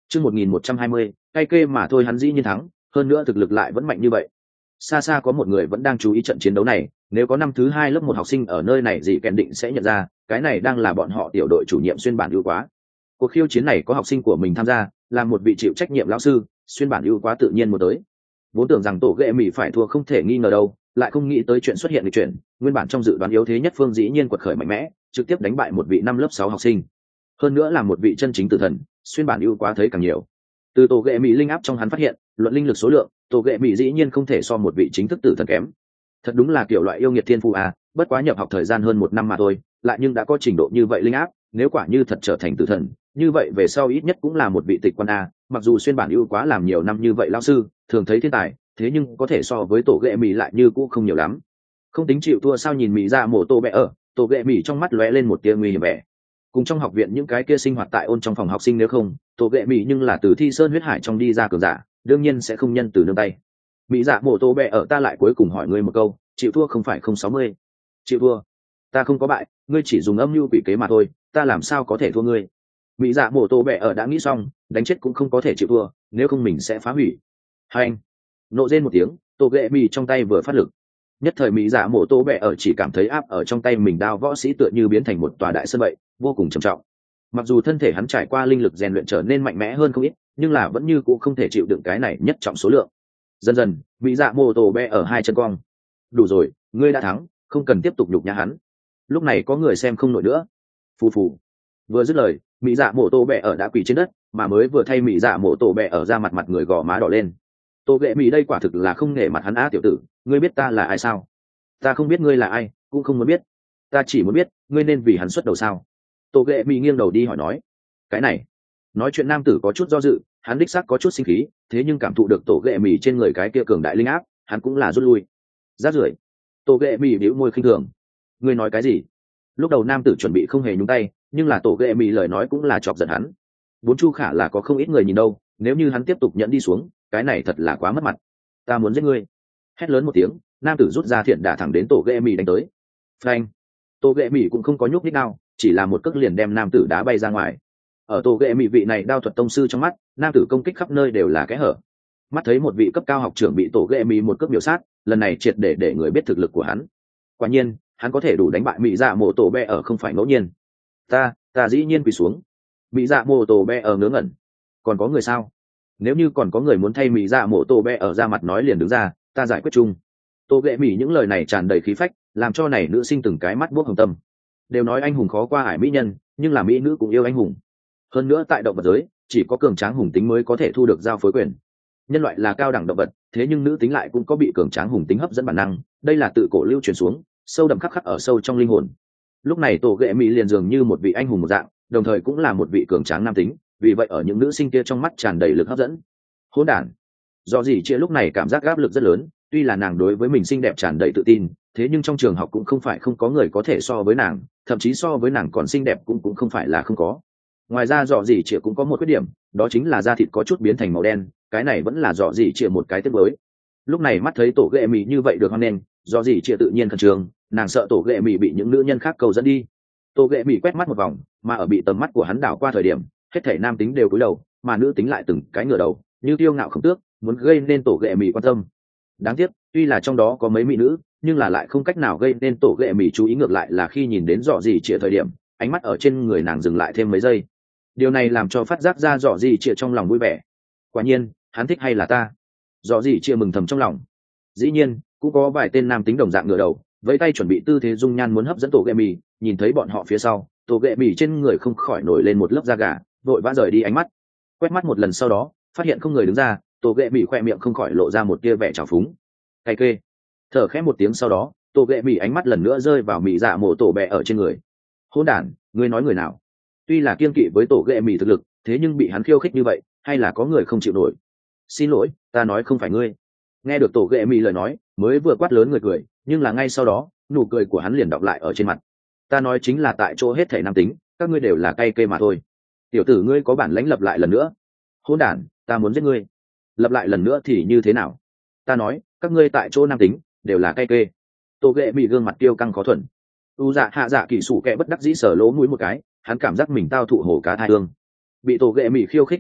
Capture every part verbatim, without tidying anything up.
chương một nghìn một trăm hai mươi cay kê mà thôi, hắn dĩ nhiên thắng, hơn nữa thực lực lại vẫn mạnh như vậy. Xa xa có một người vẫn đang chú ý trận chiến đấu này, nếu có năm thứ hai lớp một học sinh ở nơi này gì kèn định sẽ nhận ra cái này đang là bọn họ tiểu đội chủ nhiệm xuyên bản ưu quá. Cuộc khiêu chiến này có học sinh của mình tham gia, là một vị chịu trách nhiệm lão sư, xuyên bản ưu quá tự nhiên một tới. Vốn tưởng rằng tổ ghệ mỹ phải thua không thể nghi ngờ đâu, lại không nghĩ tới chuyện xuất hiện lịch chuyển, nguyên bản trong dự đoán yếu thế nhất phương dĩ nhiên quật khởi mạnh mẽ, trực tiếp đánh bại một vị năm lớp sáu học sinh, hơn nữa là một vị chân chính tử thần. Xuyên bản ưu quá thấy càng nhiều. Từ tổ ghệ mỹ linh áp trong hắn phát hiện, luận linh lực số lượng, tổ ghệ mỹ dĩ nhiên không thể so một vị chính thức tử thần kém. Thật đúng là kiểu loại yêu nghiệt thiên phú à, bất quá nhập học thời gian hơn một năm mà thôi, lại nhưng đã có trình độ như vậy linh áp, nếu quả như thật trở thành tử thần, như vậy về sau ít nhất cũng là một vị tịch quan a. Mặc dù xuyên bản ưu quá làm nhiều năm như vậy lão sư, thường thấy thiên tài, thế nhưng có thể so với tổ ghệ mỹ lại như cũng không nhiều lắm. Không tính chịu thua sao? Nhìn mỹ ra mổ tô bẹ ở, tổ ghệ mỹ trong mắt lóe lên một tia nguy hiểm vẻ. Cùng trong học viện những cái kia sinh hoạt tại ôn trong phòng học sinh, nếu không tổ ghệ mỹ nhưng là từ thi sơn huyết hải trong đi ra cường giả, đương nhiên sẽ không nhân từ nương tay. Mỹ dạ mổ tô bẹ ở, ta lại cuối cùng hỏi ngươi một câu, chịu thua không phải không sáu mươi? Chịu thua? Ta không có bại, ngươi chỉ dùng âm mưu quỷ kế mà thôi, ta làm sao có thể thua ngươi? Mỹ dạ mổ tô bẹ ở đã nghĩ xong, đánh chết cũng không có thể chịu thua, nếu không mình sẽ phá hủy. Hai anh nộ rên một tiếng, tổ ghệ mỹ trong tay vừa phát lực, nhất thời mỹ dạ mổ tô bẹ ở chỉ cảm thấy áp ở trong tay mình đao võ sĩ tựa như biến thành một tòa đại sơn vậy, vô cùng trầm trọng. Mặc dù thân thể hắn trải qua linh lực rèn luyện trở nên mạnh mẽ hơn không ít, nhưng là vẫn như cũng không thể chịu đựng cái này nhất trọng số lượng. Dần dần mỹ dạ mổ tô bẹ ở hai chân cong. Đủ rồi, ngươi đã thắng, không cần tiếp tục nhục nhã hắn. Lúc này có người xem không nổi nữa. Phù phù. Vừa dứt lời, mỹ dạ mổ tô bẹ ở đã quỳ trên đất, mà mới vừa thay mỹ dạ mổ tô bẹ ở ra mặt mặt người gò má đỏ lên. Tô ghệ mỹ đây quả thực là không nể mặt hắn á. Tiểu tử, ngươi biết ta là ai sao? Ta không biết ngươi là ai, cũng không muốn biết, ta chỉ muốn biết ngươi nên vì hắn xuất đầu sao? Tô ghệ mỹ nghiêng đầu đi hỏi nói. Cái này nói chuyện nam tử có chút do dự, hắn đích xác có chút sinh khí, thế nhưng cảm thụ được tổ ghệ mỹ trên người cái kia cường đại linh áp, hắn cũng là rút lui. Rát rưởi. Tổ ghệ mỹ bĩu môi khinh thường. Ngươi nói cái gì? Lúc đầu nam tử chuẩn bị không hề nhúng tay, nhưng là tổ ghệ mỹ lời nói cũng là chọc giận hắn. Bốn chu khả là có không ít người nhìn đâu, nếu như hắn tiếp tục nhẫn đi xuống, cái này thật là quá mất mặt. Ta muốn giết ngươi. Hét lớn một tiếng, nam tử rút ra thiện đả thẳng đến tổ ghệ mỹ đánh tới. Phanh. Tổ ghệ mỹ cũng không có nhúc nhích nào, chỉ là một cước liền đem nam tử đá bay ra ngoài. Ở tổ ghệ mỹ vị này đao thuật tông sư trong mắt, nam tử công kích khắp nơi đều là kẽ hở. Mắt thấy một vị cấp cao học trưởng bị tổ ghệ mỹ một cước biểu sát, lần này triệt để để người biết thực lực của hắn. Quả nhiên hắn có thể đủ đánh bại mỹ dạ mổ tổ bẹ ở không phải ngẫu nhiên. Ta, ta dĩ nhiên quỳ xuống. Mỹ dạ mổ tổ bẹ ở ngớ ngẩn. Còn có người sao? Nếu như còn có người muốn thay mỹ dạ mổ tổ bẹ ở ra mặt nói liền đứng ra, ta giải quyết chung. Tổ ghệ mỹ những lời này tràn đầy khí phách, làm cho này nữ sinh từng cái mắt buốc hồng tâm. Đều nói anh hùng khó qua ải mỹ nhân, nhưng là mỹ nữ cũng yêu anh hùng. Hơn nữa tại động vật giới, chỉ có cường tráng hùng tính mới có thể thu được giao phối quyền. Nhân loại là cao đẳng động vật, thế nhưng nữ tính lại cũng có bị cường tráng hùng tính hấp dẫn bản năng, đây là tự cổ lưu truyền xuống, sâu đậm khắc khắc ở sâu trong linh hồn. Lúc này tổ ghệ mỹ liền dường như một vị anh hùng một dạng, đồng thời cũng là một vị cường tráng nam tính, vì vậy ở những nữ sinh kia trong mắt tràn đầy lực hấp dẫn. Hỗn đản. Do gì chia lúc này cảm giác áp lực rất lớn, tuy là nàng đối với mình xinh đẹp tràn đầy tự tin, thế nhưng trong trường học cũng không phải không có người có thể so với nàng, thậm chí so với nàng còn xinh đẹp cũng cũng không phải là không có. Ngoài ra dọ gì chia cũng có một khuyết điểm, đó chính là da thịt có chút biến thành màu đen, cái này vẫn là dọ gì chia một cái tiếc mới. Lúc này mắt thấy tổ ghệ mỹ như vậy được hoan nghênh, dọ gì chia tự nhiên khẩn trương, nàng sợ tổ ghệ mỹ bị những nữ nhân khác cầu dẫn đi. Tổ ghệ mỹ quét mắt một vòng, mà ở bị tầm mắt của hắn đảo qua thời điểm, hết thảy nam tính đều cúi đầu, mà nữ tính lại từng cái ngửa đầu, như tiêu ngạo khổng tước, muốn gây nên tổ ghệ mỹ quan tâm. Đáng tiếc, tuy là trong đó có mấy mỹ nữ, nhưng là lại không cách nào gây nên tổ ghệ mỹ chú ý, ngược lại là khi nhìn đến dọ gì chia thời điểm, ánh mắt ở trên người nàng dừng lại thêm mấy giây. Điều này làm cho phát giác ra dọ gì chia trong lòng vui vẻ. Quả nhiên, hắn thích hay là ta? Dọ gì chia mừng thầm trong lòng. Dĩ nhiên, cũng có vài tên nam tính đồng dạng ngửa đầu, vẫy tay chuẩn bị tư thế dung nhan muốn hấp dẫn tổ ghệ mỹ. Nhìn thấy bọn họ phía sau, tổ ghệ mỹ trên người không khỏi nổi lên một lớp da gà, vội vã rời đi ánh mắt. Quét mắt một lần sau đó, phát hiện không người đứng ra, tổ ghệ mỹ khoe miệng không khỏi lộ ra một tia vẻ trào phúng. Cay kê. Thở khẽ một tiếng sau đó, tổ ghệ mỹ ánh mắt lần nữa rơi vào mỹ dạ mổ tổ bẹ ở trên người. Hỗn đản, ngươi nói người nào? Tuy là kiên kỵ với tổ ghệ mỹ thực lực, thế nhưng bị hắn khiêu khích như vậy, hay là có người không chịu nổi? Xin lỗi, ta nói không phải ngươi. Nghe được tổ ghệ mỹ lời nói, mới vừa quát lớn người cười, nhưng là ngay sau đó, nụ cười của hắn liền đọng lại ở trên mặt. Ta nói chính là tại chỗ hết thảy nam tính, các ngươi đều là cay kê mà thôi. Tiểu tử ngươi có bản lãnh lập lại lần nữa. Hỗn đản, ta muốn giết ngươi. Lập lại lần nữa thì như thế nào? Ta nói, các ngươi tại chỗ nam tính đều là cay kê. Tổ ghệ mỹ gương mặt tiêu căng khó thuần. U dạ hạ dạ kỳ sủ kẹ bất đắc dĩ sờ lỗ mũi một cái, hắn cảm giác mình tao thụ hổ cá thai hương. Bị tổ ghệ mỹ khiêu khích như vậy,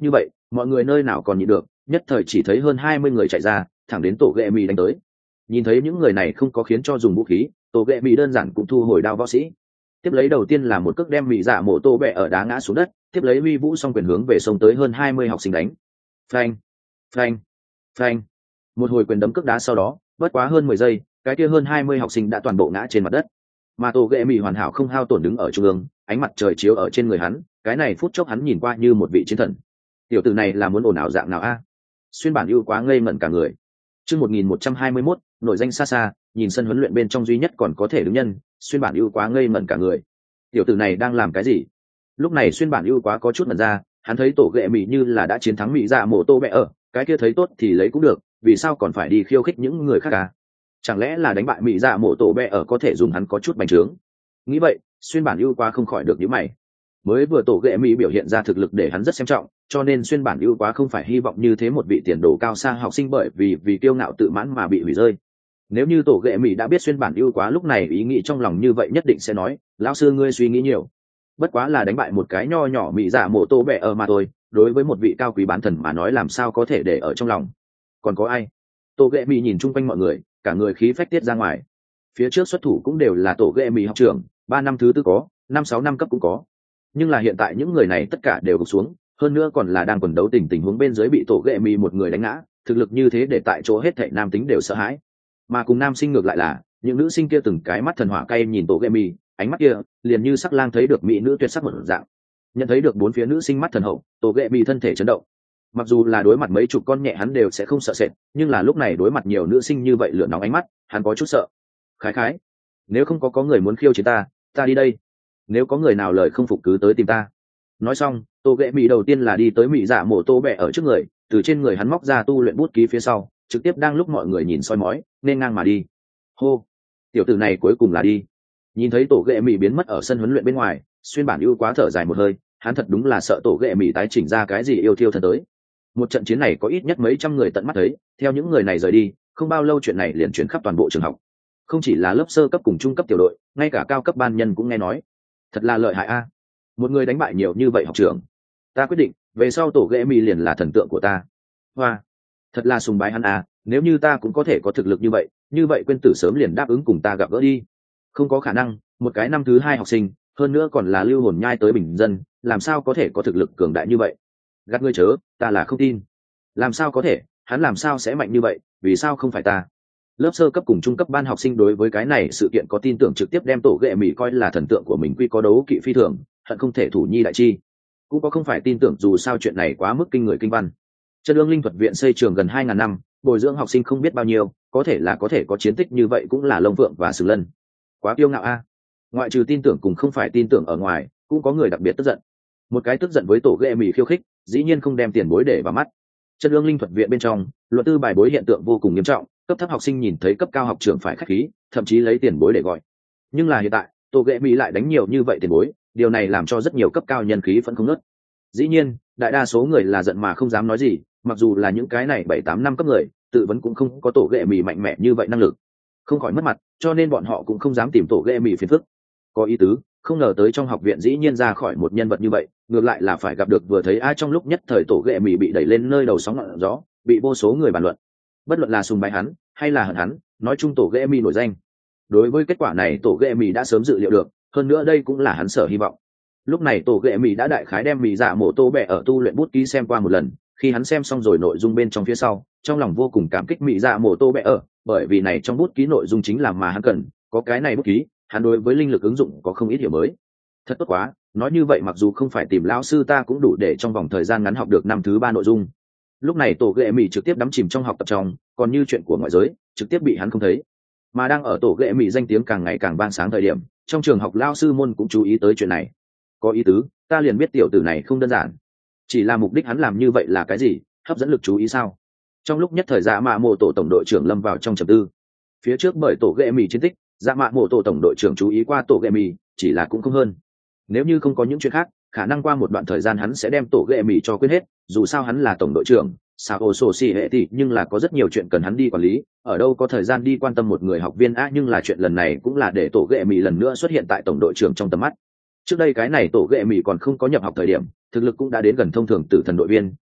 mọi người nơi nào còn nhịn được, nhất thời chỉ thấy hơn hai mươi người chạy ra, thẳng đến tổ ghệ mì đánh tới. Nhìn thấy những người này không có khiến cho dùng vũ khí, tổ ghệ mì đơn giản cũng thu hồi đao võ sĩ. Tiếp lấy đầu tiên là một cước đem mì dạ mổ tô bẹ ở đá ngã xuống đất, tiếp lấy huy vũ xong quyền hướng về sông tới hơn hai mươi học sinh đánh. Phanh, phanh, phanh. Một hồi quyền đấm cước đá sau đó, bất quá hơn mười giây, cái kia hơn hai mươi học sinh đã toàn bộ ngã trên mặt đất. Mà tổ ghệ mì hoàn hảo không hao tổn đứng ở trung ương, ánh mặt trời chiếu ở trên người hắn, cái này phút chốc hắn nhìn qua như một vị chiến thần. Tiểu tử này là muốn ồn ào dạng nào a? Xuyên bản ưu quá ngây ngẩn cả người. Chương một nghìn một trăm hai mươi mốt, nội danh xa xa, nhìn sân huấn luyện bên trong duy nhất còn có thể đứng nhân, xuyên bản ưu quá ngây ngẩn cả người. Tiểu tử này đang làm cái gì? Lúc này xuyên bản ưu quá có chút mẩn ra, hắn thấy tổ ghệ mì như là đã chiến thắng mỹ dạ mổ tô bẹ ở, cái kia thấy tốt thì lấy cũng được, vì sao còn phải đi khiêu khích những người khác à? Chẳng lẽ là đánh bại mỹ dạ mổ tổ bẹ ở có thể dùng hắn có chút bành trướng? Nghĩ vậy, xuyên bản ưu quá không khỏi được nhíu mày. Mới vừa tổ ghệ mỹ biểu hiện ra thực lực để hắn rất xem trọng, cho nên xuyên bản ưu quá không phải hy vọng như thế một vị tiền đồ cao xa học sinh bởi vì vì kiêu ngạo tự mãn mà bị hủy rơi. Nếu như tổ ghệ mỹ đã biết xuyên bản ưu quá lúc này ý nghĩ trong lòng như vậy nhất định sẽ nói, lão sư ngươi suy nghĩ nhiều, bất quá là đánh bại một cái nho nhỏ mỹ dạ mổ tô bẹ ở mà thôi, đối với một vị cao quý bán thần mà nói làm sao có thể để ở trong lòng. Còn có ai? Tổ ghệ mỹ nhìn chung quanh mọi người, cả người khí phách tiết ra ngoài. Phía trước xuất thủ cũng đều là tổ ghệ mỹ học trưởng, ba năm thứ tư có, năm sáu năm cấp cũng có, nhưng là hiện tại những người này tất cả đều gục xuống, hơn nữa còn là đang quần đấu tình tình huống bên dưới bị tổ ghệ mì một người đánh ngã, thực lực như thế để tại chỗ hết thảy nam tính đều sợ hãi. Mà cùng nam sinh ngược lại là những nữ sinh kia từng cái mắt thần hỏa cay nhìn tổ ghệ mì, ánh mắt kia liền như sắc lang thấy được mỹ nữ tuyệt sắc một dạng. Nhận thấy được bốn phía nữ sinh mắt thần hậu, tổ ghệ mì thân thể chấn động. Mặc dù là đối mặt mấy chục con nhẹ hắn đều sẽ không sợ sệt, nhưng là lúc này đối mặt nhiều nữ sinh như vậy lửa nóng ánh mắt, hắn có chút sợ. Khái khái, nếu không có có người muốn khiêu chiến ta, ta đi đây. Nếu có người nào lời không phục cứ tới tìm ta. Nói xong, tô ghệ mỹ đầu tiên là đi tới mỹ dạ mổ tô bẹ ở trước người, từ trên người hắn móc ra tu luyện bút ký phía sau, trực tiếp đang lúc mọi người nhìn soi mói nên ngang mà đi. Hô, tiểu tử này cuối cùng là đi. Nhìn thấy tổ ghệ mỹ biến mất ở sân huấn luyện bên ngoài, xuyên bản ưu quá thở dài một hơi, hắn thật đúng là sợ tổ ghệ mỹ tái chỉnh ra cái gì yêu thiêu thân tới. Một trận chiến này có ít nhất mấy trăm người tận mắt thấy, theo những người này rời đi, không bao lâu chuyện này liền chuyển khắp toàn bộ trường học. Không chỉ là lớp sơ cấp cùng trung cấp tiểu đội, ngay cả cao cấp ban nhân cũng nghe nói. Thật là lợi hại a, một người đánh bại nhiều như vậy học trưởng. Ta quyết định về sau tổ ghệ mì liền là thần tượng của ta. Hoa, thật là sùng bái hắn a, nếu như ta cũng có thể có thực lực như vậy, như vậy quên tử sớm liền đáp ứng cùng ta gặp gỡ đi. Không có khả năng, một cái năm thứ hai học sinh, hơn nữa còn là lưu hồn nhai tới bình dân, làm sao có thể có thực lực cường đại như vậy? Gạt ngươi chớ, ta là không tin. Làm sao có thể, hắn làm sao sẽ mạnh như vậy, vì sao không phải ta? Lớp sơ cấp cùng trung cấp ban học sinh đối với cái này sự kiện có tin tưởng trực tiếp đem tổ ghệ mỹ coi là thần tượng của mình quy có đấu kỵ phi thường, hận không thể thủ nhi đại chi. Cũng có không phải tin tưởng dù sao chuyện này quá mức kinh người kinh văn. Chân ương linh thuật viện xây trường gần hai ngàn năm, bồi dưỡng học sinh không biết bao nhiêu, có thể là có thể có chiến tích như vậy cũng là lông vượng và sừng lân. Quá kiêu ngạo a. Ngoại trừ tin tưởng cùng không phải tin tưởng ở ngoài, cũng có người đặc biệt tức giận. Một cái tức giận với tổ ghệ mỹ khiêu khích, dĩ nhiên không đem tiền bối để vào mắt. Chân ương linh thuật viện bên trong, luật tư bài bối hiện tượng vô cùng nghiêm trọng, cấp thấp học sinh nhìn thấy cấp cao học trưởng phải khách khí, thậm chí lấy tiền bối để gọi. Nhưng là hiện tại, tổ ghệ mỹ lại đánh nhiều như vậy tiền bối, điều này làm cho rất nhiều cấp cao nhân khí vẫn không nớt. Dĩ nhiên, đại đa số người là giận mà không dám nói gì, mặc dù là những cái này bảy tám năm cấp người, tự vấn cũng không có tổ ghệ mỹ mạnh mẽ như vậy năng lực, không khỏi mất mặt, cho nên bọn họ cũng không dám tìm tổ ghệ mỹ phiền phức. Có ý tứ, không ngờ tới trong học viện dĩ nhiên ra khỏi một nhân vật như vậy, ngược lại là phải gặp được vừa thấy ai trong lúc nhất thời tổ ghệ mỹ bị đẩy lên nơi đầu sóng ngọn gió, bị vô số người bàn luận. Bất luận là sùng bái hắn hay là hận hắn, nói chung tổ ghệ mỹ nổi danh. Đối với kết quả này tổ ghệ mỹ đã sớm dự liệu được, hơn nữa đây cũng là hắn sở hy vọng. Lúc này tổ ghệ mỹ đã đại khái đem mỹ dạ mổ tô bẹ ở tu luyện bút ký xem qua một lần, khi hắn xem xong rồi nội dung bên trong phía sau, trong lòng vô cùng cảm kích mỹ dạ mổ tô bẹ ở, bởi vì này trong bút ký nội dung chính là mà hắn cần, có cái này bút ký, hắn đối với linh lực ứng dụng có không ít hiểu mới. Thật tốt quá, nói như vậy mặc dù không phải tìm lão sư ta cũng đủ để trong vòng thời gian ngắn học được năm thứ ba nội dung. Lúc này tổ ghệ mỹ trực tiếp đắm chìm trong học tập trong, còn như chuyện của ngoại giới trực tiếp bị hắn không thấy. Mà đang ở tổ ghệ mỹ danh tiếng càng ngày càng vang sáng thời điểm, trong trường học lao sư môn cũng chú ý tới chuyện này. Có ý tứ, ta liền biết tiểu tử này không đơn giản. Chỉ là mục đích hắn làm như vậy là cái gì, hấp dẫn lực chú ý sao? Trong lúc nhất thời dạ mạ mộ tổ tổng đội trưởng lâm vào trong trầm tư. Phía trước bởi tổ ghệ mỹ chiến tích, dạ mạ mộ tổ tổng đội trưởng chú ý qua tổ ghệ mỹ, chỉ là cũng không hơn. Nếu như không có những chuyện khác, khả năng qua một đoạn thời gian hắn sẽ đem tổ ghệ mỹ cho quên hết, dù sao hắn là tổng đội trưởng, sao ô sổ xì hệ thì nhưng là có rất nhiều chuyện cần hắn đi quản lý, ở đâu có thời gian đi quan tâm một người học viên á. Nhưng là chuyện lần này cũng là để tổ ghệ mỹ lần nữa xuất hiện tại tổng đội trưởng trong tầm mắt. Trước đây cái này tổ ghệ mỹ còn không có nhập học thời điểm, thực lực cũng đã đến gần thông thường tử thần đội viên,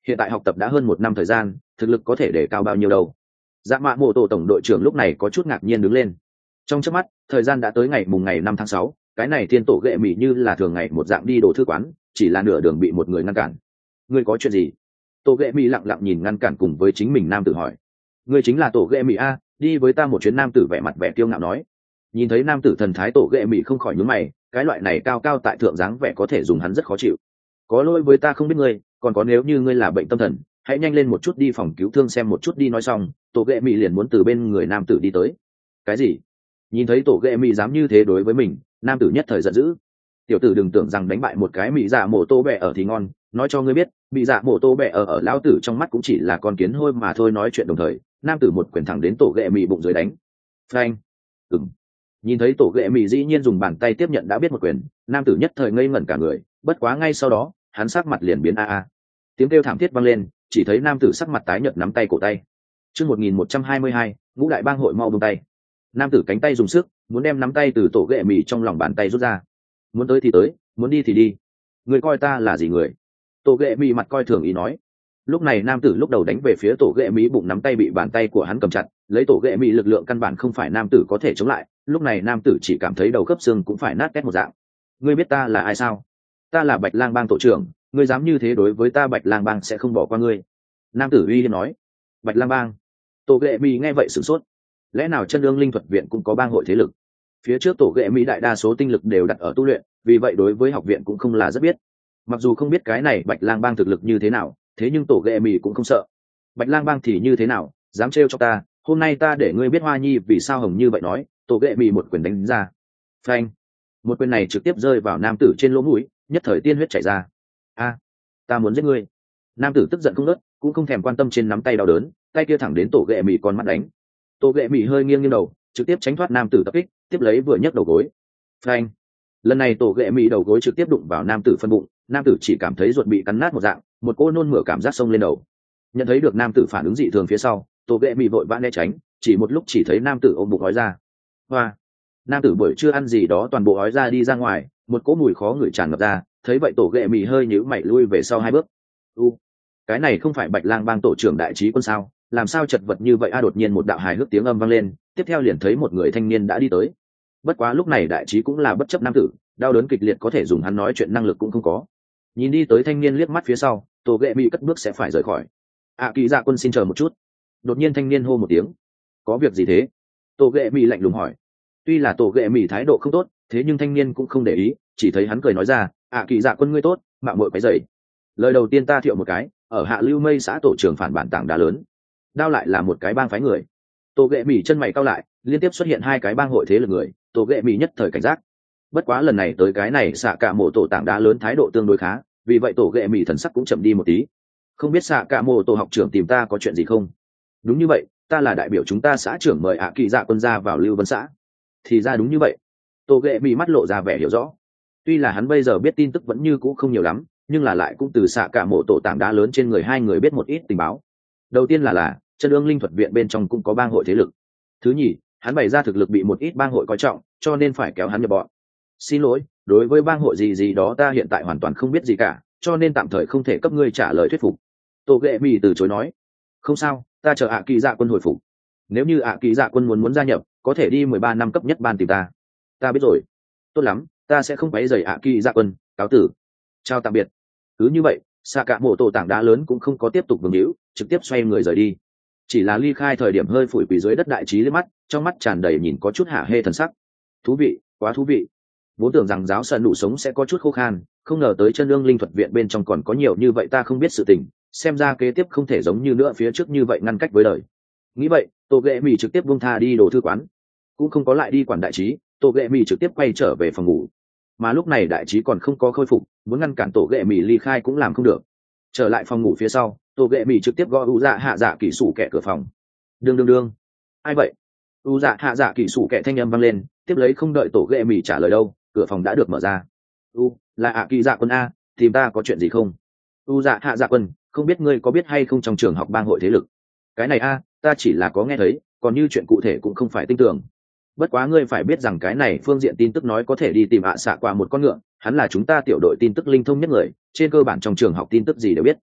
hiện tại học tập đã hơn một năm thời gian, thực lực có thể để cao bao nhiêu đâu. Dạ mạ mộ tổ tổng đội trưởng lúc này có chút ngạc nhiên đứng lên. Trong chớp mắt, thời gian đã tới ngày mùng ngày năm tháng sáu, cái này thiên tổ ghệ mì như là thường ngày một dạng đi đồ thư quán, chỉ là nửa đường bị một người ngăn cản. Ngươi có chuyện gì? Tổ ghệ mì lặng lặng nhìn ngăn cản cùng với chính mình nam tử hỏi. Ngươi chính là tổ ghệ mì a? Đi với ta một chuyến. Nam tử vẻ mặt vẻ kiêu ngạo nói. Nhìn thấy nam tử thần thái, tổ ghệ mì không khỏi nhướng mày, cái loại này cao cao tại thượng dáng vẻ có thể dùng hắn rất khó chịu. Có lỗi với ta không biết ngươi, còn có nếu như ngươi là bệnh tâm thần, hãy nhanh lên một chút đi phòng cứu thương xem một chút đi. Nói xong, tổ ghệ mì liền muốn từ bên người nam tử đi tới. Cái gì? Nhìn thấy tổ ghệ mì dám như thế đối với mình, nam tử nhất thời giận dữ. Tiểu tử đừng tưởng rằng đánh bại một cái mỹ dạ mổ tô bẹ ở thì ngon, nói cho ngươi biết, mỹ dạ mổ tô bẹ ở ở lão tử trong mắt cũng chỉ là con kiến hôi mà thôi. Nói chuyện đồng thời, nam tử một quyền thẳng đến tổ ghệ mì bụng dưới đánh. Phanh. Ừm. Nhìn thấy tổ ghệ mì dĩ nhiên dùng bàn tay tiếp nhận đã biết một quyền, nam tử nhất thời ngây ngẩn cả người, bất quá ngay sau đó, hắn sắc mặt liền biến a a. Tiếng kêu thảm thiết vang lên, chỉ thấy nam tử sắc mặt tái nhợt nắm tay cổ tay. Chương một nghìn một trăm hai mươi hai, ngũ đại bang hội mau buông tay. Nam tử cánh tay dùng sức, muốn đem nắm tay từ tổ ghệ mì trong lòng bàn tay rút ra. Muốn tới thì tới, muốn đi thì đi. Người coi ta là gì người? Tổ ghệ mì mặt coi thường ý nói. Lúc này nam tử lúc đầu đánh về phía tổ ghệ mì, bụng nắm tay bị bàn tay của hắn cầm chặt, lấy tổ ghệ mì lực lượng căn bản không phải nam tử có thể chống lại. Lúc này nam tử chỉ cảm thấy đầu khớp xương cũng phải nát két một dạng. Ngươi biết ta là ai sao? Ta là Bạch Lang Bang tổ trưởng, ngươi dám như thế đối với ta, Bạch Lang Bang sẽ không bỏ qua ngươi. Nam tử uy hiếp nói. Bạch Lang Bang? Tổ ghệ mì nghe vậy sửng sốt. Lẽ nào chân ương linh thuật viện cũng có bang hội thế lực? Phía trước tổ ghệ mỹ đại đa số tinh lực đều đặt ở tu luyện, vì vậy đối với học viện cũng không là rất biết. Mặc dù không biết cái này Bạch Lang Bang thực lực như thế nào, thế nhưng tổ ghệ mỹ cũng không sợ. Bạch Lang Bang thì như thế nào, dám trêu cho ta, hôm nay ta để ngươi biết Hoa Nhi vì sao hồng như vậy. Nói, tổ ghệ mỹ một quyền đánh ra. Phanh. Một quyền này trực tiếp rơi vào nam tử trên lỗ mũi, nhất thời tiên huyết chảy ra. A, ta muốn giết ngươi. Nam tử tức giận không nớt, cũng không thèm quan tâm trên nắm tay đau đớn, tay kia thẳng đến tổ ghệ mỹ con mắt đánh. Tổ ghệ mỹ hơi nghiêng nghiêng đầu, trực tiếp tránh thoát nam tử tập kích, tiếp lấy vừa nhấc đầu gối. Phanh. Lần này tổ ghệ mỹ đầu gối trực tiếp đụng vào nam tử phân bụng, nam tử chỉ cảm thấy ruột bị cắn nát một dạng, một cô nôn mửa cảm giác xông lên đầu. Nhận thấy được nam tử phản ứng dị thường phía sau, tổ ghệ mỹ vội vã né tránh, chỉ một lúc chỉ thấy nam tử ôm bụng ói ra. Hoa. Nam tử buổi trưa ăn gì đó toàn bộ ói ra đi ra ngoài, một cỗ mùi khó ngửi tràn ngập ra, thấy vậy tổ ghệ mỹ hơi nhíu mày lui về sau hai bước. U, cái này không phải Bạch Lang Bang tổ trưởng Đại Trí Quân sao? Làm sao chật vật như vậy a? Đột nhiên một đạo hài hước tiếng âm vang lên, tiếp theo liền thấy một người thanh niên đã đi tới. Bất quá lúc này Đại Trí cũng là bất chấp nam tử, đau đớn kịch liệt có thể dùng hắn nói chuyện năng lực cũng không có. Nhìn đi tới thanh niên liếc mắt phía sau, tổ ghệ mỹ cất bước sẽ phải rời khỏi. À, Kỳ Dạ Quân xin chờ một chút. Đột nhiên thanh niên hô một tiếng. Có việc gì thế? Tổ ghệ mỹ lạnh lùng hỏi. Tuy là tổ ghệ mỹ thái độ không tốt, thế nhưng thanh niên cũng không để ý, chỉ thấy hắn cười nói ra, À, Kỳ Dạ Quân ngươi tốt, mạo muội cái dậy. Lời đầu tiên ta thiệu một cái, ở Hạ Lưu Mây xã tổ trưởng phản bản tảng đá lớn. Đao lại là một cái bang phái người. Tổ ghệ mỹ chân mày cau lại, liên tiếp xuất hiện hai cái bang hội thế lực người, tổ ghệ mỹ nhất thời cảnh giác. Bất quá lần này tới cái này xạ cả mộ tổ tảng đá lớn thái độ tương đối khá, vì vậy tổ ghệ mỹ thần sắc cũng chậm đi một tí. Không biết xạ cả mộ tổ học trưởng tìm ta có chuyện gì không? Đúng như vậy, ta là đại biểu chúng ta xã trưởng mời ạ Kỳ Dạ Quân ra vào Lưu Vân xã. Thì ra đúng như vậy. Tổ ghệ mỹ mắt lộ ra vẻ hiểu rõ. Tuy là hắn bây giờ biết tin tức vẫn như cũ không nhiều lắm, nhưng là lại cũng từ xạ cả mộ tổ tảng đá lớn trên người hai người biết một ít tình báo. Đầu tiên là là chân ương linh thuật viện bên trong cũng có bang hội thế lực. Thứ nhì, hắn bày ra thực lực bị một ít bang hội coi trọng, cho nên phải kéo hắn nhập bọn. Xin lỗi, đối với bang hội gì gì đó ta hiện tại hoàn toàn không biết gì cả, cho nên tạm thời không thể cấp ngươi trả lời thuyết phục. Tổ ghệ mỹ từ chối nói. Không sao, ta chờ ạ Kỳ Dạ Quân hồi phục. Nếu như ạ Kỳ Dạ Quân muốn muốn gia nhập, có thể đi mười ba năm cấp nhất ban tìm ta. Ta biết rồi. Tốt lắm, ta sẽ không quấy rầy ạ Kỳ Dạ Quân, cáo tử. Chào tạm biệt. Cứ như vậy, xạ cả mộ tổ tảng đá lớn cũng không có tiếp tục vương hữu, trực tiếp xoay người rời đi. Chỉ là ly khai thời điểm hơi phủi quỳ dưới đất Đại Trí lên mắt, trong mắt tràn đầy nhìn có chút hả hê thần sắc. Thú vị, quá thú vị. Vốn tưởng rằng giáo sơn đủ sống sẽ có chút khô khan, không ngờ tới chân ương linh thuật viện bên trong còn có nhiều như vậy ta không biết sự tình, xem ra kế tiếp không thể giống như nữa phía trước như vậy ngăn cách với đời. Nghĩ vậy, tổ ghệ mỹ trực tiếp buông tha đi đồ thư quán, cũng không có lại đi quản Đại Trí, tổ ghệ mỹ trực tiếp quay trở về phòng ngủ. Mà lúc này Đại Trí còn không có khôi phục, muốn ngăn cản tổ ghệ mỹ ly khai cũng làm không được. Trở lại phòng ngủ phía sau, tổ ghệ mỹ trực tiếp gõ u dạ hạ dạ kỹ sủ kẻ cửa phòng. Đương đương đương. Ai vậy? U dạ hạ dạ kỹ sủ kẻ thanh âm vang lên, tiếp lấy không đợi tổ ghệ mỹ trả lời đâu, cửa phòng đã được mở ra. U, là ạ Kỳ Dạ Quân a, tìm ta có chuyện gì không? U dạ hạ dạ Quân, không biết ngươi có biết hay không trong trường học bang hội thế lực? Cái này a, ta chỉ là có nghe thấy, còn như chuyện cụ thể cũng không phải tin tưởng. Bất quá ngươi phải biết rằng cái này phương diện tin tức nói có thể đi tìm ạ xạ qua một con ngựa, hắn là chúng ta tiểu đội tin tức linh thông nhất người, trên cơ bản trong trường học tin tức gì đều biết.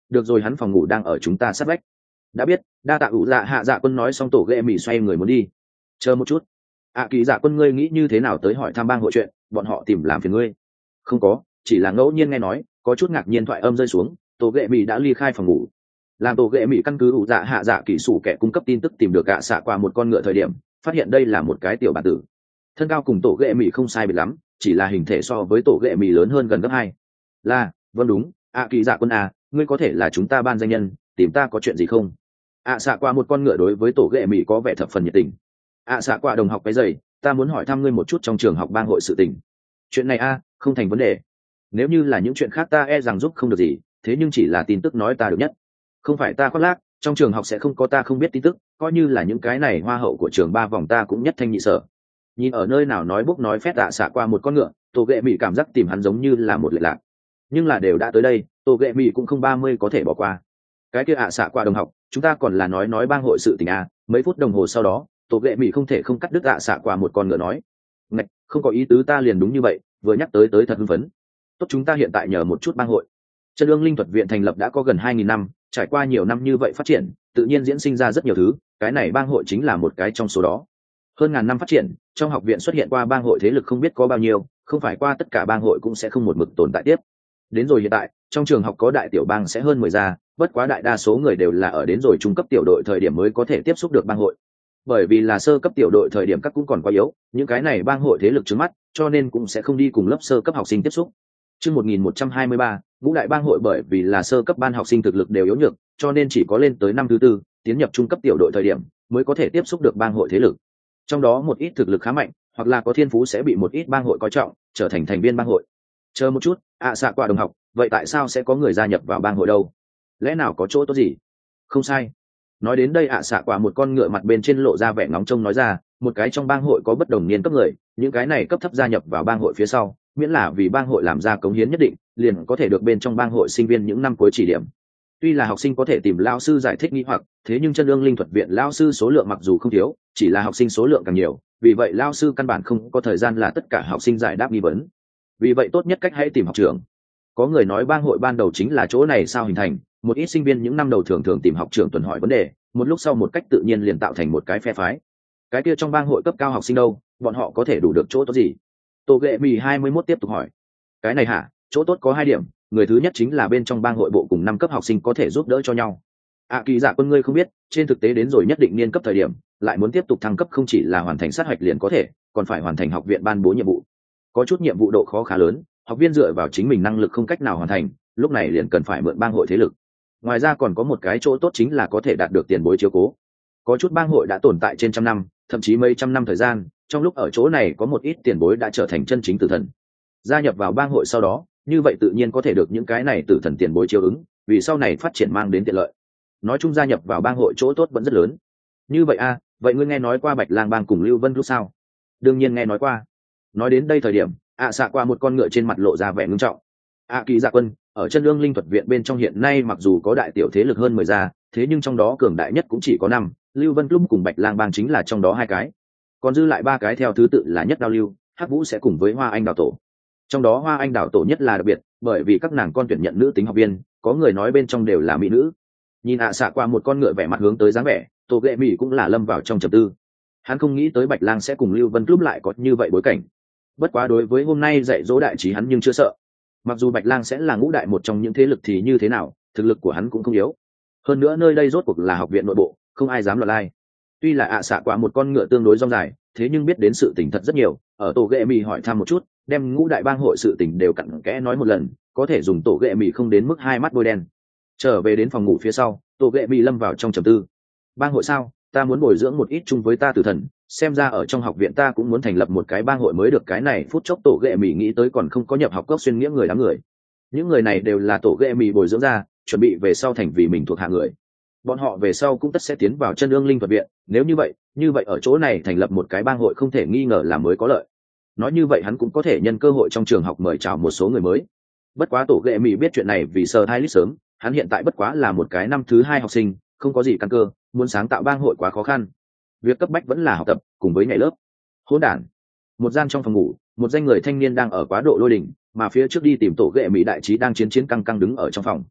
được rồi, hắn phòng ngủ đang ở chúng ta sát vách. Đã biết, đa tạ ủ dạ hạ dạ quân nói xong tổ ghệ mỹ xoay người muốn đi. Chờ một chút, ạ kỳ dạ quân ngươi nghĩ như thế nào tới hỏi thăm bang hội chuyện, bọn họ tìm làm phiền ngươi? Không có, chỉ là ngẫu nhiên nghe nói, có chút ngạc nhiên thoại âm rơi xuống, tổ ghệ mỹ đã ly khai phòng ngủ. Làm tổ ghệ mỹ căn cứ ủ dạ hạ dạ kỹ sủ kẻ cung cấp tin tức tìm được gạ xạ qua một con ngựa thời điểm, phát hiện đây là một cái tiểu bản tử. Thân cao cùng tổ ghệ mỹ không sai biệt lắm, chỉ là hình thể so với tổ ghệ mỹ lớn hơn gần gấp hai. Là, vâng đúng, ạ kỳ dạ quân à, ngươi có thể là chúng ta ban danh nhân, tìm ta có chuyện gì không? ạ xạ qua một con ngựa đối với tổ ghệ mỹ có vẻ thập phần nhiệt tình. ạ xạ qua đồng học cái giày, ta muốn hỏi thăm ngươi một chút trong trường học bang hội sự tình. Chuyện này a, không thành vấn đề. Nếu như là những chuyện khác ta e rằng giúp không được gì, thế nhưng chỉ là tin tức nói ta được nhất. Không phải ta khoác lác, trong trường học sẽ không có ta không biết tin tức, coi như là những cái này hoa hậu của trường ba vòng ta cũng nhất thanh nhị sở. Nhìn ở nơi nào nói bốc nói phét ạ xạ qua một con ngựa, tổ ghệ mỹ cảm giác tìm hắn giống như là một lệ lạc. Nhưng là đều đã tới đây, tổ ghệ mỹ cũng không ba mươi có thể bỏ qua. Cái kia ạ xạ qua đồng học, chúng ta còn là nói nói bang hội sự tình a. Mấy phút đồng hồ sau đó, tổ ghệ mỹ không thể không cắt đứt ạ xạ qua một con ngựa nói. Ngạch, không có ý tứ, ta liền đúng như vậy, vừa nhắc tới tới thật hưng phấn. Tốt, chúng ta hiện tại nhờ một chút bang hội. Chân ương linh thuật viện thành lập đã có gần hai nghìn năm, trải qua nhiều năm như vậy phát triển, tự nhiên diễn sinh ra rất nhiều thứ, cái này bang hội chính là một cái trong số đó. Hơn ngàn năm phát triển, trong học viện xuất hiện qua bang hội thế lực không biết có bao nhiêu, không phải qua tất cả bang hội cũng sẽ không một mực tồn tại tiếp. Đến rồi hiện tại, trong trường học có đại tiểu bang sẽ hơn mười gia, bất quá đại đa số người đều là ở đến rồi trung cấp tiểu đội thời điểm mới có thể tiếp xúc được bang hội. Bởi vì là sơ cấp tiểu đội thời điểm các cũng còn quá yếu, những cái này bang hội thế lực trước mắt, cho nên cũng sẽ không đi cùng lớp sơ cấp học sinh tiếp xúc. Chương một nghìn một trăm hai mươi ba, ngũ đại bang hội bởi vì là sơ cấp ban học sinh thực lực đều yếu nhược, cho nên chỉ có lên tới năm thứ tư, tiến nhập trung cấp tiểu đội thời điểm mới có thể tiếp xúc được bang hội thế lực. Trong đó một ít thực lực khá mạnh, hoặc là có thiên phú sẽ bị một ít bang hội coi trọng, trở thành thành viên bang hội. Chờ một chút, ạ xạ qua đồng học, vậy tại sao sẽ có người gia nhập vào bang hội đâu? Lẽ nào có chỗ tốt gì? Không sai. Nói đến đây ạ xạ qua một con ngựa mặt bên trên lộ ra vẻ ngóng trông nói ra, một cái trong bang hội có bất đồng niên cấp người, những cái này cấp thấp gia nhập vào bang hội phía sau, miễn là vì bang hội làm ra cống hiến nhất định, liền có thể được bên trong bang hội sinh viên những năm cuối chỉ điểm. Tuy là học sinh có thể tìm lao sư giải thích nghi hoặc, thế nhưng chân ương linh thuật viện lao sư số lượng mặc dù không thiếu, chỉ là học sinh số lượng càng nhiều, vì vậy lao sư căn bản không có thời gian là tất cả học sinh giải đáp nghi vấn. Vì vậy tốt nhất cách hãy tìm học trưởng. Có người nói bang hội ban đầu chính là chỗ này sao hình thành, một ít sinh viên những năm đầu thường thường tìm học trưởng tuần hỏi vấn đề, một lúc sau một cách tự nhiên liền tạo thành một cái phe phái. Cái kia trong bang hội cấp cao học sinh đâu, bọn họ có thể đủ được chỗ tốt gì? Tô ghệ mì hai mươi mốt tiếp tục hỏi. Cái này hả, chỗ tốt có hai điểm, người thứ nhất chính là bên trong bang hội bộ cùng năm cấp học sinh có thể giúp đỡ cho nhau. À, kỳ dạ quân ngươi không biết, trên thực tế đến rồi nhất định niên cấp thời điểm, lại muốn tiếp tục thăng cấp không chỉ là hoàn thành sát hạch liền có thể, còn phải hoàn thành học viện ban bố nhiệm vụ. Có chút nhiệm vụ độ khó khá lớn, học viên dựa vào chính mình năng lực không cách nào hoàn thành, lúc này liền cần phải mượn bang hội thế lực. Ngoài ra còn có một cái chỗ tốt chính là có thể đạt được tiền bối chiếu cố. Có chút bang hội đã tồn tại trên trăm năm, thậm chí mấy trăm năm thời gian, trong lúc ở chỗ này có một ít tiền bối đã trở thành chân chính tử thần. Gia nhập vào bang hội sau đó, như vậy tự nhiên có thể được những cái này tử thần tiền bối chiếu ứng, vì sau này phát triển mang đến tiện lợi. Nói chung gia nhập vào bang hội chỗ tốt vẫn rất lớn. Như vậy a, à, vậy ngươi nghe nói qua Bạch Lang bang cùng Lưu Vân lúc sao? Đương nhiên nghe nói qua. Nói đến đây thời điểm, ạ xạ qua một con ngựa trên mặt lộ ra vẻ ngưng trọng. ạ kỳ dạ quân, ở chân ương linh thuật viện bên trong hiện nay mặc dù có đại tiểu thế lực hơn mười gia, thế nhưng trong đó cường đại nhất cũng chỉ có năm, Lưu Vân Club cùng Bạch Lang bang chính là trong đó hai cái, còn dư lại ba cái theo thứ tự là Nhất Đao Lưu, Hắc Vũ sẽ cùng với Hoa Anh Đào Tổ. Trong đó Hoa Anh Đào Tổ nhất là đặc biệt, bởi vì các nàng con tuyển nhận nữ tính học viên, có người nói bên trong đều là mỹ nữ. Nhìn ạ xạ qua một con ngựa vẻ mặt hướng tới dáng vẻ, Tô ghệ mỹ cũng là lâm vào trong trầm tư. Hắn không nghĩ tới Bạch Lang sẽ cùng Lưu Vân Club lại có như vậy bối cảnh. Bất quá đối với hôm nay dạy dỗ đại trí hắn nhưng chưa sợ. Mặc dù Bạch Lang sẽ là ngũ đại một trong những thế lực thì như thế nào, thực lực của hắn cũng không yếu. Hơn nữa nơi đây rốt cuộc là học viện nội bộ, không ai dám loạn lai. Tuy là ạ xạ quả một con ngựa tương đối rong dài, thế nhưng biết đến sự tình thật rất nhiều. Ở tổ ghệ mì hỏi thăm một chút, đem ngũ đại bang hội sự tình đều cặn kẽ nói một lần, có thể dùng tổ ghệ mì không đến mức hai mắt bôi đen. Trở về đến phòng ngủ phía sau, tổ ghệ mì lâm vào trong trầm tư. Bang hội sao? Ta muốn bồi dưỡng một ít chung với ta tử thần, xem ra ở trong học viện ta cũng muốn thành lập một cái bang hội mới được. Cái này phút chốc tổ ghệ mì nghĩ tới còn không có nhập học cốc xuyên nghĩa người đám người. Những người này đều là tổ ghệ mì bồi dưỡng ra, chuẩn bị về sau thành vì mình thuộc hạ người. Bọn họ về sau cũng tất sẽ tiến vào chân ương linh thuật viện, nếu như vậy như vậy ở chỗ này thành lập một cái bang hội không thể nghi ngờ là mới có lợi. Nói như vậy hắn cũng có thể nhân cơ hội trong trường học mời chào một số người mới. Bất quá tổ ghệ mì biết chuyện này vì sờ hai lít sớm, hắn hiện tại bất quá là một cái năm thứ hai học sinh, không có gì căn cơ, muốn sáng tạo bang hội quá khó khăn. Việc cấp bách vẫn là học tập cùng với nhảy lớp. Hỗn đản. Một gian trong phòng ngủ, một danh người thanh niên đang ở quá độ lôi đỉnh, mà phía trước đi tìm tổ ghệ mỹ đại trí đang chiến chiến căng căng đứng ở trong phòng.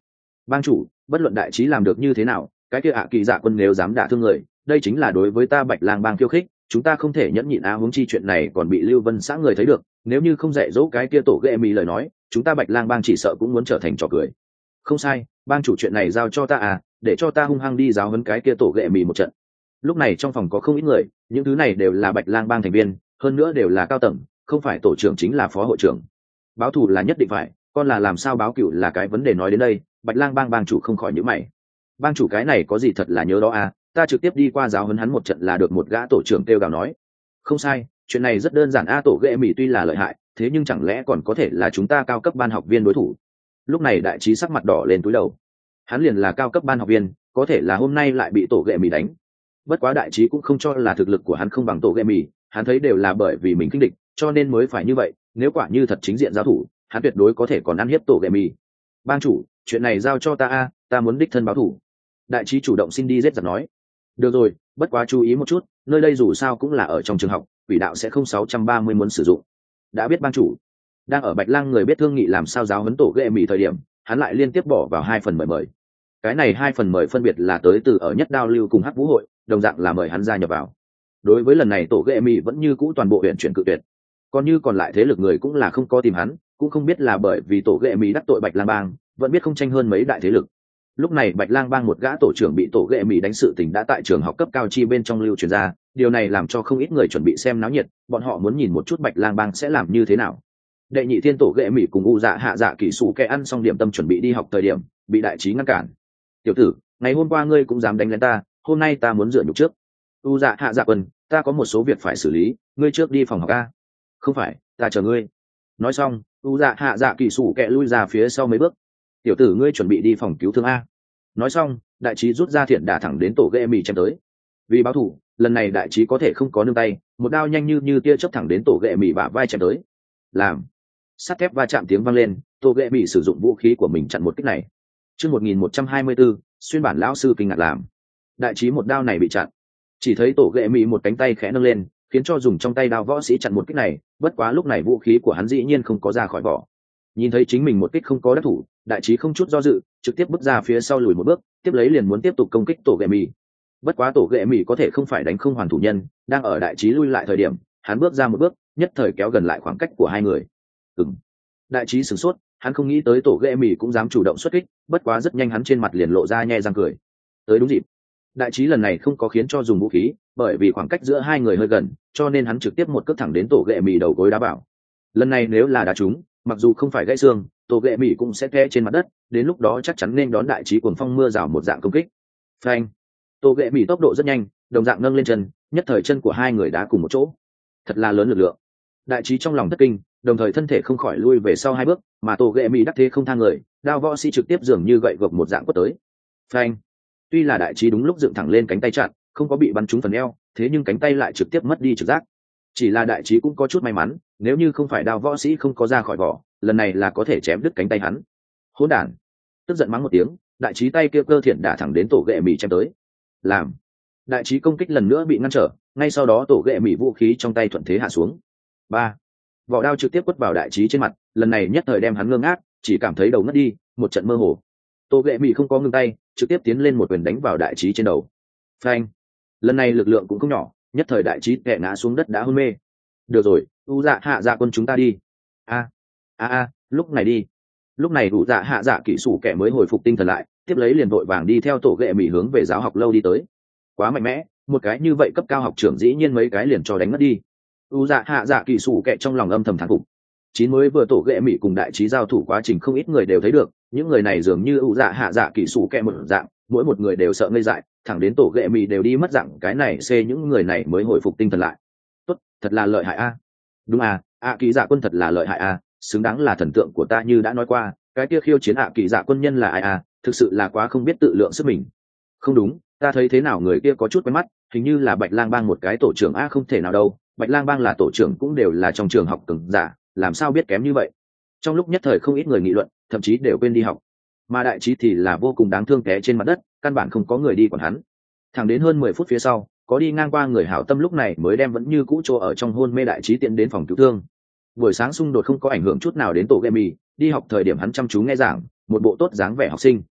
Bang chủ, bất luận đại trí làm được như thế nào, cái kia ạ kỳ dạ quân nếu dám đả thương người, đây chính là đối với ta Bạch Lang bang khiêu khích, chúng ta không thể nhẫn nhịn á. Huống chi chuyện này còn bị Lưu Vân xã người thấy được, nếu như không dạy dỗ cái kia tổ ghệ mì lời nói, chúng ta Bạch Lang bang chỉ sợ cũng muốn trở thành trò cười. Không sai, bang chủ, chuyện này giao cho ta à, để cho ta hung hăng đi giáo huấn cái kia tổ ghệ mì một trận. Lúc này trong phòng có không ít người, những thứ này đều là Bạch Lang bang thành viên, hơn nữa đều là cao tầng, không phải tổ trưởng chính là phó hội trưởng. Báo thù là nhất định phải, còn là làm sao báo cựu là cái vấn đề. Nói đến đây, Bạch Lang bang bang chủ không khỏi nhíu mày. Bang chủ, cái này có gì thật là nhớ đó à, ta trực tiếp đi qua giáo huấn hắn một trận là được. Một gã tổ trưởng kêu gào nói. Không sai, chuyện này rất đơn giản a. Tổ ghệ mì tuy là lợi hại, thế nhưng chẳng lẽ còn có thể là chúng ta cao cấp ban học viên đối thủ? Lúc này đại trí sắc mặt đỏ lên túi đầu. Hắn liền là cao cấp ban học viên, có thể là hôm nay lại bị tổ ghệ mì đánh. Bất quá đại trí cũng không cho là thực lực của hắn không bằng tổ ghệ mì, hắn thấy đều là bởi vì mình kinh địch cho nên mới phải như vậy. Nếu quả như thật chính diện giao thủ, hắn tuyệt đối có thể còn ăn hiếp tổ ghệ mì. Bang chủ, chuyện này giao cho ta a, ta muốn đích thân báo thủ. Đại trí chủ động xin đi giết giặc nói. Được rồi, bất quá chú ý một chút, nơi đây dù sao cũng là ở trong trường học, quỷ đạo sẽ không sáu trăm ba mươi muốn sử dụng. Đã biết bang chủ. Đang ở Bạch Lang người biết thương nghị làm sao giáo huấn tổ ghệ mì thời điểm, hắn lại liên tiếp bỏ vào hai phần mời mời. Cái này hai phần mời phân biệt là tới từ ở Nhất Đao Lưu cùng Hắc Vũ hội, đồng dạng là mời hắn gia nhập vào. Đối với lần này tổ ghệ mì vẫn như cũ toàn bộ huyện chuyển cự tuyệt. Còn như còn lại thế lực người cũng là không có tìm hắn, cũng không biết là bởi vì tổ ghệ mì đắc tội Bạch Lang bang, vẫn biết không tranh hơn mấy đại thế lực. Lúc này Bạch Lang bang một gã tổ trưởng bị tổ ghệ mì đánh sự tình đã tại trường học cấp cao chi bên trong lưu truyền ra, điều này làm cho không ít người chuẩn bị xem náo nhiệt, bọn họ muốn nhìn một chút Bạch Lang bang sẽ làm như thế nào. Đệ nhị thiên tổ ghệ mì cùng u dạ hạ dạ kỹ sủ kẻ ăn xong điểm tâm chuẩn bị đi học thời điểm, bị đại trí ngăn cản. Tiểu tử, ngày hôm qua ngươi cũng dám đánh lên ta, hôm nay ta muốn rửa nhục trước. U dạ hạ dạ quân, ta có một số việc phải xử lý, ngươi trước đi phòng học a. Không phải, ta chờ ngươi. Nói xong, u dạ hạ dạ kỹ sủ kẻ lui ra phía sau mấy bước. Tiểu tử, ngươi chuẩn bị đi phòng cứu thương a. Nói xong, đại trí rút ra thiện đả thẳng đến tổ ghệ mì chém tới. Vì báo thù, lần này đại trí có thể không có nương tay, một đao nhanh như như tia chớp thẳng đến tổ ghệ mì bả vai chém tới. Làm sắt thép va chạm tiếng vang lên, tổ ghệ mì sử dụng vũ khí của mình chặn một kích này. Chương một nghìn một trăm hai mươi bốn, xuyên bản lão sư kinh ngạc làm. Đại trí một đao này bị chặn, chỉ thấy tổ ghệ mì một cánh tay khẽ nâng lên, khiến cho dùng trong tay đao võ sĩ chặn một kích này. Bất quá lúc này vũ khí của hắn dĩ nhiên không có ra khỏi vỏ. Nhìn thấy chính mình một kích không có đắc thủ, đại trí không chút do dự, trực tiếp bước ra phía sau lùi một bước, tiếp lấy liền muốn tiếp tục công kích tổ ghệ mì. Bất quá tổ ghệ mì có thể không phải đánh không hoàn thủ nhân, đang ở đại trí lui lại thời điểm, hắn bước ra một bước, nhất thời kéo gần lại khoảng cách của hai người. Ừm. Đại trí sửng sốt, hắn không nghĩ tới tổ ghệ mì cũng dám chủ động xuất kích, bất quá rất nhanh hắn trên mặt liền lộ ra nhe răng cười. Tới đúng dịp. Đại trí lần này không có khiến cho dùng vũ khí, bởi vì khoảng cách giữa hai người hơi gần, cho nên hắn trực tiếp một cước thẳng đến tổ ghệ mì đầu gối đá bảo. Lần này nếu là đá trúng, mặc dù không phải gãy xương, tổ ghệ mì cũng sẽ té trên mặt đất, đến lúc đó chắc chắn nên đón đại trí cuồng phong mưa rào một dạng công kích. Phanh. Tổ ghệ mì tốc độ rất nhanh, đồng dạng nâng lên chân, nhất thời chân của hai người đá cùng một chỗ. Thật là lớn lực lượng. Đại trí trong lòng thất kinh, đồng thời thân thể không khỏi lui về sau hai bước, mà tổ ghệ mì đắc thế không thang người, đao võ sĩ trực tiếp dường như gậy gộc một dạng quất tới. Phanh. Tuy là đại trí đúng lúc dựng thẳng lên cánh tay chặn, không có bị bắn trúng phần eo, thế nhưng cánh tay lại trực tiếp mất đi trực giác. Chỉ là đại trí cũng có chút may mắn, nếu như không phải đao võ sĩ không có ra khỏi vỏ, lần này là có thể chém đứt cánh tay hắn. Hỗn đản! Tức giận mắng một tiếng, đại trí tay kia cơ thiện đả thẳng đến tổ ghệ mì chém tới. Làm! Đại trí công kích lần nữa bị ngăn trở, ngay sau đó tổ ghệ mì vũ khí trong tay thuận thế hạ xuống. Ba! Vỏ đao trực tiếp quất vào đại trí trên mặt, lần này nhất thời đem hắn ngơ ngác, chỉ cảm thấy đầu ngất đi, một trận mơ hồ. Tổ ghệ mì không có ngừng tay, trực tiếp tiến lên một quyền đánh vào đại trí trên đầu. Phanh! Lần này lực lượng cũng không nhỏ, nhất thời đại trí tè ngã xuống đất đã hôn mê. Được rồi, u dạ hạ dạ quân chúng ta đi. A a a, lúc này đi. Lúc này u dạ hạ dạ kỹ sủ kẻ mới hồi phục tinh thần lại, tiếp lấy liền vội vàng đi theo tổ ghệ mì hướng về giáo học lâu đi tới. Quá mạnh mẽ, một cái như vậy cấp cao học trưởng dĩ nhiên mấy cái liền cho đánh mất đi. U dạ hạ dạ kỹ sủ kẻ trong lòng âm thầm thán phục. Chín mới vừa tổ ghệ mì cùng đại trí giao thủ quá trình không ít người đều thấy được, những người này dường như u dạ hạ dạ kỹ sủ kẻ một dạng, mỗi một người đều sợ ngây dại, thẳng đến tổ ghệ mì đều đi mất dạng, cái này xê những người này mới hồi phục tinh thần lại. Tốt, thật là lợi hại a. Đúng à, ạ kỳ dạ quân thật là lợi hại a, xứng đáng là thần tượng của ta. Như đã nói qua, cái kia khiêu chiến ạ kỳ dạ quân nhân là ai a, thực sự là quá không biết tự lượng sức mình. Không đúng, ta thấy thế nào người kia có chút quen mắt, hình như là Bạch Lang bang một cái tổ trưởng a. Không thể nào đâu, Bạch Lang bang là tổ trưởng cũng đều là trong trường học cường giả, làm sao biết kém như vậy. Trong lúc nhất thời không ít người nghị luận, thậm chí đều quên đi học, mà đại trí thì là vô cùng đáng thương té trên mặt đất, căn bản không có người đi quản hắn. Thẳng đến hơn mười phút phía sau, có đi ngang qua người hảo tâm lúc này mới đem vẫn như cũ chỗ ở trong hôn mê đại trí tiện đến phòng cứu thương. Buổi sáng xung đột không có ảnh hưởng chút nào đến tổ ghệ mì, đi học thời điểm hắn chăm chú nghe giảng, một bộ tốt dáng vẻ học sinh.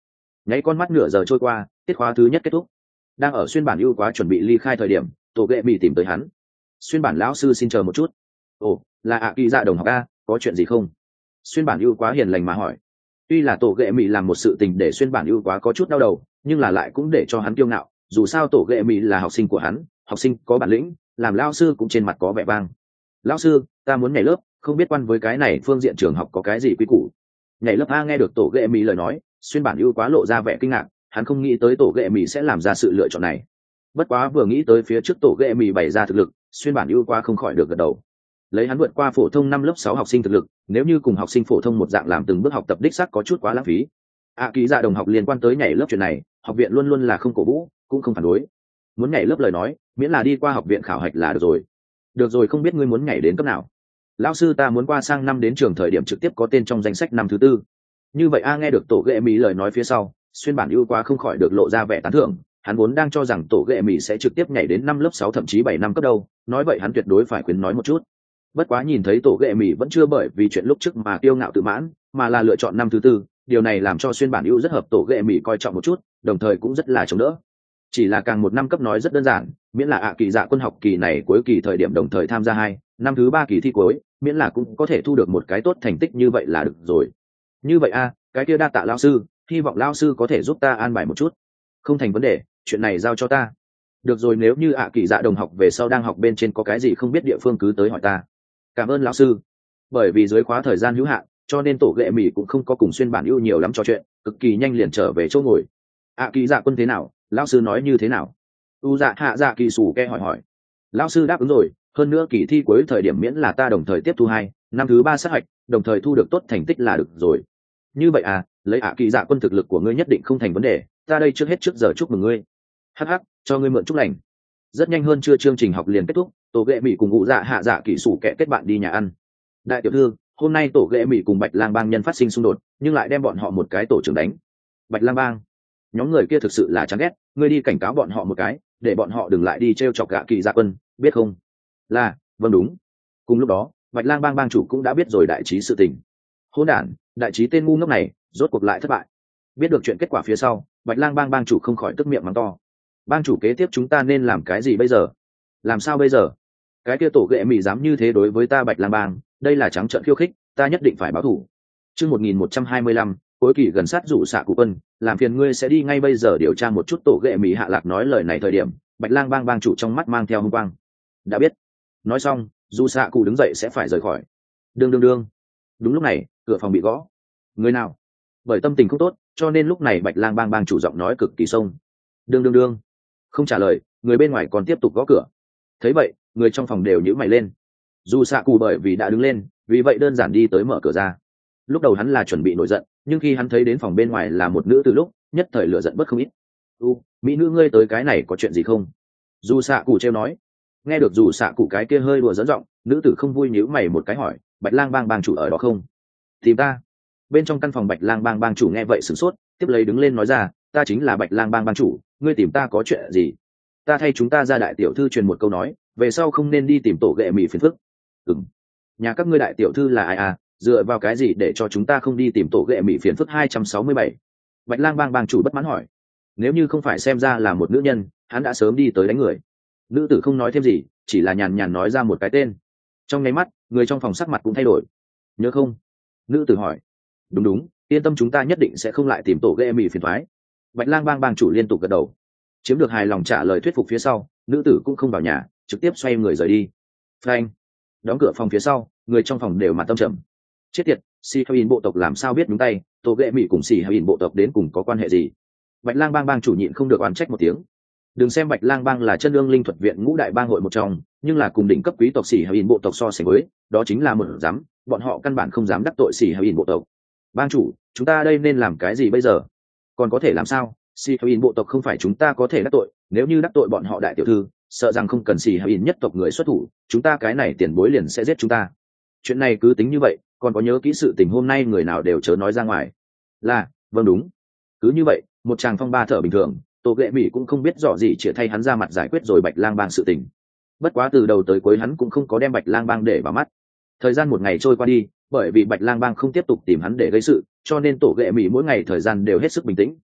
nháy con mắt nửa giờ trôi qua, tiết khóa thứ nhất kết thúc. Đang ở xuyên bản ưu quá chuẩn bị ly khai thời điểm, tổ ghệ mỹ tìm tới hắn. Xuyên bản lão sư xin chờ một chút. Ồ, là ạ kỳ dạ đồng học a, có chuyện gì không? Xuyên bản ưu quá hiền lành mà hỏi. Tuy là tổ ghệ mỹ làm một sự tình để xuyên bản ưu quá có chút đau đầu, nhưng là lại cũng để cho hắn kiêu ngạo. Dù sao tổ ghệ mỹ là học sinh của hắn, học sinh có bản lĩnh, làm lão sư cũng trên mặt có vẻ vang. Lão sư, ta muốn nhảy lớp, không biết quan với cái này phương diện trường học có cái gì quy củ. Nhảy lớp a. Nghe được tổ ghệ mỹ lời nói, xuyên bản ưu quá lộ ra vẻ kinh ngạc, hắn không nghĩ tới tổ ghệ mỹ sẽ làm ra sự lựa chọn này. Bất quá vừa nghĩ tới phía trước tổ ghệ mỹ bày ra thực lực, xuyên bản ưu quá không khỏi được gật đầu. Lấy hắn vượt qua phổ thông năm lớp sáu học sinh thực lực, nếu như cùng học sinh phổ thông một dạng làm từng bước học tập đích xác có chút quá lãng phí. ạ kỳ dạ đồng học liên quan tới nhảy lớp chuyện này, học viện luôn luôn là không cổ vũ, cũng không phản đối. Muốn nhảy lớp lời nói, miễn là đi qua học viện khảo hạch là được rồi. Được rồi, không biết ngươi muốn nhảy đến cấp nào? Lão sư, ta muốn qua sang năm đến trường thời điểm trực tiếp có tên trong danh sách năm thứ tư. Như vậy a. Nghe được tổ ghệ mỹ lời nói phía sau, xuyên bản ưu quá không khỏi được lộ ra vẻ tán thưởng. Hắn vốn đang cho rằng tổ ghệ mỹ sẽ trực tiếp nhảy đến năm lớp sáu thậm chí bảy năm cấp đâu, nói vậy hắn tuyệt đối phải khuyến nói một chút. Bất quá nhìn thấy tổ ghệ mỹ vẫn chưa bởi vì chuyện lúc trước mà kiêu ngạo tự mãn, mà là lựa chọn năm thứ tư, điều này làm cho xuyên bản ưu rất hợp tổ ghệ mỹ coi trọng một chút, đồng thời cũng rất là chống đỡ. Chỉ là càng một năm cấp nói rất đơn giản, miễn là ạ kỳ dạ quân học kỳ này cuối kỳ thời điểm đồng thời tham gia hai năm thứ ba kỳ thi cuối, miễn là cũng có thể thu được một cái tốt thành tích như vậy là được rồi. Như vậy a, cái kia đa tạ lão sư, hy vọng lão sư có thể giúp ta an bài một chút. Không thành vấn đề, chuyện này giao cho ta. Được rồi, nếu như ạ kỳ dạ đồng học về sau đang học bên trên có cái gì không biết địa phương cứ tới hỏi ta. Cảm ơn lão sư. Bởi vì dưới khóa thời gian hữu hạn, cho nên tổ ghệ mỹ cũng không có cùng xuyên bản ưu nhiều lắm trò chuyện, cực kỳ nhanh liền trở về chỗ ngồi. ạ kỳ dạ quân thế nào, lão sư nói như thế nào? U dạ hạ dạ kỳ sủ ke hỏi hỏi. Lão sư đáp ứng rồi, hơn nữa kỳ thi cuối thời điểm miễn là ta đồng thời tiếp thu hai năm thứ ba sát hạch, đồng thời thu được tốt thành tích là được rồi. Như vậy à, lấy ạ kỳ dạ quân thực lực của ngươi nhất định không thành vấn đề, ta đây trước hết trước giờ chúc mừng ngươi. Hh, cho ngươi mượn chúc lành. Rất nhanh hơn trưa chương trình học liền kết thúc, tổ ghệ mỹ cùng ngụ dạ hạ dạ kỳ sủ kẹ kết bạn đi nhà ăn. Đại tiểu thư, hôm nay tổ ghệ mỹ cùng Bạch Lang Bang nhân phát sinh xung đột, nhưng lại đem bọn họ một cái tổ trưởng đánh. Bạch Lang Bang, nhóm người kia thực sự là chán ghét, ngươi đi cảnh cáo bọn họ một cái, để bọn họ đừng lại đi t r e o chọc gạ kỳ dạ quân, biết không? Là, vâng đúng. Cùng lúc đó, Bạch Lang Bang bang chủ cũng đã biết rồi đại trí sự tình. Hỗn đản, đại trí tên ngu ngốc này, rốt cuộc lại thất bại. Biết được chuyện kết quả phía sau, Bạch Lang Bang bang chủ không khỏi tức miệng mắng to. Bang chủ, kế tiếp chúng ta nên làm cái gì bây giờ? Làm sao bây giờ? Cái kia tổ ghệ mỹ dám như thế đối với ta Bạch Lang Bang, đây là trắng trợn khiêu khích, ta nhất định phải báo thù. Chương một nghìn một trăm hai mươi lăm, cuối kỳ gần sát rủ xạ cụ quân, làm phiền ngươi sẽ đi ngay bây giờ điều tra một chút tổ ghệ mỹ. Hạ Lạc nói lời này thời điểm, Bạch Lang Bang bang chủ trong mắt mang theo hung quang. Đã biết. Nói xong, dù xạ cụ đứng dậy sẽ phải rời khỏi. Đương đương đương. Đúng lúc này, cửa phòng bị gõ. Người nào? Bởi tâm tình không tốt, cho nên lúc này Bạch Lang Bang bang chủ giọng nói cực kỳ sông. Đương đương đương. Không trả lời, người bên ngoài còn tiếp tục gõ cửa. Thấy vậy, người trong phòng đều nhíu mày lên. Dù xạ cụ bởi vì đã đứng lên, vì vậy đơn giản đi tới mở cửa ra. Lúc đầu hắn là chuẩn bị nổi giận, nhưng khi hắn thấy đến phòng bên ngoài là một nữ từ lúc, nhất thời lửa giận bớt không ít. U, mỹ nữ, ngươi tới cái này có chuyện gì không? Dù xạ cụ trêu nói. Nghe được dù xạ cụ cái kia hơi đùa dẫn giọng, nữ tử không vui nhíu mày một cái hỏi, Bạch Lang Bang bang chủ ở đó không? Tìm ta. Bên trong căn phòng Bạch Lang Bang bang chủ nghe vậy sửng sốt, tiếp lấy đứng lên nói ra, ta chính là Bạch Lang Bang bang chủ, ngươi tìm ta có chuyện gì? Ta thay chúng ta ra đại tiểu thư truyền một câu nói, về sau không nên đi tìm tổ ghệ mỹ phiền phức. Ừm. Nhà các ngươi đại tiểu thư là ai à? Dựa vào cái gì để cho chúng ta không đi tìm tổ ghệ mỹ phiền phức? Hai trăm sáu mươi bảy. Bạch Lang Bang bang chủ bất mãn hỏi. Nếu như không phải xem ra là một nữ nhân, hắn đã sớm đi tới đánh người. Nữ tử không nói thêm gì, chỉ là nhàn nhàn nói ra một cái tên. Trong nháy mắt, người trong phòng sắc mặt cũng thay đổi. Nhớ không? Nữ tử hỏi. Đúng đúng, yên tâm, chúng ta nhất định sẽ không lại tìm tổ ghệ mỹ phiền toái. Bạch Lang Bang bang chủ liên tục gật đầu. Chiếm được hài lòng trả lời thuyết phục phía sau, nữ tử cũng không vào nhà, trực tiếp xoay người rời đi. Phanh. Đóng cửa phòng phía sau, người trong phòng đều mặt tâm trầm. Chết tiệt, Si Hain bộ tộc làm sao biết nhúng tay, tổ ghệ mỹ cùng Si Hain bộ tộc đến cùng có quan hệ gì? Bạch Lang Bang bang chủ nhịn không được oán trách một tiếng. Đừng xem Bạch Lang Bang là chân ương linh thuật viện ngũ đại bang hội một trong, nhưng là cùng đỉnh cấp quý tộc Si Hain bộ tộc so sánh với, đó chính là một dám, bọn họ căn bản không dám đắc tội Si Hain bộ tộc. Bang chủ, chúng ta đây nên làm cái gì bây giờ? Còn có thể làm sao? Si Hain bộ tộc không phải chúng ta có thể đắc tội, nếu như đắc tội bọn họ đại tiểu thư, sợ rằng không cần Si Hain nhất tộc người xuất thủ, chúng ta cái này tiền bối liền sẽ giết chúng ta. Chuyện này cứ tính như vậy, còn có nhớ kỹ sự tình hôm nay người nào đều chớ nói ra ngoài. Là, vâng đúng. Cứ như vậy, một chàng phong ba thở bình thường, tổ ghệ mỹ cũng không biết rõ gì, chỉ thay hắn ra mặt giải quyết rồi Bạch Lang Bang sự tình. Bất quá từ đầu tới cuối hắn cũng không có đem Bạch Lang Bang để vào mắt. Thời gian một ngày trôi qua đi, bởi vì Bạch Lang Bang không tiếp tục tìm hắn để gây sự, cho nên tổ ghệ mỹ mỗi ngày thời gian đều hết sức bình tĩnh.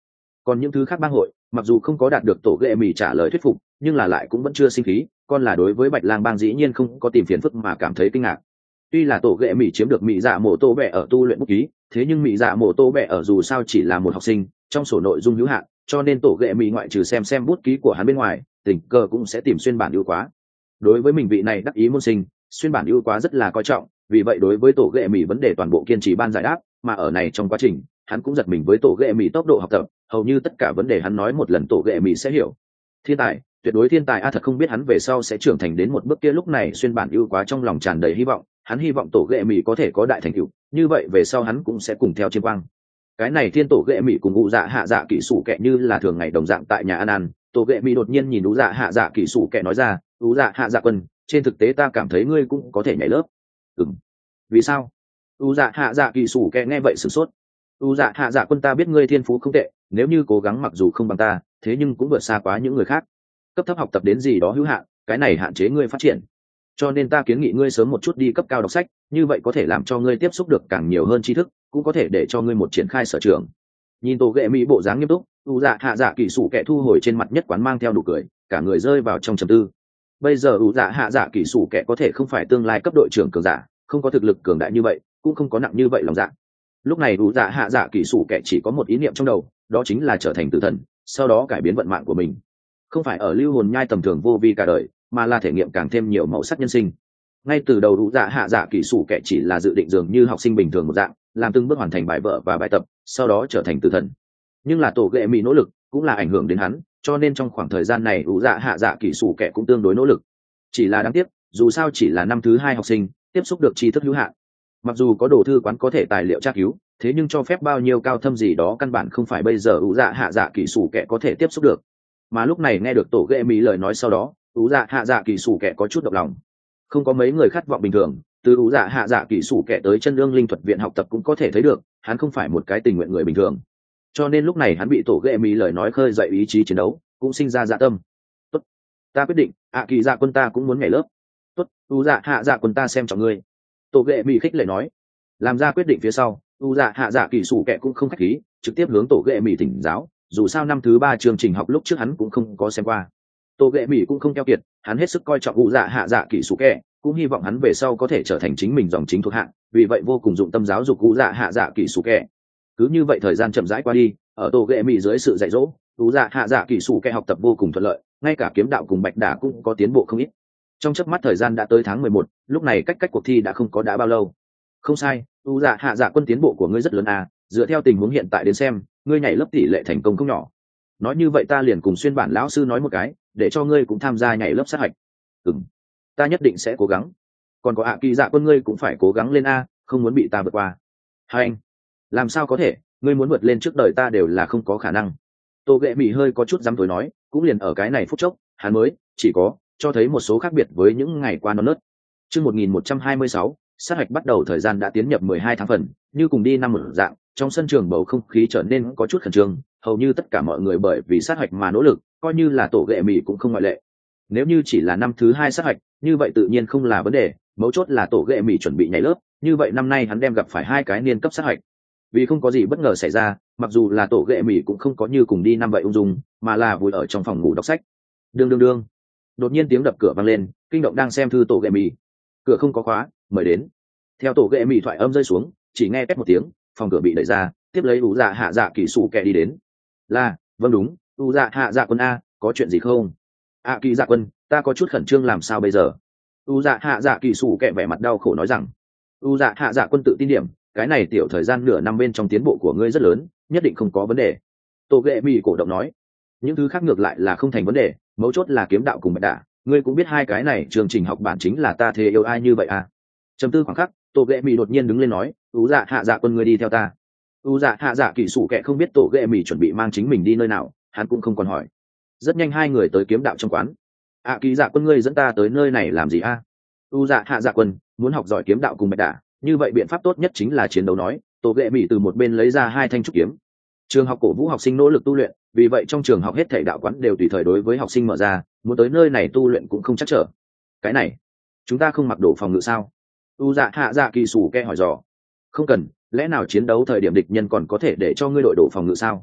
Còn những thứ khác bang hội mặc dù không có đạt được tổ ghệ mì trả lời thuyết phục, nhưng là lại cũng vẫn chưa sinh khí, còn là đối với bạch lang bang dĩ nhiên không có tìm phiền phức mà cảm thấy kinh ngạc. Tuy là tổ ghệ mì chiếm được mỹ dạ mổ tô bẹ ở tu luyện bút ký, thế nhưng mỹ dạ mổ tô bẹ ở dù sao chỉ là một học sinh, trong sổ nội dung hữu hạn, cho nên tổ ghệ mì ngoại trừ xem xem bút ký của hắn bên ngoài, tình cờ cũng sẽ tìm xuyên bản ưu quá. Đối với mình vị này đắc ý môn sinh, xuyên bản ưu quá rất là coi trọng, vì vậy đối với tổ ghệ mì vấn đề toàn bộ kiên trì ban giải đáp, mà ở này trong quá trình hắn cũng giật mình với tổ ghệ mì tốc độ học tập, hầu như tất cả vấn đề hắn nói một lần tổ ghệ mì sẽ hiểu. Thiên tài, tuyệt đối thiên tài a, thật không biết hắn về sau sẽ trưởng thành đến một bước kia. Lúc này xuyên bản ưu quá trong lòng tràn đầy hy vọng, hắn hy vọng tổ ghệ mì có thể có đại thành tựu, như vậy về sau hắn cũng sẽ cùng theo chiêm quang. Cái này thiên tổ ghệ mì cùng ụ dạ hạ dạ kỹ sủ kẹ như là thường ngày đồng dạng tại nhà ăn ăn, tổ ghệ mì đột nhiên nhìn ụ dạ hạ dạ kỹ sủ kẹ nói ra, ụ dạ hạ dạ quân, trên thực tế ta cảm thấy ngươi cũng có thể nhảy lớp. Ừm, vì sao? ụ dạ hạ dạ kỹ sủ kẹ nghe vậy sửng sốt. ụ dạ hạ dạ quân, ta biết ngươi thiên phú không tệ, nếu như cố gắng mặc dù không bằng ta, thế nhưng cũng vượt xa quá những người khác. Cấp thấp học tập đến gì đó hữu hạn, cái này hạn chế ngươi phát triển, cho nên ta kiến nghị ngươi sớm một chút đi cấp cao đọc sách, như vậy có thể làm cho ngươi tiếp xúc được càng nhiều hơn tri thức, cũng có thể để cho ngươi một triển khai sở trường. Nhìn tổ ghệ mỹ bộ dáng nghiêm túc, u dạ hạ dạ kỹ sủ kẻ thu hồi trên mặt nhất quán mang theo nụ cười, cả người rơi vào trong trầm tư. Bây giờ u dạ hạ dạ kỹ sủ kẻ có thể không phải tương lai cấp đội trưởng cường giả, không có thực lực cường đại như vậy, cũng không có nặng như vậy lòng dạ. Lúc này u dạ hạ dạ kỹ sủ kẻ chỉ có một ý niệm trong đầu, đó chính là trở thành tử thần, sau đó cải biến vận mạng của mình. Không phải ở lưu hồn nhai tầm thường vô vi cả đời, mà là thể nghiệm càng thêm nhiều màu sắc nhân sinh. Ngay từ đầu u dạ hạ dạ kỹ sủ kẻ chỉ là dự định dường như học sinh bình thường một dạng, làm từng bước hoàn thành bài vở và bài tập, sau đó trở thành tử thần. Nhưng là tổ ghệ mỹ nỗ lực cũng là ảnh hưởng đến hắn, cho nên trong khoảng thời gian này u dạ hạ dạ kỹ sủ kẻ cũng tương đối nỗ lực. Chỉ là đáng tiếc, dù sao chỉ là năm thứ hai học sinh, tiếp xúc được tri thức hữu hạn. Mặc dù có đồ thư quán có thể tài liệu tra cứu, thế nhưng cho phép bao nhiêu cao thâm gì đó căn bản không phải bây giờ u dạ hạ dạ kỹ sủ kẻ có thể tiếp xúc được. Mà lúc này nghe được tổ ghệ mỹ lời nói sau đó, u dạ hạ dạ kỹ sủ kẻ có chút động lòng. Không có mấy người khát vọng bình thường, từ u dạ hạ dạ kỹ sủ kẻ tới chân lương linh thuật viện học tập cũng có thể thấy được, hắn không phải một cái tình nguyện người bình thường. Cho nên lúc này hắn bị tổ ghệ mỹ lời nói khơi dậy ý chí chiến đấu, cũng sinh ra dạ tâm. Tốt, ta quyết định, ạ kỳ dạ quân ta cũng muốn nhảy lớp. Tốt, u dạ hạ dạ quân ta xem trọng ngươi. Tổ ghệ mỹ khích lệ nói. Làm ra quyết định phía sau, u dạ hạ dạ kỹ sủ kẻ cũng không khách khí, trực tiếp hướng tổ ghệ mỹ thỉnh giáo. Dù sao năm thứ ba chương trình học lúc trước hắn cũng không có xem qua. Tổ ghệ mỹ cũng không keo kiệt, hắn hết sức coi trọng u dạ hạ dạ kỹ sủ kẻ, cũng hy vọng hắn về sau có thể trở thành chính mình dòng chính thuộc hạng, vì vậy vô cùng dụng tâm giáo dục u dạ hạ dạ kỹ sủ kẻ. Cứ như vậy thời gian chậm rãi qua đi, ở tổ ghệ mỹ dưới sự dạy dỗ, u dạ hạ dạ kỹ sủ kẻ học tập vô cùng thuận lợi, ngay cả kiếm đạo cùng bạch đả cũng có tiến bộ không ít. Trong chớp mắt thời gian đã tới tháng mười một, lúc này cách cách cuộc thi đã không có đã bao lâu. Không sai, u dạ hạ dạ quân, tiến bộ của ngươi rất lớn à, dựa theo tình huống hiện tại đến xem, ngươi nhảy lớp tỷ lệ thành công không nhỏ. Nói như vậy ta liền cùng xuyên bản lão sư nói một cái, để cho ngươi cũng tham gia nhảy lớp sát hạch. Ừm, ta nhất định sẽ cố gắng. Còn có ạ kỳ dạ quân, ngươi cũng phải cố gắng lên a, không muốn bị ta vượt qua. Hai anh, làm sao có thể, ngươi muốn vượt lên trước đời ta đều là không có khả năng. Tô ghệ mỹ hơi có chút dám tối nói, cũng liền ở cái này phút chốc, hắn mới chỉ có cho thấy một số khác biệt với những ngày qua non nớt. Chương một nghìn một trăm hai mươi sáu, sát hạch bắt đầu, thời gian đã tiến nhập mười hai tháng phần, như cùng đi năm một dạng, trong sân trường bầu không khí trở nên có chút khẩn trương, hầu như tất cả mọi người bởi vì sát hạch mà nỗ lực, coi như là tổ ghệ mỹ cũng không ngoại lệ. Nếu như chỉ là năm thứ hai sát hạch, như vậy tự nhiên không là vấn đề, mấu chốt là tổ ghệ mỹ chuẩn bị nhảy lớp, như vậy năm nay hắn đem gặp phải hai cái niên cấp sát hạch. Vì không có gì bất ngờ xảy ra, mặc dù là tổ ghệ mỹ cũng không có như cùng đi năm vậy ung dung, mà là vùi ở trong phòng ngủ đọc sách. Đương đương đương, đột nhiên tiếng đập cửa vang lên, kinh động đang xem thư tổ ghệ mỹ. Cửa không có khóa, mời đến. Theo tổ ghệ mỹ thoại âm rơi xuống, chỉ nghe két một tiếng, phòng cửa bị đẩy ra, tiếp lấy u dạ hạ dạ kỹ sủ kẻ đi đến. Là, vâng đúng, u dạ hạ dạ quân a, có chuyện gì không? ạ kỳ dạ quân, ta có chút khẩn trương, làm sao bây giờ? U dạ hạ dạ kỹ sủ kẻ vẻ mặt đau khổ nói rằng. U dạ hạ dạ quân tự tin điểm, cái này tiểu thời gian nửa năm bên trong tiến bộ của ngươi rất lớn, nhất định không có vấn đề. Tổ ghệ mỹ cổ động nói. Những thứ khác ngược lại là không thành vấn đề, mấu chốt là kiếm đạo cùng bạch đả, ngươi cũng biết hai cái này chương trình học bản chính là ta thế yêu ai như vậy à? Trầm tư khoảng khắc, tổ ghệ mỹ đột nhiên đứng lên nói, u dạ hạ dạ quân, ngươi đi theo ta. U dạ hạ dạ kỹ sủ kẻ không biết tổ ghệ mỹ chuẩn bị mang chính mình đi nơi nào, hắn cũng không còn hỏi. Rất nhanh hai người tới kiếm đạo trong quán. ạ kỳ dạ quân, ngươi dẫn ta tới nơi này làm gì a? À? U dạ hạ dạ quân, muốn học giỏi kiếm đạo cùng bạch đả, như vậy biện pháp tốt nhất chính là chiến đấu nói. Tổ ghệ mỹ từ một bên lấy ra hai thanh trúc kiếm. Trường học cổ vũ học sinh nỗ lực tu luyện, vì vậy trong trường học hết thảy đạo quán đều tùy thời đối với học sinh mở ra, muốn tới nơi này tu luyện cũng không chắc trở. Cái này, chúng ta không mặc đồ phòng ngự sao? U dạ hạ dạ kỳ sủ kẻ hỏi dò. Không cần, lẽ nào chiến đấu thời điểm địch nhân còn có thể để cho ngươi đội đồ phòng ngự sao?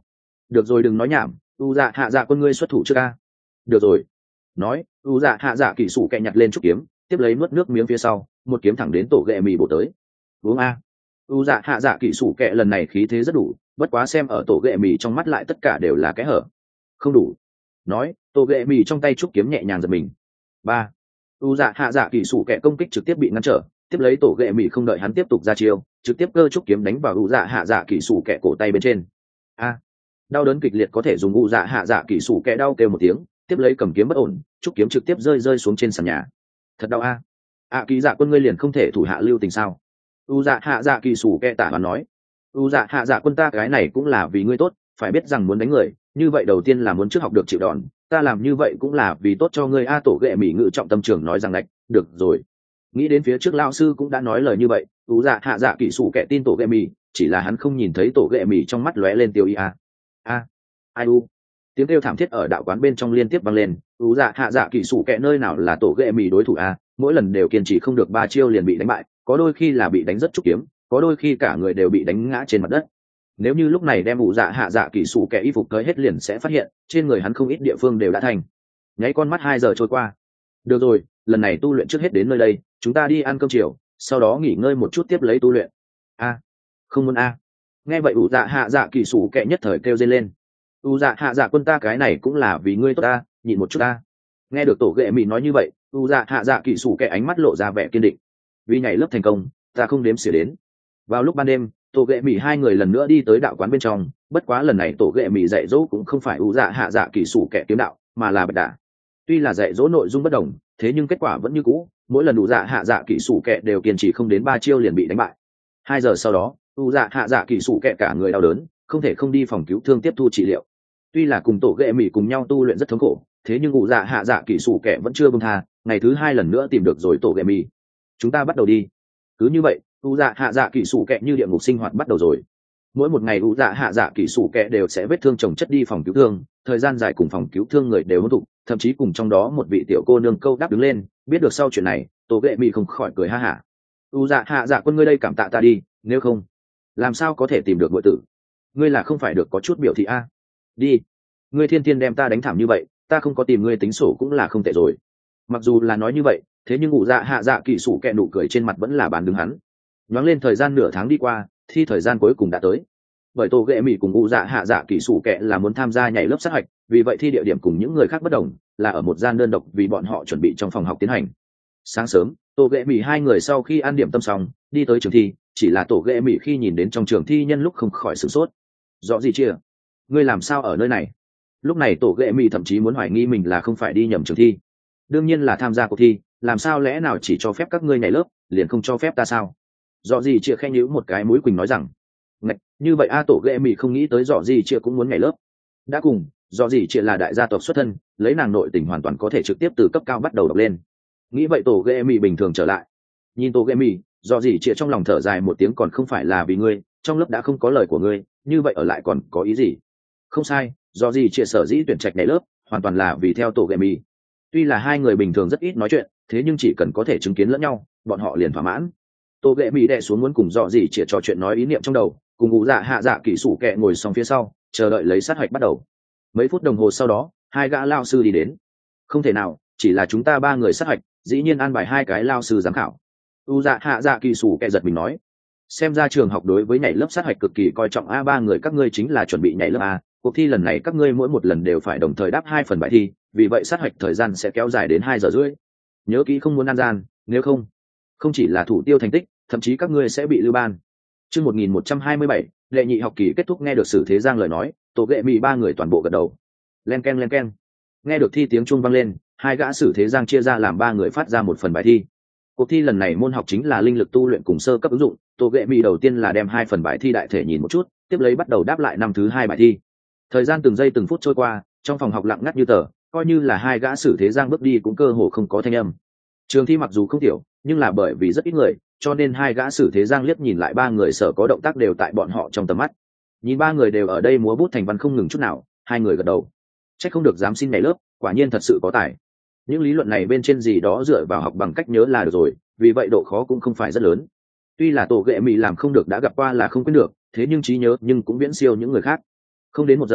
được rồi đừng nói nhảm, u dạ hạ dạ quân ngươi xuất thủ trước ca. Được rồi. Nói u dạ hạ dạ kỳ sủ kẹ nhặt lên trúc kiếm, tiếp lấy nuốt nước miếng phía sau, một kiếm thẳng đến tổ ghệ mì bổ tới. Uống a. U dạ hạ dạ kỳ sủ kẹ lần này khí thế rất đủ, bất quá xem ở tổ ghệ mì trong mắt lại tất cả đều là cái hở. Không đủ. Nói tổ ghệ mì trong tay trúc kiếm nhẹ nhàng giật mình. Ba. U dạ hạ dạ kỳ sủ kẹ công kích trực tiếp bị ngăn trở, tiếp lấy tổ ghệ mì không đợi hắn tiếp tục ra chiêu, trực tiếp cơ trúc kiếm đánh vào u dạ hạ dạ kỳ sủ kẹ cổ tay bên trên. A. Đau đớn kịch liệt có thể dùng u dạ hạ dạ kỳ sủ kẹ đau kêu một tiếng, tiếp lấy cầm kiếm bất ổn, trúc kiếm trực tiếp rơi rơi xuống trên sàn nhà. Thật đau a. A kỳ dạ quân ngươi liền không thể thủ hạ lưu tình sao? U dạ hạ dạ kỳ sủ kẹ tả mà nói. U dạ hạ dạ quân ta cái này cũng là vì ngươi tốt, phải biết rằng muốn đánh người như vậy đầu tiên là muốn trước học được chịu đòn, ta làm như vậy cũng là vì tốt cho ngươi. A tổ ghệ mỹ ngự trọng tâm trường nói rằng lạch, được rồi. Nghĩ đến phía trước lão sư cũng đã nói lời như vậy, u dạ hạ dạ kỳ sủ kẹ tin tổ ghệ mỹ, chỉ là hắn không nhìn thấy tổ ghệ mỹ trong mắt lóe lên tiêu y. A a ai u. Tiếng kêu thảm thiết ở đạo quán bên trong liên tiếp vang lên, u dạ hạ dạ kỳ sủ kẹ nơi nào là tổ ghệ mỹ đối thủ a, mỗi lần đều kiên trì không được ba chiêu liền bị đánh bại, có đôi khi là bị đánh rất trúc kiếm, có đôi khi cả người đều bị đánh ngã trên mặt đất. Nếu như lúc này đem ủ dạ hạ dạ kỳ sủ kẻ y phục tới hết liền sẽ phát hiện trên người hắn không ít địa phương đều đã thành. Nháy con mắt hai giờ trôi qua. Được rồi, lần này tu luyện trước hết đến nơi đây, chúng ta đi ăn cơm chiều, sau đó nghỉ ngơi một chút tiếp lấy tu luyện. A, không muốn a. Nghe vậy ủ dạ hạ dạ kỳ sủ kẻ nhất thời kêu dây lên. ủ dạ hạ dạ quân ta cái này cũng là vì ngươi tốt ta, nhịn một chút ta. Nghe được tổ ghệ mị nói như vậy, ủ dạ hạ dạ kỳ sủ kẻ ánh mắt lộ ra vẻ kiên định. Vì nhảy lớp thành công, ta không đếm xỉa đến. Vào lúc ban đêm, tổ ghệ mì hai người lần nữa đi tới đạo quán bên trong, bất quá lần này tổ ghệ mì dạy dỗ cũng không phải u dạ hạ dạ kỳ sủ kẻ kiếm đạo, mà là bạch đả. Tuy là dạy dỗ nội dung bất đồng, thế nhưng kết quả vẫn như cũ, mỗi lần u dạ hạ dạ kỳ sủ kẻ đều kiên trì không đến ba chiêu liền bị đánh bại. Hai giờ sau đó, u dạ hạ dạ kỳ sủ kẻ cả người đau đớn, không thể không đi phòng cứu thương tiếp thu trị liệu. Tuy là cùng tổ ghệ mì cùng nhau tu luyện rất thống khổ, thế nhưng u dạ hạ dạ kỳ sủ kẻ vẫn chưa buông tha, ngày thứ hai lần nữa tìm được rồi tổ ghệ mì. Chúng ta bắt đầu đi. Cứ như vậy, u dạ hạ dạ kỳ sủ kẹ như địa ngục sinh hoạt bắt đầu rồi. Mỗi một ngày u dạ hạ dạ kỳ sủ kẹ đều sẽ vết thương chồng chất đi phòng cứu thương, thời gian dài cùng phòng cứu thương người đều hỗn tụ, thậm chí cùng trong đó một vị tiểu cô nương câu đáp đứng lên. Biết được sau chuyện này, tổ ghệ mị không khỏi cười ha hả. U dạ hạ dạ quân ngươi đây cảm tạ ta đi, nếu không làm sao có thể tìm được nội tử. Ngươi là không phải được có chút biểu thị a. Đi, ngươi thiên thiên đem ta đánh thảm như vậy, ta không có tìm ngươi tính sổ cũng là không tệ rồi. Mặc dù là nói như vậy, thế nhưng u dạ hạ dạ kỳ sủ kẹ nụ cười trên mặt vẫn là bàn đứng hắn. Nhoáng lên thời gian nửa tháng đi qua, thì thời gian cuối cùng đã tới. Bởi tổ ghệ mỹ cùng u dạ hạ dạ kỳ sủ kẹ là muốn tham gia nhảy lớp sát hạch, vì vậy thi địa điểm cùng những người khác bất đồng, là ở một gian đơn độc vì bọn họ chuẩn bị trong phòng học tiến hành. Sáng sớm, tổ ghệ mỹ hai người sau khi ăn điểm tâm xong, đi tới trường thi, chỉ là tổ ghệ mỹ khi nhìn đến trong trường thi nhân lúc không khỏi sửng sốt. Rõ gì chia? Ngươi làm sao ở nơi này? Lúc này tổ ghệ mỹ thậm chí muốn hoài nghi mình là không phải đi nhầm trường thi. Đương nhiên là tham gia cuộc thi, làm sao lẽ nào chỉ cho phép các ngươi nhảy lớp, liền không cho phép ta sao? Dọ gì chia khe nhíu một cái mũi quỳnh nói rằng, ngạch, như vậy a tổ ghệ mì không nghĩ tới dọ gì chia cũng muốn nhảy lớp. Đã cùng, dọ gì chia là đại gia tộc xuất thân, lấy nàng nội tình hoàn toàn có thể trực tiếp từ cấp cao bắt đầu đọc lên. Nghĩ vậy tổ ghệ mì bình thường trở lại. Nhìn tổ ghệ mì, dọ gì chia trong lòng thở dài một tiếng, còn không phải là vì ngươi, trong lớp đã không có lời của ngươi, như vậy ở lại còn có ý gì? Không sai, dọ gì chia sở dĩ tuyển trạch nhảy lớp, hoàn toàn là vì theo tổ ghệ mì. Tuy là hai người bình thường rất ít nói chuyện, thế nhưng chỉ cần có thể chứng kiến lẫn nhau, bọn họ liền thỏa mãn. Tô ghệ mỹ đè xuống muốn cùng dọ gì chỉ trò chuyện nói ý niệm trong đầu, cùng ngủ dạ hạ dạ kỹ sủ kẹ ngồi xong phía sau, chờ đợi lấy sát hạch bắt đầu. Mấy phút đồng hồ sau đó, hai gã lao sư đi đến. Không thể nào, chỉ là chúng ta ba người sát hạch, dĩ nhiên an bài hai cái lao sư giám khảo. U dạ hạ dạ kỹ sủ kẹ giật mình nói, xem ra trường học đối với nhảy lớp sát hạch cực kỳ coi trọng. A ba người các ngươi chính là chuẩn bị nhảy lớp A, cuộc thi lần này các ngươi mỗi một lần đều phải đồng thời đáp hai phần bài thi, vì vậy sát hạch thời gian sẽ kéo dài đến hai giờ rưỡi. Nhớ kỹ không muốn ăn gian, nếu không không chỉ là thủ tiêu thành tích, thậm chí các ngươi sẽ bị lưu ban. Chương một nghìn một trăm hai mươi bảy, lệ nhị học kỳ kết thúc. Nghe được Sử Thế Giang lời nói, tổ ghệ mì ba người toàn bộ gật đầu. Len ken len ken. Nghe được thi tiếng chuông vang lên, hai gã Sử Thế Giang chia ra làm ba người phát ra một phần bài thi. Cuộc thi lần này môn học chính là linh lực tu luyện cùng sơ cấp ứng dụng. Tổ ghệ mì đầu tiên là đem hai phần bài thi đại thể nhìn một chút, tiếp lấy bắt đầu đáp lại năm thứ hai bài thi. Thời gian từng giây từng phút trôi qua, trong phòng học lặng ngắt như tờ, coi như là hai gã Sử Thế Giang bước đi cũng cơ hồ không có thanh âm. Trường thi mặc dù không tiểu, nhưng là bởi vì rất ít người, cho nên hai gã Sử Thế Giang liếc nhìn lại ba người sở có động tác đều tại bọn họ trong tầm mắt. Nhìn ba người đều ở đây múa bút thành văn không ngừng chút nào, hai người gật đầu. Chắc không được dám xin nhảy lớp, quả nhiên thật sự có tài. Những lý luận này bên trên gì đó dựa vào học bằng cách nhớ là được rồi, vì vậy độ khó cũng không phải rất lớn. Tuy là tổ ghệ mị làm không được đã gặp qua là không quên được, thế nhưng trí nhớ nhưng cũng viễn siêu những người khác. Không đến một giờ,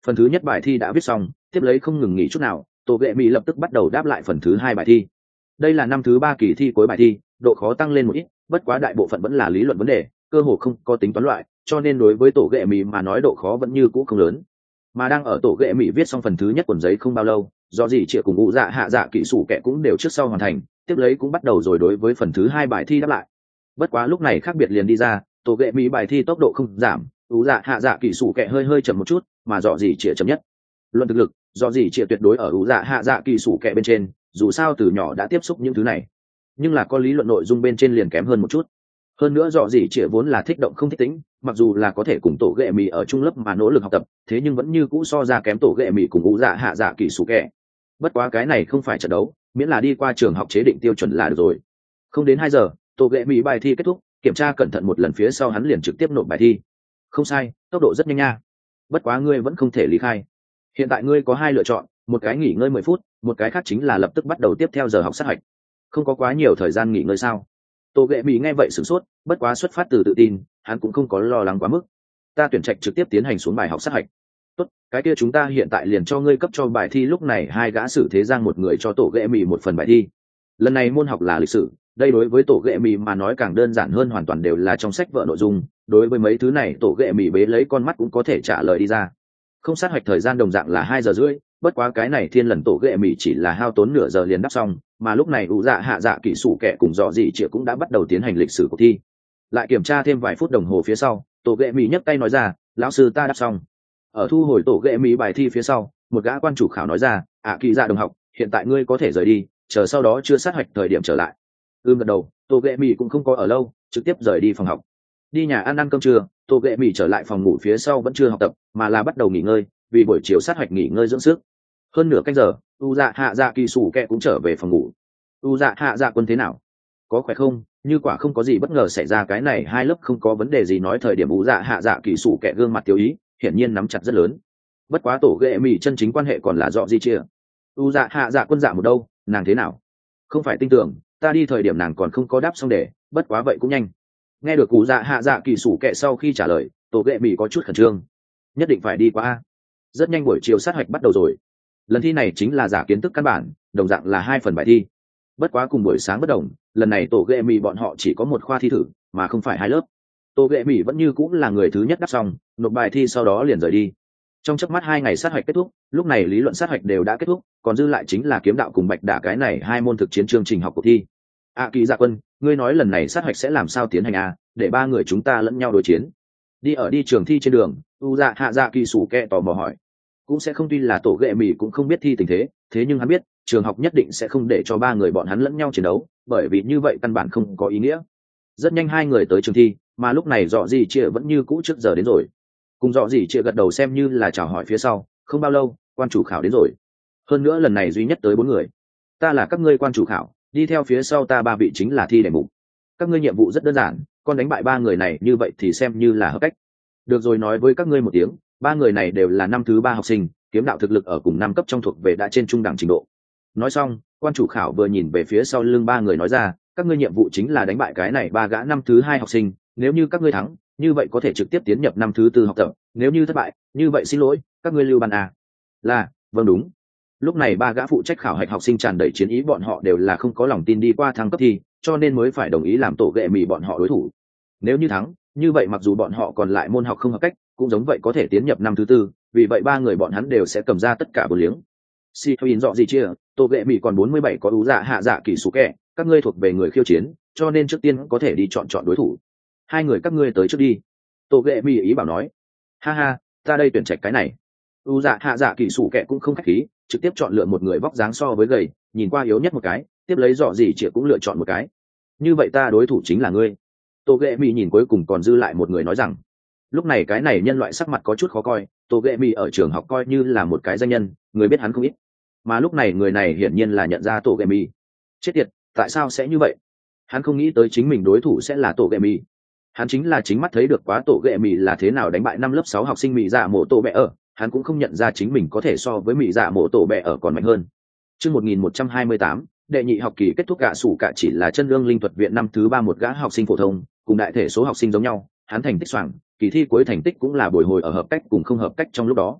Phần thứ nhất bài thi đã viết xong, tiếp lấy không ngừng nghỉ chút nào, tổ ghệ mỹ lập tức bắt đầu đáp lại phần thứ hai bài thi. Đây là năm thứ ba kỳ thi cuối bài thi, độ khó tăng lên một ít, bất quá đại bộ phận vẫn là lý luận vấn đề, cơ hồ không có tính toán loại, cho nên đối với tổ ghệ mỹ mà nói độ khó vẫn như cũ không lớn. Mà đang ở tổ ghệ mỹ viết xong phần thứ nhất cuốn giấy không bao lâu, do gì chị cùng ngụ dạ hạ dạ kỹ sủ kẻ cũng đều trước sau hoàn thành, tiếp lấy cũng bắt đầu rồi đối với phần thứ hai bài thi đáp lại. Bất quá lúc này khác biệt liền đi ra, tổ ghệ mỹ bài thi tốc độ không giảm, ngụ dạ hạ dạ kỹ sủ kẻ hơi hơi chậm một chút, mà dọ gì chị chậm nhất. Luận thực lực, dọ gì chị tuyệt đối ở ngụ dạ hạ dạ kỹ sủ kẻ bên trên, dù sao từ nhỏ đã tiếp xúc những thứ này, nhưng là có lý luận nội dung bên trên liền kém hơn một chút. Hơn nữa dọ gì chị vốn là thích động không thích tính, mặc dù là có thể cùng tổ ghệ mì ở trung lớp mà nỗ lực học tập, thế nhưng vẫn như cũ so ra kém tổ ghệ mì cùng ngũ dạ hạ dạ kỳ sủ kẻ. Bất quá cái này không phải trận đấu, miễn là đi qua trường học chế định tiêu chuẩn là được rồi. Không đến hai giờ, tổ ghệ mì bài thi kết thúc, kiểm tra cẩn thận một lần phía sau hắn liền trực tiếp nộp bài thi. Không sai, tốc độ rất nhanh nha. Bất quá ngươi vẫn không thể lý khai. Hiện tại ngươi có hai lựa chọn, một cái nghỉ ngơi mười phút, một cái khác chính là lập tức bắt đầu tiếp theo giờ học sát hạch. Không có quá nhiều thời gian nghỉ ngơi sao? Tô ghệ mỹ nghe vậy sửng sốt, bất quá xuất phát từ tự tin, hắn cũng không có lo lắng quá mức. Ta tuyển trạch trực tiếp tiến hành xuống bài học sát hạch. Tốt, cái kia chúng ta hiện tại liền cho ngươi cấp cho bài thi. Lúc này hai gã sử thế giang một người cho tổ ghệ mỹ một phần bài thi. Lần này môn học là lịch sử, đây đối với tổ ghệ mỹ mà nói càng đơn giản hơn, hoàn toàn đều là trong sách vở nội dung. Đối với mấy thứ này tổ ghệ mỹ bế lấy con mắt cũng có thể trả lời đi ra. Không sát hạch thời gian đồng dạng là hai giờ rưỡi, bất quá cái này thiên lần tổ ghệ mỹ chỉ là hao tốn nửa giờ liền đáp xong, mà lúc này ủ dạ hạ dạ kỹ sủ kẻ cùng dọ dị chĩa cũng đã bắt đầu tiến hành lịch sử cuộc thi. Lại kiểm tra thêm vài phút đồng hồ phía sau, tổ ghệ mỹ nhấc tay nói ra, lão sư ta đáp xong. Ở thu hồi tổ ghệ mỹ bài thi phía sau, một gã quan chủ khảo nói ra, ạ kỳ dạ đồng học, hiện tại ngươi có thể rời đi, chờ sau đó chưa sát hạch thời điểm trở lại. ưm gật đầu, tổ ghệ mỹ cũng không có ở lâu, trực tiếp rời đi phòng học. Đi nhà ăn ăn cơm trưa, tổ ghệ mỹ trở lại phòng ngủ phía sau vẫn chưa học tập, mà là bắt đầu nghỉ ngơi, vì buổi chiều sát hạch nghỉ ngơi dưỡng sức. Hơn nửa canh giờ, u dạ hạ dạ kỳ sủ kẹ cũng trở về phòng ngủ. U dạ hạ dạ quân thế nào, có khỏe không? Như quả không có gì bất ngờ xảy ra, cái này hai lớp không có vấn đề gì nói thời điểm u dạ hạ dạ kỳ sủ kẹ gương mặt tiêu ý hiển nhiên nắm chặt rất lớn. Bất quá tổ ghệ mỹ chân chính quan hệ còn là dọ gì chia. U dạ hạ dạ quân dạ một đâu, nàng thế nào? Không phải tin tưởng, ta đi thời điểm nàng còn không có đáp xong để, bất quá vậy cũng nhanh. Nghe được u dạ hạ dạ kỳ sủ kẹ sau khi trả lời, tổ ghệ mỹ có chút khẩn trương. Nhất định phải đi qua a. Rất nhanh buổi chiều sát hạch bắt đầu rồi. Lần thi này chính là giả kiến thức căn bản, đồng dạng là hai phần bài thi. Bất quá cùng buổi sáng bất đồng, lần này tổ ghệ mỹ bọn họ chỉ có một khoa thi thử, mà không phải hai lớp. Tổ ghệ mỹ vẫn như cũng là người thứ nhất đáp xong, nộp bài thi sau đó liền rời đi. Trong chớp mắt hai ngày sát hạch kết thúc, lúc này lý luận sát hạch đều đã kết thúc, còn dư lại chính là kiếm đạo cùng bạch đả cái này hai môn thực chiến chương trình học cuộc thi. À kỳ dạ quân, ngươi nói lần này sát hạch sẽ làm sao tiến hành à, để ba người chúng ta lẫn nhau đối chiến. Đi ở đi trường thi trên đường, u dạ hạ dạ kỳ sủ kẹ tò mò hỏi. Cũng sẽ không, tuy là tổ ghệ mỹ cũng không biết thi tình thế, thế nhưng hắn biết trường học nhất định sẽ không để cho ba người bọn hắn lẫn nhau chiến đấu, bởi vì như vậy căn bản không có ý nghĩa. Rất nhanh hai người tới trường thi, mà lúc này dọ gì chia vẫn như cũ trước giờ đến rồi. Cùng dọ gì chia gật đầu xem như là chào hỏi phía sau, không bao lâu quan chủ khảo đến rồi. Hơn nữa lần này duy nhất tới bốn người. Ta là các ngươi quan chủ khảo, đi theo phía sau ta ba vị chính là thi đề mục. Các ngươi nhiệm vụ rất đơn giản, con đánh bại ba người này như vậy thì xem như là hợp cách. Được rồi, nói với các ngươi một tiếng, ba người này đều là năm thứ ba học sinh, kiếm đạo thực lực ở cùng năm cấp trong thuộc về đã trên trung đẳng trình độ. Nói xong, quan chủ khảo vừa nhìn về phía sau lưng ba người nói ra, các ngươi nhiệm vụ chính là đánh bại cái này ba gã năm thứ hai học sinh, nếu như các ngươi thắng, như vậy có thể trực tiếp tiến nhập năm thứ tư học tập, nếu như thất bại, như vậy xin lỗi, các ngươi lưu ban à. Là, vâng đúng. Lúc này ba gã phụ trách khảo hạch học sinh tràn đầy chiến ý, bọn họ đều là không có lòng tin đi qua thăng cấp thi, cho nên mới phải đồng ý làm tổ ghệ mì bọn họ đối thủ. Nếu như thắng, như vậy mặc dù bọn họ còn lại môn học không hợp cách, cũng giống vậy có thể tiến nhập năm thứ tư, vì vậy ba người bọn hắn đều sẽ cầm ra tất cả bốn liếng. Si Thoin dọ gì chia, tổ ghệ mì còn bốn mươi bảy có ú dạ hạ dạ kỳ sủ kẹ, các ngươi thuộc về người khiêu chiến, cho nên trước tiên có thể đi chọn chọn đối thủ. Hai người các ngươi tới trước đi. Tổ ghệ mì ý bảo nói. Ha ha, ta đây tuyển trạch cái này. Ú dạ hạ dạ kỳ sủ kẹ cũng không khách khí, trực tiếp chọn lựa một người vóc dáng so với gầy, nhìn qua yếu nhất một cái, tiếp lấy dọ gì chia cũng lựa chọn một cái. Như vậy ta đối thủ chính là ngươi. Tổ ghệ mì nhìn cuối cùng còn dư lại một người nói rằng. Lúc này cái này nhân loại sắc mặt có chút khó coi, tổ ghệ mì ở trường học coi như là một cái danh nhân, người biết hắn không ít, mà lúc này người này hiển nhiên là nhận ra tổ ghệ mì. Chết tiệt, tại sao sẽ như vậy? Hắn không nghĩ tới chính mình đối thủ sẽ là tổ ghệ mì. Hắn chính là chính mắt thấy được quá tổ ghệ mì là thế nào đánh bại năm lớp sáu học sinh mì dạ mổ tổ bẹ ở, hắn cũng không nhận ra chính mình có thể so với mì dạ mổ tổ bẹ ở còn mạnh hơn. Chương một nghìn một trăm hai mươi tám, đệ nhị học kỳ kết thúc, gạ sủ cả chỉ là chân lương linh thuật viện năm thứ ba một gã học sinh phổ thông, cùng đại thể số học sinh giống nhau, hắn thành tích soảng, kỳ thi cuối thành tích cũng là bồi hồi ở hợp cách cùng không hợp cách trong lúc đó.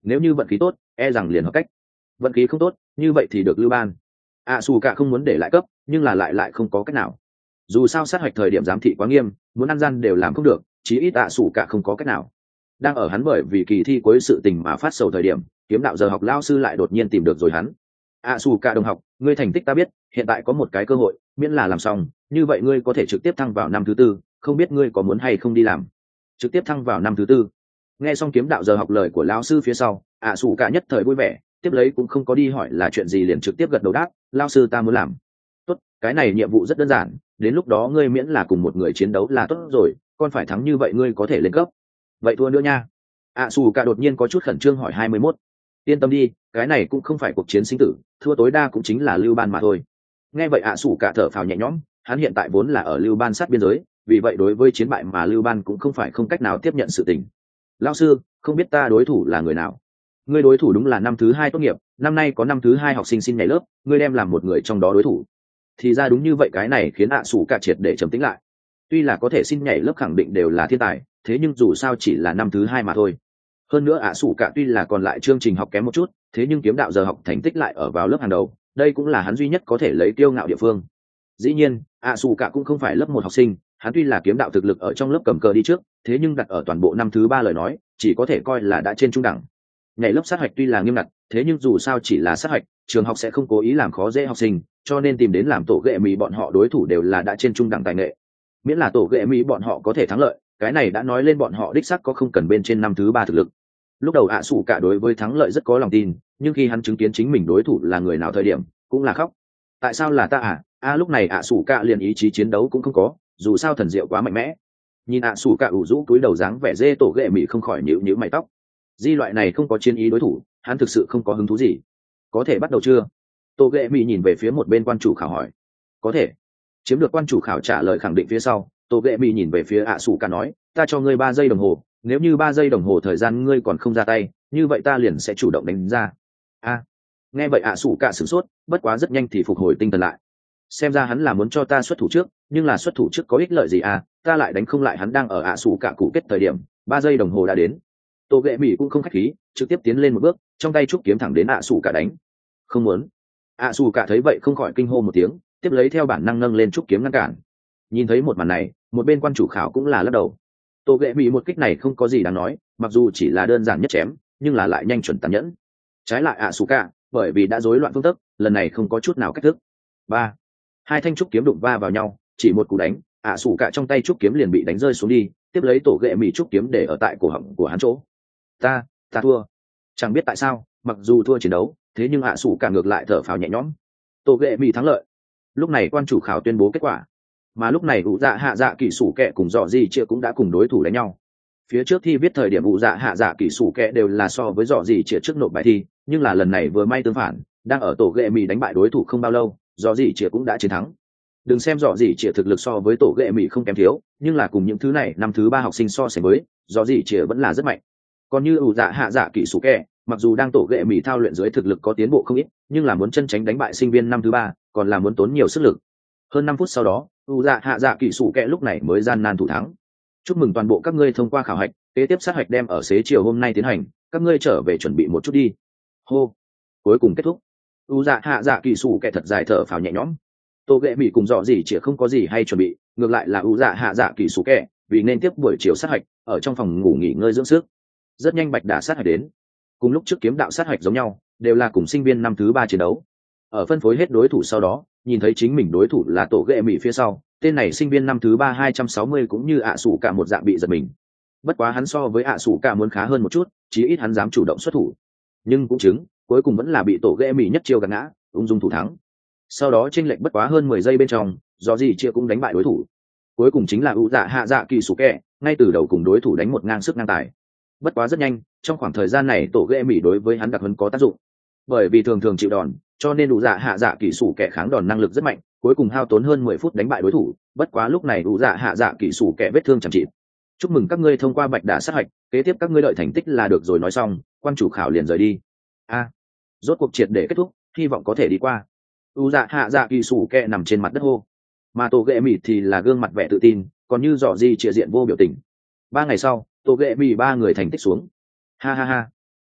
nếu như vận khí tốt e rằng liền hợp cách, vận khí không tốt như vậy thì được lưu ban. ạ xù cả không muốn để lại cấp, nhưng là lại lại không có cách nào, dù sao sát hạch thời điểm giám thị quá nghiêm, muốn ăn gian đều làm không được, chí ít ạ xù cả không có cách nào. Đang ở hắn bởi vì kỳ thi cuối sự tình mà phát sầu thời điểm, kiếm đạo giờ học lao sư lại đột nhiên tìm được rồi hắn. ạ xù cả đồng học, ngươi thành tích ta biết, hiện tại có một cái cơ hội, miễn là làm xong như vậy ngươi có thể trực tiếp thăng vào năm thứ tư, không biết ngươi có muốn hay không đi làm. Trực tiếp thăng vào năm thứ tư. Nghe xong kiếm đạo giờ học lời của lão sư phía sau, ạ xù cả nhất thời vui vẻ, tiếp lấy cũng không có đi hỏi là chuyện gì, liền trực tiếp gật đầu đáp, lao sư ta muốn làm. Tốt, cái này nhiệm vụ rất đơn giản, đến lúc đó ngươi miễn là cùng một người chiến đấu là tốt rồi, còn phải thắng như vậy ngươi có thể lên cấp. Vậy thua nữa nha. ạ xù cả đột nhiên có chút khẩn trương hỏi hai mươi mốt. Yên tâm đi, cái này cũng không phải cuộc chiến sinh tử, thua tối đa cũng chính là lưu ban mà thôi. Nghe vậy ạ xù cả thở phào nhẹ nhõm, hắn hiện tại vốn là ở lưu ban sát biên giới, vì vậy đối với chiến bại mà lưu ban cũng không phải không cách nào tiếp nhận sự tình. Lão sư, không biết ta đối thủ là người nào? Ngươi đối thủ đúng là năm thứ hai tốt nghiệp, năm nay có năm thứ hai học sinh xin nhảy lớp, ngươi đem làm một người trong đó đối thủ. Thì ra đúng như vậy, cái này khiến ạ xù cả triệt để trầm tĩnh lại. Tuy là có thể xin nhảy lớp khẳng định đều là thiên tài, thế nhưng dù sao chỉ là năm thứ hai mà thôi. Hơn nữa ạ xù cả tuy là còn lại chương trình học kém một chút, thế nhưng kiếm đạo giờ học thành tích lại ở vào lớp hàng đầu, đây cũng là hắn duy nhất có thể lấy kiêu ngạo địa phương. Dĩ nhiên ạ xù cả cũng không phải lớp một học sinh, hắn tuy là kiếm đạo thực lực ở trong lớp cầm cờ đi trước, thế nhưng đặt ở toàn bộ năm thứ ba lời nói chỉ có thể coi là đã trên trung đẳng. Nhảy lớp sát hạch tuy là nghiêm ngặt, thế nhưng dù sao chỉ là sát hạch, trường học sẽ không cố ý làm khó dễ học sinh, cho nên tìm đến làm tổ ghệ mỹ bọn họ đối thủ đều là đã trên trung đẳng tài nghệ. Miễn là tổ ghệ mỹ bọn họ có thể thắng lợi, cái này đã nói lên bọn họ đích xác có không cần bên trên năm thứ ba thực lực. Lúc đầu ạ xù cả đối với thắng lợi rất có lòng tin, nhưng khi hắn chứng kiến chính mình đối thủ là người nào thời điểm cũng là khóc. Tại sao là ta à? A lúc này ạ xù cả liền ý chí chiến đấu cũng không có, dù sao thần diệu quá mạnh mẽ. Nhìn ạ xù cả ủ rũ cúi đầu dáng vẻ dê tổ ghệ mỹ không khỏi nhíu nhíu mày tóc. Di loại này không có chiến ý đối thủ, hắn thực sự không có hứng thú gì. Có thể bắt đầu chưa? Tổ ghệ mỹ nhìn về phía một bên quan chủ khảo hỏi. Có thể. Chiếm được quan chủ khảo trả lời khẳng định phía sau, tổ ghệ mỹ nhìn về phía ạ xù cả nói, ta cho ngươi ba giây đồng hồ, nếu như ba giây đồng hồ thời gian ngươi còn không ra tay, như vậy ta liền sẽ chủ động đánh ra. A. Nghe vậy ạ xù cả sửng sốt, bất quá rất nhanh thì phục hồi tinh thần lại. Xem ra hắn là muốn cho ta xuất thủ trước, nhưng là xuất thủ trước có ích lợi gì à, ta lại đánh không lại hắn. Đang ở ạ xù cả cụ kết thời điểm, ba giây đồng hồ đã đến. Tô ghệ mỹ cũng không khách khí, trực tiếp tiến lên một bước, trong tay trúc kiếm thẳng đến ạ xù cả đánh. Không muốn. ạ xù cả thấy vậy không khỏi kinh hô một tiếng, tiếp lấy theo bản năng nâng lên trúc kiếm ngăn cản. Nhìn thấy một màn này, một bên quan chủ khảo cũng là lắc đầu. Tô ghệ mỹ một kích này không có gì đáng nói, mặc dù chỉ là đơn giản nhất chém, nhưng là lại nhanh chuẩn tàn nhẫn. Trái lại ạ xù cả, bởi vì đã rối loạn phương thức, lần này không có chút nào cách thức. Ba. Hai thanh trúc kiếm đụng va vào nhau, chỉ một cú đánh, ạ xù cả trong tay trúc kiếm liền bị đánh rơi xuống đi, tiếp lấy tổ ghệ mỹ trúc kiếm để ở tại cổ họng của hắn chỗ. Ta, ta thua. Chẳng biết tại sao, mặc dù thua chiến đấu, thế nhưng ạ xù cả ngược lại thở phào nhẹ nhõm. Tổ ghệ mỹ thắng lợi. Lúc này quan chủ khảo tuyên bố kết quả, mà lúc này ủ dạ hạ dạ kỳ sủ kẹ cùng dọ gì chia cũng đã cùng đối thủ đánh nhau. Phía trước thi viết thời điểm ủ dạ hạ dạ kỳ sủ kẹ đều là so với dọ gì chia trước nộp bài thi, nhưng là lần này vừa may tương phản, đang ở tổ ghệ mỹ đánh bại đối thủ không bao lâu, dọ gì chia cũng đã chiến thắng. Đừng xem dọ gì chia thực lực so với tổ ghệ mỹ không kém thiếu, nhưng là cùng những thứ này năm thứ ba học sinh so sánh với, dọ gì chia vẫn là rất mạnh. Còn như ủ dạ hạ dạ kỳ sủ kẹ, mặc dù đang tổ ghệ mỹ thao luyện dưới thực lực có tiến bộ không ít, nhưng là muốn chân tránh đánh bại sinh viên năm thứ ba còn là muốn tốn nhiều sức lực. Hơn năm phút sau đó, ủ dạ hạ dạ kỳ sủ kẹ lúc này mới gian nan thủ thắng. Chúc mừng toàn bộ các ngươi thông qua khảo hạch, kế tiếp sát hạch đem ở xế chiều hôm nay tiến hành, các ngươi trở về chuẩn bị một chút đi. Hô. Cuối cùng kết thúc. ủ dạ hạ dạ kỳ sủ kẹ thật dài thở phào nhẹ nhõm. Tô ghệ mỹ cùng dọ gì chỉ không có gì hay chuẩn bị, ngược lại là ủ dạ hạ dạ kỳ sủ kẹ vì nên tiếp buổi chiều sát hạch, ở trong phòng ngủ nghỉ ngơi dưỡng sức. Rất nhanh bạch đả sát hạch đến. Cùng lúc trước kiếm đạo sát hạch giống nhau, đều là cùng sinh viên năm thứ ba chiến đấu. Ở phân phối hết đối thủ sau đó, nhìn thấy chính mình đối thủ là tổ ghệ mỹ phía sau, tên này sinh viên năm thứ ba hai trăm sáu mươi cũng như ạ sủ cả một dạng bị giật mình. Bất quá hắn so với ạ sủ cả muốn khá hơn một chút, chí ít hắn dám chủ động xuất thủ. Nhưng cũng chứng, cuối cùng vẫn là bị tổ ghệ mỹ nhất chiêu gạt ngã, ung dung thủ thắng. Sau đó chênh lệch bất quá hơn mười giây bên trong, do gì chia cũng đánh bại đối thủ. Cuối cùng chính là ủ dạ hạ dạ kỳ sủ kẹ, ngay từ đầu cùng đối thủ đánh một ngang sức ngang tài. Bất quá rất nhanh, trong khoảng thời gian này tổ ghệ mỹ đối với hắn đặc huấn có tác dụng. Bởi vì thường thường chịu đòn, cho nên đủ dạ hạ dạ kỳ sủ kẻ kháng đòn năng lực rất mạnh, cuối cùng hao tốn hơn mười phút đánh bại đối thủ. Bất quá lúc này đủ dạ hạ dạ kỳ sủ kẻ vết thương chẳng trị. Chúc mừng các ngươi thông qua bạch đả sát hạch, kế tiếp các ngươi đợi thành tích là được rồi. Nói xong, quan chủ khảo liền rời đi. A, rốt cuộc triệt để kết thúc, hy vọng có thể đi qua. Đủ dạ hạ dạ kỳ sủ kẻ nằm trên mặt đất hô, mà tổ ghệ mỹ thì là gương mặt vẻ tự tin, còn như dọ gì chia diện vô biểu tình. Ba ngày sau, tổ ghệ mỹ ba người thành tích xuống. Ha ha ha,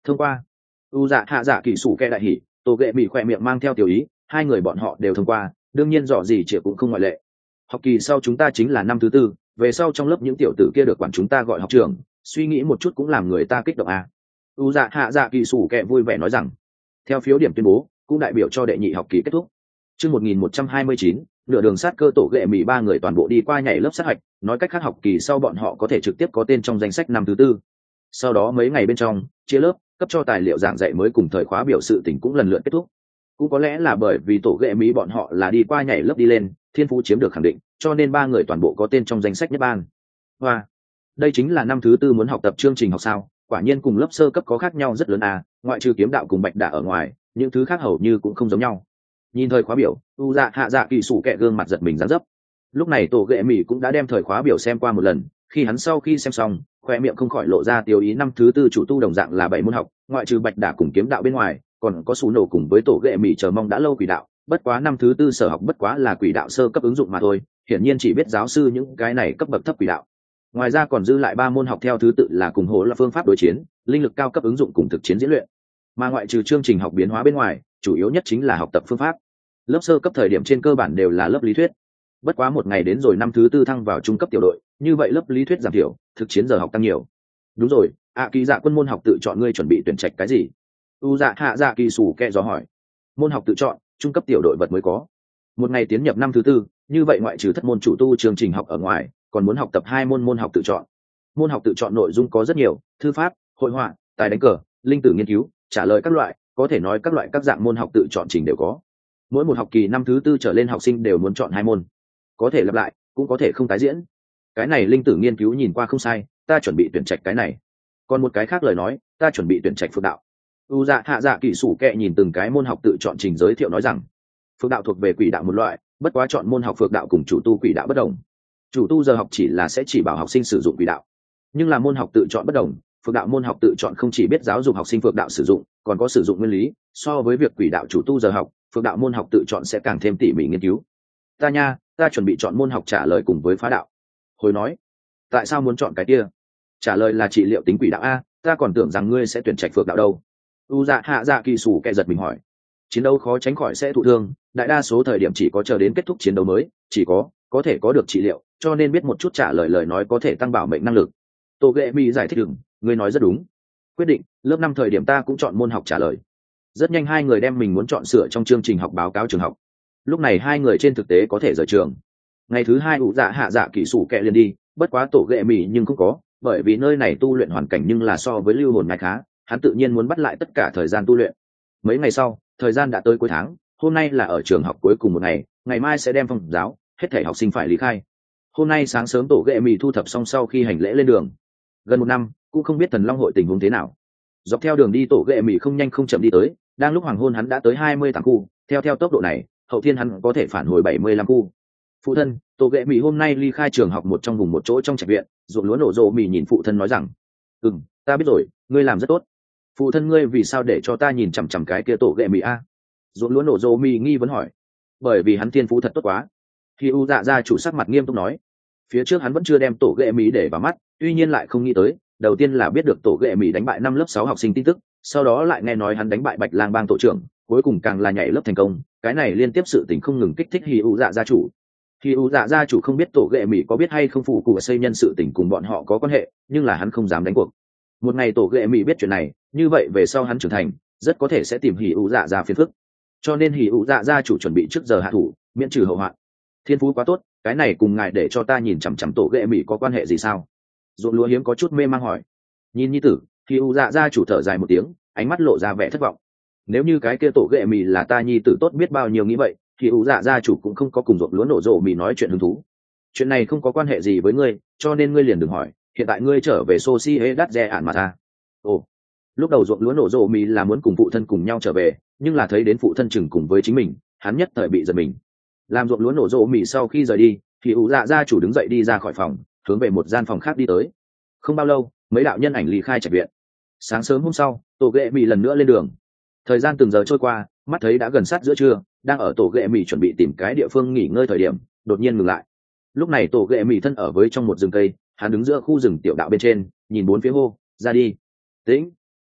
Thông qua. U dạ hạ dạ kỳ sủ kẹ đại hỉ, tổ ghệ mỹ khỏe miệng mang theo tiểu ý, hai người bọn họ đều thông qua, đương nhiên dọ gì chị cũng không ngoại lệ. Học kỳ sau chúng ta chính là năm thứ tư, về sau trong lớp những tiểu tử kia được quản chúng ta gọi học trưởng, suy nghĩ một chút cũng làm người ta kích động à. U dạ hạ dạ kỳ sủ kẹ vui vẻ nói rằng, theo phiếu điểm tuyên bố cũng đại biểu cho đệ nhị học kỳ kết thúc. Chương một nghìn một trăm hai mươi chín, nửa đường sát cơ tổ ghệ mỹ ba người toàn bộ đi qua nhảy lớp sát hạch, nói cách khác học kỳ sau bọn họ có thể trực tiếp có tên trong danh sách năm thứ tư. Sau đó mấy ngày bên trong, chia lớp, cấp cho tài liệu giảng dạy mới cùng thời khóa biểu sự tỉnh cũng lần lượt kết thúc. Cũng có lẽ là bởi vì tổ ghệ mỹ bọn họ là đi qua nhảy lớp đi lên, thiên phú chiếm được khẳng định, cho nên ba người toàn bộ có tên trong danh sách nhất ban. Hoa, đây chính là năm thứ tư muốn học tập chương trình học sao? Quả nhiên cùng lớp sơ cấp có khác nhau rất lớn à, ngoại trừ kiếm đạo cùng bạch đả ở ngoài, những thứ khác hầu như cũng không giống nhau. Nhìn thời khóa biểu, u dạ hạ dạ kỳ sủ kẹ gương mặt giật mình dán dấp. Lúc này tổ ghệ mỹ cũng đã đem thời khóa biểu xem qua một lần, khi hắn sau khi xem xong, khoe miệng không khỏi lộ ra tiêu ý. Năm thứ tư chủ tu đồng dạng là bảy môn học, ngoại trừ bạch đả cùng kiếm đạo bên ngoài, còn có xù nổ cùng với tổ ghệ mỹ chờ mong đã lâu quỷ đạo. Bất quá năm thứ tư sở học bất quá là quỷ đạo sơ cấp ứng dụng mà thôi, hiển nhiên chỉ biết giáo sư những cái này cấp bậc thấp quỷ đạo. Ngoài ra còn dư lại ba môn học theo thứ tự là cùng hố là phương pháp đối chiến, linh lực cao cấp ứng dụng cùng thực chiến diễn luyện. Mà ngoại trừ chương trình học biến hóa bên ngoài, chủ yếu nhất chính là học tập phương pháp. Lớp sơ cấp thời điểm trên cơ bản đều là lớp lý thuyết. Bất quá một ngày đến rồi năm thứ tư thăng vào trung cấp tiểu đội, như vậy lớp lý thuyết giảm thiểu, thực chiến giờ học tăng nhiều. Đúng rồi, ạ kỳ dạ quân môn học tự chọn ngươi chuẩn bị tuyển trạch cái gì? U dạ hạ dạ kỳ sủ kẹ gió hỏi. Môn học tự chọn, trung cấp tiểu đội vật mới có. Một ngày tiến nhập năm thứ tư, như vậy ngoại trừ thất môn chủ tu chương trình học ở ngoài, còn muốn học tập hai môn môn học tự chọn. Môn học tự chọn nội dung có rất nhiều, thư pháp, hội họa, tài đánh cờ, linh tử nghiên cứu, trả lời các loại, có thể nói các loại các dạng môn học tự chọn trình đều có. Mỗi một học kỳ năm thứ tư trở lên học sinh đều muốn chọn hai môn, có thể lặp lại, cũng có thể không tái diễn. Cái này linh tử nghiên cứu nhìn qua không sai, ta chuẩn bị tuyển trạch cái này. Còn một cái khác lời nói, ta chuẩn bị tuyển trạch phước đạo. U dạ hạ dạ kỳ sủ kẹ nhìn từng cái môn học tự chọn trình giới thiệu nói rằng, phước đạo thuộc về quỷ đạo một loại, bất quá chọn môn học phước đạo cùng chủ tu quỷ đạo bất đồng. Chủ tu giờ học chỉ là sẽ chỉ bảo học sinh sử dụng quỷ đạo, nhưng là môn học tự chọn bất đồng. Phước đạo môn học tự chọn không chỉ biết giáo dục học sinh phước đạo sử dụng, còn có sử dụng nguyên lý. So với việc quỷ đạo chủ tu giờ học, phước đạo môn học tự chọn sẽ càng thêm tỉ mỉ nghiên cứu. Ta nha, ta chuẩn bị chọn môn học trả lời cùng với phá đạo. Hồi nói, tại sao muốn chọn cái kia? Trả lời là trị liệu tính quỷ đạo a, ta còn tưởng rằng ngươi sẽ tuyển trạch phược đạo đâu. U dạ hạ dạ kỳ sủ kẹ giật mình hỏi. Chiến đấu khó tránh khỏi sẽ thụ thương, đại đa số thời điểm chỉ có chờ đến kết thúc chiến đấu mới, chỉ có có thể có được trị liệu, cho nên biết một chút trả lời lời nói có thể tăng bảo mệnh năng lực. Tô ghệ mi giải thích đừng, ngươi nói rất đúng. Quyết định, lớp năm thời điểm ta cũng chọn môn học trả lời. Rất nhanh hai người đem mình muốn chọn sửa trong chương trình học báo cáo trường học. Lúc này hai người trên thực tế có thể rời trường. Ngày thứ hai ủ dạ hạ dạ kỳ sủ kẹ liền đi, bất quá tổ ghệ mì nhưng không có, bởi vì nơi này tu luyện hoàn cảnh nhưng là so với lưu hồn ngài khá, hắn tự nhiên muốn bắt lại tất cả thời gian tu luyện. Mấy ngày sau, thời gian đã tới cuối tháng, hôm nay là ở trường học cuối cùng một ngày, ngày mai sẽ đem phòng giáo, hết thảy học sinh phải lý khai. Hôm nay sáng sớm tổ ghệ mì thu thập xong sau khi hành lễ lên đường. Gần một năm, cũng không biết thần long hội tình huống thế nào. Dọc theo đường đi tổ ghệ mì không nhanh không chậm đi tới, đang lúc hoàng hôn hắn đã tới hai mươi tám khu, theo theo tốc độ này, hậu thiên hắn có thể phản hồi bảy mươi lăm khu. Phụ thân, tổ ghệ mì hôm nay ly khai trường học một trong vùng một chỗ trong trạch viện, ruộng lúa nổ rộ mì nhìn phụ thân nói rằng, ừ, ta biết rồi, ngươi làm rất tốt. Phụ thân ngươi vì sao để cho ta nhìn chằm chằm cái kia tổ ghệ mì a? Ruộng lúa nổ rộ mì nghi vấn hỏi. Bởi vì hắn thiên phú thật tốt quá. Khi u dạ ra chủ sắc mặt nghiêm túc nói. Phía trước hắn vẫn chưa đem tổ ghệ mì để vào mắt, tuy nhiên lại không nghĩ tới, đầu tiên là biết được tổ ghệ mì đánh bại năm lớp sáu học sinh tin tức, sau đó lại nghe nói hắn đánh bại bạch lang bang tổ trưởng, cuối cùng càng là nhảy lớp thành công. Cái này liên tiếp sự tình không ngừng kích thích Hỉ U Dạ gia chủ. Hỉ U Dạ gia chủ không biết tổ ghệ mì có biết hay không phụ cụ xây nhân sự tình cùng bọn họ có quan hệ, nhưng là hắn không dám đánh cuộc. Một ngày tổ ghệ mì biết chuyện này, như vậy về sau hắn trưởng thành, rất có thể sẽ tìm Hỉ U Dạ gia phiền phức. Cho nên Hỉ U Dạ gia chủ chuẩn bị trước giờ hạ thủ, miễn trừ hậu hoạn. Thiên phú quá tốt, cái này cùng ngài để cho ta nhìn chằm chằm tổ ghệ mì có quan hệ gì sao? Ruộng lúa hiếm có chút mê mang hỏi. Nhìn nhi tử, Hỉ U Dạ gia chủ thở dài một tiếng, ánh mắt lộ ra vẻ thất vọng. Nếu như cái kia tổ ghệ mì là ta nhi tử tốt biết bao nhiêu nghĩ vậy, thì ủ dạ gia chủ cũng không có cùng ruộng lúa nổ rộ mì nói chuyện hứng thú. Chuyện này không có quan hệ gì với ngươi, cho nên ngươi liền đừng hỏi, hiện tại ngươi trở về Sosie đắt dè ản mà ta. Ồ, lúc đầu ruộng lúa nổ rộ mì là muốn cùng phụ thân cùng nhau trở về, nhưng là thấy đến phụ thân chừng cùng với chính mình, hắn nhất thời bị giật mình. Làm ruộng lúa nổ rộ mì sau khi rời đi, thì ủ dạ gia chủ đứng dậy đi ra khỏi phòng, hướng về một gian phòng khác đi tới. Không bao lâu, mấy đạo nhân ảnh ly khai trạch viện. Sáng sớm hôm sau, tổ ghệ mì lần nữa lên đường. Thời gian từng giờ trôi qua, mắt thấy đã gần sát giữa trưa, đang ở tổ ghệ mì chuẩn bị tìm cái địa phương nghỉ ngơi thời điểm, đột nhiên ngừng lại. Lúc này tổ ghệ mì thân ở với trong một rừng cây, hắn đứng giữa khu rừng tiểu đạo bên trên, nhìn bốn phía hô, ra đi. Tĩnh.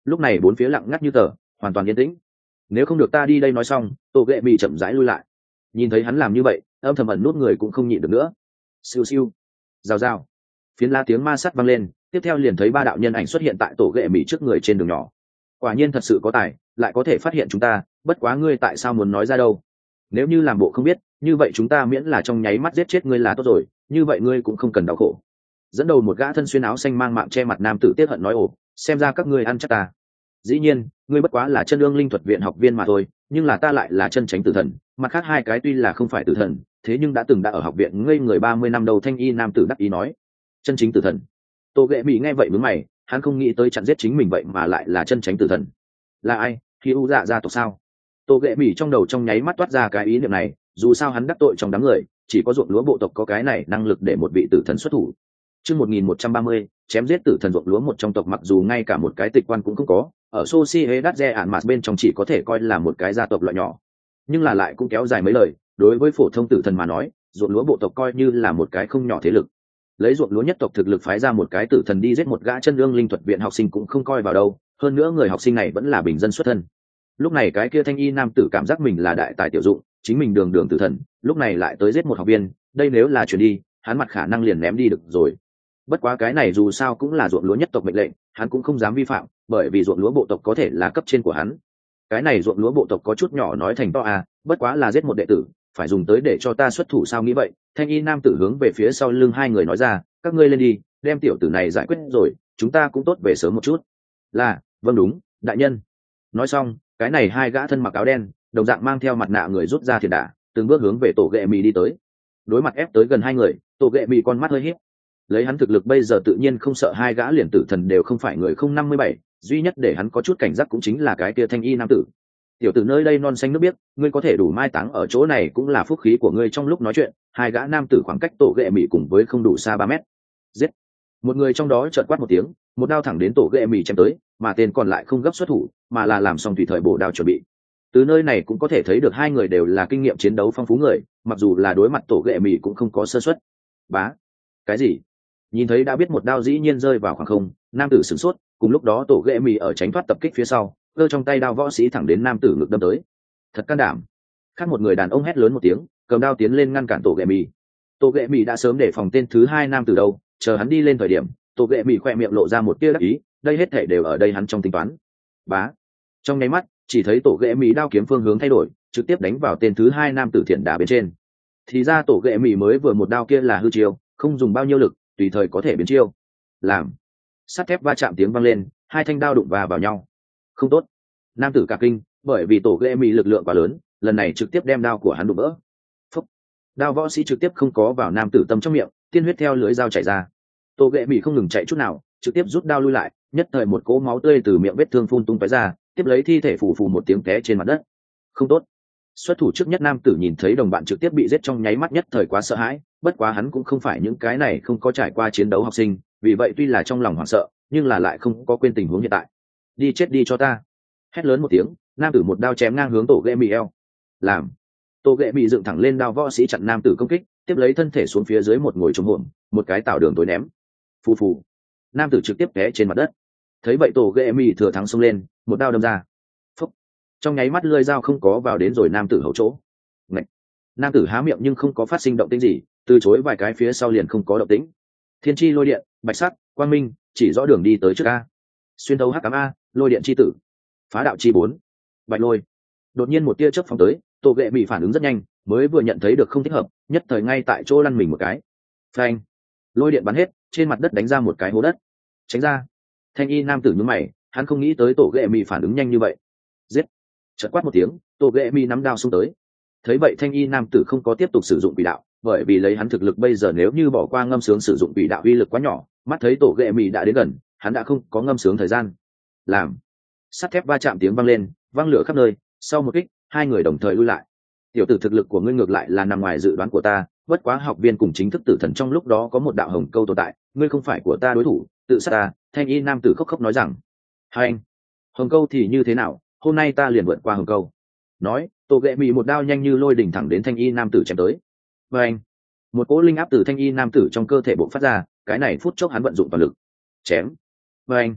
lúc này bốn phía lặng ngắt như tờ, hoàn toàn yên tĩnh. Nếu không được ta đi đây nói xong, tổ ghệ mì chậm rãi lui lại. Nhìn thấy hắn làm như vậy, âm thầm ẩn nút người cũng không nhịn được nữa. Siêu siêu, rào rào, phiến la tiếng ma sắt vang lên, tiếp theo liền thấy ba đạo nhân ảnh xuất hiện tại tổ ghệ mì trước người trên đường nhỏ. Quả nhiên thật sự có tài, lại có thể phát hiện chúng ta, bất quá ngươi tại sao muốn nói ra đâu? Nếu như làm bộ không biết, như vậy chúng ta miễn là trong nháy mắt giết chết ngươi là tốt rồi, như vậy ngươi cũng không cần đau khổ. Dẫn đầu một gã thân xuyên áo xanh mang mạng che mặt nam tử tiết hận nói: ồ, xem ra các ngươi ăn chắc ta. Dĩ nhiên, ngươi bất quá là chân ương linh thuật viện học viên mà thôi, nhưng là ta lại là chân chánh tử thần, mặt khác hai cái tuy là không phải tử thần, thế nhưng đã từng đã ở học viện ngây người ba mươi năm đầu. Thanh y nam tử đắc ý nói: chân chính tử thần. Tô ghệ mỹ nghe vậy mướn mày, hắn không nghĩ tới chặn giết chính mình vậy mà lại là chân chánh tử thần. Là ai? Khi u dạ gia tộc sao? Tô ghệ mỹ trong đầu trong nháy mắt toát ra cái ý niệm này, dù sao hắn đắc tội trong đám người, chỉ có ruộng lúa bộ tộc có cái này năng lực để một vị tử thần xuất thủ. Chương một nghìn một trăm ba mươi, chém giết tử thần ruộng lúa một trong tộc, mặc dù ngay cả một cái tịch quan cũng không có, ở Sociedad ản mạt bên trong chỉ có thể coi là một cái gia tộc loại nhỏ, nhưng là lại cũng kéo dài mấy lời. Đối với phổ thông tử thần mà nói, ruộng lúa bộ tộc coi như là một cái không nhỏ thế lực. Lấy ruộng lúa nhất tộc thực lực phái ra một cái tử thần đi giết một gã chân ương linh thuật viện học sinh cũng không coi vào đâu, hơn nữa người học sinh này vẫn là bình dân xuất thân. Lúc này cái kia thanh y nam tử cảm giác mình là đại tài tiểu dụng, chính mình đường đường tử thần, lúc này lại tới giết một học viên, đây nếu là chuyển đi, hắn mặt khả năng liền ném đi được rồi. Bất quá cái này dù sao cũng là ruộng lúa nhất tộc mệnh lệnh, hắn cũng không dám vi phạm, bởi vì ruộng lúa bộ tộc có thể là cấp trên của hắn. Cái này ruộng lúa bộ tộc có chút nhỏ nói thành to à, bất quá là giết một đệ tử, phải dùng tới để cho ta xuất thủ sao? Nghĩ vậy, thanh y nam tử hướng về phía sau lưng hai người nói ra: các ngươi lên đi, đem tiểu tử này giải quyết rồi, chúng ta cũng tốt về sớm một chút. Là, vâng đúng, đại nhân. Nói xong, cái này hai gã thân mặc áo đen, đồng dạng mang theo mặt nạ người rút ra thiền đả, từng bước hướng về tổ ghệ mì đi tới. Đối mặt ép tới gần hai người, tổ ghệ mì con mắt hơi híp. Lấy hắn thực lực bây giờ tự nhiên không sợ hai gã liền tử thần đều không phải người không năm mươi bảy, duy nhất để hắn có chút cảnh giác cũng chính là cái kia thanh y nam tử. Tiểu tử nơi đây non xanh nước biếc, ngươi có thể đủ mai táng ở chỗ này cũng là phúc khí của ngươi. Trong lúc nói chuyện, hai gã nam tử khoảng cách tổ ghệ mì cùng với không đủ xa ba mét. Giết! Một người trong đó chợt quát một tiếng, một đao thẳng đến tổ ghệ mì chém tới, mà tên còn lại không gấp xuất thủ, mà là làm xong tùy thời bổ đao chuẩn bị. Từ nơi này cũng có thể thấy được hai người đều là kinh nghiệm chiến đấu phong phú người, mặc dù là đối mặt tổ ghệ mì cũng không có sơ suất. Bá! Cái gì? Nhìn thấy đã biết một đao dĩ nhiên rơi vào khoảng không, nam tử sửng sốt, cùng lúc đó tổ ghệ mì ở tránh thoát tập kích phía sau, giơ trong tay đao võ sĩ thẳng đến nam tử ngực đâm tới. Thật can đảm! Khác một người đàn ông hét lớn một tiếng, cầm đao tiến lên ngăn cản tổ ghệ mì. Tổ ghệ mì đã sớm để phòng tên thứ hai nam tử đâu, chờ hắn đi lên thời điểm, tổ ghệ mì khoe miệng lộ ra một tia đắc ý, đây hết thể đều ở đây hắn trong tính toán. Bá! Trong nháy mắt, chỉ thấy tổ ghệ mì đao kiếm phương hướng thay đổi, trực tiếp đánh vào tên thứ hai nam tử thiện đá bên trên. Thì ra tổ ghệ mì mới vừa một đao kia là hư chiêu, không dùng bao nhiêu lực, tùy thời có thể biến chiêu. Làm sắt thép va chạm tiếng vang lên, hai thanh đao đụng va vào nhau. Không tốt! Nam tử cả kinh, bởi vì tổ ghệ mì lực lượng quá lớn, lần này trực tiếp đem đao của hắn đụng vỡ. Phúc! Đao võ sĩ trực tiếp không có vào nam tử tâm trong miệng, tiên huyết theo lưới dao chảy ra. Tổ ghệ mì không ngừng chạy chút nào, trực tiếp rút đao lui lại, nhất thời một cỗ máu tươi từ miệng vết thương phun tung tóe ra, tiếp lấy thi thể phù phù một tiếng té trên mặt đất. Không tốt! Xuất thủ trước nhất nam tử nhìn thấy đồng bạn trực tiếp bị giết trong nháy mắt nhất thời quá sợ hãi, bất quá hắn cũng không phải những cái này không có trải qua chiến đấu học sinh, vì vậy tuy là trong lòng hoảng sợ, nhưng là lại không có quên tình huống hiện tại. Đi chết đi cho ta! Hét lớn một tiếng, nam tử một đao chém ngang hướng tổ ghệ mì eo. Làm! Tổ ghệ mì dựng thẳng lên đao võ sĩ chặn nam tử công kích, tiếp lấy thân thể xuống phía dưới một ngồi trống hổm, một cái tạo đường tối ném. Phù phù! Nam tử trực tiếp té trên mặt đất. Thấy vậy tổ ghệ mì thừa thắng xông lên, một đao đâm ra. Phúc! Trong nháy mắt lưỡi dao không có vào đến rồi nam tử hậu chỗ. Ngậy! Nam tử há miệng nhưng không có phát sinh động tĩnh gì, từ chối vài cái phía sau liền không có động tĩnh. Thiên chi lôi điện, bạch sắc, quang minh, chỉ rõ đường đi tới trước a. Xuyên thấu hắc ám a, lôi điện chi tử. Phá đạo chi bốn. Bạch lôi. Đột nhiên một tia chớp phóng tới, tổ ghệ mì phản ứng rất nhanh, mới vừa nhận thấy được không thích hợp, nhất thời ngay tại chỗ lăn mình một cái. Phanh! Lôi điện bắn hết, trên mặt đất đánh ra một cái hố đất. Tránh ra! Thanh y nam tử nhướng mày, hắn không nghĩ tới tổ ghệ mì phản ứng nhanh như vậy. Giết! Chợt quát một tiếng, tổ ghệ mì nắm đao xông tới. Thấy vậy thanh y nam tử không có tiếp tục sử dụng quỷ đạo, bởi vì lấy hắn thực lực bây giờ nếu như bỏ qua ngâm sướng sử dụng quỷ đạo uy lực quá nhỏ, mắt thấy tổ ghệ mì đã đến gần, hắn đã không có ngâm sướng thời gian. Làm! Sắt thép va chạm tiếng vang lên, vang lửa khắp nơi, sau một kích, hai người đồng thời lui lại. Tiểu tử thực lực của ngươi ngược lại là nằm ngoài dự đoán của ta, bất quá học viên cùng chính thức tử thần trong lúc đó có một đạo hồng câu tồn tại, ngươi không phải của ta đối thủ, tự sát ta. Thanh y nam tử khóc khóc nói rằng. Hai anh! Hồng câu thì như thế nào, hôm nay ta liền vượt qua hồng câu. Nói, tổ ghệ mì một đao nhanh như lôi đỉnh thẳng đến thanh y nam tử chém tới. Và anh! Một cỗ linh áp từ thanh y nam tử trong cơ thể bộc phát ra, cái này phút chốc hắn vận dụng toàn lực. Chém! Và anh!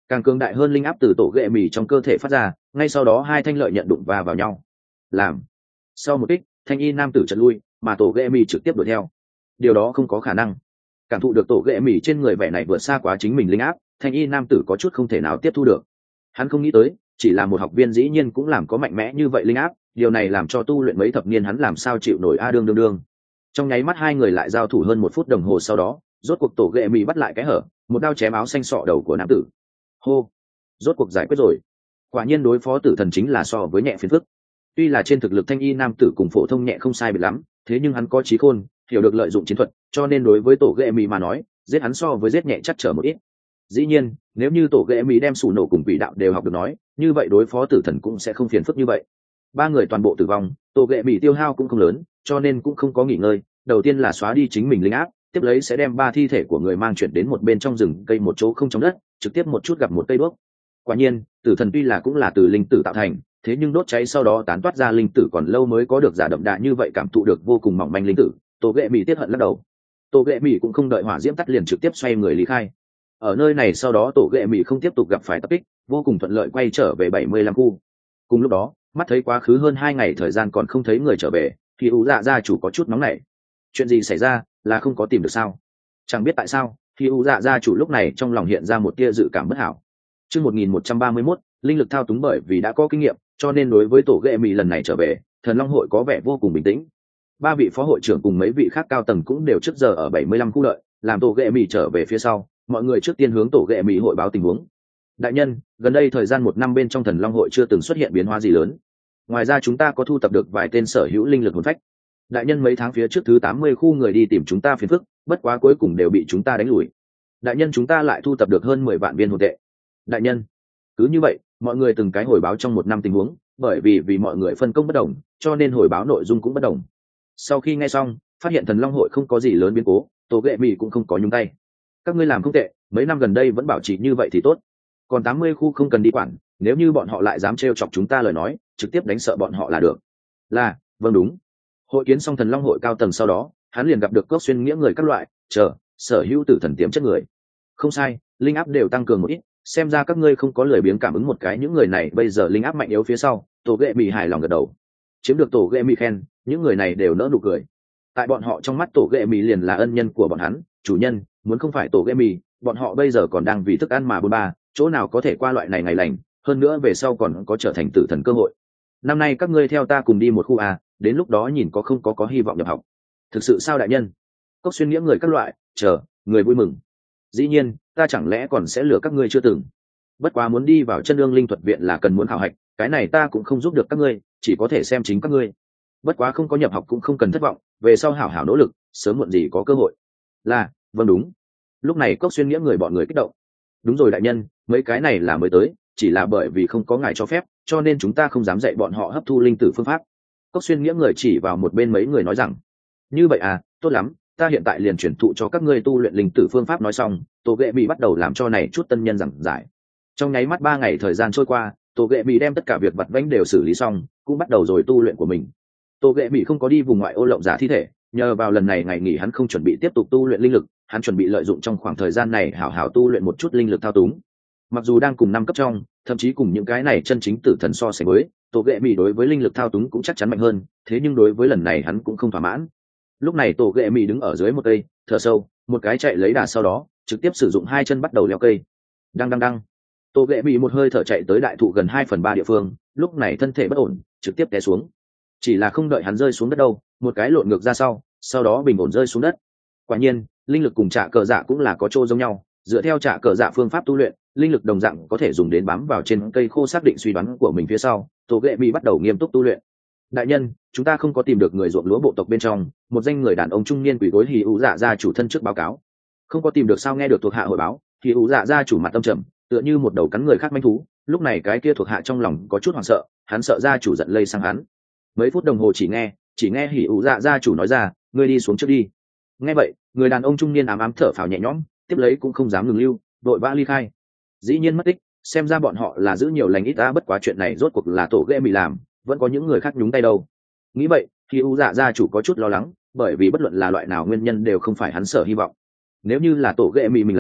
càng cường đại hơn linh áp từ tổ ghệ mì trong cơ thể phát ra, ngay sau đó hai thanh lợi nhận đụng va vào nhau. Làm sau một kích, thanh y nam tử chật lui, mà tổ ghệ mì trực tiếp đuổi theo. Điều đó không có khả năng. Cảm thụ được tổ ghệ mì trên người vẻ này vượt xa quá chính mình linh áp, thanh y nam tử có chút không thể nào tiếp thu được. Hắn không nghĩ tới, chỉ là một học viên dĩ nhiên cũng làm có mạnh mẽ như vậy linh áp, điều này làm cho tu luyện mấy thập niên hắn làm sao chịu nổi a đương đương đương. Trong nháy mắt hai người lại giao thủ hơn một phút đồng hồ sau đó, rốt cuộc tổ ghệ mì bắt lại cái hở, một đao chém áo xanh sọ đầu của nam tử. Hô, rốt cuộc giải quyết rồi. Quả nhiên đối phó tử thần chính là so với nhẹ phiền phức. Tuy là trên thực lực thanh y nam tử cùng phổ thông nhẹ không sai biệt lắm, thế nhưng hắn có trí khôn, hiểu được lợi dụng chiến thuật, cho nên đối với tổ ghệ mì mà nói, giết hắn so với giết nhẹ chắc trở một ít. Dĩ nhiên, nếu như tổ ghệ mì đem sủ nổ cùng quỷ đạo đều học được nói, như vậy đối phó tử thần cũng sẽ không phiền phức như vậy. Ba người toàn bộ tử vong, tổ ghệ mì tiêu hao cũng không lớn, cho nên cũng không có nghỉ ngơi. Đầu tiên là xóa đi chính mình linh áp, tiếp lấy sẽ đem ba thi thể của người mang chuyển đến một bên trong rừng cây một chỗ không trong đất, trực tiếp một chút gặp một cây đuốc. Quả nhiên, tử thần tuy là cũng là từ linh tử tạo thành, thế nhưng đốt cháy sau đó tán toát ra linh tử còn lâu mới có được giả đậm đà như vậy, cảm thụ được vô cùng mỏng manh linh tử. Tổ ghệ mì tiết hận lắc đầu. Tổ ghệ mì cũng không đợi hỏa diễm tắt liền trực tiếp xoay người lý khai. Ở nơi này sau đó tổ ghệ mì không tiếp tục gặp phải tập kích, vô cùng thuận lợi quay trở về bảy mươi lăm khu. Cùng lúc đó, mắt thấy quá khứ hơn hai ngày thời gian còn không thấy người trở về, thì ủ dạ gia chủ có chút nóng nảy. Chuyện gì xảy ra, là không có tìm được sao? Chẳng biết tại sao, thì ủ dạ gia chủ lúc này trong lòng hiện ra một tia dự cảm bất hảo. Chương một nghìn một trăm ba mươi mốt, linh lực thao túng, bởi vì đã có kinh nghiệm, cho nên đối với tổ ghệ mì lần này trở về, thần long hội có vẻ vô cùng bình tĩnh. Ba vị phó hội trưởng cùng mấy vị khác cao tầng cũng đều trước giờ ở bảy mươi lăm khu đợi, làm tổ ghệ mì trở về phía sau, mọi người trước tiên hướng tổ ghệ mì hội báo tình huống. Đại nhân, gần đây thời gian một năm bên trong thần long hội chưa từng xuất hiện biến hóa gì lớn. Ngoài ra chúng ta có thu tập được vài tên sở hữu linh lực hồn phách. Đại nhân, mấy tháng phía trước thứ tám mươi khu người đi tìm chúng ta phiền phức, bất quá cuối cùng đều bị chúng ta đánh lùi. Đại nhân, chúng ta lại thu tập được hơn mười vạn viên hồn tệ. Đại nhân, cứ như vậy, mọi người từng cái hồi báo trong một năm tình huống, bởi vì vì mọi người phân công bất đồng, cho nên hồi báo nội dung cũng bất đồng. Sau khi nghe xong, phát hiện thần long hội không có gì lớn biến cố, tổ ghệ mì cũng không có nhúng tay. Các ngươi làm không tệ, mấy năm gần đây vẫn bảo trì như vậy thì tốt. Còn tám mươi khu không cần đi quản, nếu như bọn họ lại dám trêu chọc chúng ta lời nói, trực tiếp đánh sợ bọn họ là được. Là, vâng đúng. Hội kiến xong thần long hội cao tầng sau đó, hắn liền gặp được Cốc Xuyên nghĩa người các loại, chờ, sở hữu tử thần tiềm chất người. Không sai, linh áp đều tăng cường một ít, xem ra các ngươi không có lười biếng cảm ứng một cái những người này bây giờ linh áp mạnh yếu phía sau. Tổ ghệ mì hài lòng gật đầu. Chiếm được tổ ghệ mì khen, những người này đều nỡ nụ cười. Tại bọn họ trong mắt tổ ghệ mì liền là ân nhân của bọn hắn, chủ nhân, muốn không phải tổ ghệ mì, bọn họ bây giờ còn đang vì thức ăn mà bôn ba, chỗ nào có thể qua loại này ngày lành, hơn nữa về sau còn có trở thành tử thần cơ hội. Năm nay các ngươi theo ta cùng đi một khu a, đến lúc đó nhìn có không có có hy vọng nhập học. Thực sự sao đại nhân? Cốc Xuyên nghĩa người các loại, chờ, người vui mừng. Dĩ nhiên, ta chẳng lẽ còn sẽ lừa các ngươi chưa từng. Bất quá muốn đi vào chân ương linh thuật viện là cần muốn khảo hạch, cái này ta cũng không giúp được các ngươi, chỉ có thể xem chính các ngươi. Bất quá không có nhập học cũng không cần thất vọng, về sau hảo hảo nỗ lực, sớm muộn gì có cơ hội. Là, vâng đúng. Lúc này Cốc Xuyên nghĩa người bọn người kích động. Đúng rồi đại nhân, mấy cái này là mới tới, chỉ là bởi vì không có ngài cho phép, cho nên chúng ta không dám dạy bọn họ hấp thu linh tử phương pháp. Cốc Xuyên nghĩa người chỉ vào một bên mấy người nói rằng, như vậy à, tốt lắm, ta hiện tại liền truyền thụ cho các ngươi tu luyện linh tử phương pháp. Nói xong, tổ ghệ mì bắt đầu làm cho này chút tân nhân giảng giải. Trong nháy mắt ba ngày thời gian trôi qua, tổ ghệ mì đem tất cả việc vặt vãnh đều xử lý xong, cũng bắt đầu rồi tu luyện của mình. Tổ ghệ mì không có đi vùng ngoại ô lộng giả thi thể, nhờ vào lần này ngày nghỉ hắn không chuẩn bị tiếp tục tu luyện linh lực, hắn chuẩn bị lợi dụng trong khoảng thời gian này hảo hảo tu luyện một chút linh lực thao túng. Mặc dù đang cùng năm cấp trong, thậm chí cùng những cái này chân chính tử thần so sánh với, tổ ghệ mì đối với linh lực thao túng cũng chắc chắn mạnh hơn, thế nhưng đối với lần này hắn cũng không thỏa mãn. Lúc này tổ ghệ mì đứng ở dưới một cây, thở sâu, một cái chạy lấy đà, sau đó trực tiếp sử dụng hai chân bắt đầu leo cây. Đăng đăng đăng. Tổ ghệ mì một hơi thở chạy tới đại thụ gần hai phần ba địa phương, lúc này thân thể bất ổn, trực tiếp té xuống. Chỉ là không đợi hắn rơi xuống đất đâu, một cái lộn ngược ra sau, sau đó bình ổn rơi xuống đất. Quả nhiên, linh lực cùng trả cờ dạ cũng là có chỗ giống nhau, dựa theo trả cờ dạ phương pháp tu luyện, linh lực đồng dạng có thể dùng đến bám vào trên cây khô xác định suy đoán của mình phía sau. Tổ ghệ mì bắt đầu nghiêm túc tu luyện. Đại nhân, chúng ta không có tìm được người ruộng lúa bộ tộc bên trong, một danh người đàn ông trung niên quỳ gối hì ủ dạ gia chủ thân trước báo cáo. Không có tìm được sao? Nghe được thuộc hạ hội báo, hì ủ dạ gia chủ mặt tâm trầm, tựa như một đầu cắn người khác manh thú. Lúc này cái kia thuộc hạ trong lòng có chút hoảng sợ, hắn sợ gia chủ giận lây sang hắn. Mấy phút đồng hồ chỉ nghe chỉ nghe hì ủ dạ gia chủ nói ra, ngươi đi xuống trước đi. Nghe vậy, người đàn ông trung niên ám ám thở phào nhẹ nhõm, tiếp lấy cũng không dám ngừng lưu, vội vã ly khai. Dĩ nhiên mất tích, xem ra bọn họ là giữ nhiều lành ít ta, bất quá chuyện này rốt cuộc là tổ ghệ mì làm, vẫn có những người khác nhúng tay đâu. Nghĩ vậy thì u dạ gia chủ có chút lo lắng, bởi vì bất luận là loại nào nguyên nhân đều không phải hắn sở hy vọng. Nếu như là tổ ghệ mì mình làm,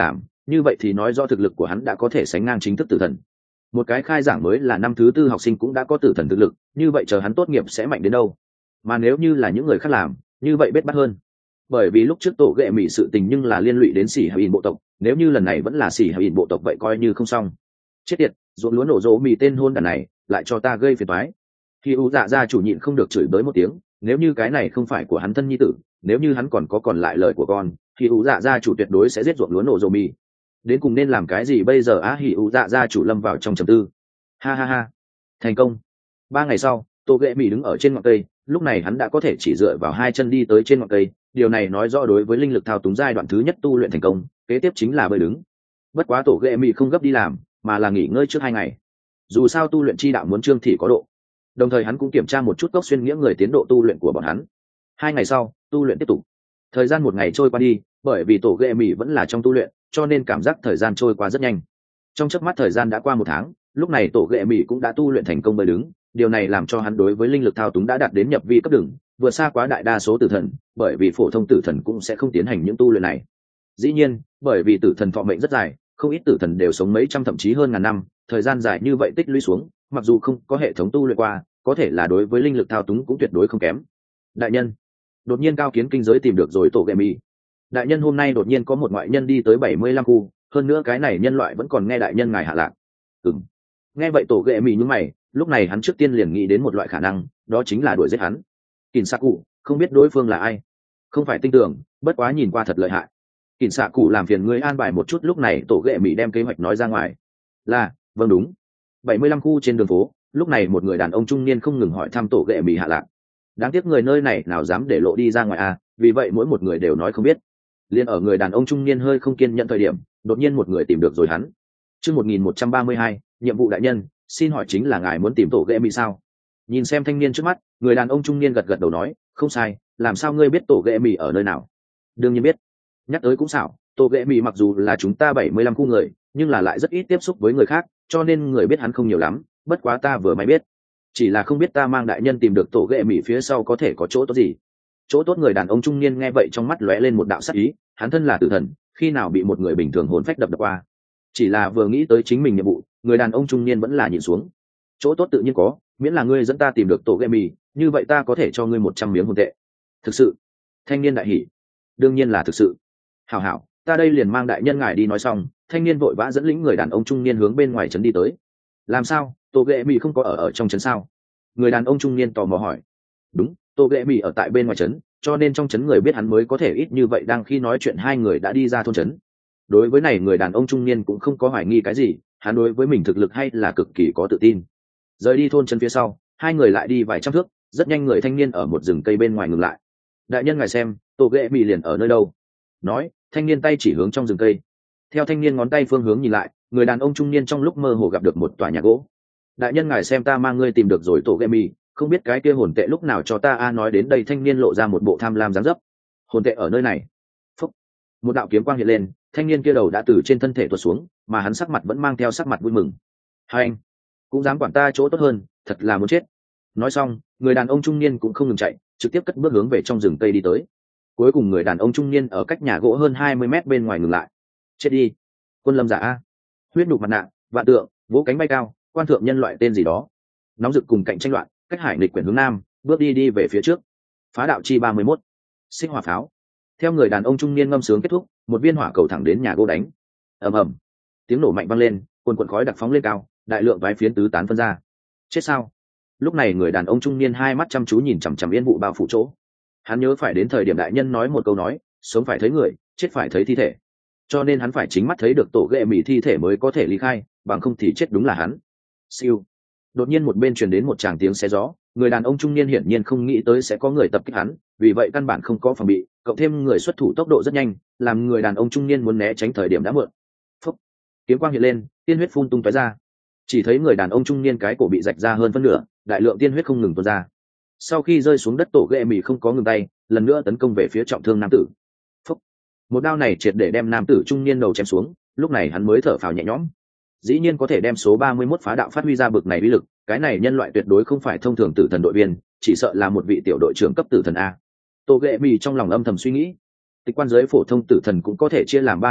như vậy thì nói do thực lực của hắn đã có thể sánh ngang chính thức tử thần. Một cái khai giảng mới là năm thứ tư học sinh cũng đã có tử thần thực lực, như vậy chờ hắn tốt nghiệp sẽ mạnh đến đâu. Mà nếu như là những người khác làm, như vậy bết bắt hơn. Bởi vì lúc trước tổ ghệ mỹ sự tình nhưng là liên lụy đến xỉ hạ ỉn bộ tộc, nếu như lần này vẫn là xỉ hạ ỉn bộ tộc vậy coi như không xong. Chết tiệt, ruộng lúa nổ rỗ mì tên hôn đàn này lại cho ta gây phiền toái. Khi u dạ gia chủ nhịn không được chửi bới một tiếng, nếu như cái này không phải của hắn thân nhi tử, nếu như hắn còn có còn lại lời của con, thì u dạ gia chủ tuyệt đối sẽ giết ruộng lúa nổ rỗ mì. Đến cùng nên làm cái gì bây giờ á? Hỉ u dạ gia chủ lâm vào trong trầm tư. Ha ha ha, thành công. Ba ngày sau, tổ ghệ mỹ đứng ở trên ngọn cây, lúc này hắn đã có thể chỉ dựa vào hai chân đi tới trên ngọn cây, điều này nói rõ đối với linh lực thao túng giai đoạn thứ nhất tu luyện thành công, kế tiếp chính là bơi đứng. Bất quá tổ ghệ mỹ không gấp đi làm, mà là nghỉ ngơi trước hai ngày. Dù sao tu luyện chi đạo muốn trương thị có độ, đồng thời hắn cũng kiểm tra một chút cốc xuyên nghĩa người tiến độ tu luyện của bọn hắn. Hai ngày sau, tu luyện tiếp tục. Thời gian một ngày trôi qua đi, bởi vì tổ ghệ mỹ vẫn là trong tu luyện, cho nên cảm giác thời gian trôi qua rất nhanh. Trong chớp mắt thời gian đã qua một tháng, lúc này tổ ghệ mỹ cũng đã tu luyện thành công bơi đứng, điều này làm cho hắn đối với linh lực thao túng đã đạt đến nhập vi cấp đường, vượt xa quá đại đa số tử thần, bởi vì phổ thông tử thần cũng sẽ không tiến hành những tu luyện này. Dĩ nhiên, bởi vì tử thần thọ mệnh rất dài, không ít tử thần đều sống mấy trăm thậm chí hơn ngàn năm, thời gian dài như vậy tích lũy xuống, mặc dù không có hệ thống tu luyện qua, có thể là đối với linh lực thao túng cũng tuyệt đối không kém. Đại nhân, đột nhiên Cao Kiến kinh giới tìm được rồi tổ ghệ mỹ. Đại nhân, hôm nay đột nhiên có một ngoại nhân đi tới bảy mươi lăm khu, hơn nữa cái này nhân loại vẫn còn nghe đại nhân ngài hạ lạc. Ừm. Nghe vậy tổ ghệ mỹ nhướng mày, lúc này hắn trước tiên liền nghĩ đến một loại khả năng, đó chính là đuổi giết hắn. Kình Sạ Cụ, không biết đối phương là ai, không phải tinh tưởng, bất quá nhìn qua thật lợi hại. Kình Sạ Cụ làm phiền ngươi an bài một chút. Lúc này tổ ghệ mỹ đem kế hoạch nói ra ngoài. Là, vâng đúng. bảy mươi lăm khu trên đường phố, lúc này một người đàn ông trung niên không ngừng hỏi thăm tổ ghệ mỹ hạ lạc. Đáng tiếc người nơi này nào dám để lộ đi ra ngoài à, vì vậy mỗi một người đều nói không biết. Liên ở người đàn ông trung niên hơi không kiên nhẫn thời điểm, đột nhiên một người tìm được rồi hắn. Chương một nghìn một trăm ba mươi hai, nhiệm vụ đại nhân, xin hỏi chính là ngài muốn tìm tổ ghệ mỹ sao? Nhìn xem thanh niên trước mắt, người đàn ông trung niên gật gật đầu nói, không sai, làm sao ngươi biết tổ ghệ mỹ ở nơi nào? Đương nhiên biết. Nhắc tới cũng xảo, tổ ghệ mỹ mặc dù là chúng ta bảy mươi lăm khu người, nhưng là lại rất ít tiếp xúc với người khác, cho nên người biết hắn không nhiều lắm, bất quá ta vừa mới biết. Chỉ là không biết ta mang đại nhân tìm được tổ ghệ mỹ phía sau có thể có chỗ tốt gì. Chỗ tốt? Người đàn ông trung niên nghe vậy trong mắt lóe lên một đạo sắc ý, hắn thân là tử thần, khi nào bị một người bình thường hồn phách đập đập qua. Chỉ là vừa nghĩ tới chính mình nhiệm vụ, người đàn ông trung niên vẫn là nhìn xuống. Chỗ tốt tự nhiên có, miễn là ngươi dẫn ta tìm được tổ ghệ mỹ, như vậy ta có thể cho ngươi một trăm miếng hồn tệ. Thực sự? Thanh niên đại hỉ. Đương nhiên là thực sự. Hảo hảo, ta đây liền mang đại nhân ngài đi. Nói xong, thanh niên vội vã dẫn lĩnh người đàn ông trung niên hướng bên ngoài trấn đi tới. Làm sao, tổ ghệ mỹ không có ở ở trong trấn sao? Người đàn ông trung niên tò mò hỏi. Đúng, tổ ghệ mỹ ở tại bên ngoài trấn, cho nên trong trấn người biết hắn mới có thể ít như vậy. Đang khi nói chuyện hai người đã đi ra thôn trấn. Đối với này người đàn ông trung niên cũng không có hoài nghi cái gì, hắn đối với mình thực lực hay là cực kỳ có tự tin. Rời đi thôn trấn phía sau, hai người lại đi vài trăm thước, rất nhanh người thanh niên ở một rừng cây bên ngoài ngừng lại. Đại nhân ngài xem, tổ ghệ mỹ liền ở nơi đâu? Nói, thanh niên tay chỉ hướng trong rừng cây. Theo thanh niên ngón tay phương hướng nhìn lại, người đàn ông trung niên trong lúc mơ hồ gặp được một tòa nhà gỗ. Đại nhân ngài xem, ta mang ngươi tìm được rồi tổ ghệ mỹ, không biết cái kia hồn tệ lúc nào cho ta a. Nói đến đây thanh niên lộ ra một bộ tham lam dáng dấp. Hồn tệ ở nơi này. Phúc. Một đạo kiếm quang hiện lên, thanh niên kia đầu đã từ trên thân thể tuột xuống, mà hắn sắc mặt vẫn mang theo sắc mặt vui mừng. Hai anh cũng dám quản ta chỗ tốt hơn, thật là muốn chết. Nói xong, người đàn ông trung niên cũng không ngừng chạy, trực tiếp cất bước hướng về trong rừng cây đi tới. Cuối cùng người đàn ông trung niên ở cách nhà gỗ hơn hai mươi mét bên ngoài ngừng lại. Chết đi, quân lâm giả a. Huyết nhục mặt nạ, vạn tượng, vỗ cánh bay cao, quan thượng nhân loại tên gì đó. Nóng rực cùng cạnh tranh loạn, cách hải nghịch quyển hướng nam, bước đi đi về phía trước. Phá đạo chi ba mươi mốt, xích hỏa pháo. Theo người đàn ông trung niên ngâm sướng kết thúc, một viên hỏa cầu thẳng đến nhà gỗ đánh. Ầm ầm, tiếng nổ mạnh vang lên, quần quần khói đặc phóng lên cao, đại lượng vái phiến tứ tán phân ra. Chết sao? Lúc này người đàn ông trung niên hai mắt chăm chú nhìn chằm chằm yên vụ bao phủ chỗ. Hắn nhớ phải đến thời điểm đại nhân nói một câu nói, sống phải thấy người, chết phải thấy thi thể, cho nên hắn phải chính mắt thấy được tổ ghệ mỹ thi thể mới có thể ly khai, bằng không thì chết đúng là hắn. Siêu. Đột nhiên một bên truyền đến một tràng tiếng xé gió, người đàn ông trung niên hiển nhiên không nghĩ tới sẽ có người tập kích hắn, vì vậy căn bản không có phòng bị, cộng thêm người xuất thủ tốc độ rất nhanh, làm người đàn ông trung niên muốn né tránh thời điểm đã muộn. Phúc. Kiếm quang hiện lên, tiên huyết phun tung tóe ra. Chỉ thấy người đàn ông trung niên cái cổ bị rạch ra hơn phân nửa, đại lượng tiên huyết không ngừng tuôn ra. Sau khi rơi xuống đất tổ ghệ mỹ không có ngừng tay, lần nữa tấn công về phía trọng thương nam tử. Phúc. Một đao này triệt để đem nam tử trung niên đầu chém xuống, lúc này hắn mới thở phào nhẹ nhõm. Dĩ nhiên có thể đem số ba mươi mốt phá đạo phát huy ra bực này uy lực, cái này nhân loại tuyệt đối không phải thông thường tử thần đội viên, chỉ sợ là một vị tiểu đội trưởng cấp tử thần a. Tô Ghệ Mì trong lòng âm thầm suy nghĩ. Tịch quan giới phổ thông tử thần cũng có thể chia làm ba đẳng cấp,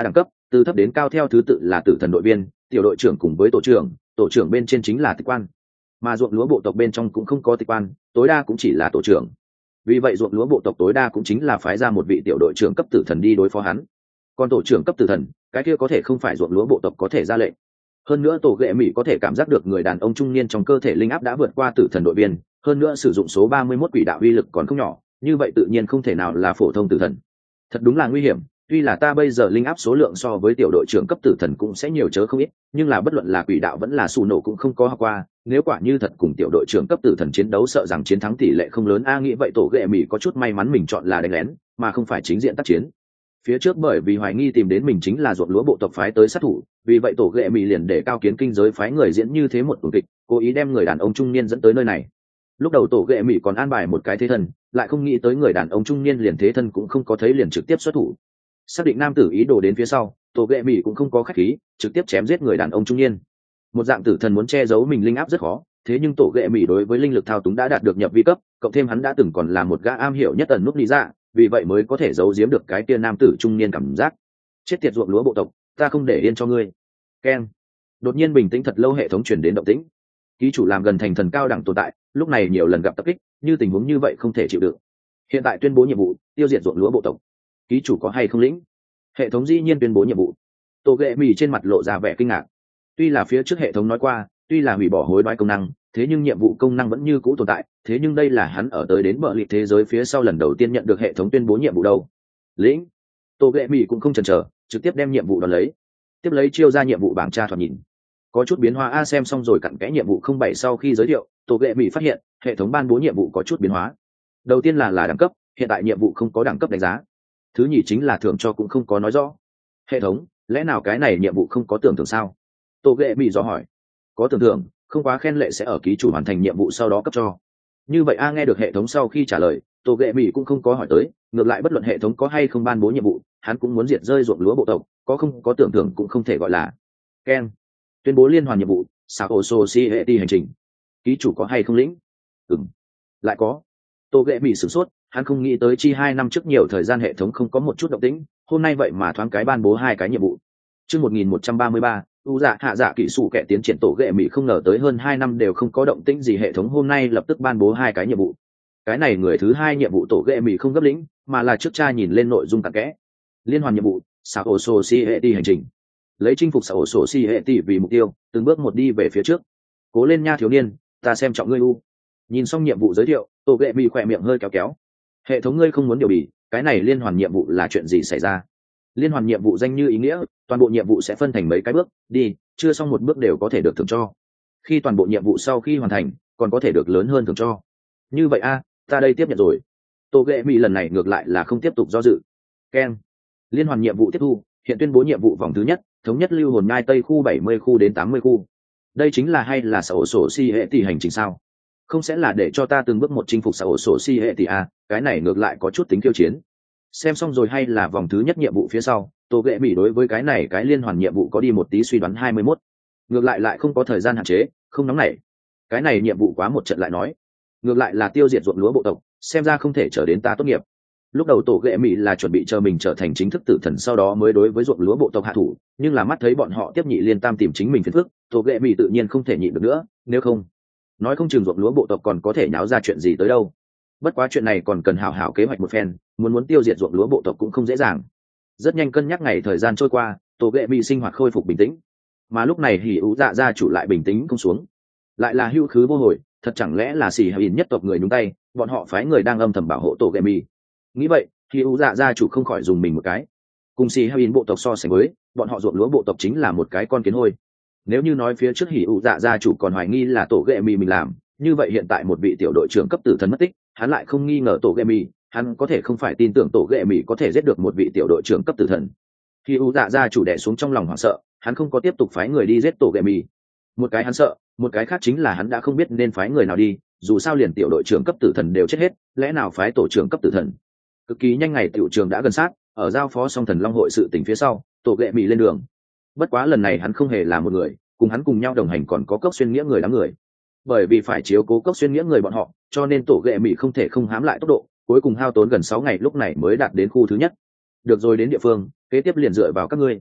từ thấp đến cao theo thứ tự là tử thần đội viên, tiểu đội trưởng cùng với tổ trưởng, tổ trưởng bên trên chính là tịch quan. Mà ruộng lúa bộ tộc bên trong cũng không có tịch quan, tối đa cũng chỉ là tổ trưởng. Vì vậy ruộng lúa bộ tộc tối đa cũng chính là phái ra một vị tiểu đội trưởng cấp tử thần đi đối phó hắn. Còn tổ trưởng cấp tử thần, cái kia có thể không phải ruộng lúa bộ tộc có thể ra lệnh. Hơn nữa tổ ghệ mỹ có thể cảm giác được người đàn ông trung niên trong cơ thể linh áp đã vượt qua tử thần đội viên, hơn nữa sử dụng số ba mươi mốt quỷ đạo uy lực còn không nhỏ, như vậy tự nhiên không thể nào là phổ thông tử thần. Thật đúng là nguy hiểm, tuy là ta bây giờ linh áp số lượng so với tiểu đội trưởng cấp tử thần cũng sẽ nhiều chớ không ít, nhưng là bất luận là quỷ đạo vẫn là xù nổ cũng không có học qua, nếu quả như thật cùng tiểu đội trưởng cấp tử thần chiến đấu sợ rằng chiến thắng tỷ lệ không lớn. A nghĩ vậy tổ ghệ mỹ có chút may mắn mình chọn là đánh lén mà không phải chính diện tác chiến. Phía trước bởi vì hoài nghi tìm đến mình chính là ruộng lúa bộ tộc phái tới sát thủ, vì vậy tổ ghệ mỹ liền để cao kiến kinh giới phái người diễn như thế một tuần kịch, cố ý đem người đàn ông trung niên dẫn tới nơi này. Lúc đầu tổ ghệ mỹ còn an bài một cái thế thân, lại không nghĩ tới người đàn ông trung niên liền thế thân cũng không có thấy liền trực tiếp xuất thủ. Xác định nam tử ý đồ đến phía sau, tổ ghệ mỹ cũng không có khách khí, trực tiếp chém giết người đàn ông trung niên. Một dạng tử thần muốn che giấu mình linh áp rất khó, thế nhưng tổ ghệ mỹ đối với linh lực thao túng đã đạt được nhập vi cấp, cộng thêm hắn đã từng còn là một gã am hiểu nhất ẩn nút lý dạ, vì vậy mới có thể giấu giếm được cái kia nam tử trung niên cảm giác. Chết tiệt ruộng lúa bộ tộc, ta không để yên cho ngươi. Keng. Đột nhiên bình tĩnh thật lâu, hệ thống truyền đến động tĩnh. Ký chủ làm gần thành thần cao đẳng tồn tại, lúc này nhiều lần gặp tập kích, như tình huống như vậy không thể chịu đựng. Hiện tại tuyên bố nhiệm vụ, tiêu diệt ruộng lúa bộ tộc. Ký chủ có hay không lĩnh? Hệ thống dĩ nhiên tuyên bố nhiệm vụ. Tổ ghệ mỹ trên mặt lộ ra vẻ kinh ngạc. Tuy là phía trước hệ thống nói qua, tuy là hủy bỏ hối đoái công năng, thế nhưng nhiệm vụ công năng vẫn như cũ tồn tại, thế nhưng đây là hắn ở tới đến bờ lịp thế giới phía sau lần đầu tiên nhận được hệ thống tuyên bố nhiệm vụ đâu. Lĩnh. Tổ ghệ mỹ cũng không chần chờ, trực tiếp đem nhiệm vụ đón lấy. Tiếp lấy chiêu ra nhiệm vụ bảng tra thoạt nhìn. Có chút biến hóa a, xem xong rồi cặn kẽ nhiệm vụ không bảy sau khi giới thiệu, tổ ghệ mỹ phát hiện hệ thống ban bố nhiệm vụ có chút biến hóa. Đầu tiên là là đẳng cấp, hiện tại nhiệm vụ không có đẳng cấp đánh giá. Thứ nhì chính là thưởng cho cũng không có nói rõ. Hệ thống, lẽ nào cái này nhiệm vụ không có tưởng thưởng sao? Tổ ghệ mỹ dò hỏi. Có tưởng thưởng, không quá khen lệ sẽ ở ký chủ hoàn thành nhiệm vụ sau đó cấp cho. Như vậy a, nghe được hệ thống sau khi trả lời, tổ ghệ mỹ cũng không có hỏi tới, ngược lại bất luận hệ thống có hay không ban bố nhiệm vụ, hắn cũng muốn diệt rơi ruộng lúa bộ tộc, có không có tưởng thưởng cũng không thể gọi là khen. Tuyên bố liên hoàn nhiệm vụ, sao ổ sô si hệ ti hành trình. Ký chủ có hay không lĩnh? Ừm, lại có. Tô ghệ mỹ sửng sốt, hắn không nghĩ tới chi hai năm trước nhiều thời gian hệ thống không có một chút động tĩnh, hôm nay vậy mà thoáng cái ban bố hai cái nhiệm vụ. Chương một nghìn một trăm ba mươi ba, u dạ hạ dạ kỹ sủ kẻ tiến triển. Tổ ghệ mỹ không ngờ tới hơn hai năm đều không có động tĩnh gì, hệ thống hôm nay lập tức ban bố hai cái nhiệm vụ. Cái này người thứ hai nhiệm vụ tổ ghệ mỹ không gấp lĩnh, mà là trước cha nhìn lên nội dung cặn kẽ. Liên hoàn nhiệm vụ, sao ổ sô si hệ ti hành trình. Lấy chinh phục sao ổ sô si hệ ti vì mục tiêu, từng bước một đi về phía trước. Cố lên nha thiếu niên, ta xem trọng ngươi u. Nhìn xong nhiệm vụ giới thiệu, tổ ghệ mỹ khỏe miệng hơi kéo kéo. Hệ thống ngươi không muốn điều bì, cái này liên hoàn nhiệm vụ là chuyện gì xảy ra? Liên hoàn nhiệm vụ danh như ý nghĩa, toàn bộ nhiệm vụ sẽ phân thành mấy cái bước, đi, chưa xong một bước đều có thể được thưởng cho. Khi toàn bộ nhiệm vụ sau khi hoàn thành, còn có thể được lớn hơn thưởng cho. Như vậy a, ta đây tiếp nhận rồi. Tổ ghệ mỹ lần này ngược lại là không tiếp tục do dự. Keng. Liên hoàn nhiệm vụ tiếp thu, hiện tuyên bố nhiệm vụ vòng thứ nhất, thống nhất lưu hồn ngai tây khu bảy mươi khu đến tám mươi khu. Đây chính là hay là sổ sổ si hệ tỷ hành trình sao? Không sẽ là để cho ta từng bước một chinh phục sổ sổ si hệ tỷ a, cái này ngược lại có chút tính khiêu chiến. Xem xong rồi hay là vòng thứ nhất nhiệm vụ phía sau, tổ ghệ mỹ đối với cái này cái liên hoàn nhiệm vụ có đi một tí suy đoán. Hai mươi mốt, ngược lại lại không có thời gian hạn chế, không nóng nảy. Cái này nhiệm vụ quá một trận lại nói, ngược lại là tiêu diệt ruộng lúa bộ tộc, xem ra không thể chờ đến ta tốt nghiệp. Lúc đầu tổ ghệ mỹ là chuẩn bị chờ mình trở thành chính thức tử thần sau đó mới đối với ruộng lúa bộ tộc hạ thủ, nhưng là mắt thấy bọn họ tiếp nhị liên tam tìm chính mình phiền phức, tổ ghệ mỹ tự nhiên không thể nhịn được nữa, nếu không nói không chừng ruộng lúa bộ tộc còn có thể nháo ra chuyện gì tới đâu. Bất quá chuyện này còn cần hảo hảo kế hoạch một phen, muốn muốn tiêu diệt ruộng lúa bộ tộc cũng không dễ dàng. Rất nhanh cân nhắc ngày thời gian trôi qua, tổ ghệ mỹ sinh hoạt khôi phục bình tĩnh, mà lúc này hỉ ú dạ gia chủ lại bình tĩnh không xuống, lại là hữu khứ vô hồi, thật chẳng lẽ là xì hà ỉn nhất tộc người nhúng tay, bọn họ phái người đang âm thầm bảo hộ tổ ghệ mỹ. Nghĩ vậy hỉ ú dạ gia chủ không khỏi dùng mình một cái, cùng xì hà ỉn bộ tộc so sánh với bọn họ ruộng lúa bộ tộc chính là một cái con kiến hôi. Nếu như nói phía trước hỉ ụ dạ gia chủ còn hoài nghi là tổ ghệ mì mình làm, như vậy hiện tại một vị tiểu đội trưởng cấp tử thần mất tích, hắn lại không nghi ngờ tổ ghệ mì, hắn có thể không phải tin tưởng tổ ghệ mì có thể giết được một vị tiểu đội trưởng cấp tử thần. Hỉ ụ dạ gia chủ đè xuống trong lòng hoảng sợ, hắn không có tiếp tục phái người đi giết tổ ghệ mì. Một cái hắn sợ, một cái khác chính là hắn đã không biết nên phái người nào đi, dù sao liền tiểu đội trưởng cấp tử thần đều chết hết, lẽ nào phái tổ trưởng cấp tử thần? Cực kỳ nhanh ngày tiểu trường đã gần sát, ở giao phó xong thần long hội sự tình phía sau, tổ ghệ mì lên đường. Bất quá lần này hắn không hề là một người, cùng hắn cùng nhau đồng hành còn có cốc xuyên nghĩa người đám người. Bởi vì phải chiếu cố cốc xuyên nghĩa người bọn họ, cho nên tổ ghệ mỹ không thể không hám lại tốc độ, cuối cùng hao tốn gần sáu ngày lúc này mới đạt đến khu thứ nhất. Được rồi, đến địa phương kế tiếp liền dựa vào các ngươi.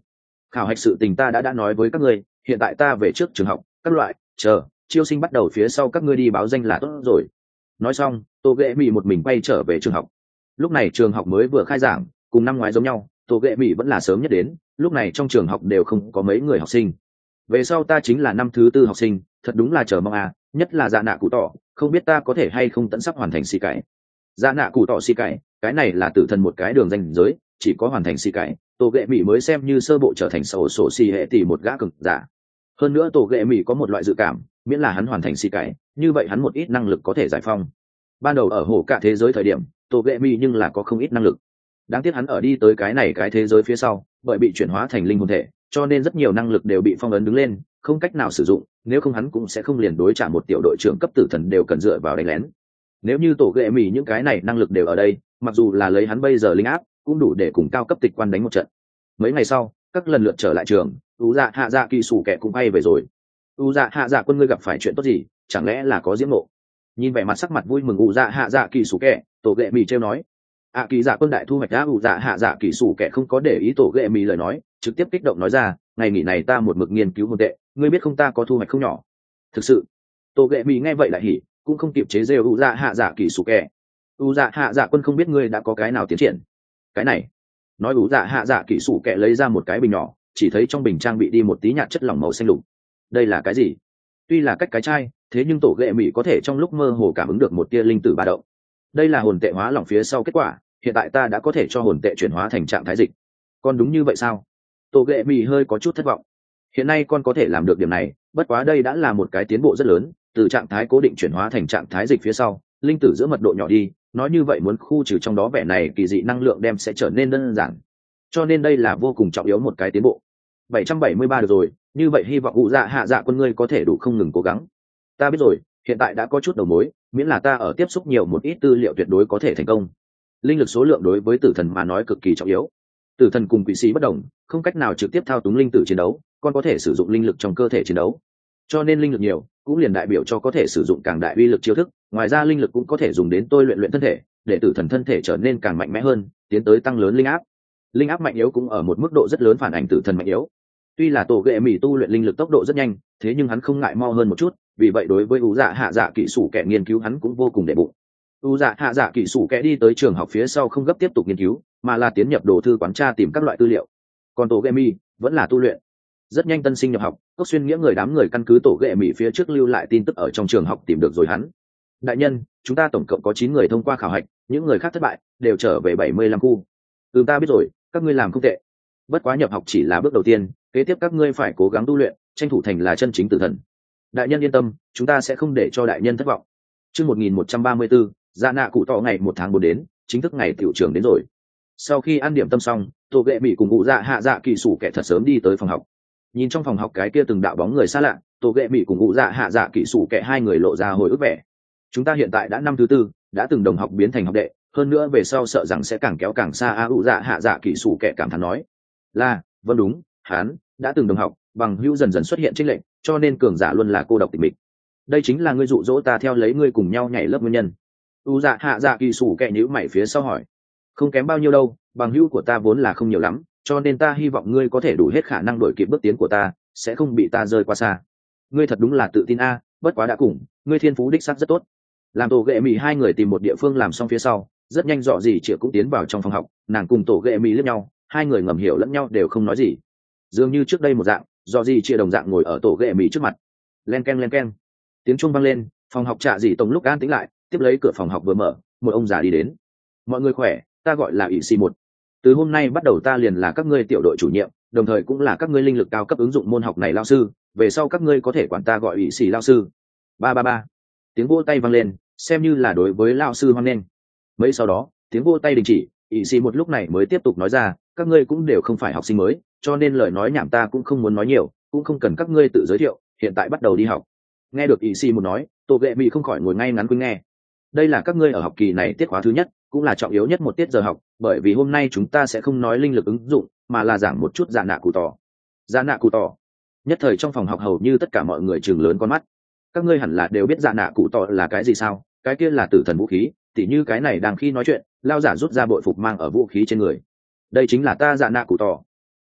Khảo hạch sự tình ta đã đã nói với các ngươi, hiện tại ta về trước trường học, các loại chờ chiêu sinh bắt đầu phía sau các ngươi đi báo danh là tốt rồi. Nói xong tô ghệ mỹ một mình bay trở về trường học. Lúc này trường học mới vừa khai giảng, cùng năm ngoái giống nhau, tô ghệ mỹ vẫn là sớm nhất đến. Lúc này trong trường học đều không có mấy người học sinh. Về sau ta chính là năm thứ tư học sinh, thật đúng là chờ mong à, nhất là dạ nạ cụ tỏ, không biết ta có thể hay không tận sắp hoàn thành xì cải. Dạ nạ cụ tỏ xì cải, cái này là tử thần một cái đường danh giới, chỉ có hoàn thành xì cải tổ ghệ mỹ mới xem như sơ bộ trở thành sổ sổ xì hệ tỷ một gã cực giả. Hơn nữa tổ ghệ mỹ có một loại dự cảm, miễn là hắn hoàn thành xì cải, như vậy hắn một ít năng lực có thể giải phong. Ban đầu ở hồ cả thế giới thời điểm tổ ghệ mỹ nhưng là có không ít năng lực, đáng tiếc hắn ở đi tới cái này cái thế giới phía sau, bởi bị chuyển hóa thành linh hồn thể, cho nên rất nhiều năng lực đều bị phong ấn đứng lên, không cách nào sử dụng, nếu không hắn cũng sẽ không liền đối trả một tiểu đội trưởng cấp tử thần đều cần dựa vào đánh lén. Nếu như tổ ghệ mỹ những cái này năng lực đều ở đây, mặc dù là lấy hắn bây giờ linh áp cũng đủ để cùng cao cấp tịch quan đánh một trận. Mấy ngày sau các lần lượt trở lại trường, u dạ hạ dạ kỳ sủ kẻ cũng bay về rồi. U dạ hạ dạ quân ngươi gặp phải chuyện tốt gì, chẳng lẽ là có diễm nộ? Nhìn vẻ mặt sắc mặt vui mừng u dạ hạ dạ kỳ sủ kẻ, tổ ghệ mỹ trêu nói. ạ à, kỳ dạ quân đại thu hoạch đã. U dạ hạ dạ kỳ sủ kẻ không có để ý tổ ghệ mỹ lời nói, trực tiếp kích động nói ra, ngày nghỉ này ta một mực nghiên cứu hồn tệ, ngươi biết không, ta có thu hoạch không nhỏ. Thực sự? Tổ ghệ mỹ nghe vậy lại hỉ, cũng không kịp chế rêu u dạ hạ dạ kỳ sủ kẻ. U dạ hạ dạ quân không biết ngươi đã có cái nào tiến triển. Cái này, nói u dạ hạ dạ kỳ sủ kẻ lấy ra một cái bình nhỏ, chỉ thấy trong bình trang bị đi một tí nhạt chất lỏng màu xanh lục. Đây là cái gì? Tuy là cách cái chai, thế nhưng tổ ghệ mỹ có thể trong lúc mơ hồ cảm ứng được một tia linh tử ba động. Đây là hồn tệ hóa lỏng phía sau kết quả, hiện tại ta đã có thể cho hồn tệ chuyển hóa thành trạng thái dịch. Con đúng như vậy sao? Tổ ghệ mỹ hơi có chút thất vọng. Hiện nay con có thể làm được điểm này, bất quá đây đã là một cái tiến bộ rất lớn, từ trạng thái cố định chuyển hóa thành trạng thái dịch phía sau, linh tử giữa mật độ nhỏ đi, nói như vậy muốn khu trừ trong đó vẻ này kỳ dị năng lượng đem sẽ trở nên đơn giản, cho nên đây là vô cùng trọng yếu một cái tiến bộ. bảy trăm bảy mươi ba được rồi, như vậy hy vọng u dạ hạ dạ quân ngươi có thể đủ không ngừng cố gắng. Ta biết rồi, hiện tại đã có chút đầu mối, miễn là ta ở tiếp xúc nhiều một ít tư liệu tuyệt đối có thể thành công. Linh lực số lượng đối với tử thần mà nói cực kỳ trọng yếu. Tử thần cùng quỷ sĩ bất đồng, không cách nào trực tiếp thao túng linh tử chiến đấu, còn có thể sử dụng linh lực trong cơ thể chiến đấu, cho nên linh lực nhiều cũng liền đại biểu cho có thể sử dụng càng đại uy lực chiêu thức. Ngoài ra linh lực cũng có thể dùng đến tôi luyện luyện thân thể, để tử thần thân thể trở nên càng mạnh mẽ hơn, tiến tới tăng lớn linh áp. Linh áp mạnh yếu cũng ở một mức độ rất lớn phản ảnh tử thần mạnh yếu. Tuy là tổ ghệ mỹ tu luyện linh lực tốc độ rất nhanh, thế nhưng hắn không ngại mo hơn một chút, vì vậy đối với u dạ hạ dạ kỹ sủ kẻ nghiên cứu hắn cũng vô cùng để bụng. U dạ hạ dạ kỹ sủ kẻ đi tới trường học phía sau không gấp tiếp tục nghiên cứu, mà là tiến nhập đồ thư quán tra tìm các loại tư liệu. Còn tổ ghệ mỹ vẫn là tu luyện. Rất nhanh tân sinh nhập học, Cốc Xuyên nghĩa người đám người căn cứ tổ ghệ mỹ phía trước lưu lại tin tức ở trong trường học tìm được rồi hắn. Đại nhân, chúng ta tổng cộng có chín người thông qua khảo hạch, những người khác thất bại đều trở về bảy mươi lăm khu. Ừ, ta biết rồi, các ngươi làm không tệ. Bất quá nhập học chỉ là bước đầu tiên, kế tiếp các ngươi phải cố gắng tu luyện, tranh thủ thành là chân chính tử thần. Đại nhân yên tâm, chúng ta sẽ không để cho đại nhân thất vọng. Chương một nghìn một trăm ba mươi tư, dạ nạ cụ tỏ ngày một tháng bốn đến, chính thức ngày tiểu trường đến rồi. Sau khi ăn điểm tâm xong, tổ ghệ mỹ cùng ngụ dạ hạ dạ kỳ sủ kẻ thật sớm đi tới phòng học. Nhìn trong phòng học cái kia từng đạo bóng người xa lạ, tổ ghệ mỹ cùng ngụ dạ hạ dạ kỳ sủ kẻ hai người lộ ra hồi ức vẻ. Chúng ta hiện tại đã năm thứ tư, đã từng đồng học biến thành học đệ, hơn nữa về sau sợ rằng sẽ càng kéo càng xa. A ngụ dạ hạ dạ kỳ sủ kẻ cảm thán nói. Là, vâng đúng, hắn đã từng đồng học, bằng hữu dần dần xuất hiện chênh lệch, cho nên cường giả luôn là cô độc tịch mịch. Đây chính là ngươi dụ dỗ ta theo lấy ngươi cùng nhau nhảy lớp nguyên nhân. U dạ hạ dạ kỳ sủ kẻ nhíu mày phía sau hỏi. Không kém bao nhiêu đâu, bằng hữu của ta vốn là không nhiều lắm, cho nên ta hy vọng ngươi có thể đủ hết khả năng đổi kịp bước tiến của ta, sẽ không bị ta rơi qua xa. Ngươi thật đúng là tự tin a, bất quá đã cùng, ngươi thiên phú đích xác rất tốt. Làm tổ ghệ mỹ hai người tìm một địa phương làm xong phía sau, rất nhanh dọ gì triệu cũng tiến vào trong phòng học, nàng cùng tổ ghệ mỹ liếc nhau, hai người ngầm hiểu lẫn nhau đều không nói gì. Dường như trước đây một dạng, dọ gì triệu đồng dạng ngồi ở tổ ghệ mỹ trước mặt. Len keng len keng, tiếng chuông vang lên, phòng học trạ dị tổng lúc an tĩnh lại, tiếp lấy cửa phòng học vừa mở, một ông già đi đến. Mọi người khỏe, ta gọi là ỷ xì một. Từ hôm nay bắt đầu ta liền là các ngươi tiểu đội chủ nhiệm, đồng thời cũng là các ngươi linh lực cao cấp ứng dụng môn học này lao sư, về sau các ngươi có thể quản ta gọi ỷ xì lao sư. Ba ba ba, tiếng vỗ tay vang lên, xem như là đối với lao sư hoan nghênh. Mấy sau đó tiếng vỗ tay đình chỉ, ỷ xì một lúc này mới tiếp tục nói ra, các ngươi cũng đều không phải học sinh mới, cho nên lời nói nhảm ta cũng không muốn nói nhiều, cũng không cần các ngươi tự giới thiệu, hiện tại bắt đầu đi học. Nghe được ỷ xì một nói, tổ ghệ mỹ không khỏi ngồi ngay ngắn quên nghe. Đây là các ngươi ở học kỳ này tiết khóa thứ nhất, cũng là trọng yếu nhất một tiết giờ học, bởi vì hôm nay chúng ta sẽ không nói linh lực ứng dụng, mà là giảng một chút dạ nạ cụ tỏ. Dạ nạ cụ tỏ. Nhất thời trong phòng học hầu như tất cả mọi người trừng lớn con mắt. Các ngươi hẳn là đều biết dạ nạ cụ tỏ là cái gì sao? Cái kia là tử thần vũ khí, tỉ như cái này đang khi nói chuyện, lao giả rút ra bội phục mang ở vũ khí trên người. Đây chính là ta dạ nạ cụ tỏ.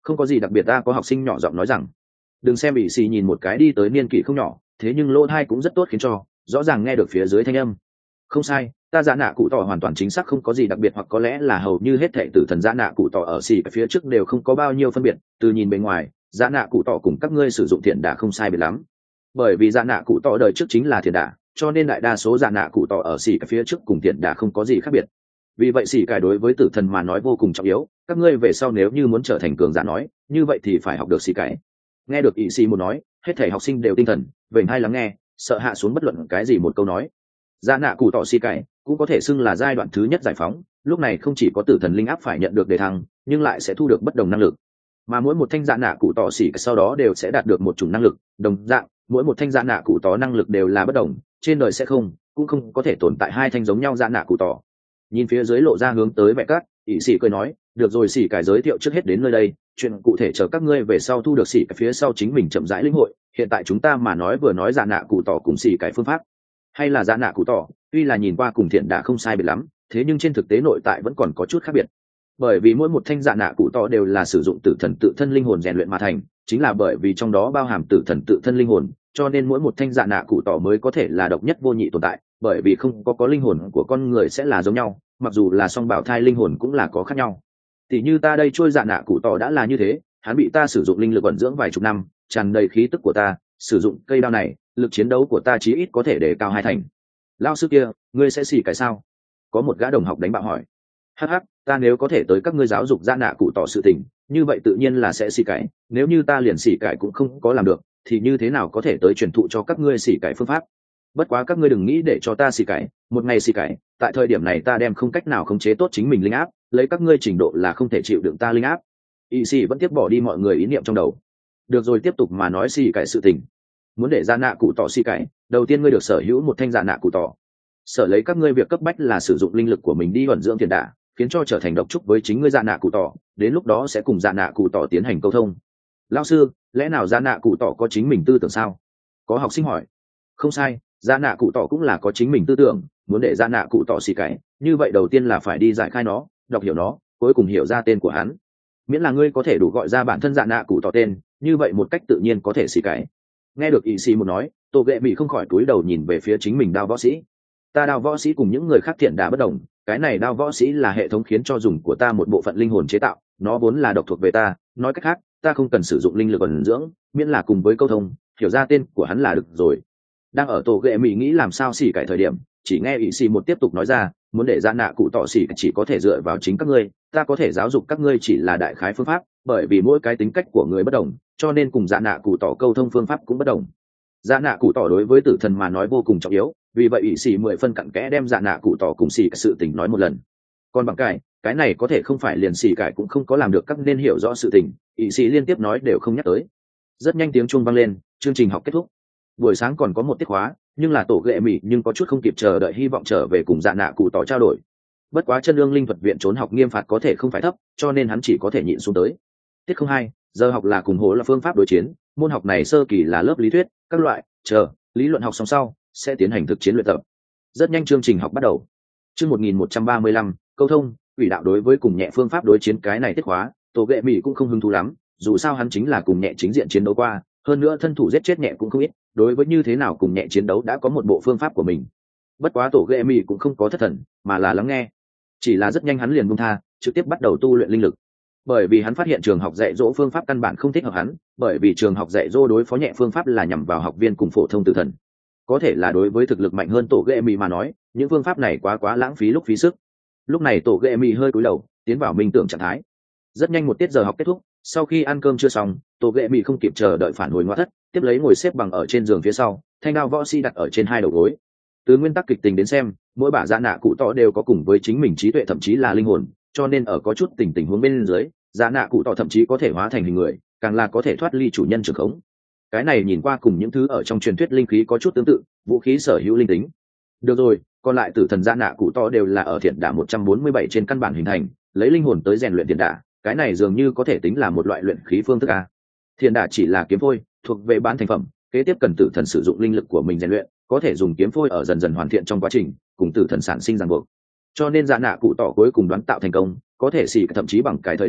Không có gì đặc biệt, ta có học sinh nhỏ giọng nói rằng. Đừng xem ỷ xì nhìn một cái đi tới niên kỷ không nhỏ, thế nhưng lỗ tai cũng rất tốt, khiến cho rõ ràng nghe được phía dưới thanh âm. Không sai, ta dạ nạ cụ tỏ hoàn toàn chính xác không có gì đặc biệt, hoặc có lẽ là hầu như hết thệ tử thần dạ nạ cụ tỏ ở xì cái phía trước đều không có bao nhiêu phân biệt. Từ nhìn bề ngoài, dạ nạ cụ tỏ cùng các ngươi sử dụng thiện đả không sai biệt lắm, bởi vì dạ nạ cụ tỏ đời trước chính là thiện đả, cho nên đại đa số dạ nạ cụ tỏ ở xì cái phía trước cùng thiện đả không có gì khác biệt. Vì vậy xì cải đối với tử thần mà nói vô cùng trọng yếu, các ngươi về sau nếu như muốn trở thành cường giả nói, như vậy thì phải học được xì cải. Nghe được ỷ xì một nói, hết thảy học sinh đều tinh thần vểnh hai lắng nghe, sợ hạ xuống bất luận cái gì một câu nói. Dạ nạ cụ tỏ xì cải cũng có thể xưng là giai đoạn thứ nhất giải phóng, lúc này không chỉ có tử thần linh áp phải nhận được đề thăng, nhưng lại sẽ thu được bất đồng năng lực, mà mỗi một thanh dạ nạ cụ tỏ xì cải sau đó đều sẽ đạt được một chủng năng lực đồng dạng. Mỗi một thanh dạ nạ cụ tỏ năng lực đều là bất đồng, trên đời sẽ không cũng không có thể tồn tại hai thanh giống nhau dạ nạ cụ tỏ. Nhìn phía dưới lộ ra hướng tới vẻ cát, ỷ xì cười nói, được rồi, xì cải giới thiệu trước hết đến nơi đây, chuyện cụ thể chờ các ngươi về sau thu được xì cải phía sau chính mình chậm rãi lĩnh hội. Hiện tại chúng ta mà nói vừa nói dạ nạ cụ tỏ cùng xì cải phương pháp, hay là dạ nạ cụ tỏ tuy là nhìn qua cùng thiện đã không sai biệt lắm, thế nhưng trên thực tế nội tại vẫn còn có chút khác biệt, bởi vì mỗi một thanh dạ nạ cụ tỏ đều là sử dụng tử thần tự thân linh hồn rèn luyện mà thành. Chính là bởi vì trong đó bao hàm tử thần tự thân linh hồn, cho nên mỗi một thanh dạ nạ cụ tỏ mới có thể là độc nhất vô nhị tồn tại, bởi vì không có có linh hồn của con người sẽ là giống nhau, mặc dù là song bảo thai linh hồn cũng là có khác nhau. Tỷ như ta đây trôi dạ nạ cụ tỏ đã là như thế, hắn bị ta sử dụng linh lực vận dưỡng vài chục năm, tràn đầy khí tức của ta, sử dụng cây đao này, lực chiến đấu của ta chí ít có thể để cao hai thành. Lao sư kia, ngươi sẽ xì cái sao? Có một gã đồng học đánh bạo hỏi. Hắc hắc, ta nếu có thể tới các ngươi giáo dục dạ nạ cụ tỏ sự tình, như vậy tự nhiên là sẽ xì cái, nếu như ta liền xì cái cũng không có làm được, thì như thế nào có thể tới truyền thụ cho các ngươi xì cái phương pháp? Bất quá các ngươi đừng nghĩ để cho ta xì cái, một ngày xì cái, tại thời điểm này ta đem không cách nào khống chế tốt chính mình linh áp, lấy các ngươi trình độ là không thể chịu đựng ta linh áp. Y xì vẫn tiếp bỏ đi mọi người ý niệm trong đầu. Được rồi, tiếp tục mà nói xì cái sự tình. Muốn để dạ nạ cụ tỏ xì cái, đầu tiên ngươi được sở hữu một thanh dạ nạ cụ tỏ. Sở lấy các ngươi việc cấp bách là sử dụng linh lực của mình đi vận dưỡng tiền đả, khiến cho trở thành độc trúc với chính ngươi dạ nạ cụ tỏ, đến lúc đó sẽ cùng dạ nạ cụ tỏ tiến hành câu thông. Lão sư, lẽ nào dạ nạ cụ tỏ có chính mình tư tưởng sao? Có học sinh hỏi. Không sai, dạ nạ cụ tỏ cũng là có chính mình tư tưởng, muốn để dạ nạ cụ tỏ xì cái, như vậy đầu tiên là phải đi giải khai nó, đọc hiểu nó, cuối cùng hiểu ra tên của hắn. Miễn là ngươi có thể đủ gọi ra bản thân dạ nạ cụ tỏ tên, như vậy một cách tự nhiên có thể xì cái. Nghe được ý xì một nói, Tô Ghệ Mị không khỏi cúi đầu nhìn về phía chính mình đao võ sĩ. Ta đao võ sĩ cùng những người khác thiện đả bất đồng, cái này đao võ sĩ là hệ thống khiến cho dùng của ta một bộ phận linh hồn chế tạo, nó vốn là độc thuộc về ta, nói cách khác, ta không cần sử dụng linh lực ẩn dưỡng, miễn là cùng với câu thông, hiểu ra tên của hắn là được rồi. Đang ở Tô Ghệ Mị nghĩ làm sao xì cái thời điểm, chỉ nghe ý xì một tiếp tục nói ra, muốn để dạ nạ cụ tỏ xì chỉ có thể dựa vào chính các ngươi, ta có thể giáo dục các ngươi chỉ là đại khái phương pháp, bởi vì mỗi cái tính cách của người bất đồng, cho nên cùng dạ nạ cụ tỏ câu thông phương pháp cũng bất đồng. Dạ nạ cụ tỏ đối với tử thần mà nói vô cùng trọng yếu, vì vậy ỷ xì mười phân cặn kẽ đem dạ nạ cụ tỏ cùng xì cái sự tình nói một lần. Còn bằng cái cái này có thể không phải liền xì cái cũng không có làm được các nên hiểu rõ sự tình, ỷ xì liên tiếp nói đều không nhắc tới. Rất nhanh tiếng chuông vang lên, chương trình học kết thúc. Buổi sáng còn có một tiết khóa, nhưng là Tổ Ghệ Mị nhưng có chút không kịp chờ đợi, hy vọng trở về cùng dạ nạ cụ tỏ trao đổi. Bất quá chân lương linh thuật viện trốn học nghiêm phạt có thể không phải thấp, cho nên hắn chỉ có thể nhịn xuống tới. Tiết không hai, giờ học là cùng hố là phương pháp đối chiến, môn học này sơ kỳ là lớp lý thuyết, các loại, chờ, lý luận học xong sau, sẽ tiến hành thực chiến luyện tập. Rất nhanh chương trình học bắt đầu. Chương một nghìn một trăm ba mươi lăm, câu thông, ủy đạo đối với cùng nhẹ phương pháp đối chiến cái này tiết khóa, Tổ Ghệ Mị cũng không hứng thú lắm, dù sao hắn chính là cùng nhẹ chính diện chiến đấu qua, hơn nữa thân thủ giết chết nhẹ cũng không ít, đối với như thế nào cùng nhẹ chiến đấu đã có một bộ phương pháp của mình. Bất quá Tổ Ghệ Mị cũng không có thất thần, mà là lắng nghe. Chỉ là rất nhanh hắn liền buông tha, trực tiếp bắt đầu tu luyện linh lực. Bởi vì hắn phát hiện trường học dạy dỗ phương pháp căn bản không thích hợp hắn, bởi vì trường học dạy dỗ đối phó nhẹ phương pháp là nhằm vào học viên cùng phổ thông tử thần. Có thể là đối với thực lực mạnh hơn Tổ Ghệ Mị mà nói, những phương pháp này quá quá lãng phí lúc phí sức. Lúc này Tổ Ghệ Mị hơi cúi đầu, tiến vào minh tưởng trạng thái. Rất nhanh một tiết giờ học kết thúc, sau khi ăn cơm chưa xong, Tổ Ghệ Mị không kịp chờ đợi phản hồi ngoại thất, tiếp lấy ngồi xếp bằng ở trên giường phía sau, thanh đao võ sĩ đặt ở trên hai đầu gối. Từ nguyên tắc kịch tính đến xem, mỗi bả dạ nạ cụ tỏ đều có cùng với chính mình trí tuệ thậm chí là linh hồn, cho nên ở có chút tình tình huống bên dưới, dạ nạ cụ tỏ thậm chí có thể hóa thành hình người, càng là có thể thoát ly chủ nhân trường khống. Cái này nhìn qua cùng những thứ ở trong truyền thuyết linh khí có chút tương tự, vũ khí sở hữu linh tính. Được rồi, còn lại tử thần dạ nạ cụ tỏ đều là ở thiện đả một trăm bốn mươi bảy trên căn bản hình thành, lấy linh hồn tới rèn luyện thiện đả, cái này dường như có thể tính là một loại luyện khí phương thức a. Thiện đả chỉ là kiếm phôi, thuộc về bán thành phẩm, kế tiếp cần tử thần sử dụng linh lực của mình rèn luyện, có thể dùng kiếm phôi ở dần dần hoàn thiện trong quá trình, cùng tử thần sản sinh ràng buộc. Cho nên dạ nạ cụ tỏ cuối cùng đoán tạo thành công, có thể xì thậm chí bằng cái thời điểm,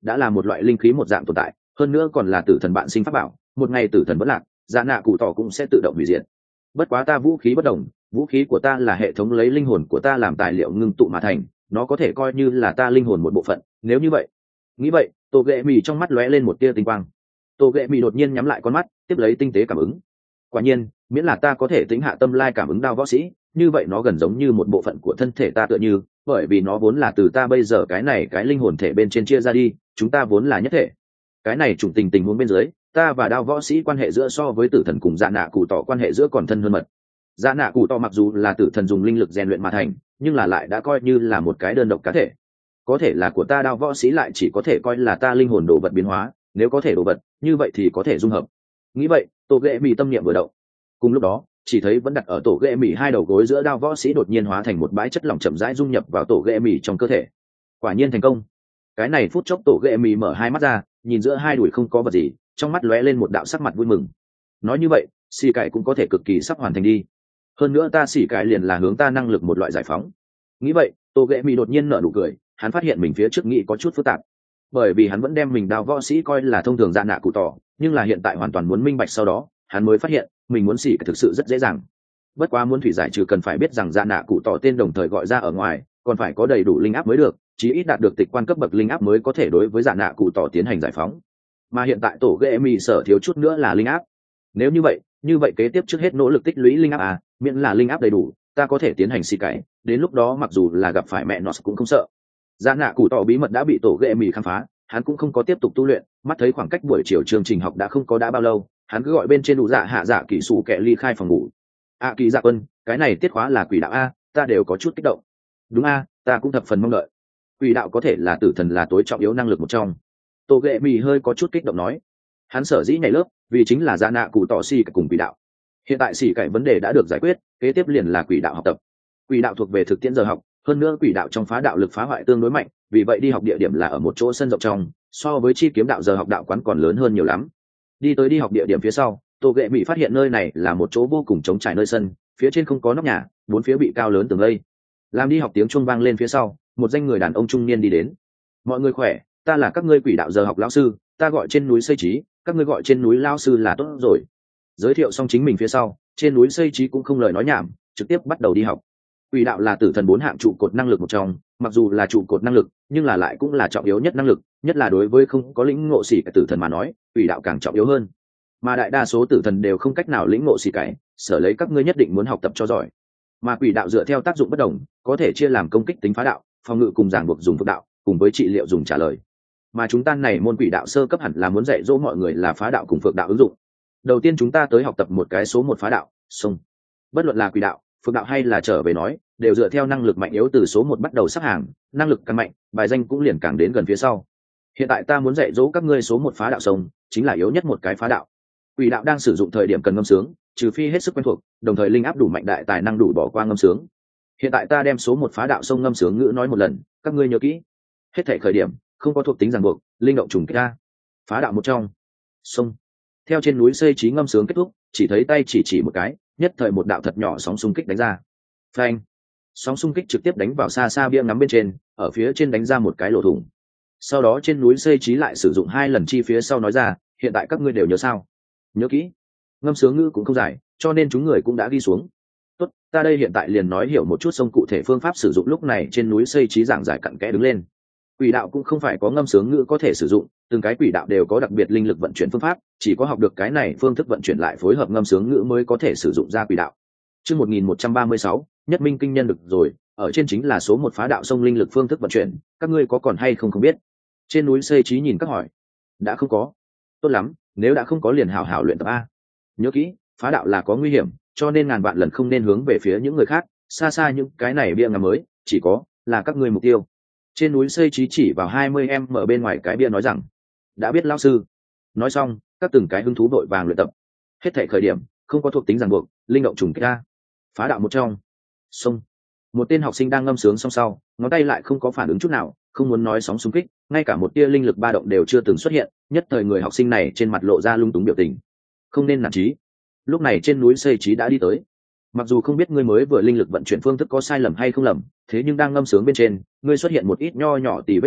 đã là một loại linh khí một dạng tồn tại, hơn nữa còn là tử thần bạn sinh pháp bảo, một ngày tử thần vẫn lạc, dạ nạ cụ tỏ cũng sẽ tự động hủy diệt. Bất quá ta vũ khí bất đồng, vũ khí của ta là hệ thống lấy linh hồn của ta làm tài liệu ngưng tụ mà thành, nó có thể coi như là ta linh hồn một bộ phận. Nếu như vậy, nghĩ vậy, Tô Ghệ Mì trong mắt lóe lên một tia tinh quang. Tô Ghệ Mì đột nhiên nhắm lại con mắt, tiếp lấy tinh tế cảm ứng. Quả nhiên, miễn là ta có thể tính hạ tâm lai cảm ứng đao võ sĩ, như vậy nó gần giống như một bộ phận của thân thể ta tựa như, bởi vì nó vốn là từ ta bây giờ cái này cái linh hồn thể bên trên chia ra đi, chúng ta vốn là nhất thể. Cái này trùng tình tình huống bên dưới, ta và đao võ sĩ quan hệ giữa so với tử thần cùng dạ nạ cụ tỏ quan hệ giữa còn thân hơn mật. Dạ nạ cụ tỏ mặc dù là tử thần dùng linh lực rèn luyện mà thành, nhưng là lại đã coi như là một cái đơn độc cá thể. Có thể là của ta đao võ sĩ lại chỉ có thể coi là ta linh hồn đồ vật biến hóa, nếu có thể đồ vật, như vậy thì có thể dung hợp. Nghĩ vậy, Tổ Ghệ Mì tâm niệm vừa động. Cùng lúc đó, chỉ thấy vẫn đặt ở Tổ Ghệ Mì hai đầu gối giữa đao võ sĩ đột nhiên hóa thành một bãi chất lỏng chậm rãi dung nhập vào Tổ Ghệ Mì trong cơ thể. Quả nhiên thành công. Cái này phút chốc Tổ Ghệ Mì mở hai mắt ra, nhìn giữa hai đùi không có vật gì, trong mắt lóe lên một đạo sắc mặt vui mừng. Nói như vậy, xì cải cũng có thể cực kỳ sắp hoàn thành đi. Hơn nữa ta xì cải liền là hướng ta năng lực một loại giải phóng. Nghĩ vậy, Tổ Ghệ Mì đột nhiên nở nụ cười, hắn phát hiện mình phía trước nghĩ có chút phức tạp, bởi vì hắn vẫn đem mình đao võ sĩ coi là thông thường dạ nạ cụ tỏ, nhưng là hiện tại hoàn toàn muốn minh bạch sau đó, hắn mới phát hiện mình muốn xì thực sự rất dễ dàng. Bất quá muốn thủy giải trừ cần phải biết rằng dạ nạ cụ tỏ tên đồng thời gọi ra ở ngoài, còn phải có đầy đủ linh áp mới được, chí ít đạt được tịch quan cấp bậc linh áp mới có thể đối với dạ nạ cụ tỏ tiến hành giải phóng. Mà hiện tại Tổ Ghệ Mì sở thiếu chút nữa là linh áp. Nếu như vậy, như vậy kế tiếp trước hết nỗ lực tích lũy linh áp à, miễn là linh áp đầy đủ, ta có thể tiến hành xì cải, đến lúc đó mặc dù là gặp phải mẹ nó cũng không sợ. Dạ nạ cụ tỏ bí mật đã bị Tổ Ghệ Mì khám phá, hắn cũng không có tiếp tục tu luyện, mắt thấy khoảng cách buổi chiều chương trình học đã không có đã bao lâu, hắn cứ gọi bên trên đủ dạ hạ dạ kỹ sủ kẻ ly khai phòng ngủ. A Kỳ Dạ Quân, cái này tiết khóa là quỷ đạo a, ta đều có chút kích động. Đúng a, ta cũng thập phần mong đợi. Quỷ đạo có thể là tử thần là tối trọng yếu năng lực một trong. Tô Ghệ Mì hơi có chút kích động nói. Hắn sở dĩ nhảy lớp, vì chính là dạ nạ cụ tỏ xì cùng quỷ đạo. Hiện tại xì cậy vấn đề đã được giải quyết, kế tiếp liền là quỷ đạo học tập. Quỷ đạo thuộc về thực tiễn giờ học, hơn nữa quỷ đạo trong phá đạo lực phá hoại tương đối mạnh, vì vậy đi học địa điểm là ở một chỗ sân rộng trong, so với chi kiếm đạo giờ học đạo quán còn lớn hơn nhiều lắm. Đi tới đi học địa điểm phía sau, Tô Ghệ Mì phát hiện nơi này là một chỗ vô cùng trống trải nơi sân, phía trên không có nóc nhà, bốn phía bị cao lớn tường lây. Làm đi học tiếng chuông vang lên phía sau, một danh người đàn ông trung niên đi đến. Mọi người khỏe, ta là các ngươi quỷ đạo giờ học lão sư, ta gọi trên núi Xây Trí, các ngươi gọi trên núi lão sư là tốt rồi. Giới thiệu xong chính mình phía sau, trên núi Xây Trí cũng không lời nói nhảm, trực tiếp bắt đầu đi học. Quỷ đạo là tử thần bốn hạng trụ cột năng lực một trong, mặc dù là trụ cột năng lực, nhưng là lại cũng là trọng yếu nhất năng lực, nhất là đối với không có lĩnh ngộ xỉ cái tử thần mà nói, quỷ đạo càng trọng yếu hơn. Mà đại đa số tử thần đều không cách nào lĩnh ngộ xỉ cái, sở lấy các ngươi nhất định muốn học tập cho giỏi. Mà quỷ đạo dựa theo tác dụng bất đồng, có thể chia làm công kích tính phá đạo, phòng ngự cùng giảng buộc dùng phước đạo, cùng với trị liệu dùng trả lời. Mà chúng ta này môn quỷ đạo sơ cấp hẳn là muốn dạy dỗ mọi người là phá đạo cùng phước đạo ứng dụng. Đầu tiên chúng ta tới học tập một cái số một phá đạo, xông. Bất luận là quỷ đạo, phước đạo hay là trở về nói, đều dựa theo năng lực mạnh yếu từ số một bắt đầu sắp hàng, năng lực càng mạnh, bài danh cũng liền càng đến gần phía sau. Hiện tại ta muốn dạy dỗ các ngươi số một phá đạo sông, chính là yếu nhất một cái phá đạo. Quỷ đạo đang sử dụng thời điểm cần ngâm sướng, trừ phi hết sức quen thuộc, đồng thời linh áp đủ mạnh đại tài năng đủ bỏ qua ngâm sướng. Hiện tại ta đem số một phá đạo sông ngâm sướng ngữ nói một lần, các ngươi nhớ kỹ. Hết thảy khởi điểm, không có thuộc tính ràng buộc, linh động trùng kích ra. Phá đạo một trong. Sông. Theo trên núi Xây Trí ngâm sướng kết thúc, chỉ thấy tay chỉ chỉ một cái, nhất thời một đạo thật nhỏ sóng xung kích đánh ra. Phanh. Sóng xung kích trực tiếp đánh vào xa xa bia ngắm bên trên, ở phía trên đánh ra một cái lỗ thủng. Sau đó trên núi Xây Trí lại sử dụng hai lần chi phía sau nói ra, hiện tại các ngươi đều nhớ sao? Nhớ kỹ. Ngâm sướng ngữ cũng không dài, cho nên chúng người cũng đã ghi xuống. Tốt, ta đây hiện tại liền nói hiểu một chút sông cụ thể phương pháp sử dụng. Lúc này trên núi Xây Trí giảng giải cặn kẽ đứng lên. Quỷ đạo cũng không phải có ngâm sướng ngữ có thể sử dụng, từng cái quỷ đạo đều có đặc biệt linh lực vận chuyển phương pháp, chỉ có học được cái này phương thức vận chuyển lại phối hợp ngâm sướng ngữ mới có thể sử dụng ra quỷ đạo. Chương một nghìn một trăm ba mươi sáu, nhất minh kinh nhân được rồi, ở trên chính là số một phá đạo sông linh lực phương thức vận chuyển, các ngươi có còn hay không không biết? Trên núi Xây Trí nhìn các hỏi. Đã không có. Tốt lắm, nếu đã không có liền hảo hảo luyện tập a. Nhớ kỹ, phá đạo là có nguy hiểm, cho nên ngàn vạn lần không nên hướng về phía những người khác, xa xa những cái này bia ngắm mới, chỉ có là các ngươi mục tiêu. Trên núi Xây Trí chỉ vào hai mươi em ở bên ngoài cái bia nói rằng, đã biết lão sư. Nói xong, các từng cái hứng thú đội vàng luyện tập. Hết thảy khởi điểm, không có thuộc tính ràng buộc, linh động trùng kích ra. Phá đạo một trong. Xông. Một tên học sinh đang ngâm sướng song sau, ngón tay lại không có phản ứng chút nào, không muốn nói sóng xung kích, ngay cả một tia linh lực ba động đều chưa từng xuất hiện, nhất thời người học sinh này trên mặt lộ ra lung túng biểu tình. Không nên nản chí. Lúc này trên núi Xây Trí đã đi tới. Mặc dù không biết ngươi mới vừa linh lực vận chuyển phương thức có sai lầm hay không lầm, thế nhưng đang ngâm sướng bên trên, ngươi xuất hiện một ít nho nhỏ tì vết nào,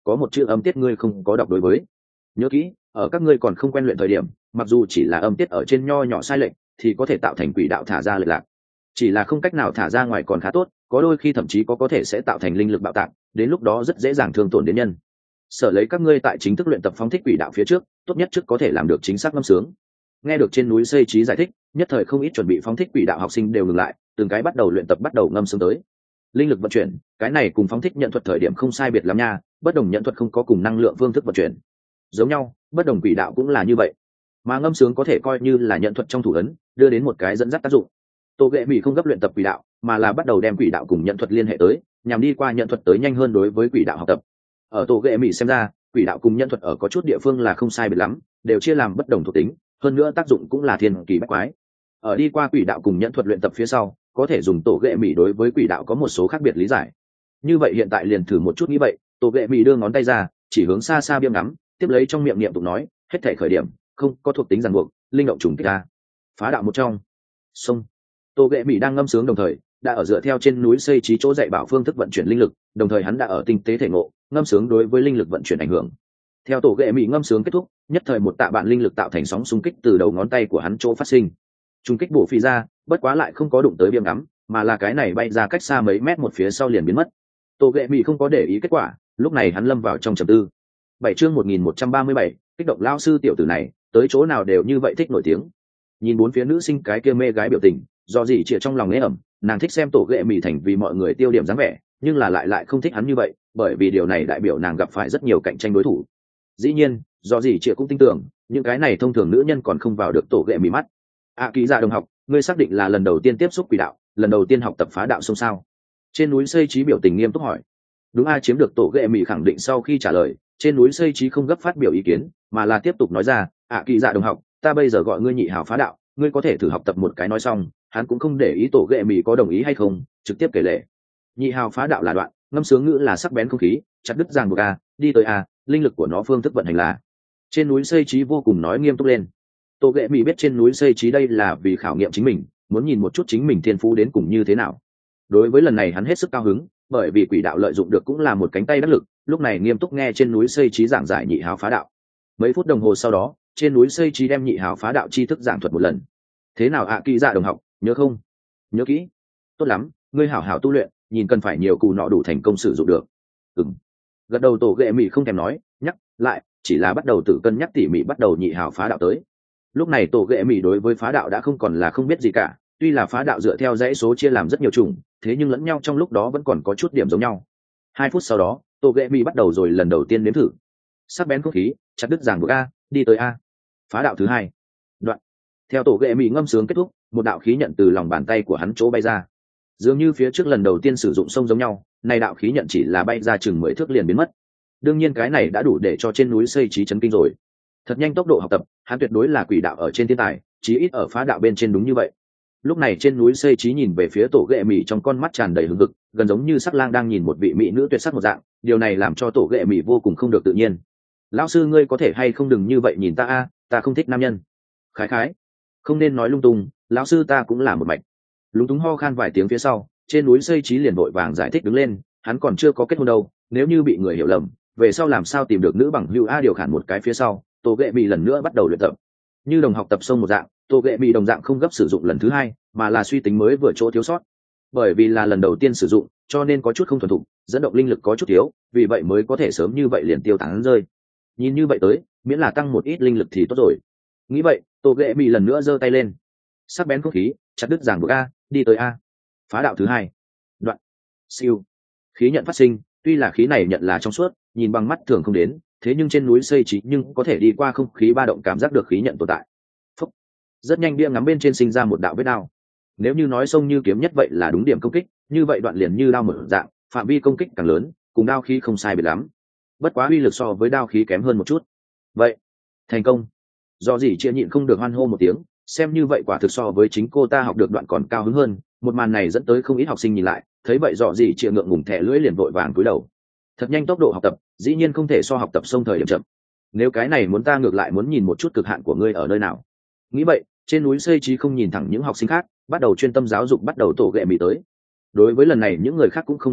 có một chữ âm tiết ngươi không có đọc đối với. Nhớ kỹ, ở các ngươi còn không quen luyện thời điểm, mặc dù chỉ là âm tiết ở trên nho nhỏ sai lệch thì có thể tạo thành quỷ đạo thả ra lệch lạc, chỉ là không cách nào thả ra ngoài còn khá tốt, có đôi khi thậm chí có có thể sẽ tạo thành linh lực bạo tạc, đến lúc đó rất dễ dàng thương tổn đến nhân. Sở lấy các ngươi tại chính thức luyện tập phóng thích quỷ đạo phía trước, tốt nhất trước có thể làm được chính xác ngâm sướng. Nghe được trên núi xây trí giải thích, nhất thời không ít chuẩn bị phóng thích quỷ đạo học sinh đều ngừng lại, từng cái bắt đầu luyện tập, bắt đầu ngâm sướng tới. Linh lực vận chuyển, cái này cùng phóng thích nhận thuật thời điểm không sai biệt lắm nha, bất đồng nhận thuật không có cùng năng lượng phương thức vận chuyển giống nhau, bất đồng quỷ đạo cũng là như vậy, mà ngâm sướng có thể coi như là nhận thuật trong thủ ấn, đưa đến một cái dẫn dắt tác dụng. Tô Ghệ Mỹ không gấp luyện tập quỷ đạo, mà là bắt đầu đem quỷ đạo cùng nhận thuật liên hệ tới, nhằm đi qua nhận thuật tới nhanh hơn đối với quỷ đạo học tập. Ở Tô Ghệ Mỹ xem ra, quỷ đạo cùng nhận thuật ở có chút địa phương là không sai biệt lắm, đều chia làm bất đồng thuộc tính, hơn nữa tác dụng cũng là thiên kỳ bách quái. Ở đi qua quỷ đạo cùng nhận thuật luyện tập phía sau, có thể dùng Tô Ghệ Mỹ đối với quỷ đạo có một số khác biệt lý giải. Như vậy hiện tại liền thử một chút như vậy, Tô Ghệ Mỹ đưa ngón tay ra, chỉ hướng xa xa biêm ngắm, tiếp lấy trong miệng niệm tụng nói, hết thể khởi điểm không có thuộc tính ràng buộc, linh động trùng kích ra, phá đạo một trong sông. Tô Ghệ Mỹ đang ngâm sướng đồng thời đã ở dựa theo trên núi xây trí chỗ dạy bảo phương thức vận chuyển linh lực, đồng thời hắn đã ở tinh tế thể ngộ ngâm sướng đối với linh lực vận chuyển ảnh hưởng. Theo Tô Ghệ Mỹ ngâm sướng kết thúc, nhất thời một tạ bạn linh lực tạo thành sóng xung kích từ đầu ngón tay của hắn chỗ phát sinh, trùng kích bổ phi ra, bất quá lại không có đụng tới biêm ngắm, mà là cái này bay ra cách xa mấy mét một phía sau liền biến mất. Tô Ghệ Mỹ không có để ý kết quả, lúc này hắn lâm vào trong trầm tư. Bảy chương một nghìn một trăm ba mươi bảy, kích động lao sư tiểu tử này, tới chỗ nào đều như vậy thích nổi tiếng. Nhìn bốn phía nữ sinh cái kia mê gái biểu tình, do gì chỉ trong lòng nế ẩm, nàng thích xem Tô Ghệ Mỹ thành vì mọi người tiêu điểm dáng vẻ, nhưng là lại lại không thích hắn như vậy, bởi vì điều này đại biểu nàng gặp phải rất nhiều cạnh tranh đối thủ. Dĩ nhiên, do gì chị cũng tin tưởng, những cái này thông thường nữ nhân còn không vào được Tô Ghệ Mỹ mắt. À, Ký Dạ đồng học, ngươi xác định là lần đầu tiên tiếp xúc quỷ đạo, lần đầu tiên học tập phá đạo sông sao? Trên núi xây trí biểu tình nghiêm túc hỏi. Đúng, ai chiếm được Tô Ghệ Mỹ khẳng định sau khi trả lời, trên núi xây trí không gấp phát biểu ý kiến, mà là tiếp tục nói ra, à, Kỳ Dạ đồng học, ta bây giờ gọi ngươi nhị hào phá đạo, ngươi có thể thử học tập một cái. Nói xong, hắn cũng không để ý Tô Ghệ Mỹ có đồng ý hay không, trực tiếp kể lể. Nhị hào phá đạo là đoạn, ngâm sướng ngữ là sắc bén không khí, chặt đứt ràng buộc a, đi tới a, linh lực của nó phương thức vận hành là. Trên núi xây trí vô cùng nói nghiêm túc lên. Tô Ghệ Mỹ biết trên núi xây trí đây là vì khảo nghiệm chính mình, muốn nhìn một chút chính mình thiên phú đến cùng như thế nào. Đối với lần này hắn hết sức cao hứng, bởi vì quỷ đạo lợi dụng được cũng là một cánh tay đắc lực, lúc này nghiêm túc nghe trên núi xây trí giảng giải nhị hào phá đạo. Mấy phút đồng hồ sau đó, trên núi xây trí đem nhị hào phá đạo tri thức giảng thuật một lần. Thế nào ạ, Kỳ Dạ đồng học, nhớ không? Nhớ kỹ. Tốt lắm, ngươi hảo hảo tu luyện, nhìn cần phải nhiều cù nọ đủ thành công sử dụng được. Ừm. Gật đầu Tô Ghệ Mỹ không thèm nói, nhắc lại, chỉ là bắt đầu tự cân nhắc tỉ mỉ bắt đầu nhị hào phá đạo tới. Lúc này Tô Ghệ Mỹ đối với phá đạo đã không còn là không biết gì cả, tuy là phá đạo dựa theo dãy số chia làm rất nhiều chủng, thế nhưng lẫn nhau trong lúc đó vẫn còn có chút điểm giống nhau. Hai phút sau đó, Tô Ghệ Mỹ bắt đầu rồi lần đầu tiên nếm thử. Sắc bén không khí, chặt đứt ràng buộc a, đi tới a. Phá đạo thứ hai. Đoạn. Theo Tô Ghệ Mỹ ngâm sướng kết thúc, một đạo khí nhận từ lòng bàn tay của hắn chỗ bay ra. Dường như phía trước lần đầu tiên sử dụng sông giống nhau, này đạo khí nhận chỉ là bay ra chừng mười thước liền biến mất. Đương nhiên cái này đã đủ để cho trên núi xây trí chấn kinh rồi. Thật nhanh tốc độ học tập, hắn tuyệt đối là quỷ đạo ở trên thiên tài, chí ít ở phá đạo bên trên đúng như vậy. Lúc này trên núi xây trí nhìn về phía Tô Ghệ Mỹ trong con mắt tràn đầy hừng hực, gần giống như sắc lang đang nhìn một vị mỹ nữ tuyệt sắc một dạng, điều này làm cho Tô Ghệ Mỹ vô cùng không được tự nhiên. Lão sư ngươi có thể hay không đừng như vậy nhìn ta a, ta không thích nam nhân. Khái khái, không nên nói lung tung, lão sư ta cũng là một mạch. Lúng túng ho khan vài tiếng phía sau, trên núi xây trí liền vội vàng giải thích đứng lên, hắn còn chưa có kết hôn đâu, nếu như bị người hiểu lầm, về sau làm sao tìm được nữ bằng hữu a. Điều khản một cái phía sau, Tô Ghệ Mỹ lần nữa bắt đầu luyện tập. Như đồng học tập sông một dạng, Tô Ghệ Mỹ đồng dạng không gấp sử dụng lần thứ hai, mà là suy tính mới vừa chỗ thiếu sót. Bởi vì là lần đầu tiên sử dụng, cho nên có chút không thuần thục, dẫn động linh lực có chút thiếu, vì vậy mới có thể sớm như vậy liền tiêu tán rơi. Nhìn như vậy tới, miễn là tăng một ít linh lực thì tốt rồi. Nghĩ vậy, Tô Ghệ Mỹ lần nữa giơ tay lên. Sắc bén không khí, chặt đứt ràng buộc a, đi tới a. Phá đạo thứ hai. Đoạn. Siêu. Khí nhận phát sinh, tuy là khí này nhận là trong suốt, nhìn bằng mắt thường không đến, thế nhưng trên núi xây trí nhưng có thể đi qua không khí ba động cảm giác được khí nhận tồn tại. Phúc. Rất nhanh bia ngắm bên trên sinh ra một đạo vết đao. Nếu như nói sông như kiếm nhất vậy là đúng điểm công kích, như vậy đoạn liền như đao mở dạng, phạm vi công kích càng lớn, cùng đao khí không sai biệt lắm. Bất quá uy lực so với đao khí kém hơn một chút. Vậy, thành công. Do gì chia nhịn không được hoan hô một tiếng, xem như vậy quả thực so với chính cô ta học được đoạn còn cao hứng hơn. Một màn này dẫn tới không ít học sinh nhìn lại, thấy vậy dọ gì chia ngượng ngùng thẻ lưỡi liền vội vàng cúi đầu. Thật nhanh tốc độ học tập, dĩ nhiên không thể so học tập sông thời điểm chậm. Nếu cái này muốn ta ngược lại muốn nhìn một chút cực hạn của ngươi ở nơi nào. Nghĩ vậy, trên núi xây trí không nhìn thẳng những học sinh khác, bắt đầu chuyên tâm giáo dục bắt đầu Tô Ghệ Mỹ tới. Đối với lần này những người khác cũng không để ý,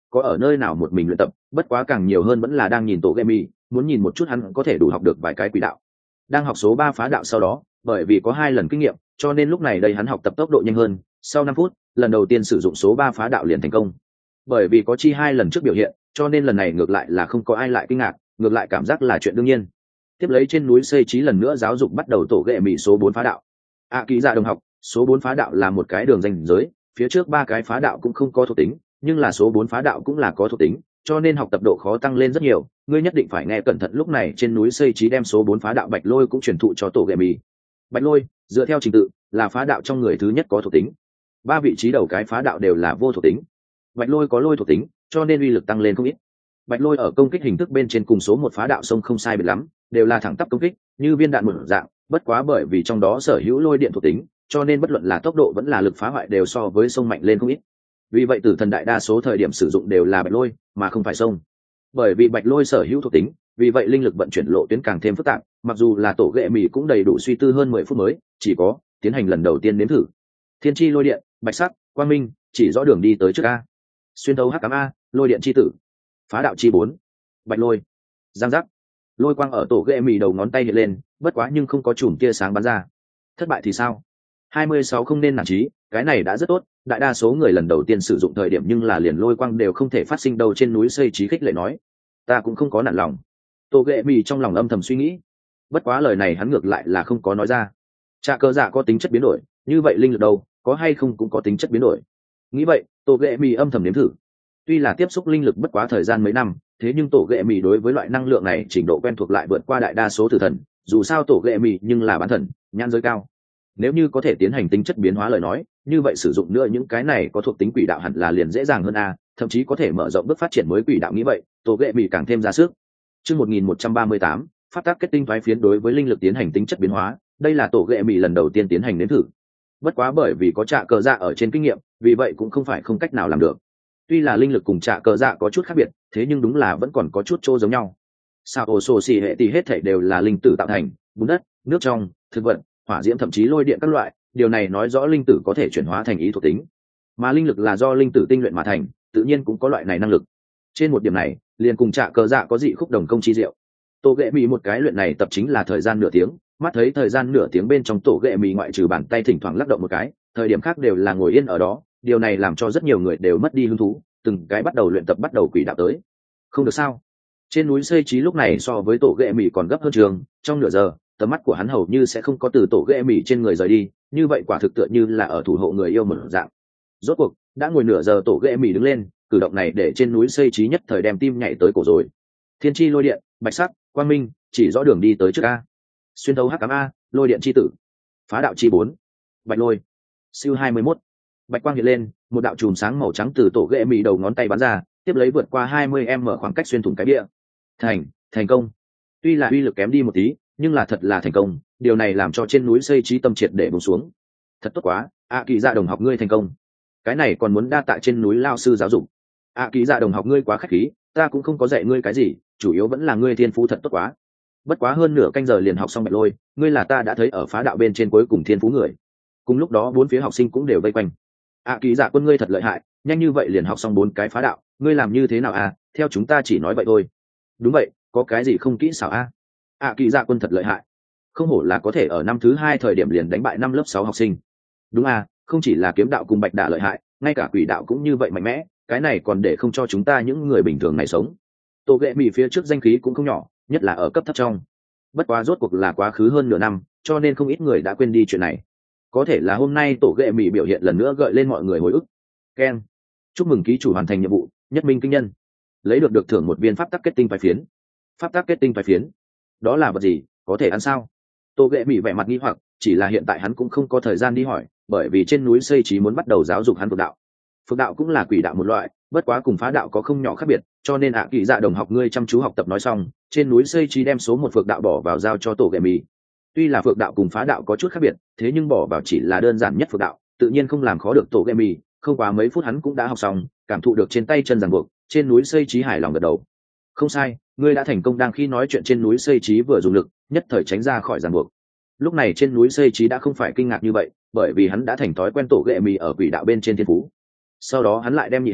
có ở nơi nào một mình luyện tập, bất quá càng nhiều hơn vẫn là đang nhìn tổ ghệ mì, muốn nhìn một chút hắn có thể đủ học được vài cái quỷ đạo. Đang học số ba phá đạo sau đó, bởi vì có hai lần kinh nghiệm, cho nên lúc này đây hắn học tập tốc độ nhanh hơn, sau năm phút, lần đầu tiên sử dụng số ba phá đạo liền thành công. Bởi vì có chi hai lần trước biểu hiện, cho nên lần này ngược lại là không có ai lại kinh ngạc, ngược lại cảm giác là chuyện đương nhiên. Tiếp lấy trên núi xây trí lần nữa giáo dục bắt đầu tổ ghệ mì số bốn phá đạo. ạ kỳ dạ đồng học, số bốn phá đạo là một cái đường ranh giới, phía trước ba cái phá đạo cũng không có thuộc tính, nhưng là số bốn phá đạo cũng là có thuộc tính, cho nên học tập độ khó tăng lên rất nhiều, ngươi nhất định phải nghe cẩn thận. Lúc này trên núi xây trí đem số bốn phá đạo bạch lôi cũng truyền thụ cho tổ ghệ mì. Bạch lôi dựa theo trình tự là phá đạo trong người thứ nhất có thuộc tính, ba vị trí đầu cái phá đạo đều là vô thuộc tính, bạch lôi có lôi thuộc tính, cho nên uy lực tăng lên không ít. Bạch lôi ở công kích hình thức bên trên cùng số một phá đạo sông không sai biệt lắm, đều là thẳng tắp công kích như viên đạn một dạng, bất quá bởi vì trong đó sở hữu lôi điện thuộc tính, cho nên bất luận là tốc độ vẫn là lực phá hoại đều so với sông mạnh lên không ít. Vì vậy tử thần đại đa số thời điểm sử dụng đều là bạch lôi mà không phải sông. Bởi vì bạch lôi sở hữu thuộc tính, vì vậy linh lực vận chuyển lộ tuyến càng thêm phức tạp, mặc dù là tổ ghệ mì cũng đầy đủ suy tư hơn mười phút mới chỉ có tiến hành lần đầu tiên nếm thử. Thiên chi lôi điện, bạch sắc, quang minh, chỉ rõ đường đi tới trước a. Xuyên thấu hắc ám a, lôi điện chi tử. Phá đạo chi bốn, bạch lôi. Giang giác. Lôi quang ở tổ ghệ mì đầu ngón tay hiện lên, bất quá nhưng không có chùm tia sáng bắn ra. Thất bại thì sao? hai mươi sáu không nên nản chí, cái này đã rất tốt, đại đa số người lần đầu tiên sử dụng thời điểm nhưng là liền lôi quang đều không thể phát sinh đâu. Trên núi xây trí khích lệ nói, ta cũng không có nản lòng. Tổ ghệ mì trong lòng âm thầm suy nghĩ, bất quá lời này hắn ngược lại là không có nói ra. Trà cơ dạ có tính chất biến đổi, như vậy linh lực đâu, có hay không cũng có tính chất biến đổi. Nghĩ vậy, tổ ghệ mì âm thầm nếm thử. Tuy là tiếp xúc linh lực bất quá thời gian mấy năm, thế nhưng tổ ghệ mì đối với loại năng lượng này trình độ quen thuộc lại vượt qua đại đa số tử thần, dù sao tổ ghệ mì nhưng là bán thần, nhan giới cao. Nếu như có thể tiến hành tính chất biến hóa lời nói, như vậy sử dụng nữa những cái này có thuộc tính quỷ đạo hẳn là liền dễ dàng hơn a, thậm chí có thể mở rộng bước phát triển mới quỷ đạo. Nghĩ vậy, tổ ghệ mì càng thêm ra sức. Chương một nghìn một trăm ba mươi tám, phát tác kết tinh thoái phiến đối với linh lực tiến hành tính chất biến hóa, đây là tổ ghệ mì lần đầu tiên tiến hành nếm thử. Bất quá bởi vì có trạ cờ dạ ở trên kinh nghiệm, vì vậy cũng không phải không cách nào làm được. Tuy là linh lực cùng trạ cờ dạ có chút khác biệt, thế nhưng đúng là vẫn còn có chút chỗ giống nhau. Sao ổ sổ xì hệ thì hết thảy đều là linh tử tạo thành, bùn đất, nước trong, thực vật, hỏa diễm thậm chí lôi điện các loại, điều này nói rõ linh tử có thể chuyển hóa thành ý thuộc tính, mà linh lực là do linh tử tinh luyện mà thành, tự nhiên cũng có loại này năng lực. Trên một điểm này, liền cùng trạ cờ dạ có dị khúc đồng công chi diệu. Tổ ghệ mì một cái luyện này tập chính là thời gian nửa tiếng, mắt thấy thời gian nửa tiếng bên trong tổ ghệ mì ngoại trừ bàn tay thỉnh thoảng lắc động một cái, thời điểm khác đều là ngồi yên ở đó, điều này làm cho rất nhiều người đều mất đi hứng thú, từng cái bắt đầu luyện tập bắt đầu quỷ đạo tới. Không được sao? Trên núi xây trí lúc này so với tổ ghệ mì còn gấp hơn trường, trong nửa giờ, tầm mắt của hắn hầu như sẽ không có từ tổ ghệ mì trên người rời đi, như vậy quả thực tựa như là ở thủ hộ người yêu một dạng. Rốt cuộc, đã ngồi nửa giờ tổ ghệ mì đứng lên, cử động này để trên núi xây trí nhất thời đem tim nhảy tới cổ rồi. Thiên chi lôi điện, bạch sắc, quang minh, chỉ rõ đường đi tới trước a. Xuyên thấu hắc ám a, lôi điện chi tử. Phá đạo chi bốn, bạch lôi. Siêu hai mươi mốt. Bạch quang hiện lên, một đạo chùm sáng màu trắng từ tổ ghệ mì đầu ngón tay bắn ra, tiếp lấy vượt qua hai mươi em mở khoảng cách xuyên thủng cái bia. Thành, thành công. Tuy là uy lực kém đi một tí, nhưng là thật là thành công, điều này làm cho trên núi xây trí tâm triệt để buông xuống. Thật tốt quá, ạ kỳ dạ đồng học ngươi thành công. Cái này còn muốn đa tạ trên núi lao sư giáo dục. ạ kỳ dạ đồng học ngươi quá khách khí, ta cũng không có dạy ngươi cái gì, chủ yếu vẫn là ngươi thiên phú thật tốt quá. Bất quá hơn nửa canh giờ liền học xong bạch lôi, ngươi là ta đã thấy ở phá đạo bên trên cuối cùng thiên phú người. Cùng lúc đó bốn phía học sinh cũng đều vây quanh. ạ kỳ dạ quân ngươi thật lợi hại, nhanh như vậy liền học xong bốn cái phá đạo, ngươi làm như thế nào à? Theo chúng ta chỉ nói vậy thôi. Đúng vậy, có cái gì không kỹ xảo a? ạ kỳ dạ quân thật lợi hại, không hổ là có thể ở năm thứ hai thời điểm liền đánh bại năm lớp sáu học sinh. Đúng à, không chỉ là kiếm đạo cùng bạch đả lợi hại, ngay cả quỷ đạo cũng như vậy mạnh mẽ, cái này còn để không cho chúng ta những người bình thường này sống. Tổ ghệ mì phía trước danh khí cũng không nhỏ, nhất là ở cấp thấp trong. Bất quá rốt cuộc là quá khứ hơn nửa năm, cho nên không ít người đã quên đi chuyện này. Có thể là hôm nay tổ ghệ mì biểu hiện lần nữa gợi lên mọi người hồi ức. Ken, chúc mừng ký chủ hoàn thành nhiệm vụ nhất minh kinh nhân, lấy được được thưởng một viên pháp tắc kết tinh phái phiến. Pháp tắc kết tinh phái phiến, đó là vật gì, có thể ăn sao? Tô ghệ mì vẻ mặt nghi hoặc, chỉ là hiện tại hắn cũng không có thời gian đi hỏi, bởi vì trên núi xây trí muốn bắt đầu giáo dục hắn phược đạo. Phược đạo cũng là quỷ đạo một loại, bất quá cùng phá đạo có không nhỏ khác biệt, cho nên ạ kỳ dạ đồng học ngươi chăm chú học tập nói xong, trên núi xây trí đem số một phược đạo bỏ vào giao cho tổ ghệ mì. Tuy là phược đạo cùng phá đạo có chút khác biệt, thế nhưng bỏ vào chỉ là đơn giản nhất phược đạo, tự nhiên không làm khó được tổ ghệ mì. Không quá mấy phút hắn cũng đã học xong, cảm thụ được trên tay chân ràng buộc, trên núi xây trí hài lòng gật đầu. Không sai, ngươi đã thành công. Đang khi nói chuyện trên núi xây trí vừa dùng lực, nhất thời tránh ra khỏi ràng buộc. Lúc này trên núi xây trí đã không phải kinh ngạc như vậy, bởi vì hắn đã thành thói quen tổ ghệ mì ở quỷ đạo bên trên thiên phú. Sau đó hắn lại đem nhị hảo,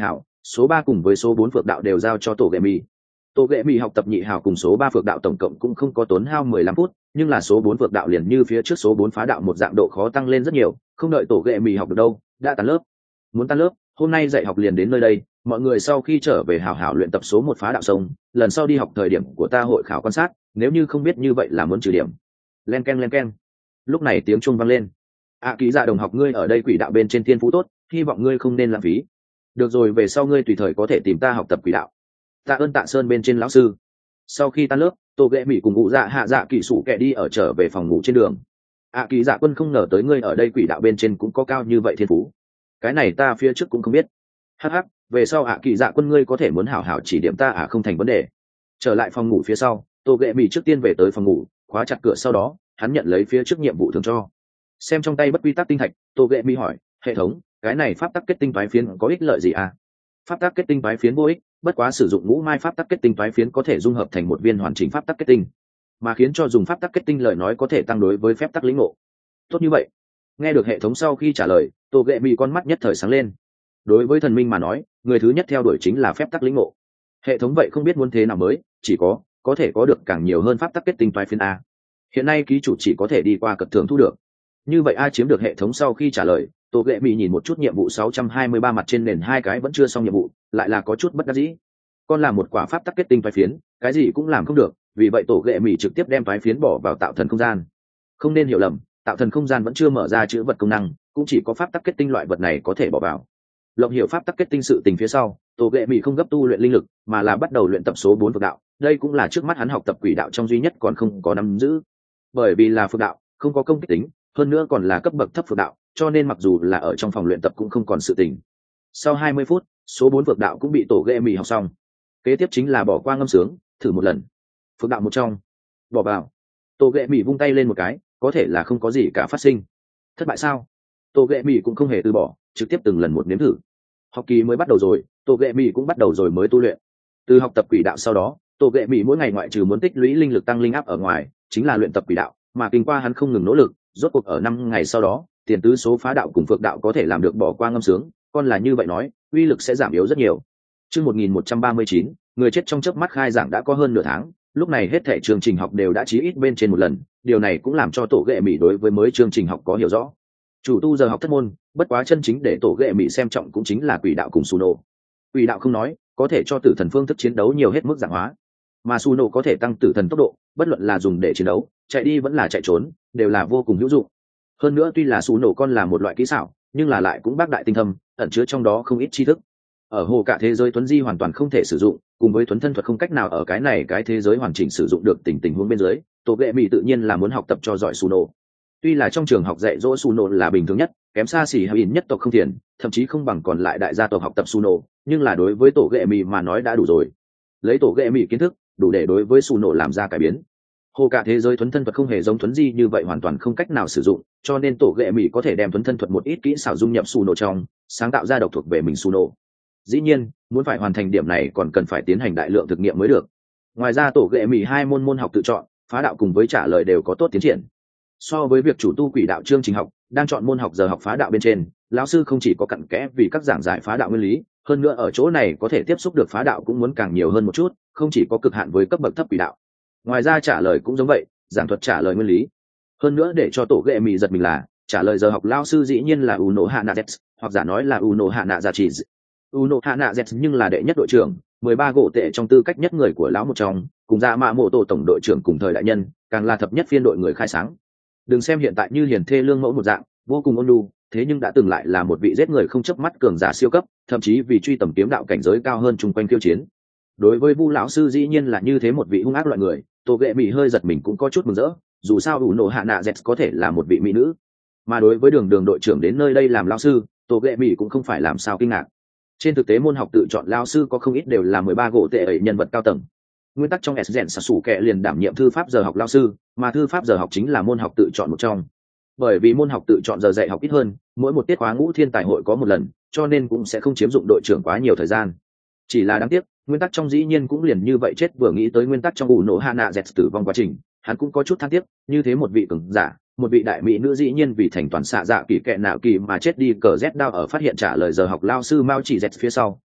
số ba cùng với số bốn phượng đạo đều giao cho tổ ghệ mì. Tổ ghệ mì học tập nhị hào cùng số ba phượng đạo tổng cộng cũng không có tốn hao mười lăm phút, nhưng là số bốn phượng đạo liền như phía trước số bốn phá đạo một dạng độ khó tăng lên rất nhiều, không đợi tổ ghệ mì học được đâu đã tan lớp. Muốn tan lớp, hôm nay dạy học liền đến nơi đây, mọi người sau khi trở về hào hảo luyện tập số một phá đạo sông, lần sau đi học thời điểm của ta hội khảo quan sát, nếu như không biết như vậy là muốn trừ điểm. Len keng len keng. Lúc này tiếng chuông vang lên. À, ký dạ đồng học, ngươi ở đây quỷ đạo bên trên thiên phú tốt, hy vọng ngươi không nên lãng phí. Được rồi, về sau ngươi tùy thời có thể tìm ta học tập quỷ đạo. Tạ ơn Tạ Sơn bên trên lão sư. Sau khi tan lớp, Tô Ghệ Mỹ cùng ngụ dạ hạ dạ kỳ sủ kẻ đi ở trở về phòng ngủ trên đường. À, kỳ dạ quân, không ngờ tới ngươi ở đây quỷ đạo bên trên cũng có cao như vậy thiên phú. Cái này ta phía trước cũng không biết. Hắc hắc, về sau ạ kỳ dạ quân ngươi có thể muốn hảo hảo chỉ điểm ta à, không thành vấn đề. Trở lại phòng ngủ phía sau, Tô Ghệ Mỹ trước tiên về tới phòng ngủ, khóa chặt cửa, sau đó hắn nhận lấy phía trước nhiệm vụ thường cho. Xem trong tay bất quy tắc tinh thạch, Tô Ghệ Mỹ hỏi hệ thống, cái này pháp tắc kết tinh toái phiến có ích lợi gì à? Pháp tắc kết tinh toái phiến vô ích, bất quá sử dụng ngũ mai pháp tắc kết tinh toái phiến có thể dung hợp thành một viên hoàn chỉnh pháp tắc kết tinh, mà khiến cho dùng pháp tắc kết tinh lời nói có thể tăng đối với phép tắc lĩnh ngộ. Tốt như vậy. Nghe được hệ thống sau khi trả lời, Tô Ghệ Mỹ con mắt nhất thời sáng lên. Đối với thần minh mà nói, người thứ nhất theo đuổi chính là phép tắc lĩnh ngộ. Hệ thống vậy không biết muốn thế nào mới chỉ có có thể có được càng nhiều hơn pháp tắc kết tinh toái phiến a. Hiện nay ký chủ chỉ có thể đi qua cật thường thu được. Như vậy ai chiếm được hệ thống sau khi trả lời, Tô Ghệ Mỹ nhìn một chút nhiệm vụ sáu trăm hai mươi ba mặt trên nền hai cái vẫn chưa xong nhiệm vụ, lại là có chút bất đắc dĩ. Con là một quả pháp tắc kết tinh toái phiến, cái gì cũng làm không được, vì vậy Tổ Ghệ Mỹ trực tiếp đem toái phiến bỏ vào tạo thần không gian. Không nên hiểu lầm, tạo thần không gian vẫn chưa mở ra chữ vật công năng, cũng chỉ có pháp tắc kết tinh loại vật này có thể bỏ vào. Lộng hiểu pháp tắc kết tinh sự tình phía sau, Tổ Ghệ Mỹ không gấp tu luyện linh lực, mà là bắt đầu luyện tập số bốn phược đạo. Đây cũng là trước mắt hắn học tập quỷ đạo trong duy nhất còn không có nắm giữ. Bởi vì là phược đạo, không có công kích tính, hơn nữa còn là cấp bậc thấp phược đạo, cho nên mặc dù là ở trong phòng luyện tập cũng không còn sự tình. Sau hai mươi phút, số bốn phược đạo cũng bị Tổ Ghệ Mỹ học xong. Kế tiếp chính là bỏ qua ngâm sướng, thử một lần. Phược đạo một trong, bỏ vào. Tổ Ghệ Mỹ vung tay lên một cái, có thể là không có gì cả phát sinh. Thất bại sao? Tổ Ghệ Mỹ cũng không hề từ bỏ, trực tiếp từng lần một nếm thử. Học kỳ mới bắt đầu rồi, Tổ Ghệ Mỹ cũng bắt đầu rồi mới tu luyện. Từ học tập quỷ đạo sau đó, Tổ Ghệ Mỹ mỗi ngày ngoại trừ muốn tích lũy linh lực tăng linh áp ở ngoài, chính là luyện tập quỷ đạo, mà kinh qua hắn không ngừng nỗ lực, rốt cuộc ở năm ngày sau đó, tiền tứ số phá đạo cùng phược đạo có thể làm được bỏ qua ngâm sướng, còn là như vậy nói, uy lực sẽ giảm yếu rất nhiều. Chương một nghìn một trăm ba mươi chín, người chết trong chớp mắt khai giảng đã có hơn nửa tháng, lúc này hết thảy chương trình học đều đã chí ít bên trên một lần, điều này cũng làm cho Tổ Ghệ Mỹ đối với mới chương trình học có hiểu rõ. Chủ tu giờ học thất môn, bất quá chân chính để Tổ Ghệ Mỹ xem trọng cũng chính là quỷ đạo cùng Suno. Quỷ đạo không nói, có thể cho tử thần phương thức chiến đấu nhiều hết mức dạng hóa, mà Suno có thể tăng tử thần tốc độ, bất luận là dùng để chiến đấu, chạy đi vẫn là chạy trốn, đều là vô cùng hữu dụng. Hơn nữa tuy là Suno con là một loại kỹ xảo, nhưng là lại cũng bác đại tinh thâm, ẩn chứa trong đó không ít tri thức. Ở hồ cả thế giới tuấn di hoàn toàn không thể sử dụng, cùng với tuấn thân thuật không cách nào ở cái này cái thế giới hoàn chỉnh sử dụng được tình tình huống bên dưới, Tổ Ghệ Mỹ tự nhiên là muốn học tập cho giỏi Suno. Tuy là trong trường học dạy dỗ Suno là bình thường nhất, kém xa xỉ hay nhất tộc không tiền, thậm chí không bằng còn lại đại gia tộc học tập Suno, nhưng là đối với Tổ Ghệ Mỹ mà nói đã đủ rồi. Lấy Tổ Ghệ Mỹ kiến thức, đủ để đối với Suno làm ra cải biến. Hồ cả thế giới thuấn thân thuật không hề giống thuấn di như vậy hoàn toàn không cách nào sử dụng, cho nên Tổ Ghệ Mỹ có thể đem thuấn thân thuật một ít kỹ xảo dung nhập Suno trong, sáng tạo ra độc thuộc về mình Suno. Dĩ nhiên, muốn phải hoàn thành điểm này còn cần phải tiến hành đại lượng thực nghiệm mới được. Ngoài ra Tổ Ghệ Mỹ hai môn môn học tự chọn, phá đạo cùng với trả lời đều có tốt tiến triển. So với việc chủ tu quỷ đạo chương trình học, đang chọn môn học giờ học phá đạo bên trên, lão sư không chỉ có cặn kẽ vì các giảng giải phá đạo nguyên lý, hơn nữa ở chỗ này có thể tiếp xúc được phá đạo cũng muốn càng nhiều hơn một chút, không chỉ có cực hạn với cấp bậc thấp quỷ đạo. Ngoài ra trả lời cũng giống vậy, giảng thuật trả lời nguyên lý. Hơn nữa để cho Tổ Ghệ Mỹ giật mình là, trả lời giờ học lão sư dĩ nhiên là Uno Hanazetsu, hoặc giả nói là Uno Hanazachi. Uno Hanazetsu nhưng là đệ nhất đội trưởng, mười ba gỗ tệ trong tư cách nhất người của lão một trong, cùng ra mạ mộ tổ tổng đội trưởng cùng thời đại nhân, càng là thập nhất phiên đội người khai sáng. Đừng xem hiện tại như hiền thê lương mẫu một dạng, vô cùng ôn nhu, thế nhưng đã từng lại là một vị giết người không chớp mắt cường giả siêu cấp, thậm chí vì truy tầm kiếm đạo cảnh giới cao hơn chung quanh tiêu chiến. Đối với Vu lão sư dĩ nhiên là như thế một vị hung ác loại người, Tổ Ghệ Mỹ hơi giật mình cũng có chút mừng rỡ, dù sao Uno Hanazetsu có thể là một vị mỹ nữ. Mà đối với Đường Đường đội trưởng đến nơi đây làm lão sư, Tổ Ghệ Mỹ cũng không phải làm sao kinh ngạc. Trên thực tế môn học tự chọn lão sư có không ít đều là mười ba gỗ tệ ấy nhân vật cao tầng. Nguyên tắc trong Sgen Sasuke liền đảm nhiệm thư pháp giờ học lão sư, mà thư pháp giờ học chính là môn học tự chọn một trong. Bởi vì môn học tự chọn giờ dạy học ít hơn, mỗi một tiết khóa ngũ thiên tài hội có một lần, cho nên cũng sẽ không chiếm dụng đội trưởng quá nhiều thời gian. Chỉ là đáng tiếc, nguyên tắc trong dĩ nhiên cũng liền như vậy chết, vừa nghĩ tới nguyên tắc trong Uno Hanazetsu tử vong quá trình, hắn cũng có chút than tiếc, như thế một vị cường giả, một vị đại mỹ nữ dĩ nhiên vì thành toàn xạ dạ kỳ kệ nạo kỳ mà chết đi. Cờ Z đao ở phát hiện trả lời giờ học lao sư Mao chỉ Z phía sau,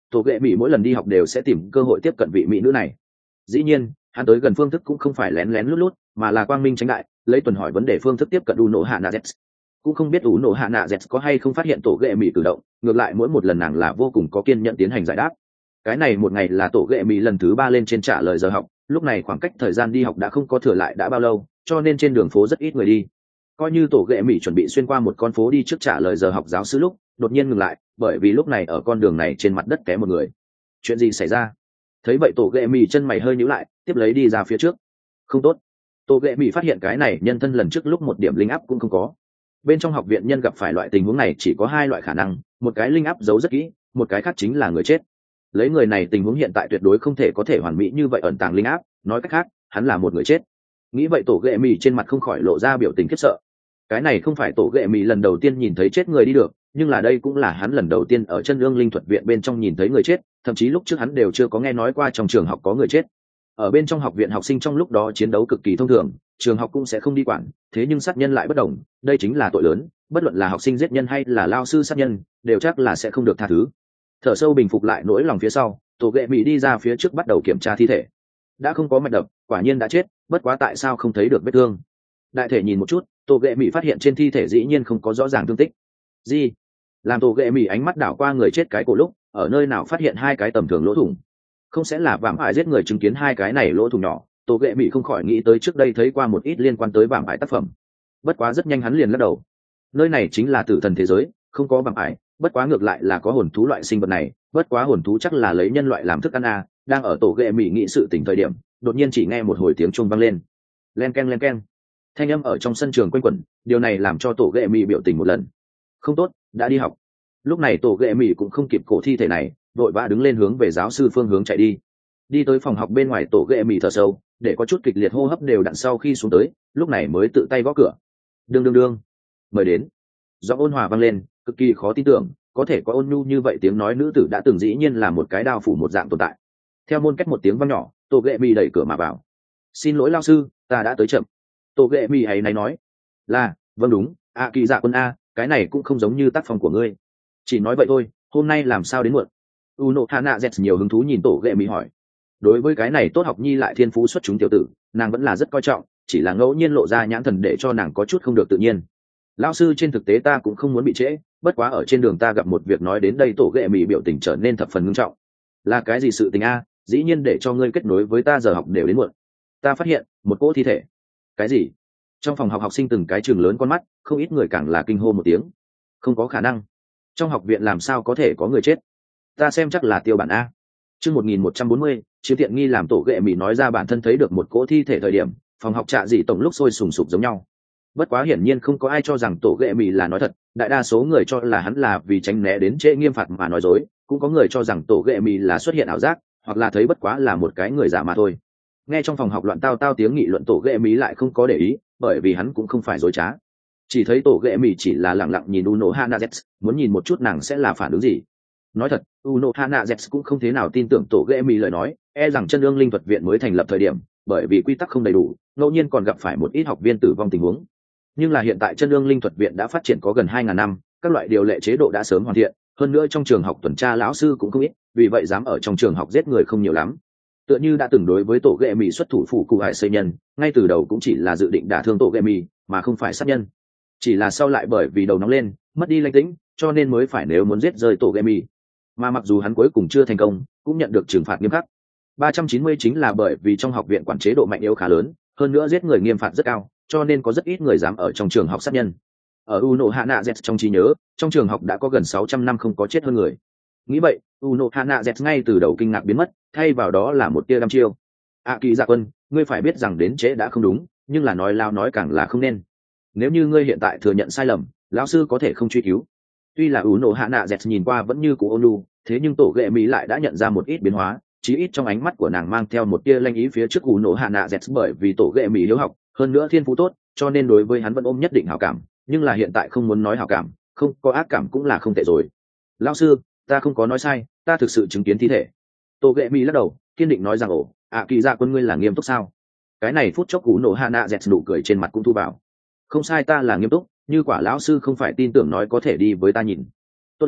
tổ ghệ mỹ mỗi lần đi học đều sẽ tìm cơ hội tiếp cận vị mỹ nữ này. Dĩ nhiên hắn tới gần phương thức cũng không phải lén lén lút lút, mà là quang minh tránh đại, lấy tuần hỏi vấn đề phương thức tiếp cận u nổ hạ nạ z. Cũng không biết u nổ hạ nạ z có hay không phát hiện tổ ghệ mỹ cử động, ngược lại mỗi một lần nàng là vô cùng có kiên nhẫn tiến hành giải đáp. Cái này một ngày là tổ ghệ mỹ lần thứ ba lên trên trả lời giờ học, lúc này khoảng cách thời gian đi học đã không có thừa lại đã bao lâu, cho nên trên đường phố rất ít người đi. Coi như tổ ghệ mỹ chuẩn bị xuyên qua một con phố đi trước trả lời giờ học giáo sư lúc đột nhiên ngừng lại, bởi vì lúc này ở con đường này trên mặt đất té một người. Chuyện gì xảy ra? Thấy vậy tổ ghệ mỹ chân mày hơi nhíu lại, tiếp lấy đi ra phía trước. Không tốt. Tổ ghệ mỹ phát hiện cái này nhân thân lần trước lúc một điểm linh áp cũng không có. Bên trong học viện nhân gặp phải loại tình huống này chỉ có hai loại khả năng, một cái linh áp giấu rất kỹ, một cái khác chính là người chết. Lấy người này tình huống hiện tại tuyệt đối không thể có thể hoàn mỹ như vậy ẩn tàng linh áp, nói cách khác hắn là một người chết. Nghĩ vậy tổ ghệ mỹ trên mặt không khỏi lộ ra biểu tình khiếp sợ. Cái này không phải tổ ghệ mỹ lần đầu tiên nhìn thấy chết người đi được, nhưng là đây cũng là hắn lần đầu tiên ở chân ương linh thuật viện bên trong nhìn thấy người chết, thậm chí lúc trước hắn đều chưa có nghe nói qua trong trường học có người chết. Ở bên trong học viện học sinh trong lúc đó chiến đấu cực kỳ thông thường, trường học cũng sẽ không đi quản, thế nhưng sát nhân lại bất đồng, đây chính là tội lớn, bất luận là học sinh giết nhân hay là lao sư sát nhân, đều chắc là sẽ không được tha thứ. Thở sâu bình phục lại nỗi lòng phía sau, tổ ghệ mỹ đi ra phía trước bắt đầu kiểm tra thi thể. Đã không có mạch đập, quả nhiên đã chết, bất quá tại sao không thấy được vết thương? Đại thể nhìn một chút, tổ ghệ mỹ phát hiện trên thi thể dĩ nhiên không có rõ ràng thương tích. Gì? Làm tổ ghệ mỹ ánh mắt đảo qua người chết cái cổ lúc, ở nơi nào phát hiện hai cái tầm thường lỗ thủng. Không sẽ là vạm ải giết người chứng kiến hai cái này lỗ thủng nhỏ, tổ ghệ mỹ không khỏi nghĩ tới trước đây thấy qua một ít liên quan tới vạm ải tác phẩm. Bất quá rất nhanh hắn liền lắc đầu. Nơi này chính là tử thần thế giới, không có vạm ải, bất quá ngược lại là có hồn thú loại sinh vật này, bất quá hồn thú chắc là lấy nhân loại làm thức ăn à, đang ở tổ ghệ mỹ nghĩ sự tỉnh thời điểm, đột nhiên chỉ nghe một hồi tiếng chuông vang lên. Len keng len keng. Thanh âm ở trong sân trường quanh quẩn, điều này làm cho tổ ghệ mỹ biểu tình một lần. Không tốt, đã đi học. Lúc này tổ ghệ mỹ cũng không kịp cổ thi thể này, vội vã đứng lên hướng về giáo sư phương hướng chạy đi. Đi tới phòng học bên ngoài tổ ghệ mỹ thở sâu, để có chút kịch liệt hô hấp đều đặn sau khi xuống tới, lúc này mới tự tay gõ cửa. Đương đương đương. Mời đến. Giọng ôn hòa vang lên, cực kỳ khó tin tưởng, có thể có ôn nhu như vậy tiếng nói nữ tử đã từng dĩ nhiên là một cái đao phủ một dạng tồn tại. Theo môn cách một tiếng vang nhỏ, tổ ghệ mỹ đẩy cửa mà vào. Xin lỗi lao sư, ta đã tới chậm. Tổ ghệ mỹ ấy này nói là vâng đúng, ạ kỳ dạ quân a, cái này cũng không giống như tác phong của ngươi. Chỉ nói vậy thôi, hôm nay làm sao đến muộn? Uno Hana Z nhiều hứng thú nhìn tổ ghệ mỹ hỏi. Đối với cái này tốt học nhi lại thiên phú xuất chúng tiểu tử, nàng vẫn là rất coi trọng, chỉ là ngẫu nhiên lộ ra nhãn thần để cho nàng có chút không được tự nhiên. Lão sư trên thực tế ta cũng không muốn bị trễ, bất quá ở trên đường ta gặp một việc nói đến đây tổ ghệ mỹ biểu tình trở nên thập phần nghiêm trọng. Là cái gì sự tình a? Dĩ nhiên để cho ngươi kết nối với ta giờ học đều đến muộn. Ta phát hiện một cỗ thi thể. Cái gì? Trong phòng học học sinh từng cái trường lớn con mắt, không ít người càng là kinh hô một tiếng. Không có khả năng. Trong học viện làm sao có thể có người chết? Ta xem chắc là tiêu bản a. Chương một nghìn một trăm bốn mươi, chiếm tiện nghi làm tổ ghệ mỹ nói ra bản thân thấy được một cỗ thi thể thời điểm, phòng học trạ dị tổng lúc sôi sùng sục giống nhau. Bất quá hiển nhiên không có ai cho rằng tổ ghệ mỹ là nói thật, đại đa số người cho là hắn là vì tránh né đến trễ nghiêm phạt mà nói dối, cũng có người cho rằng tổ ghệ mỹ là xuất hiện ảo giác, hoặc là thấy bất quá là một cái người giả mà thôi. Nghe trong phòng học loạn tao tao tiếng nghị luận tổ ghệ mỹ lại không có để ý, bởi vì hắn cũng không phải dối trá. Chỉ thấy tổ ghệ mỹ chỉ là lặng lặng nhìn Uno Hana Z, muốn nhìn một chút nàng sẽ là phản ứng gì. Nói thật, Uno Hana Z cũng không thế nào tin tưởng tổ ghệ mỹ lời nói, e rằng chân ương linh thuật viện mới thành lập thời điểm, bởi vì quy tắc không đầy đủ, ngẫu nhiên còn gặp phải một ít học viên tử vong tình huống. Nhưng là hiện tại chân ương linh thuật viện đã phát triển có gần hai ngàn năm, các loại điều lệ chế độ đã sớm hoàn thiện, hơn nữa trong trường học tuần tra lão sư cũng không ít, vì vậy dám ở trong trường học giết người không nhiều lắm. Tựa như đã từng đối với tổ ghệ mỹ xuất thủ phủ cụ hại xây nhân, ngay từ đầu cũng chỉ là dự định đả thương tổ ghệ mỹ, mà không phải sát nhân. Chỉ là sau lại bởi vì đầu nóng lên, mất đi lãnh tĩnh, cho nên mới phải nếu muốn giết rơi tổ ghệ mỹ. Mà mặc dù hắn cuối cùng chưa thành công, cũng nhận được trừng phạt nghiêm khắc. ba trăm chín mươi chính là bởi vì trong học viện quản chế độ mạnh yếu khá lớn, hơn nữa giết người nghiêm phạt rất cao, cho nên có rất ít người dám ở trong trường học sát nhân. Ở Uno Hana Z trong trí nhớ, trong trường học đã có gần sáu trăm năm không có chết hơn người. Nghĩ vậy, Uno Hana Z ngay từ đầu kinh ngạc biến mất, thay vào đó là một tia đăm chiêu. À kỳ dạ quân, ngươi phải biết rằng đến trễ đã không đúng, nhưng là nói lao nói càng là không nên. Nếu như ngươi hiện tại thừa nhận sai lầm, lão sư có thể không truy cứu. Tuy là Uno Hana Z nhìn qua vẫn như cũ ôn nhu, thế nhưng tổ ghệ mỹ lại đã nhận ra một ít biến hóa, chí ít trong ánh mắt của nàng mang theo một tia lanh ý phía trước Uno Hana Z, bởi vì tổ ghệ mỹ hiếu học, hơn nữa thiên phú tốt, cho nên đối với hắn vẫn ôm nhất định hảo cảm, nhưng là hiện tại không muốn nói hảo cảm, không có ác cảm cũng là không tệ rồi. Lão sư, ta không có nói sai, ta thực sự chứng kiến thi thể. Tổ ghệ mỹ lắc đầu, kiên định nói rằng ồ, ạ kỳ dạ quân ngươi là nghiêm túc sao? Cái này phút chốc Uno Hana Z nụ cười trên mặt cũng thu vào. Không sai, ta là nghiêm túc, như quả lão sư không phải tin tưởng nói có thể đi với ta nhìn. Tốt lắm,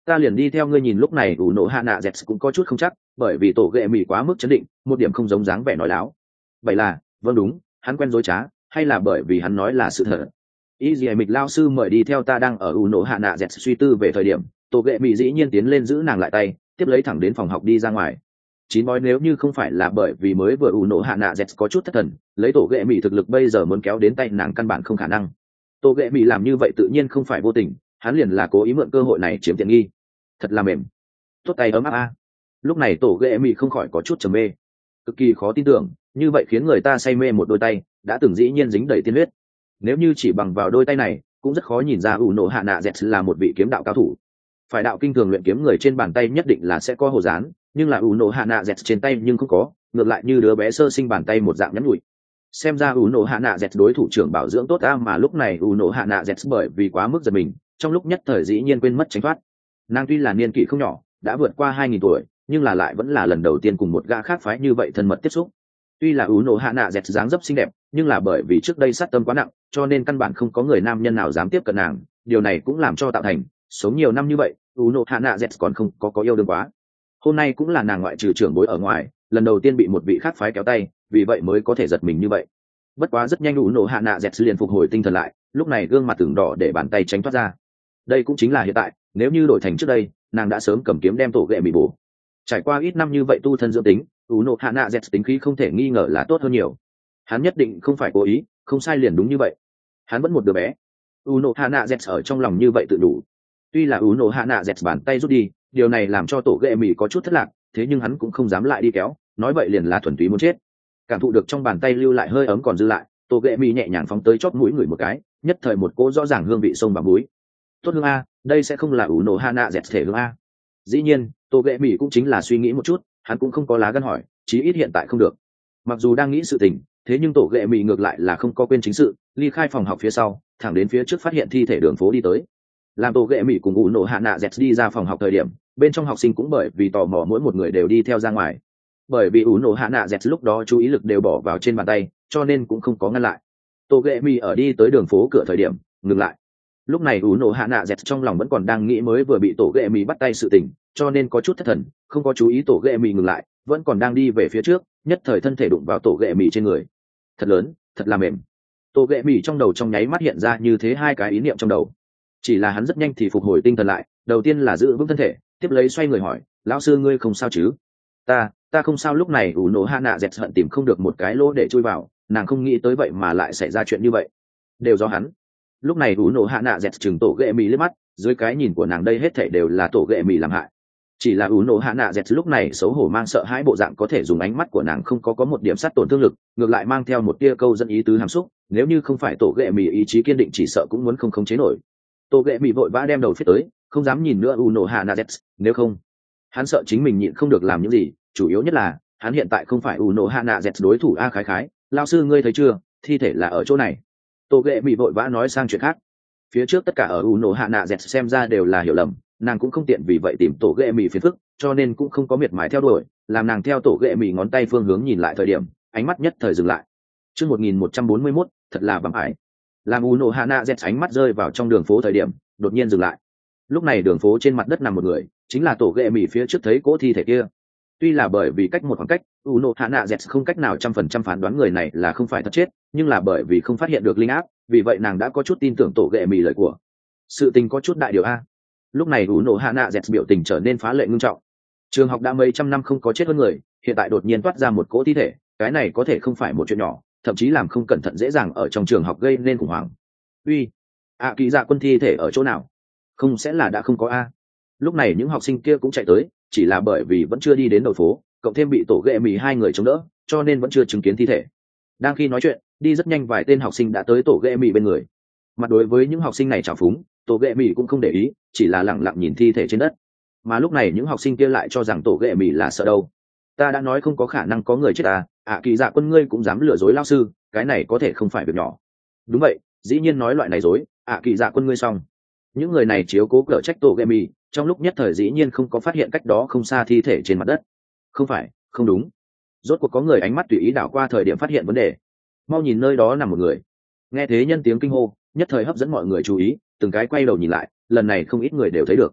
ta liền đi theo ngươi nhìn. Lúc này ủ nổ hạ nạ dẹt cũng có chút không chắc, bởi vì tổ ghệ mì quá mức chấn định, một điểm không giống dáng vẻ nói láo. Vậy là vâng đúng, hắn quen dối trá, hay là bởi vì hắn nói là sự thật? Ý gì mịch lao sư mời đi theo ta. Đang ở ủ nổ hạ nạ dẹt suy tư về thời điểm, tổ ghệ mì dĩ nhiên tiến lên giữ nàng lại tay, tiếp lấy thẳng đến phòng học đi ra ngoài. Chín bói nếu như không phải là bởi vì mới vừa ủ nổ hạ nạ dẹt có chút thất thần, lấy tổ ghệ mì thực lực bây giờ muốn kéo đến tay nàng căn bản không khả năng. Tổ ghệ mì làm như vậy tự nhiên không phải vô tình, hắn liền là cố ý mượn cơ hội này chiếm tiện nghi. Thật là mềm, tốt tay ấm áp a. Lúc này tổ ghệ mì không khỏi có chút trầm mê, cực kỳ khó tin tưởng, như vậy khiến người ta say mê một đôi tay đã từng dĩ nhiên dính đầy tiên huyết. Nếu như chỉ bằng vào đôi tay này cũng rất khó nhìn ra ủ nổ hạ nạ dẹt là một vị kiếm đạo cao thủ. Phải đạo kinh thường luyện kiếm người trên bàn tay nhất định là sẽ có hồ dán, nhưng là ủ nổ hạ nạ dẹt trên tay nhưng không có, ngược lại như đứa bé sơ sinh bàn tay một dạng nhắn nhụi. Xem ra ủ nổ hạ nạ dẹt đối thủ trưởng bảo dưỡng tốt a. Mà lúc này ủ nổ hạ nạ dẹt bởi vì quá mức giật mình, trong lúc nhất thời dĩ nhiên quên mất tránh thoát. Nàng tuy là niên kỷ không nhỏ, đã vượt qua hai nghìn tuổi, nhưng là lại vẫn là lần đầu tiên cùng một gã khác phái như vậy thân mật tiếp xúc. Tuy là ủ nổ hạ nạ dẹt dáng dấp xinh đẹp, nhưng là bởi vì trước đây sát tâm quá nặng, cho nên căn bản không có người nam nhân nào dám tiếp cận nàng. Điều này cũng làm cho tạo thành sống nhiều năm như vậy ủ nổ hạ nạ dẹt còn không có có yêu đương quá. Hôm nay cũng là nàng ngoại trừ trưởng bối ở ngoài lần đầu tiên bị một vị khác phái kéo tay, vì vậy mới có thể giật mình như vậy. Bất quá rất nhanh ủ nổ hạ nạ dẹt liền phục hồi tinh thần lại, lúc này gương mặt tưởng đỏ để bàn tay tránh thoát ra. Đây cũng chính là hiện tại, nếu như đổi thành trước đây nàng đã sớm cầm kiếm đem tổ ghệ bị bổ. Trải qua ít năm như vậy tu thân dưỡng tính, ủ nổ hạ nạ dẹt tính khí không thể nghi ngờ là tốt hơn nhiều. Hắn nhất định không phải cố ý, không sai liền đúng như vậy. Hắn vẫn một đứa bé. ủ nổ hạ nạ dẹt ở trong lòng như vậy tự đủ. Tuy là ủ nổ hạ nạ dẹt bàn tay rút đi, điều này làm cho tổ ghệ mì có chút thất lạc, thế nhưng hắn cũng không dám lại đi kéo, nói vậy liền là thuần túy muốn chết. Cảm thụ được trong bàn tay lưu lại hơi ấm còn dư lại, tổ ghệ mì nhẹ nhàng phóng tới chóp mũi người một cái, nhất thời một cỗ rõ ràng hương vị sông vào mũi. Tốt hương a, đây sẽ không là ủ nổ hạ nạ dẹt thể hương a. Dĩ nhiên tổ ghệ mì cũng chính là suy nghĩ một chút, hắn cũng không có lá gan hỏi, chí ít hiện tại không được. Mặc dù đang nghĩ sự tình, thế nhưng tổ ghệ mì ngược lại là không có quên chính sự, ly khai phòng học phía sau, thẳng đến phía trước phát hiện thi thể đường phố đi tới. Làm tổ ghệ mì cùng ủ nổ hạ nạ dẹt đi ra phòng học thời điểm, bên trong học sinh cũng bởi vì tò mò mỗi một người đều đi theo ra ngoài. Bởi vì ủ nổ hạ nạ dẹt lúc đó chú ý lực đều bỏ vào trên bàn tay, cho nên cũng không có ngăn lại. Tổ ghệ mì ở đi tới đường phố cửa thời điểm ngừng lại. Lúc này ủ nổ hạ nạ dẹt trong lòng vẫn còn đang nghĩ mới vừa bị tổ ghệ mì bắt tay sự tình, cho nên có chút thất thần, không có chú ý tổ ghệ mì ngừng lại, vẫn còn đang đi về phía trước, nhất thời thân thể đụng vào tổ ghệ mì trên người. Thật lớn, thật là mềm. Tổ ghệ mì trong đầu trong nháy mắt hiện ra như thế hai cái ý niệm trong đầu. Chỉ là hắn rất nhanh thì phục hồi tinh thần lại, đầu tiên là giữ vững thân thể, tiếp lấy xoay người hỏi, lão sư ngươi không sao chứ? Ta, ta không sao. Lúc này ủ nổ hạ nạ dẹt hận tìm không được một cái lỗ để chui vào, nàng không nghĩ tới vậy mà lại xảy ra chuyện như vậy, đều do hắn. Lúc này ủ nổ hạ nạ dẹt chừng tổ ghệ mì liếc mắt, dưới cái nhìn của nàng đây hết thảy đều là tổ ghệ mì làm hại. Chỉ là ủ nổ hạ nạ dẹt lúc này xấu hổ mang sợ hãi bộ dạng, có thể dùng ánh mắt của nàng không có có một điểm sát tổn thương lực, ngược lại mang theo một tia câu dẫn ý tứ hàm xúc, nếu như không phải tổ ghệ mì ý chí kiên định chỉ sợ cũng muốn không khống chế nổi. Tổ ghệ mì vội vã đem đầu phía tới, không dám nhìn nữa ủ nổ hạ nạ dẹt, nếu không hắn sợ chính mình nhịn không được làm những gì, chủ yếu nhất là hắn hiện tại không phải ủ nổ hạ nạ dẹt đối thủ. A khái khái, lao sư ngươi thấy chưa, thi thể là ở chỗ này. Tổ ghệ mì vội vã nói sang chuyện khác. Phía trước tất cả ở ủ nổ hạ nạ dẹt xem ra đều là hiểu lầm, nàng cũng không tiện vì vậy tìm tổ ghệ mì phiền phức, cho nên cũng không có miệt mài theo đuổi, làm nàng theo tổ ghệ mì ngón tay phương hướng nhìn lại thời điểm, ánh mắt nhất thời dừng lại. Chương một nghìn một trăm bốn mươi mốt, thật là bằng ải. Làm ủ nổ hạ nạ dẹt ánh mắt rơi vào trong đường phố thời điểm, đột nhiên dừng lại. Lúc này đường phố trên mặt đất nằm một người, chính là tổ ghệ mì phía trước thấy cỗ thi thể kia. Tuy là bởi vì cách một khoảng cách, ủ nổ hạ nạ dẹt không cách nào trăm phần trăm phán đoán người này là không phải thật chết, nhưng là bởi vì không phát hiện được linh áp, vì vậy nàng đã có chút tin tưởng tổ ghệ mì lời của. Sự tình có chút đại điều a. Lúc này ủ nổ hạ nạ dẹt biểu tình trở nên phá lệ ngưng trọng. Trường học đã mấy trăm năm không có chết hơn người, hiện tại đột nhiên toát ra một cỗ thi thể, cái này có thể không phải một chuyện nhỏ, thậm chí làm không cẩn thận dễ dàng ở trong trường học gây nên khủng hoảng. Uy, ạ kỳ dạ quân thi thể ở chỗ nào? Không sẽ là đã không có a? Lúc này những học sinh kia cũng chạy tới, chỉ là bởi vì vẫn chưa đi đến đầu phố, cộng thêm bị tổ ghệ mì hai người chống đỡ, cho nên vẫn chưa chứng kiến thi thể. Đang khi nói chuyện, đi rất nhanh vài tên học sinh đã tới tổ ghệ mì bên người. Mặt đối với những học sinh này trào phúng, tổ ghệ mì cũng không để ý, chỉ là lẳng lặng nhìn thi thể trên đất. Mà lúc này những học sinh kia lại cho rằng tổ ghệ mì là sợ đâu. Ta đã nói không có khả năng có người chết à, ạ kỳ dạ quân ngươi cũng dám lừa dối lao sư, cái này có thể không phải việc nhỏ. Đúng vậy, dĩ nhiên nói loại này dối, ạ kỳ dạ quân ngươi xong. Những người này chiếu cố cở trách tổ ghệ mì, trong lúc nhất thời dĩ nhiên không có phát hiện cách đó không xa thi thể trên mặt đất. Không phải, không đúng. Rốt cuộc có người ánh mắt tùy ý đảo qua thời điểm phát hiện vấn đề. Mau nhìn nơi đó nằm một người. Nghe thế nhân tiếng kinh hô, nhất thời hấp dẫn mọi người chú ý, từng cái quay đầu nhìn lại, lần này không ít người đều thấy được.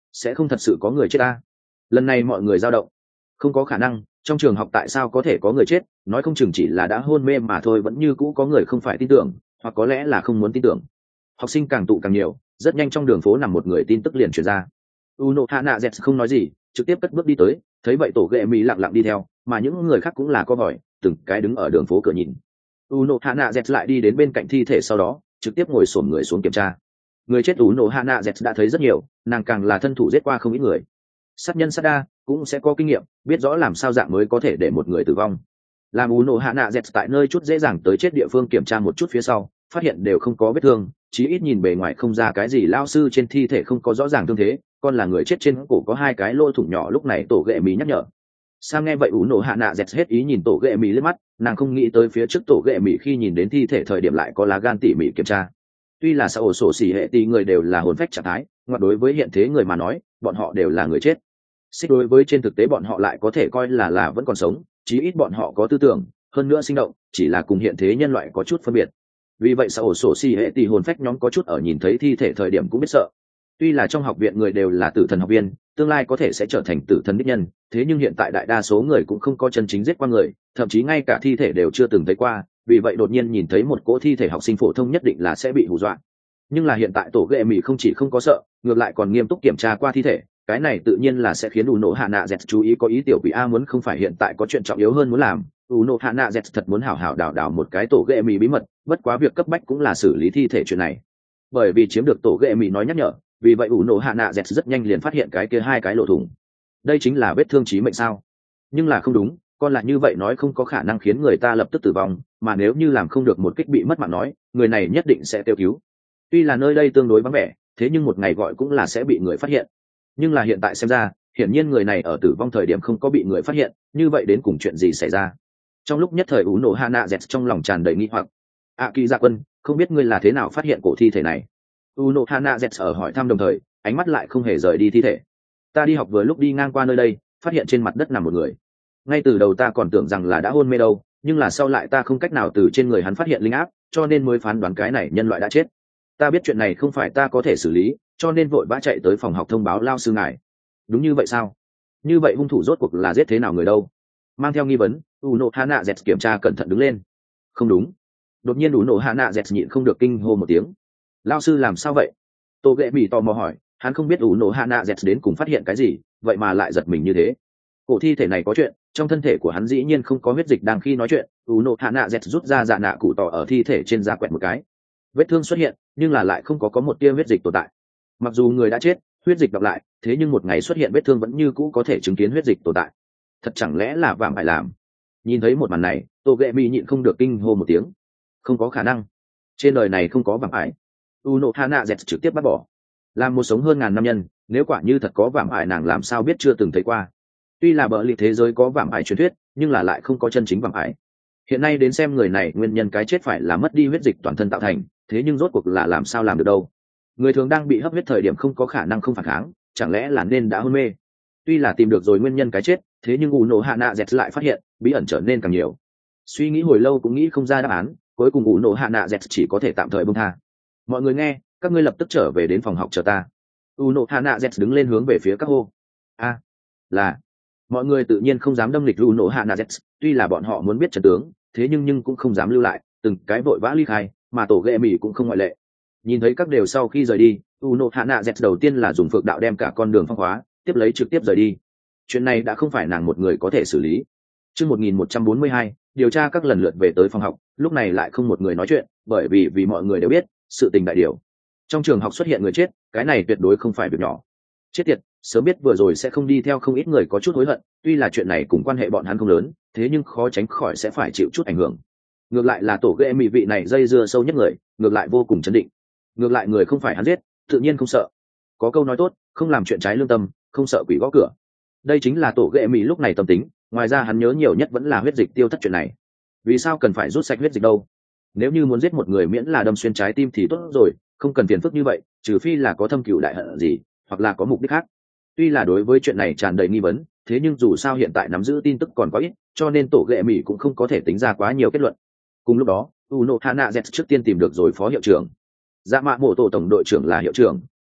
sẽ không thật sự có người chết ta. Lần này mọi người dao động. Không có khả năng, trong trường học tại sao có thể có người chết, nói không chừng chỉ là đã hôn mê mà thôi, vẫn như cũ có người không phải tin tưởng, hoặc có lẽ là không muốn tin tưởng. Học sinh càng tụ càng nhiều, rất nhanh trong đường phố nằm một người tin tức liền truyền ra. Uno Hana Z không nói gì, trực tiếp cất bước đi tới, thấy vậy tổ ghệ mỹ lặng lặng đi theo, mà những người khác cũng là co vòi, từng cái đứng ở đường phố cửa nhìn. Uno Hana Z lại đi đến bên cạnh thi thể, sau đó trực tiếp ngồi xổm người xuống kiểm tra. Người chết Uno Hana Z đã thấy rất nhiều, nàng càng là thân thủ giết qua không ít người. Sát nhân sát đa cũng sẽ có kinh nghiệm, biết rõ làm sao dạng mới có thể để một người tử vong. Làm Uno Hana Z tại nơi chút dễ dàng tới chết địa phương kiểm tra một chút phía sau, phát hiện đều không có vết thương, chí ít nhìn bề ngoài không ra cái gì. Lao sư trên thi thể không có rõ ràng thương thế, còn là người chết trên cổ có hai cái lỗ thủng nhỏ. Lúc này tổ ghệ mì nhắc nhở. Sang nghe vậy Uno Hana Z hết ý nhìn tổ ghệ mì liếc mắt, nàng không nghĩ tới phía trước tổ ghệ mì khi nhìn đến thi thể thời điểm lại có lá gan tỉ mỉ kiểm tra. Tuy là xã ổ sổ xỉ hệ tí người đều là hồn phách trạng thái, ngoặt đối với hiện thế người mà nói, bọn họ đều là người chết. Xích đối với trên thực tế bọn họ lại có thể coi là là vẫn còn sống, chí ít bọn họ có tư tưởng, hơn nữa sinh động, chỉ là cùng hiện thế nhân loại có chút phân biệt. Vì vậy xã ổ sổ xỉ hệ tí hồn phách nhóm có chút ở nhìn thấy thi thể thời điểm cũng biết sợ. Tuy là trong học viện người đều là tử thần học viên, tương lai có thể sẽ trở thành tử thần đích nhân, thế nhưng hiện tại đại đa số người cũng không có chân chính giết qua người, thậm chí ngay cả thi thể đều chưa từng thấy qua, vì vậy đột nhiên nhìn thấy một cỗ thi thể học sinh phổ thông nhất định là sẽ bị hù dọa. Nhưng là hiện tại tổ ghệ mỹ không chỉ không có sợ, ngược lại còn nghiêm túc kiểm tra qua thi thể, cái này tự nhiên là sẽ khiến Uno Hana Z chú ý, có ý tiểu quỷ a muốn không phải hiện tại có chuyện trọng yếu hơn muốn làm, Uno Hana Z thật muốn hảo hảo đào đào một cái tổ ghệ mỹ bí mật, bất quá việc cấp bách cũng là xử lý thi thể chuyện này. Bởi vì chiếm được tổ ghệ mỹ nói nhắc nhở, vì vậy Uno Hana Z rất nhanh liền phát hiện cái kia hai cái lỗ thủng. Đây chính là vết thương chí mệnh sao? Nhưng là không đúng, con là như vậy nói không có khả năng khiến người ta lập tức tử vong, mà nếu như làm không được một kích bị mất mạng nói, người này nhất định sẽ kêu cứu. Tuy là nơi đây tương đối vắng vẻ, thế nhưng một ngày gọi cũng là sẽ bị người phát hiện. Nhưng là hiện tại xem ra, hiển nhiên người này ở tử vong thời điểm không có bị người phát hiện, như vậy đến cùng chuyện gì xảy ra? Trong lúc nhất thời Uno Hana Z trong lòng tràn đầy nghi hoặc. A Kỳ Dạ Quân, không biết ngươi là thế nào phát hiện cổ thi thể này? Uno Hana Z ở hỏi thăm đồng thời, ánh mắt lại không hề rời đi thi thể. Ta đi học vừa lúc đi ngang qua nơi đây, phát hiện trên mặt đất nằm một người. Ngay từ đầu ta còn tưởng rằng là đã hôn mê đâu, nhưng là sau lại ta không cách nào từ trên người hắn phát hiện linh áp, cho nên mới phán đoán cái này nhân loại đã chết. Ta biết chuyện này không phải ta có thể xử lý, cho nên vội vã chạy tới phòng học thông báo lao sư ngài. Đúng như vậy sao? Như vậy hung thủ rốt cuộc là giết thế nào người đâu? Mang theo nghi vấn, Uno Hana Z kiểm tra cẩn thận đứng lên. Không đúng. Đột nhiên Uno Hana Z nhịn không được kinh hô một tiếng. Lao sư làm sao vậy? Tô ghệ mỹ tò mò hỏi, hắn không biết Uno Hana Z đến cùng phát hiện cái gì, vậy mà lại giật mình như thế. Cổ thi thể này có chuyện, trong thân thể của hắn dĩ nhiên không có huyết dịch. Đang khi nói chuyện, Uno Hana Z rút ra dạ nạ cụ tỏ ở thi thể trên da quẹt một cái. Vết thương xuất hiện, nhưng là lại không có có một tia huyết dịch tồn tại. Mặc dù người đã chết, huyết dịch đọc lại, thế nhưng một ngày xuất hiện vết thương vẫn như cũ có thể chứng kiến huyết dịch tồn tại. Thật chẳng lẽ là vạm phải làm? Nhìn thấy một màn này, Tô ghệ mỹ nhịn không được kinh hô một tiếng. Không có khả năng, trên đời này không có vạm ải. Uno Hana Z trực tiếp bắt bỏ. Làm một sống hơn ngàn năm nhân, nếu quả như thật có vạm ải nàng làm sao biết chưa từng thấy qua. Tuy là bờ liệt thế giới có vạm ải truyền thuyết, nhưng là lại không có chân chính vạm ải. Hiện nay đến xem người này nguyên nhân cái chết phải là mất đi huyết dịch toàn thân tạo thành, thế nhưng rốt cuộc là làm sao làm được đâu? Người thường đang bị hấp huyết thời điểm không có khả năng không phản kháng, chẳng lẽ là nên đã hôn mê? Tuy là tìm được rồi nguyên nhân cái chết, thế nhưng Uno Hana Z lại phát hiện bí ẩn trở nên càng nhiều. Suy nghĩ hồi lâu cũng nghĩ không ra đáp án, cuối cùng Uno Hana Z chỉ có thể tạm thời buông tha. Mọi người nghe, các ngươi lập tức trở về đến phòng học chờ ta. Uno Hana Z đứng lên hướng về phía các hô. A, à, là. Mọi người tự nhiên không dám đâm lịch Uno Hana Z, tuy là bọn họ muốn biết trận tướng, thế nhưng nhưng cũng không dám lưu lại, từng cái vội vã ly khai, mà tổ ghệ mỹ cũng không ngoại lệ. Nhìn thấy các đều sau khi rời đi, Uno Hana Z đầu tiên là dùng phược đạo đem cả con đường phong hóa, tiếp lấy trực tiếp rời đi. Chuyện này đã không phải nàng một người có thể xử lý. Chương một nghìn một trăm bốn mươi hai, điều tra các lần lượt về tới phòng học, lúc này lại không một người nói chuyện, bởi vì vì mọi người đều biết, sự tình đại điều. Trong trường học xuất hiện người chết, cái này tuyệt đối không phải việc nhỏ. Chết tiệt, sớm biết vừa rồi sẽ không đi theo, không ít người có chút hối hận, tuy là chuyện này cùng quan hệ bọn hắn không lớn, thế nhưng khó tránh khỏi sẽ phải chịu chút ảnh hưởng. Ngược lại là tổ ghệ mỹ vị này dây dưa sâu nhất người, ngược lại vô cùng chấn định. Ngược lại người không phải hắn giết, tự nhiên không sợ. Có câu nói tốt, không làm chuyện trái lương tâm, không sợ quỷ gõ cửa. Đây chính là tổ ghệ mỹ lúc này tâm tính. Ngoài ra hắn nhớ nhiều nhất vẫn là huyết dịch tiêu thất chuyện này. Vì sao cần phải rút sạch huyết dịch đâu? Nếu như muốn giết một người miễn là đâm xuyên trái tim thì tốt rồi, không cần phiền phức như vậy, trừ phi là có thâm cừu đại hận gì, hoặc là có mục đích khác. Tuy là đối với chuyện này tràn đầy nghi vấn, thế nhưng dù sao hiện tại nắm giữ tin tức còn quá ít, cho nên tổ ghệ mỹ cũng không có thể tính ra quá nhiều kết luận. Cùng lúc đó, Uno Hana Z trước tiên tìm được rồi phó hiệu trưởng. Dạ mạ mộ tổ tổng đội trưởng là hiệu trưởng,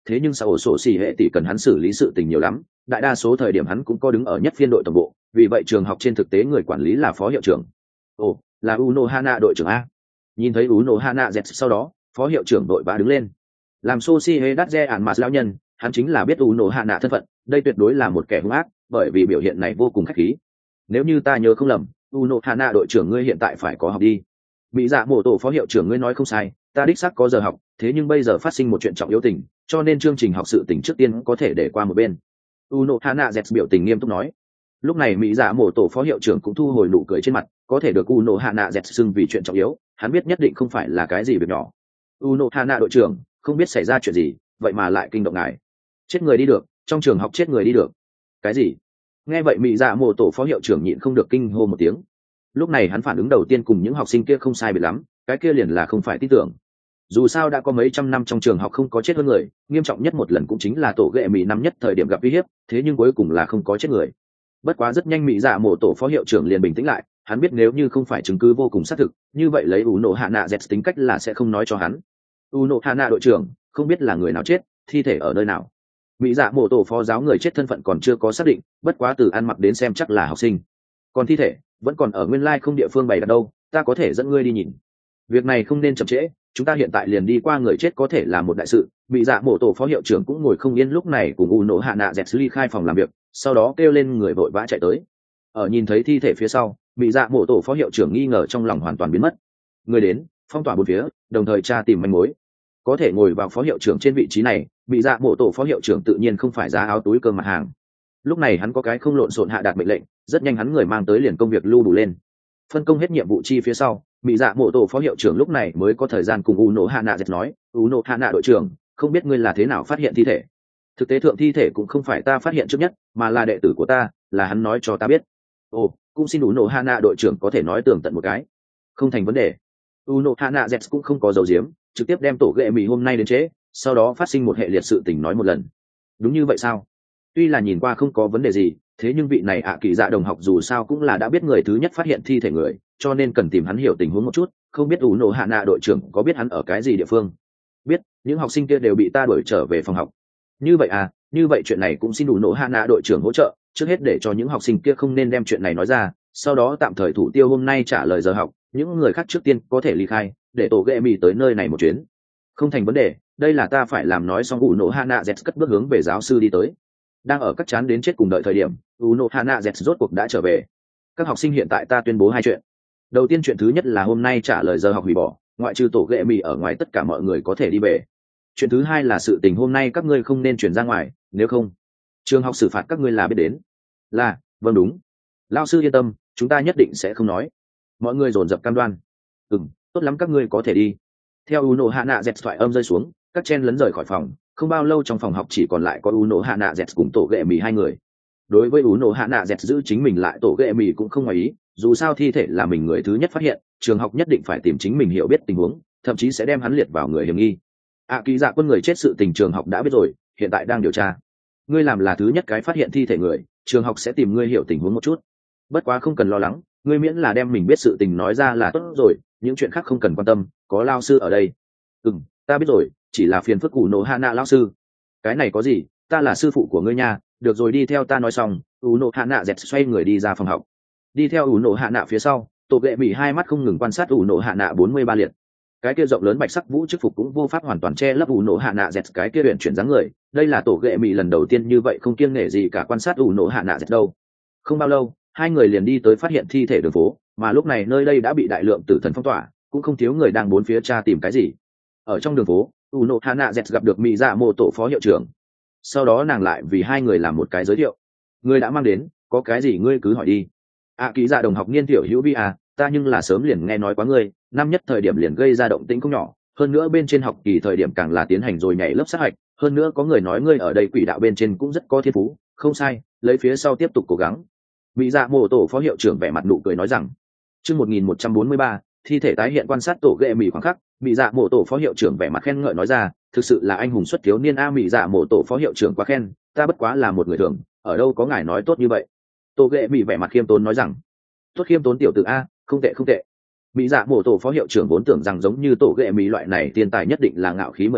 thế nhưng sao ổ sổ xỉ hệ tỷ cần hắn xử lý sự tình nhiều lắm, đại đa số thời điểm hắn cũng có đứng ở nhất phiên đội tổng bộ, vì vậy trường học trên thực tế người quản lý là phó hiệu trưởng. Ồ, là Uno Hana đội trưởng a. Nhìn thấy Uno Hana Z sau đó, phó hiệu trưởng đội vã đứng lên. Làm Sociedad de Almas lão nhân, hắn chính là biết Uno Hana thân phận, đây tuyệt đối là một kẻ hung ác, bởi vì biểu hiện này vô cùng khách khí. Nếu như ta nhớ không lầm, Uno Hana đội trưởng ngươi hiện tại phải có học đi. Mỹ Dạ Mộ Tổ phó hiệu trưởng ngươi nói không sai, ta đích xác có giờ học, thế nhưng bây giờ phát sinh một chuyện trọng yếu tình, cho nên chương trình học sự tình trước tiên có thể để qua một bên. Uno Hana Z biểu tình nghiêm túc nói. Lúc này Mỹ Dạ Mộ Tổ phó hiệu trưởng cũng thu hồi nụ cười trên mặt, có thể được Uno Hana Z xưng vì chuyện trọng yếu, hắn biết nhất định không phải là cái gì việc nhỏ. Uno Hana đội trưởng, không biết xảy ra chuyện gì, vậy mà lại kinh động ngài. Chết người đi được, trong trường học chết người đi được. Cái gì? Nghe vậy Mỹ Dạ Mộ Tổ phó hiệu trưởng nhịn không được kinh hô một tiếng. Lúc này hắn phản ứng đầu tiên cùng những học sinh kia không sai biệt lắm, cái kia liền là không phải tin tưởng. Dù sao đã có mấy trăm năm trong trường học không có chết hơn người, nghiêm trọng nhất một lần cũng chính là tổ ghệ Mỹ năm nhất thời điểm gặp uy hiếp, thế nhưng cuối cùng là không có chết người. Bất quá rất nhanh Mỹ Dạ Mộ Tổ phó hiệu trưởng liền bình tĩnh lại, hắn biết nếu như không phải chứng cứ vô cùng xác thực, như vậy lấy Uno Hana Z tính cách là sẽ không nói cho hắn. Uno Hana đội trưởng, không biết là người nào chết, thi thể ở nơi nào. Mỹ Dạ Mộ Tổ phó giáo người chết thân phận còn chưa có xác định, bất quá từ ăn mặc đến xem chắc là học sinh. Còn thi thể vẫn còn ở nguyên lai không địa phương bày đặt đâu, ta có thể dẫn ngươi đi nhìn. Việc này không nên chậm trễ, chúng ta hiện tại liền đi qua, người chết có thể là một đại sự. Mỹ Dạ Mộ Tổ phó hiệu trưởng cũng ngồi không yên, lúc này cùng Uno Hana Z ly khai phòng làm việc, sau đó kêu lên người vội vã chạy tới. Ở nhìn thấy thi thể phía sau, Mỹ Dạ Mộ Tổ phó hiệu trưởng nghi ngờ trong lòng hoàn toàn biến mất. Người đến, phong tỏa bốn phía, đồng thời tra tìm manh mối. Có thể ngồi vào phó hiệu trưởng trên vị trí này, Mỹ Dạ Mộ Tổ phó hiệu trưởng tự nhiên không phải giá áo túi cơm mặt hàng. Lúc này hắn có cái không lộn xộn hạ đạt mệnh lệnh, rất nhanh hắn người mang tới liền công việc lưu đủ lên. Phân công hết nhiệm vụ chi phía sau, Mỹ Dạ Mộ Tổ phó hiệu trưởng lúc này mới có thời gian cùng Uno Hana Z nói, Uno Hana đội trưởng, không biết ngươi là thế nào phát hiện thi thể. Thực tế thượng thi thể cũng không phải ta phát hiện trước nhất, mà là đệ tử của ta, là hắn nói cho ta biết. Ồ, cũng xin Uno Hana đội trưởng có thể nói tường tận một cái. Không thành vấn đề. Uno Hana Z cũng không có dấu diếm, trực tiếp đem tổ ghệ Mỹ hôm nay đến trễ, sau đó phát sinh một hệ liệt sự tình nói một lần. Đúng như vậy sao? Tuy là nhìn qua không có vấn đề gì, thế nhưng vị này ạ kỳ dạ đồng học dù sao cũng là đã biết người thứ nhất phát hiện thi thể người, cho nên cần tìm hắn hiểu tình huống một chút. Không biết Uno Hana đội trưởng có biết hắn ở cái gì địa phương? Biết, những học sinh kia đều bị ta đuổi trở về phòng học. Như vậy à, như vậy chuyện này cũng xin Uno Hana đội trưởng hỗ trợ, trước hết để cho những học sinh kia không nên đem chuyện này nói ra, sau đó tạm thời thủ tiêu hôm nay trả lời giờ học, những người khác trước tiên có thể ly khai, để tổ ghệ Mỹ tới nơi này một chuyến. Không thành vấn đề, đây là ta phải làm. Nói xong Uno Hana Z cất bước hướng về giáo sư đi tới. Đang ở các chán đến chết cùng đợi thời điểm, Uno Hana Z rốt cuộc đã trở về. Các học sinh, hiện tại ta tuyên bố hai chuyện. Đầu tiên, chuyện thứ nhất là hôm nay trả lời giờ học hủy bỏ, ngoại trừ tổ ghệ Mỹ ở ngoài tất cả mọi người có thể đi về. Chuyện thứ hai là sự tình hôm nay các ngươi không nên chuyển ra ngoài, nếu không trường học xử phạt các ngươi là biết đến. Là, vâng đúng. Lao sư yên tâm, chúng ta nhất định sẽ không nói. Mọi người dồn dập cam đoan. Ừm, tốt lắm, các ngươi có thể đi. Theo Uno Hana Z thoại âm rơi xuống, các chen lấn rời khỏi phòng, không bao lâu trong phòng học chỉ còn lại có Uno Hana Z cùng tổ ghệ Mỹ hai người. Đối với Uno Hana Z giữ chính mình lại tổ ghệ Mỹ cũng không ngoài ý, dù sao thi thể là mình người thứ nhất phát hiện, trường học nhất định phải tìm chính mình hiểu biết tình huống, thậm chí sẽ đem hắn liệt vào người hiểm nghi. À, kỳ dạ quân người chết sự tình trường học đã biết rồi, hiện tại đang điều tra. Ngươi làm là thứ nhất cái phát hiện thi thể người, trường học sẽ tìm ngươi hiểu tình huống một chút. Bất quá không cần lo lắng, ngươi miễn là đem mình biết sự tình nói ra là tốt rồi, những chuyện khác không cần quan tâm, có lao sư ở đây. Ừm, ta biết rồi, chỉ là phiền phức Uno Hana lao sư. Cái này có gì, ta là sư phụ của ngươi nha. Được rồi, đi theo ta. Nói xong, Uno Hana dẹt xoay người đi ra phòng học. Đi theo Uno Hana phía sau, tổ ghệ Mỹ hai mắt không ngừng quan sát Uno Hana bốn mươi ba liệt. Cái kia rộng lớn bạch sắc vũ chức phục cũng vô pháp hoàn toàn che lấp Uno Hana dẹt cái kia luyện chuyển dáng người. Đây là tổ ghệ Mỹ lần đầu tiên như vậy không kiêng nể gì cả quan sát Uno Hana dẹt đâu. Không bao lâu, hai người liền đi tới phát hiện thi thể đường phố, mà lúc này nơi đây đã bị đại lượng tử thần phong tỏa, cũng không thiếu người đang bốn phía tra tìm cái gì. Ở trong đường phố, Uno Hana Z gặp được Mỹ Dạ Mộ Tổ phó hiệu trưởng. Sau đó nàng lại vì hai người làm một cái giới thiệu. Ngươi đã mang đến, có cái gì ngươi cứ hỏi đi. À, ký dạ đồng học niên tiểu hữu vi à, ta nhưng là sớm liền nghe nói quá ngươi, năm nhất thời điểm liền gây ra động tĩnh không nhỏ, hơn nữa bên trên học kỳ thời điểm càng là tiến hành rồi nhảy lớp sát hạch, hơn nữa có người nói ngươi ở đây quỷ đạo bên trên cũng rất có thiên phú, không sai, lấy phía sau tiếp tục cố gắng. Mỹ Dạ Mộ Tổ phó hiệu trưởng vẻ mặt nụ cười nói rằng. Chương một nghìn một trăm bốn mươi ba, thi thể tái hiện quan sát tổ ghệ Mỹ khoảng khắc, Mỹ Dạ Mộ Tổ phó hiệu trưởng vẻ mặt khen ngợi nói ra, thực sự là anh hùng xuất thiếu niên a. Mỹ Dạ Mộ Tổ phó hiệu trưởng quá khen, ta bất quá là một người thường, ở đâu có ngài nói tốt như vậy. Tổ ghệ Mỹ vẻ mặt khiêm tốn nói rằng. Tốt khiêm tốn tiểu tử a, không tệ không tệ. Mỹ Dạ Mộ Tổ phó hiệu trưởng vốn tưởng rằng giống như tổ ghệ Mỹ loại này tiên tài nhất định là ngạo khí mười phần,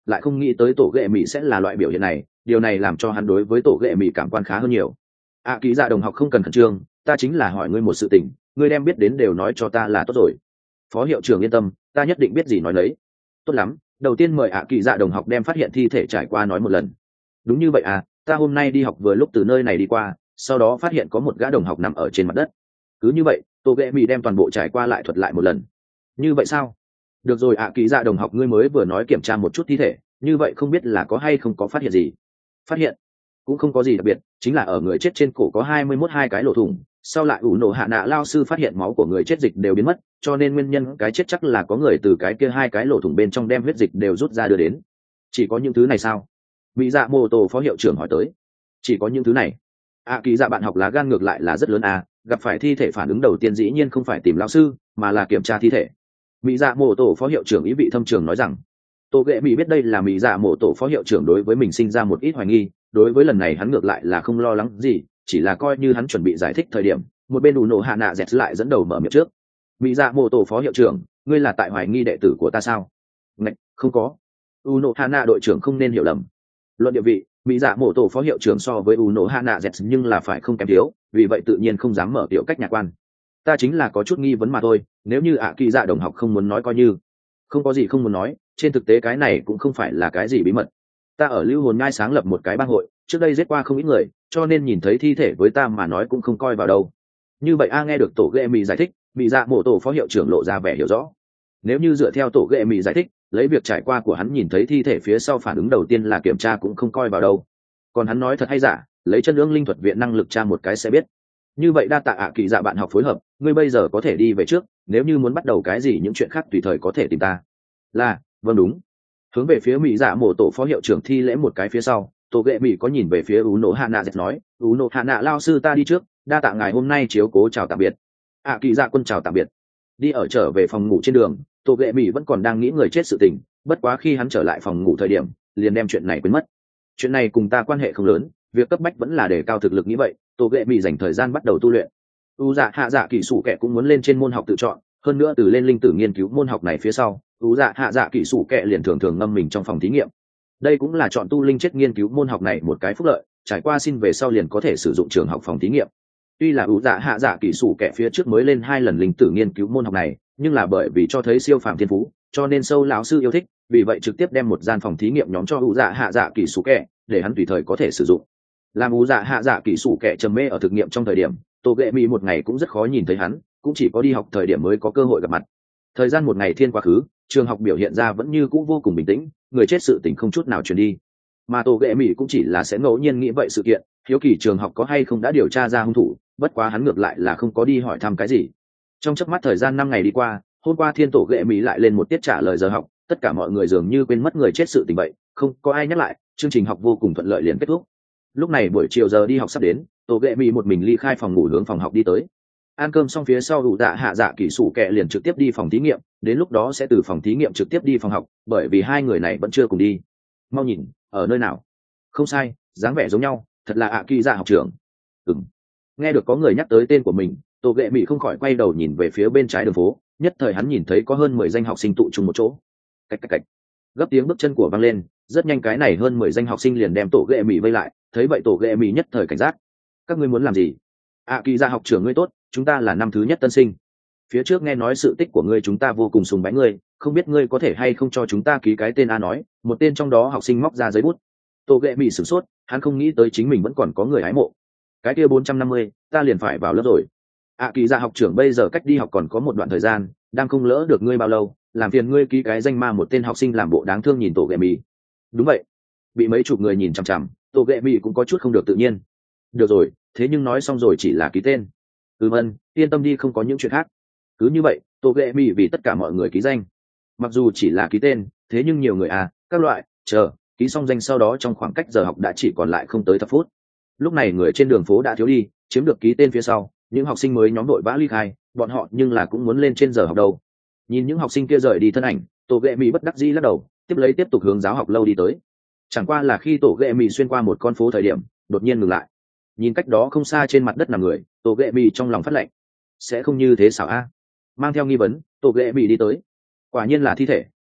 lại không nghĩ tới tổ ghệ mỹ sẽ là loại biểu hiện này, điều này làm cho hắn đối với tổ ghệ mỹ cảm quan khá hơn nhiều. ạ kỳ dạ đồng học không cần khẩn trương, ta chính là hỏi ngươi một sự tình, ngươi đem biết đến đều nói cho ta là tốt rồi. Phó hiệu trưởng yên tâm, ta nhất định biết gì nói lấy. Tốt lắm, đầu tiên mời ạ kỳ dạ đồng học đem phát hiện thi thể trải qua nói một lần. Đúng như vậy à, ta hôm nay đi học vừa lúc từ nơi này đi qua, sau đó phát hiện có một gã đồng học nằm ở trên mặt đất. Cứ như vậy, tô ghệ mỹ đem toàn bộ trải qua lại thuật lại một lần. Như vậy sao? Được rồi ạ kỳ dạ đồng học, ngươi mới vừa nói kiểm tra một chút thi thể, như vậy không biết là có hay không có phát hiện gì? Phát hiện cũng không có gì đặc biệt, chính là ở người chết trên cổ có hai mươi mốt hai cái lỗ thủng, sau lại ủ nổ hạ nạ lao sư phát hiện máu của người chết dịch đều biến mất, cho nên nguyên nhân cái chết chắc là có người từ cái kia hai cái lỗ thủng bên trong đem huyết dịch đều rút ra đưa đến. Chỉ có những thứ này sao? Mỹ dạ mô tô phó hiệu trưởng hỏi tới. Chỉ có những thứ này? ạ kỳ dạ bạn học lá gan ngược lại là rất lớn à, gặp phải thi thể phản ứng đầu tiên dĩ nhiên không phải tìm lao sư mà là kiểm tra thi thể. Mỹ dạ mô tô phó hiệu trưởng ý vị thâm trường nói rằng. Tô ghệ mỹ biết đây là mỹ dạ mô tô phó hiệu trưởng đối với mình sinh ra một ít hoài nghi, đối với lần này hắn ngược lại là không lo lắng gì, chỉ là coi như hắn chuẩn bị giải thích thời điểm, một bên ủ nổ hạ nạ dẹt lại dẫn đầu mở miệng trước. Mỹ dạ mô tô phó hiệu trưởng, ngươi là tại hoài nghi đệ tử của ta sao? Ngạch, không có. u nổ hạ nạ đội trưởng không nên hiểu lầm. Luận địa vị, mỹ dạ mô tô phó hiệu trưởng so với u nổ hạ nạ dẹt nhưng là phải không kém thiếu, vì vậy tự nhiên không dám mở tiểu cách nhạc quan. Ta chính là có chút nghi vấn mà thôi, nếu như ạ kỳ dạ đồng học không muốn nói coi như không có gì không muốn nói, trên thực tế cái này cũng không phải là cái gì bí mật. Ta ở lưu hồn nhai sáng lập một cái bang hội, trước đây giết qua không ít người, cho nên nhìn thấy thi thể với ta mà nói cũng không coi vào đâu. Như vậy a, nghe được tổ ghệ mỹ giải thích, mỹ dạ mổ tổ phó hiệu trưởng lộ ra vẻ hiểu rõ. Nếu như dựa theo tổ ghệ mỹ giải thích, lấy việc trải qua của hắn nhìn thấy thi thể phía sau phản ứng đầu tiên là kiểm tra cũng không coi vào đâu. Còn hắn nói thật hay giả, lấy chân ương linh thuật viện năng lực tra một cái sẽ biết. Như vậy đa tạ ạ kỳ dạ bạn học phối hợp, ngươi bây giờ có thể đi về trước, nếu như muốn bắt đầu cái gì những chuyện khác tùy thời có thể tìm ta. Là, vâng đúng. Hướng về phía mỹ dạ mổ tổ phó hiệu trưởng thi lễ một cái phía sau, tổ ghệ mỹ có nhìn về phía ú nổ hạ nạ dẹt nói, ú nổ hạ nạ lao sư ta đi trước, đa tạ ngài hôm nay chiếu cố, chào tạm biệt. ạ kỳ dạ quân chào tạm biệt. Đi ở trở về phòng ngủ trên đường, tổ ghệ mỹ vẫn còn đang nghĩ người chết sự tình, bất quá khi hắn trở lại phòng ngủ thời điểm, liền đem chuyện này quên mất. Chuyện này cùng ta quan hệ không lớn, việc cấp bách vẫn là đề cao thực lực như vậy, tổ ghệ mỹ dành thời gian bắt đầu tu luyện. U dạ hạ dạ kỳ sủ kệ cũng muốn lên trên môn học tự chọn, hơn nữa từ lên linh tử nghiên cứu môn học này phía sau, U dạ hạ dạ kỳ sủ kệ liền thường thường ngâm mình trong phòng thí nghiệm. Đây cũng là chọn tu linh chết nghiên cứu môn học này một cái phúc lợi, trải qua xin về sau liền có thể sử dụng trường học phòng thí nghiệm. Tuy là U dạ hạ dạ kỳ sủ kệ phía trước mới lên hai lần linh tử nghiên cứu môn học này, nhưng là bởi vì cho thấy siêu phàm thiên phú, cho nên sâu lão sư yêu thích, vì vậy trực tiếp đem một gian phòng thí nghiệm nhóm cho U dạ hạ dạ kỳ sủ kệ, để hắn tùy thời có thể sử dụng. Làm U dạ hạ dạ kỳ sủ kệ trầm mê ở thực nghiệm trong thời điểm, tổ ghệ mỹ một ngày cũng rất khó nhìn thấy hắn, cũng chỉ có đi học thời điểm mới có cơ hội gặp mặt. Thời gian một ngày thiên quá khứ, trường học biểu hiện ra vẫn như cũ vô cùng bình tĩnh, người chết sự tình không chút nào truyền đi. Mà tổ ghệ mỹ cũng chỉ là sẽ ngẫu nhiên nghĩ vậy sự kiện, hiếu kỳ trường học có hay không đã điều tra ra hung thủ, bất quá hắn ngược lại là không có đi hỏi thăm cái gì. Trong chớp mắt thời gian năm ngày đi qua, hôm qua thiên tổ ghệ mỹ lại lên một tiết trả lời giờ học, tất cả mọi người dường như quên mất người chết sự tình vậy, không có ai nhắc lại, chương trình học vô cùng thuận lợi liền kết thúc. Lúc này buổi chiều giờ đi học sắp đến, tổ ghệ mỹ một mình ly khai phòng ngủ hướng phòng học đi tới. Ăn cơm xong phía sau đủ dạ hạ dạ kỳ sủ kệ liền trực tiếp đi phòng thí nghiệm, đến lúc đó sẽ từ phòng thí nghiệm trực tiếp đi phòng học, bởi vì hai người này vẫn chưa cùng đi. Mau nhìn, ở nơi nào? Không sai, dáng vẻ giống nhau, thật là ạ kỳ dạ học trưởng. Ừm. Nghe được có người nhắc tới tên của mình, tổ ghệ mỹ không khỏi quay đầu nhìn về phía bên trái đường phố, nhất thời hắn nhìn thấy có hơn mười danh học sinh tụ chung một chỗ. Cạch cạch cạch. Gấp tiếng bước chân của vang lên, rất nhanh cái này hơn mười danh học sinh liền đem tổ ghệ mỹ vây lại, thấy vậy tổ ghệ mỹ nhất thời cảnh giác. Các ngươi muốn làm gì? ạ kỳ dạ học trưởng ngươi tốt, chúng ta là năm thứ nhất tân sinh. Phía trước nghe nói sự tích của ngươi, chúng ta vô cùng sùng bái ngươi, không biết ngươi có thể hay không cho chúng ta ký cái tên a nói. Một tên trong đó học sinh móc ra giấy bút. Tô ghệ mỹ sửng sốt, hắn không nghĩ tới chính mình vẫn còn có người hái mộ. Cái kia bốn trăm năm mươi, ta liền phải vào lớp rồi. ạ kỳ dạ học trưởng bây giờ cách đi học còn có một đoạn thời gian, đang không lỡ được ngươi bao lâu, làm phiền ngươi ký cái danh ma. Một tên học sinh làm bộ đáng thương nhìn tổ ghệ mỹ. Đúng vậy. Bị mấy chục người nhìn chằm chằm, tổ ghệ mỹ cũng có chút không được tự nhiên. Được rồi, thế nhưng nói xong rồi chỉ là ký tên. Ừ vâng, yên tâm đi, không có những chuyện khác. Cứ như vậy, tổ ghệ mỹ vì tất cả mọi người ký danh. Mặc dù chỉ là ký tên, thế nhưng nhiều người à, các loại, chờ, ký xong danh sau đó trong khoảng cách giờ học đã chỉ còn lại không tới thập phút. Lúc này người trên đường phố đã thiếu đi, chiếm được ký tên phía sau, những học sinh mới nhóm đội vã ly khai, bọn họ nhưng là cũng muốn lên trên giờ học đâu. Nhìn những học sinh kia rời đi thân ảnh, tổ ghệ mỹ bất đắc dĩ lắc đầu, tiếp lấy tiếp tục hướng giáo học lâu đi tới. Chẳng qua là khi tổ ghệ mỹ xuyên qua một con phố thời điểm, đột nhiên ngừng lại. Nhìn cách đó không xa trên mặt đất nằm người, tổ ghệ mỹ trong lòng phát lệnh, sẽ không như thế xảo a. Mang theo nghi vấn, tổ ghệ mỹ đi tới, quả nhiên là thi thể,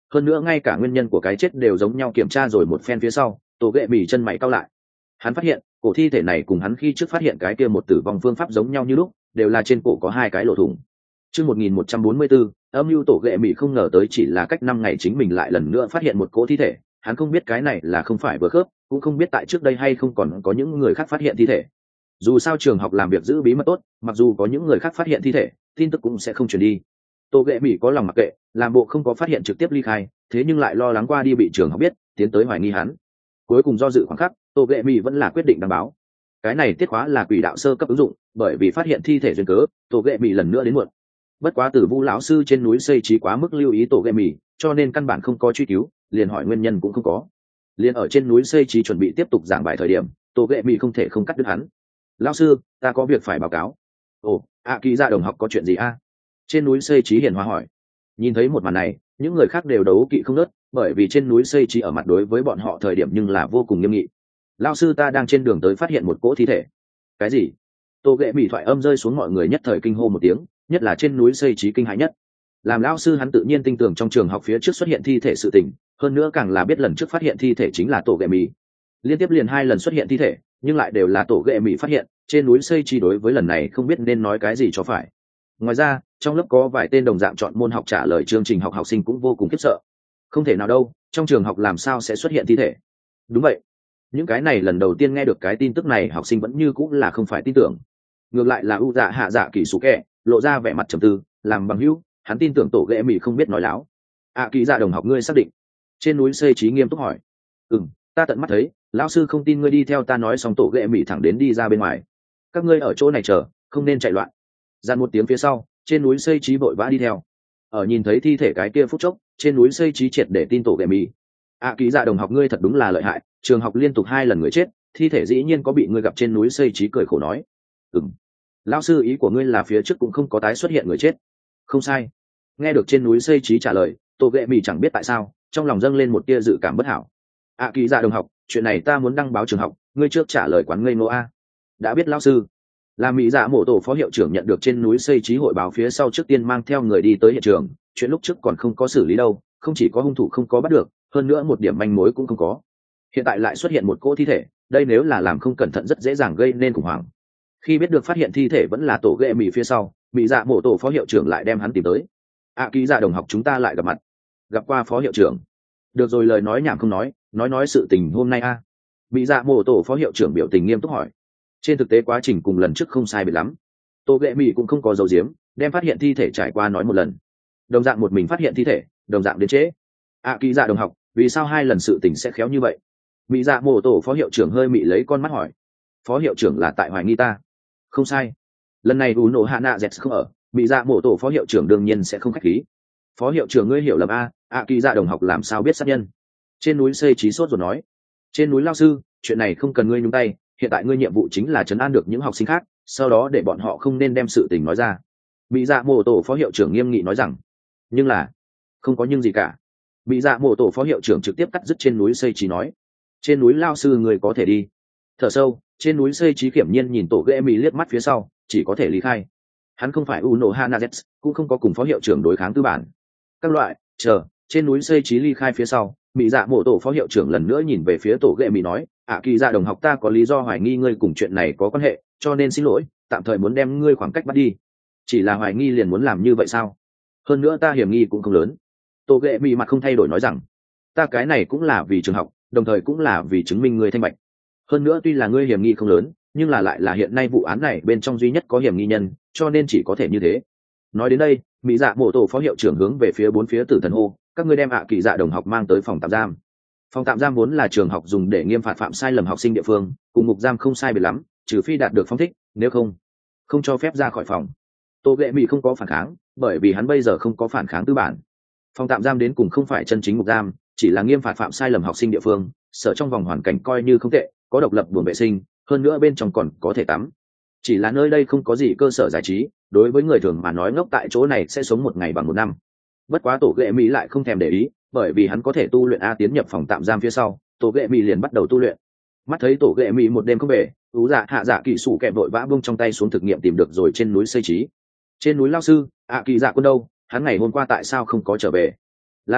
hơn nữa ngay cả nguyên nhân của cái chết đều giống nhau. Kiểm tra rồi một phen phía sau, tổ ghệ mì chân mày cau lại. Hắn phát hiện cổ thi thể này cùng hắn khi trước phát hiện cái kia một tử vong phương pháp giống nhau như lúc, đều là trên cổ có hai cái lỗ thủng. Chương một nghìn một trăm bốn mươi bốn, âm mưu tổ ghệ mì không ngờ tới chỉ là cách năm ngày chính mình lại lần nữa phát hiện một cỗ thi thể. Hắn không biết cái này là không phải vừa khớp, cũng không biết tại trước đây hay không còn có những người khác phát hiện thi thể. Dù sao trường học làm việc giữ bí mật tốt, mặc dù có những người khác phát hiện thi thể, tin tức cũng sẽ không truyền đi. Tô ghệ mì có lòng mặc kệ, làm bộ không có phát hiện trực tiếp ly khai, thế nhưng lại lo lắng qua đi bị trường học biết, tiến tới hoài nghi hắn. Cuối cùng do dự khoảng khắc, Tô ghệ mì vẫn là quyết định đăng báo. Cái này tiết khóa là quỷ đạo sơ cấp ứng dụng, bởi vì phát hiện thi thể duyên cớ, Tô ghệ mì lần nữa đến muộn. Bất quá từ Vu lão sư trên núi xây trí quá mức lưu ý Tô ghệ mì, cho nên căn bản không có truy cứu, liền hỏi nguyên nhân cũng không có. Liền ở trên núi xây trí chuẩn bị tiếp tục giảng bài thời điểm, Tô ghệ mì không thể không cắt đứt hắn. Lão sư, ta có việc phải báo cáo. Ồ, ạ kỳ dạ đồng học có chuyện gì a? Trên núi xây trí hiền hòa hỏi. Nhìn thấy một màn này, những người khác đều đấu kỵ không nớt, bởi vì trên núi xây trí ở mặt đối với bọn họ thời điểm nhưng là vô cùng nghiêm nghị. Lão sư, ta đang trên đường tới phát hiện một cỗ thi thể. Cái gì? Tô ghệ mì thoại âm rơi xuống, mọi người nhất thời kinh hô một tiếng, nhất là trên núi xây trí kinh hãi nhất. Làm lão sư hắn tự nhiên tin tưởng trong trường học phía trước xuất hiện thi thể sự tình, hơn nữa càng là biết lần trước phát hiện thi thể chính là tổ ghệ mì. Liên tiếp liền hai lần xuất hiện thi thể, nhưng lại đều là tổ ghệ mì phát hiện. Trên núi xây trí đối với lần này không biết nên nói cái gì cho phải. Ngoài ra, trong lớp có vài tên đồng dạng chọn môn học trả lời chương trình học học sinh cũng vô cùng khiếp sợ. Không thể nào đâu, trong trường học làm sao sẽ xuất hiện thi thể? Đúng vậy, những cái này lần đầu tiên nghe được cái tin tức này học sinh vẫn như cũng là không phải tin tưởng. Ngược lại là u dạ hạ dạ kỳ sủ kẹ lộ ra vẻ mặt trầm tư, làm bằng hữu, hắn tin tưởng tổ ghệ mì không biết nói láo. À, kỳ dạ đồng học, ngươi xác định? Trên núi xây trí nghiêm túc hỏi. Ừm, ta tận mắt thấy, lão sư không tin ngươi đi theo ta nói xong tổ ghệ mì thẳng đến đi ra bên ngoài. Các ngươi ở chỗ này chờ, không nên chạy loạn. Dàn một tiếng phía sau, trên núi xây trí vội vã đi theo. Ở nhìn thấy thi thể cái kia phút chốc, trên núi xây trí triệt để tin tổ ghệ mì. À, kỳ dạ đồng học, ngươi thật đúng là lợi hại, trường học liên tục hai lần người chết, thi thể dĩ nhiên có bị ngươi gặp. Trên núi xây trí cười khổ nói. Ừm, lão sư, ý của ngươi là phía trước cũng không có tái xuất hiện người chết? Không sai. Nghe được trên núi xây trí trả lời, tổ ghệ mì chẳng biết tại sao trong lòng dâng lên một tia dự cảm bất hảo. À, kỳ dạ đồng học, chuyện này ta muốn đăng báo trường học, ngươi trước trả lời quán ngây ngô a. Đã biết lão sư. Là mỹ dạ mổ tổ phó hiệu trưởng nhận được trên núi xây trí hội báo phía sau trước tiên mang theo người đi tới hiện trường. Chuyện lúc trước còn không có xử lý đâu, không chỉ có hung thủ không có bắt được, hơn nữa một điểm manh mối cũng không có. Hiện tại lại xuất hiện một cỗ thi thể, đây nếu là làm không cẩn thận rất dễ dàng gây nên khủng hoảng. Khi biết được phát hiện thi thể vẫn là tổ ghệ mì phía sau, mỹ dạ mổ tổ phó hiệu trưởng lại đem hắn tìm tới. À, kỳ dạ đồng học, chúng ta lại gặp mặt. Gặp qua phó hiệu trưởng. Được rồi, lời nói nhảm không nói, nói nói sự tình hôm nay a. À. Mỹ dạ mổ tổ phó hiệu trưởng biểu tình nghiêm túc hỏi. Trên thực tế quá trình cùng lần trước không sai biệt lắm, tô ghệ mì cũng không có dấu diếm, đem phát hiện thi thể trải qua nói một lần. Đồng dạng một mình phát hiện thi thể, đồng dạng đến trễ. À, kỳ dạ đồng học, vì sao hai lần sự tình sẽ khéo như vậy? Mỹ dạ mổ tổ phó hiệu trưởng hơi mị lấy con mắt hỏi. Phó hiệu trưởng là tại hoài nghi ta? Không sai, lần này u nổ hạ nạ dẹt không ở, Mỹ dạ mổ tổ phó hiệu trưởng đương nhiên sẽ không khách khí. Phó hiệu trưởng, ngươi hiểu lầm a. À, kỳ dạ đồng học làm sao biết sát nhân? Trên núi xây trí sốt rồi nói. Trên núi lao sư, chuyện này không cần ngươi nhúng tay, hiện tại ngươi nhiệm vụ chính là trấn an được những học sinh khác, sau đó để bọn họ không nên đem sự tình nói ra. Mỹ dạ mổ tổ phó hiệu trưởng nghiêm nghị nói rằng. Nhưng là không có nhưng gì cả. Mỹ dạ mổ tổ phó hiệu trưởng trực tiếp cắt dứt trên núi xây trí nói. Trên núi lao sư, người có thể đi. Thở sâu, trên núi xây trí kiểm nhiên nhìn tổ ghệ mì liếc mắt phía sau, chỉ có thể lý khai. Hắn không phải Uno Hanazet, cũng không có cùng phó hiệu trưởng đối kháng tư bản. Các loại, chờ, trên núi xây trí ly khai phía sau, mỹ dạ mổ tổ phó hiệu trưởng lần nữa nhìn về phía tổ ghệ mì nói. À, kỳ dạ đồng học, ta có lý do hoài nghi ngươi cùng chuyện này có quan hệ, cho nên xin lỗi, tạm thời muốn đem ngươi khoảng cách bắt đi. Chỉ là hoài nghi liền muốn làm như vậy sao? Hơn nữa ta hiểm nghi cũng không lớn. Tổ ghệ mì mặt không thay đổi nói rằng. Ta cái này cũng là vì trường học, đồng thời cũng là vì chứng minh ngươi thanh bạch. Hơn nữa tuy là ngươi hiểm nghi không lớn, nhưng là lại là hiện nay vụ án này bên trong duy nhất có hiểm nghi nhân, cho nên chỉ có thể như thế. Nói đến đây, mỹ dạ mổ tổ phó hiệu trưởng hướng về phía bốn phía tử thần hô, các ngươi đem ạ kỳ dạ đồng học mang tới phòng tạm giam. Phòng tạm giam vốn là trường học dùng để nghiêm phạt phạm sai lầm học sinh địa phương, cùng ngục giam không sai biệt lắm, trừ phi đạt được phong thích, nếu không không cho phép ra khỏi phòng. Tô ghệ mì không có phản kháng, bởi vì hắn bây giờ không có phản kháng tư bản. Phòng tạm giam đến cùng không phải chân chính ngục giam, chỉ là nghiêm phạt phạm sai lầm học sinh địa phương, sở trong vòng hoàn cảnh coi như không tệ, có độc lập buồng vệ sinh, hơn nữa bên trong còn có thể tắm. Chỉ là nơi đây không có gì cơ sở giải trí, đối với người thường mà nói ngốc tại chỗ này sẽ sống một ngày bằng một năm. Bất quá tổ ghệ mỹ lại không thèm để ý, bởi vì hắn có thể tu luyện a. Tiến nhập phòng tạm giam phía sau, tổ ghệ mỹ liền bắt đầu tu luyện. Mắt thấy tổ ghệ mỹ một đêm không về, ú dạ hạ dạ kỳ sủ kẹp vội vã buông trong tay xuống thực nghiệm tìm được rồi trên núi xây trí. Trên núi lao sư, ạ kỳ dạ quân đâu, hắn ngày hôm qua tại sao không có trở về? Là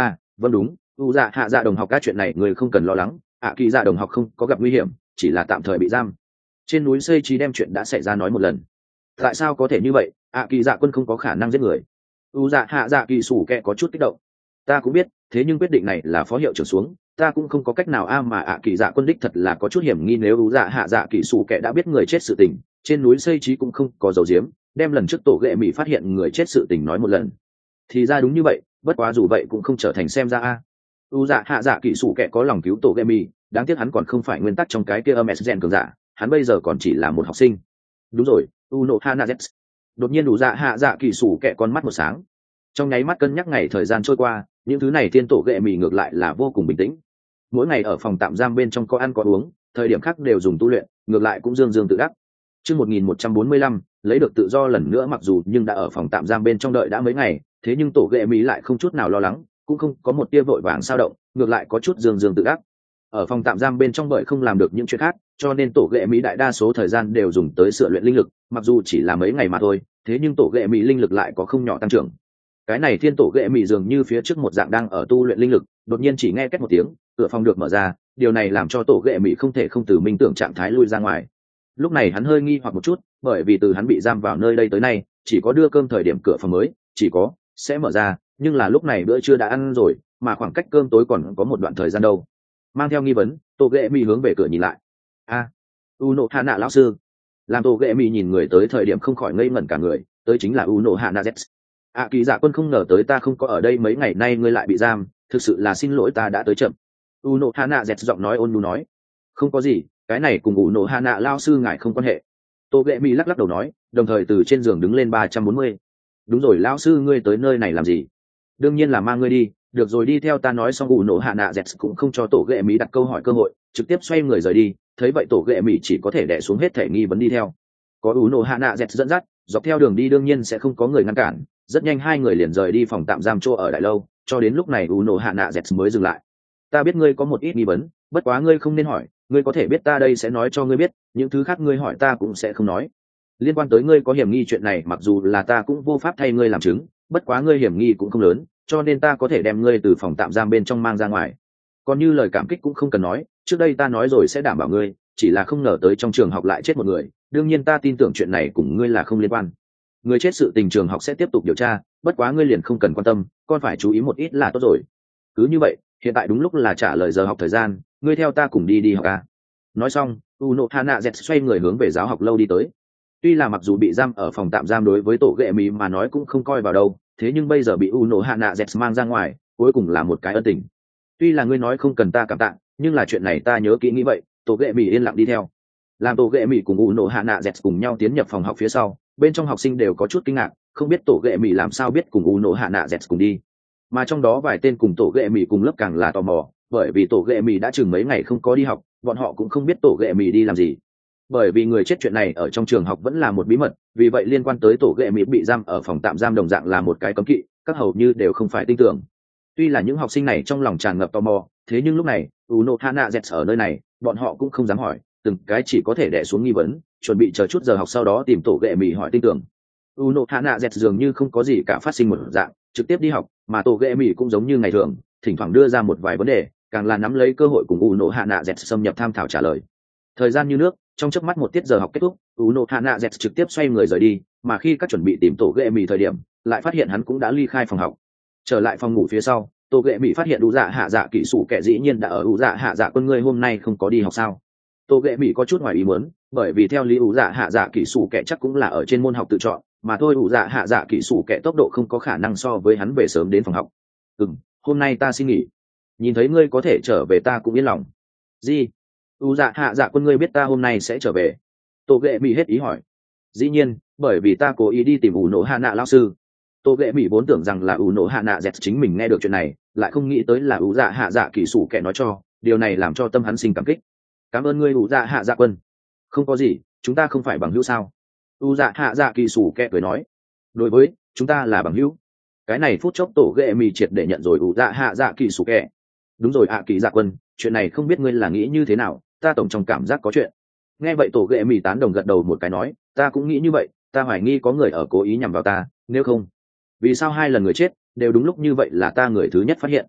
vâng đúng, u dạ hạ dạ đồng học các chuyện này người không cần lo lắng, ạ kỳ dạ đồng học không có gặp nguy hiểm, chỉ là tạm thời bị giam. Trên núi xây trí đem chuyện đã xảy ra nói một lần. Tại sao có thể như vậy, ạ kỳ dạ quân không có khả năng giết người. U dạ hạ dạ kỳ sủ kẹ có chút kích động. Ta cũng biết, thế nhưng quyết định này là phó hiệu trưởng xuống, ta cũng không có cách nào a mà ạ kỳ dạ quân đích thật là có chút hiểm nghi, nếu U dạ hạ dạ kỳ sủ kẹ đã biết người chết sự tình, trên núi xây trí cũng không có dấu diếm, đem lần trước tổ ghệ mỹ phát hiện người chết sự tình nói một lần. Thì ra đúng như vậy, bất quá dù vậy cũng không trở thành xem ra a. U dạ hạ dạ kỳ sủ kẹ có lòng cứu tổ ghệ mỹ, đáng tiếc hắn còn không phải nguyên tắc trong cái kia âm s gen cường giả, hắn bây giờ còn chỉ là một học sinh. Đúng rồi, Uno Hanazetsu. Đột nhiên đủ dạ hạ dạ kỳ sủ kẹ con mắt một sáng. Trong nháy mắt cân nhắc ngày thời gian trôi qua, những thứ này thiên tổ ghệ mì ngược lại là vô cùng bình tĩnh. Mỗi ngày ở phòng tạm giam bên trong có ăn có uống, thời điểm khác đều dùng tu luyện, ngược lại cũng dương dương tự đắc. Chương một nghìn một trăm bốn mươi lăm, lấy được tự do lần nữa, mặc dù nhưng đã ở phòng tạm giam bên trong đợi đã mấy ngày, thế nhưng tổ ghệ mì lại không chút nào lo lắng, cũng không có một tia vội vàng sao động, ngược lại có chút dương dương tự đắc. Ở phòng tạm giam bên trong bởi không làm được những chuyện khác, cho nên tổ ghệ mỹ đại đa số thời gian đều dùng tới sửa luyện linh lực, mặc dù chỉ là mấy ngày mà thôi, thế nhưng tổ ghệ mỹ linh lực lại có không nhỏ tăng trưởng. Cái này thiên tổ ghệ mỹ dường như phía trước một dạng đang ở tu luyện linh lực, đột nhiên chỉ nghe két một tiếng, cửa phòng được mở ra, điều này làm cho tổ ghệ mỹ không thể không từ minh tưởng trạng thái lui ra ngoài. Lúc này hắn hơi nghi hoặc một chút, bởi vì từ hắn bị giam vào nơi đây tới nay, chỉ có đưa cơm thời điểm cửa phòng mới chỉ có sẽ mở ra, nhưng là lúc này bữa trưa đã ăn rồi, mà khoảng cách cơm tối còn có một đoạn thời gian đâu. Mang theo nghi vấn, tổ ghệ mỹ hướng về cửa nhìn lại. A, Uno Hana lão sư. Làm tổ ghệ mỹ nhìn người tới thời điểm không khỏi ngây ngẩn cả người, tới chính là Uno Hanazetsu. À, kỳ dạ quân không ngờ tới ta không có ở đây mấy ngày nay ngươi lại bị giam, thực sự là xin lỗi ta đã tới chậm. Uno Hanazetsu giọng nói ôn nhu nói. Không có gì, cái này cùng Uno Hana lão sư ngài không quan hệ. Tổ ghệ mỹ lắc lắc đầu nói, đồng thời từ trên giường đứng lên ba trăm bốn mươi. Đúng rồi, lão sư ngươi tới nơi này làm gì? Đương nhiên là mang ngươi đi. Được rồi, đi theo ta. Nói xong Uno Hanazetsu cũng không cho tổ ghệ mỹ đặt câu hỏi cơ hội, trực tiếp xoay người rời đi. Thấy vậy tổ ghệ mỹ chỉ có thể đè xuống hết thể nghi vấn đi theo. Có Uno Hanazetsu dẫn dắt, dọc theo đường đi đương nhiên sẽ không có người ngăn cản, rất nhanh hai người liền rời đi phòng tạm giam chỗ ở đại lâu, cho đến lúc này Uno Hanazetsu mới dừng lại. Ta biết ngươi có một ít nghi vấn, bất quá ngươi không nên hỏi, ngươi có thể biết ta đây sẽ nói cho ngươi biết, những thứ khác ngươi hỏi ta cũng sẽ không nói. Liên quan tới ngươi có hiểm nghi chuyện này, mặc dù là ta cũng vô pháp thay ngươi làm chứng, bất quá ngươi hiểm nghi cũng không lớn, cho nên ta có thể đem ngươi từ phòng tạm giam bên trong mang ra ngoài. Còn như lời cảm kích cũng không cần nói, trước đây ta nói rồi sẽ đảm bảo ngươi, chỉ là không ngờ tới trong trường học lại chết một người, đương nhiên ta tin tưởng chuyện này cùng ngươi là không liên quan. Người chết sự tình trường học sẽ tiếp tục điều tra, bất quá ngươi liền không cần quan tâm, con phải chú ý một ít là tốt rồi. Cứ như vậy, hiện tại đúng lúc là trả lời giờ học thời gian, ngươi theo ta cùng đi đi học à. Nói xong, Uno Hanazetsu xoay người hướng về giáo học lâu đi tới. Tuy là mặc dù bị giam ở phòng tạm giam đối với tổ ghệ mỹ mà nói cũng không coi vào đâu, thế nhưng bây giờ bị Uno Hanazetsu mang ra ngoài, cuối cùng là một cái ân tình. Tuy là ngươi nói không cần ta cảm tạ, nhưng là chuyện này ta nhớ kỹ nghĩ vậy. Tổ ghệ mỹ yên lặng đi theo. Làm tổ ghệ mỹ cùng Uno Hanazetsu cùng nhau tiến nhập phòng học phía sau, bên trong học sinh đều có chút kinh ngạc, không biết tổ ghệ mỹ làm sao biết cùng Uno Hanazetsu cùng đi. Mà trong đó vài tên cùng tổ ghệ mỹ cùng lớp càng là tò mò, bởi vì tổ ghệ mỹ đã chừng mấy ngày không có đi học, bọn họ cũng không biết tổ ghệ mỹ đi làm gì. Bởi vì người chết chuyện này ở trong trường học vẫn là một bí mật, vì vậy liên quan tới tổ ghệ mỹ bị giam ở phòng tạm giam đồng dạng là một cái cấm kỵ, các hầu như đều không phải tin tưởng. Tuy là những học sinh này trong lòng tràn ngập tò mò, thế nhưng lúc này Uno Hanazetsu ở nơi này, bọn họ cũng không dám hỏi, từng cái chỉ có thể đè xuống nghi vấn, chuẩn bị chờ chút giờ học sau đó tìm tổ ghệ mỹ hỏi tin tưởng. Uno Hanazetsu dường như không có gì cả phát sinh một dạng, trực tiếp đi học, mà tổ ghệ mỹ cũng giống như ngày thường, thỉnh thoảng đưa ra một vài vấn đề, càng là nắm lấy cơ hội cùng Uno Hanazetsu xâm nhập tham thảo trả lời. Thời gian như nước, trong chớp mắt một tiết giờ học kết thúc, Uno Hanazetsu trực tiếp xoay người rời đi, mà khi các chuẩn bị tìm tổ ghệ mỹ thời điểm, lại phát hiện hắn cũng đã ly khai phòng học. Trở lại phòng ngủ phía sau, tổ ghệ mỹ phát hiện u dạ hạ dạ kỹ sủ kẻ dĩ nhiên đã ở u dạ hạ dạ quân, ngươi hôm nay không có đi học sao? Tổ ghệ mỹ có chút ngoài ý muốn, bởi vì theo lý u dạ hạ dạ kỹ sủ kẻ chắc cũng là ở trên môn học tự chọn, mà thôi u dạ hạ dạ kỹ sủ kẻ tốc độ không có khả năng so với hắn về sớm đến phòng học. Ừm, hôm nay ta xin nghỉ. Nhìn thấy ngươi có thể trở về ta cũng yên lòng. Gì? U dạ hạ dạ quân, ngươi biết ta hôm nay sẽ trở về? Tổ ghệ mỹ hết ý hỏi. Dĩ nhiên, bởi vì ta cố ý đi tìm ủ nổ hạ nạ lão sư. Tổ ghệ mỹ vốn tưởng rằng là ủ nổ hạ nạ dẹt chính mình nghe được chuyện này, lại không nghĩ tới là ủ dạ hạ dạ kỹ sủ kẻ nói cho, điều này làm cho tâm hắn sinh cảm kích. Cảm ơn ngươi ủ dạ hạ dạ quân. Không có gì, chúng ta không phải bằng hữu sao? U dạ hạ dạ kỹ sủ kẻ cười nói. Đối với chúng ta là bằng hữu. Cái này phút chốc tổ ghệ mỹ triệt để nhận rồi ủ dạ hạ dạ kỹ sủ kẻ. Đúng rồi ạ à, kỹ dạ quân, chuyện này không biết ngươi là nghĩ như thế nào, ta tổng trong cảm giác có chuyện. Nghe vậy tổ ghệ mỹ tán đồng gật đầu một cái nói, ta cũng nghĩ như vậy, ta hoài nghi có người ở cố ý nhằm vào ta, nếu không vì sao hai lần người chết đều đúng lúc như vậy là ta người thứ nhất phát hiện?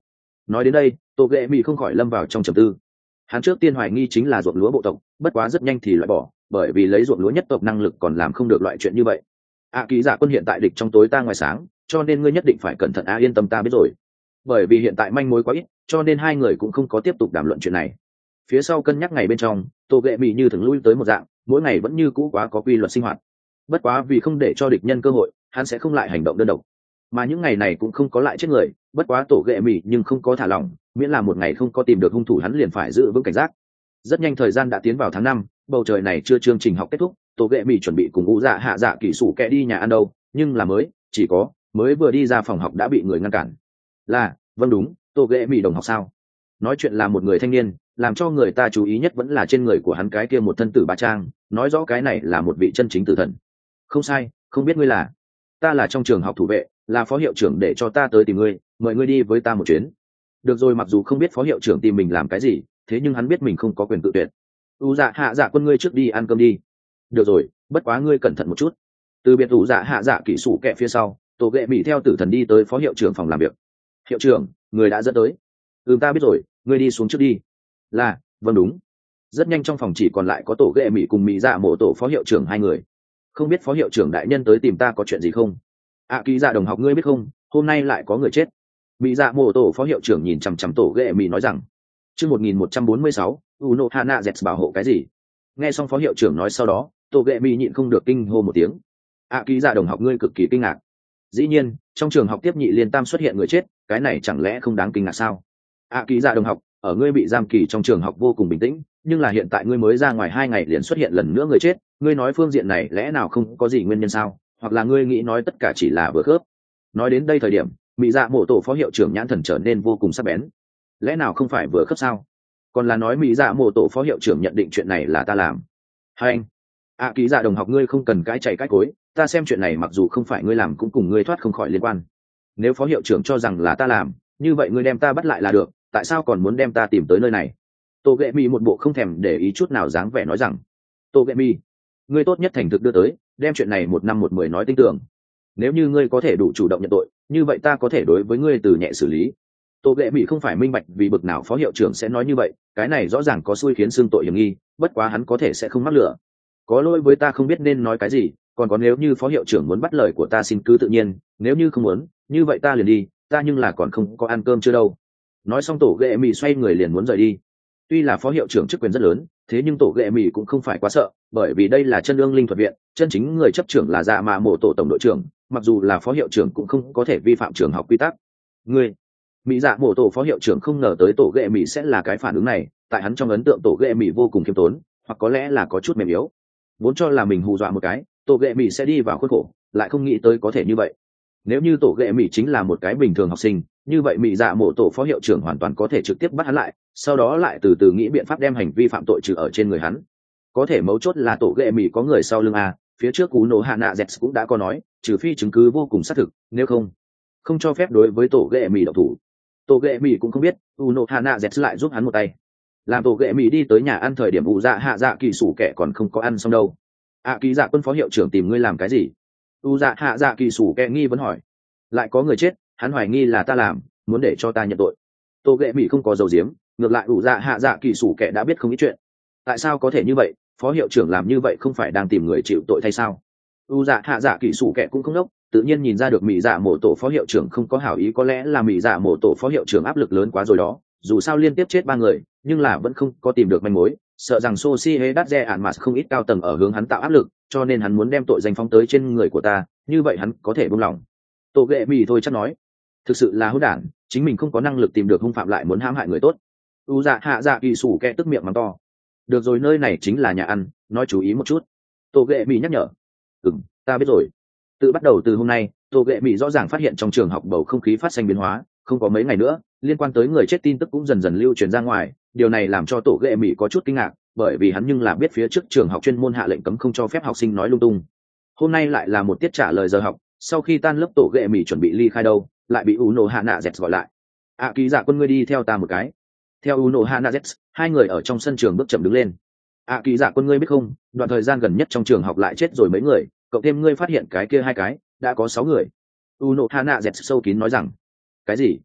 Nói đến đây tô ghệ mỹ không khỏi lâm vào trong trầm tư. Hắn trước tiên hoài nghi chính là ruộng lúa bộ tộc, bất quá rất nhanh thì loại bỏ, bởi vì lấy ruộng lúa nhất tộc năng lực còn làm không được loại chuyện như vậy. A ký giả quân hiện tại địch trong tối ta ngoài sáng, cho nên ngươi nhất định phải cẩn thận. A yên tâm, ta biết rồi. Bởi vì hiện tại manh mối quá ít, cho nên hai người cũng không có tiếp tục đàm luận chuyện này. Phía sau cân nhắc ngày bên trong, tô ghệ mỹ như thường lui tới một dạng, mỗi ngày vẫn như cũ quá có quy luật sinh hoạt. Bất quá vì không để cho địch nhân cơ hội, hắn sẽ không lại hành động đơn độc, mà những ngày này cũng không có lại chết người. Bất quá tổ ghệ mỹ nhưng không có thả lỏng, miễn là một ngày không có tìm được hung thủ hắn liền phải giữ vững cảnh giác. Rất nhanh thời gian đã tiến vào tháng năm, bầu trời này chưa chương trình học kết thúc, tổ ghệ mỹ chuẩn bị cùng u dạ hạ dạ kỹ sủ kẹ đi nhà ăn đâu, nhưng là mới chỉ có mới vừa đi ra phòng học đã bị người ngăn cản. Là vâng đúng, tổ ghệ mỹ đồng học sao? Nói chuyện là một người thanh niên, làm cho người ta chú ý nhất vẫn là trên người của hắn cái kia một thân tử ba trang, nói rõ cái này là một vị chân chính tử thần. Không sai, không biết ngươi là? Ta là trong trường học thủ vệ, là phó hiệu trưởng để cho ta tới tìm ngươi, mời ngươi đi với ta một chuyến. Được rồi, mặc dù không biết phó hiệu trưởng tìm mình làm cái gì, thế nhưng hắn biết mình không có quyền tự tuyệt. U dạ hạ dạ quân, ngươi trước đi ăn cơm đi. Được rồi, bất quá ngươi cẩn thận một chút. Từ biệt u dạ hạ dạ kỹ sủ kẹ phía sau, tổ ghệ mỹ theo tử thần đi tới phó hiệu trưởng phòng làm việc. Hiệu trưởng, người đã dẫn tới. Ừ, ta biết rồi, ngươi đi xuống trước đi. Là vâng đúng. Rất nhanh trong phòng chỉ còn lại có tổ ghệ mỹ cùng mỹ dạ mổ tổ phó hiệu trưởng hai người. Không biết phó hiệu trưởng đại nhân tới tìm ta có chuyện gì không? À ký dạ đồng học, ngươi biết không, hôm nay lại có người chết. Mỹ dạ mổ tổ phó hiệu trưởng nhìn chằm chằm tổ ghệ mỹ nói rằng. Chương một nghìn một trăm bốn mươi sáu, Uno Hana Zets bảo hộ cái gì? Nghe xong phó hiệu trưởng nói sau đó, tổ ghệ mỹ nhịn không được kinh hô một tiếng. À ký dạ đồng học, ngươi cực kỳ kinh ngạc. Dĩ nhiên, trong trường học tiếp nhị liên tam xuất hiện người chết, cái này chẳng lẽ không đáng kinh ngạc sao? À ký dạ đồng học, ở ngươi bị giam kỳ trong trường học vô cùng bình tĩnh, nhưng là hiện tại ngươi mới ra ngoài hai ngày liền xuất hiện lần nữa người chết, ngươi nói phương diện này lẽ nào không có gì nguyên nhân sao? Hoặc là ngươi nghĩ nói tất cả chỉ là vừa khớp? Nói đến đây thời điểm, mỹ dạ mổ tổ phó hiệu trưởng nhãn thần trở nên vô cùng sắc bén. Lẽ nào không phải vừa khớp sao? Còn là nói mỹ dạ mổ tổ phó hiệu trưởng nhận định chuyện này là ta làm? Hai anh, à ký dạ đồng học, ngươi không cần cãi chạy cãi cối, ta xem chuyện này mặc dù không phải ngươi làm cũng cùng ngươi thoát không khỏi liên quan. Nếu phó hiệu trưởng cho rằng là ta làm, như vậy ngươi đem ta bắt lại là được, tại sao còn muốn đem ta tìm tới nơi này? Tô ghệ mi một bộ không thèm để ý chút nào dáng vẻ nói rằng. Tô ghệ mi, ngươi tốt nhất thành thực đưa tới, đem chuyện này một năm một mười nói tinh tường. Nếu như ngươi có thể đủ chủ động nhận tội, như vậy ta có thể đối với ngươi từ nhẹ xử lý. Tô ghệ mi không phải minh bạch vì bực nào phó hiệu trưởng sẽ nói như vậy, cái này rõ ràng có xui khiến xương tội hiểm nghi, bất quá hắn có thể sẽ không mắc lửa. Có lỗi với ta không biết nên nói cái gì, còn có nếu như phó hiệu trưởng muốn bắt lời của ta xin cứ tự nhiên, nếu như không muốn, như vậy ta liền đi, ta nhưng là còn không có ăn cơm chưa đâu. Nói xong tổ ghệ mì xoay người liền muốn rời đi. Tuy là phó hiệu trưởng chức quyền rất lớn, thế nhưng tổ ghệ mì cũng không phải quá sợ, bởi vì đây là chân ương linh thuật viện, chân chính người chấp trưởng là dạ mạ mổ tổ tổng đội trưởng, mặc dù là phó hiệu trưởng cũng không có thể vi phạm trường học quy tắc. Người mỹ dạ mổ tổ phó hiệu trưởng không ngờ tới tổ ghệ mì sẽ là cái phản ứng này, tại hắn trong ấn tượng tổ ghệ mì vô cùng khiêm tốn, hoặc có lẽ là có chút mềm yếu, vốn cho là mình hù dọa một cái tổ ghệ mì sẽ đi vào khuôn khổ, lại không nghĩ tới có thể như vậy. Nếu như tổ ghệ mì chính là một cái bình thường học sinh, như vậy mỹ dạ mổ tổ phó hiệu trưởng hoàn toàn có thể trực tiếp bắt hắn lại, sau đó lại từ từ nghĩ biện pháp đem hành vi phạm tội trừ ở trên người hắn. Có thể mấu chốt là tổ ghệ mì có người sau lưng a, phía trước cú nổ hạ nạ z cũng đã có nói, trừ phi chứng cứ vô cùng xác thực, nếu không không cho phép đối với tổ ghệ mì độc thủ. Tổ ghệ mì cũng không biết u nổ hạ nạ z lại giúp hắn một tay. Làm tổ ghệ mì đi tới nhà ăn thời điểm ủ dạ hạ dạ kỳ sủ kẻ còn không có ăn xong đâu. À ký dạ quân, phó hiệu trưởng tìm ngươi làm cái gì? U dạ hạ dạ kỳ sủ kẻ nghi vấn hỏi. Lại có người chết, hắn hoài nghi là ta làm, muốn để cho ta nhận tội. Tô ghệ mỹ không có dầu diếm, ngược lại ủ dạ hạ dạ kỳ sủ kẻ đã biết không ít chuyện. Tại sao có thể như vậy? Phó hiệu trưởng làm như vậy không phải đang tìm người chịu tội thay sao? U dạ hạ dạ kỳ sủ kẻ cũng không đốc, tự nhiên nhìn ra được mỹ dạ mổ tổ phó hiệu trưởng không có hảo ý, có lẽ là mỹ dạ mổ tổ phó hiệu trưởng áp lực lớn quá rồi đó. Dù sao liên tiếp chết ba người, nhưng là vẫn không có tìm được manh mối, sợ rằng Soshi hay đắt re ản mà không ít cao tầng ở hướng hắn tạo áp lực, cho nên hắn muốn đem tội danh phóng tới trên người của ta, như vậy hắn có thể buông lỏng. Tổ ghệ mì thôi chắc nói, thực sự là hỗn đản, chính mình không có năng lực tìm được hung phạm lại muốn hãm hại người tốt. U dạ hạ dạ kỳ sủ kẹ tức miệng mắng to. Được rồi, nơi này chính là nhà ăn, nói chú ý một chút. Tổ ghệ mì nhắc nhở. Ừm, ta biết rồi. Tự bắt đầu từ hôm nay, tổ ghệ mì rõ ràng phát hiện trong trường học bầu không khí phát sinh biến hóa, không có mấy ngày nữa, liên quan tới người chết tin tức cũng dần dần lưu truyền ra ngoài. Điều này làm cho tổ ghệ mì có chút kinh ngạc, bởi vì hắn nhưng là biết phía trước trường học chuyên môn hạ lệnh cấm không cho phép học sinh nói lung tung. Hôm nay lại là một tiết trả lời giờ học, sau khi tan lớp tổ ghệ mì chuẩn bị ly khai đâu, lại bị Uno Hana Z gọi lại. À ký dạ quân, ngươi đi theo ta một cái. Theo Uno Hana Z, hai người ở trong sân trường bước chậm đứng lên. À ký dạ quân, ngươi biết không, đoạn thời gian gần nhất trong trường học lại chết rồi mấy người, cậu thêm ngươi phát hiện cái kia hai cái, đã có sáu người. Uno Hana Z sâu kín nói rằng. Cái gì?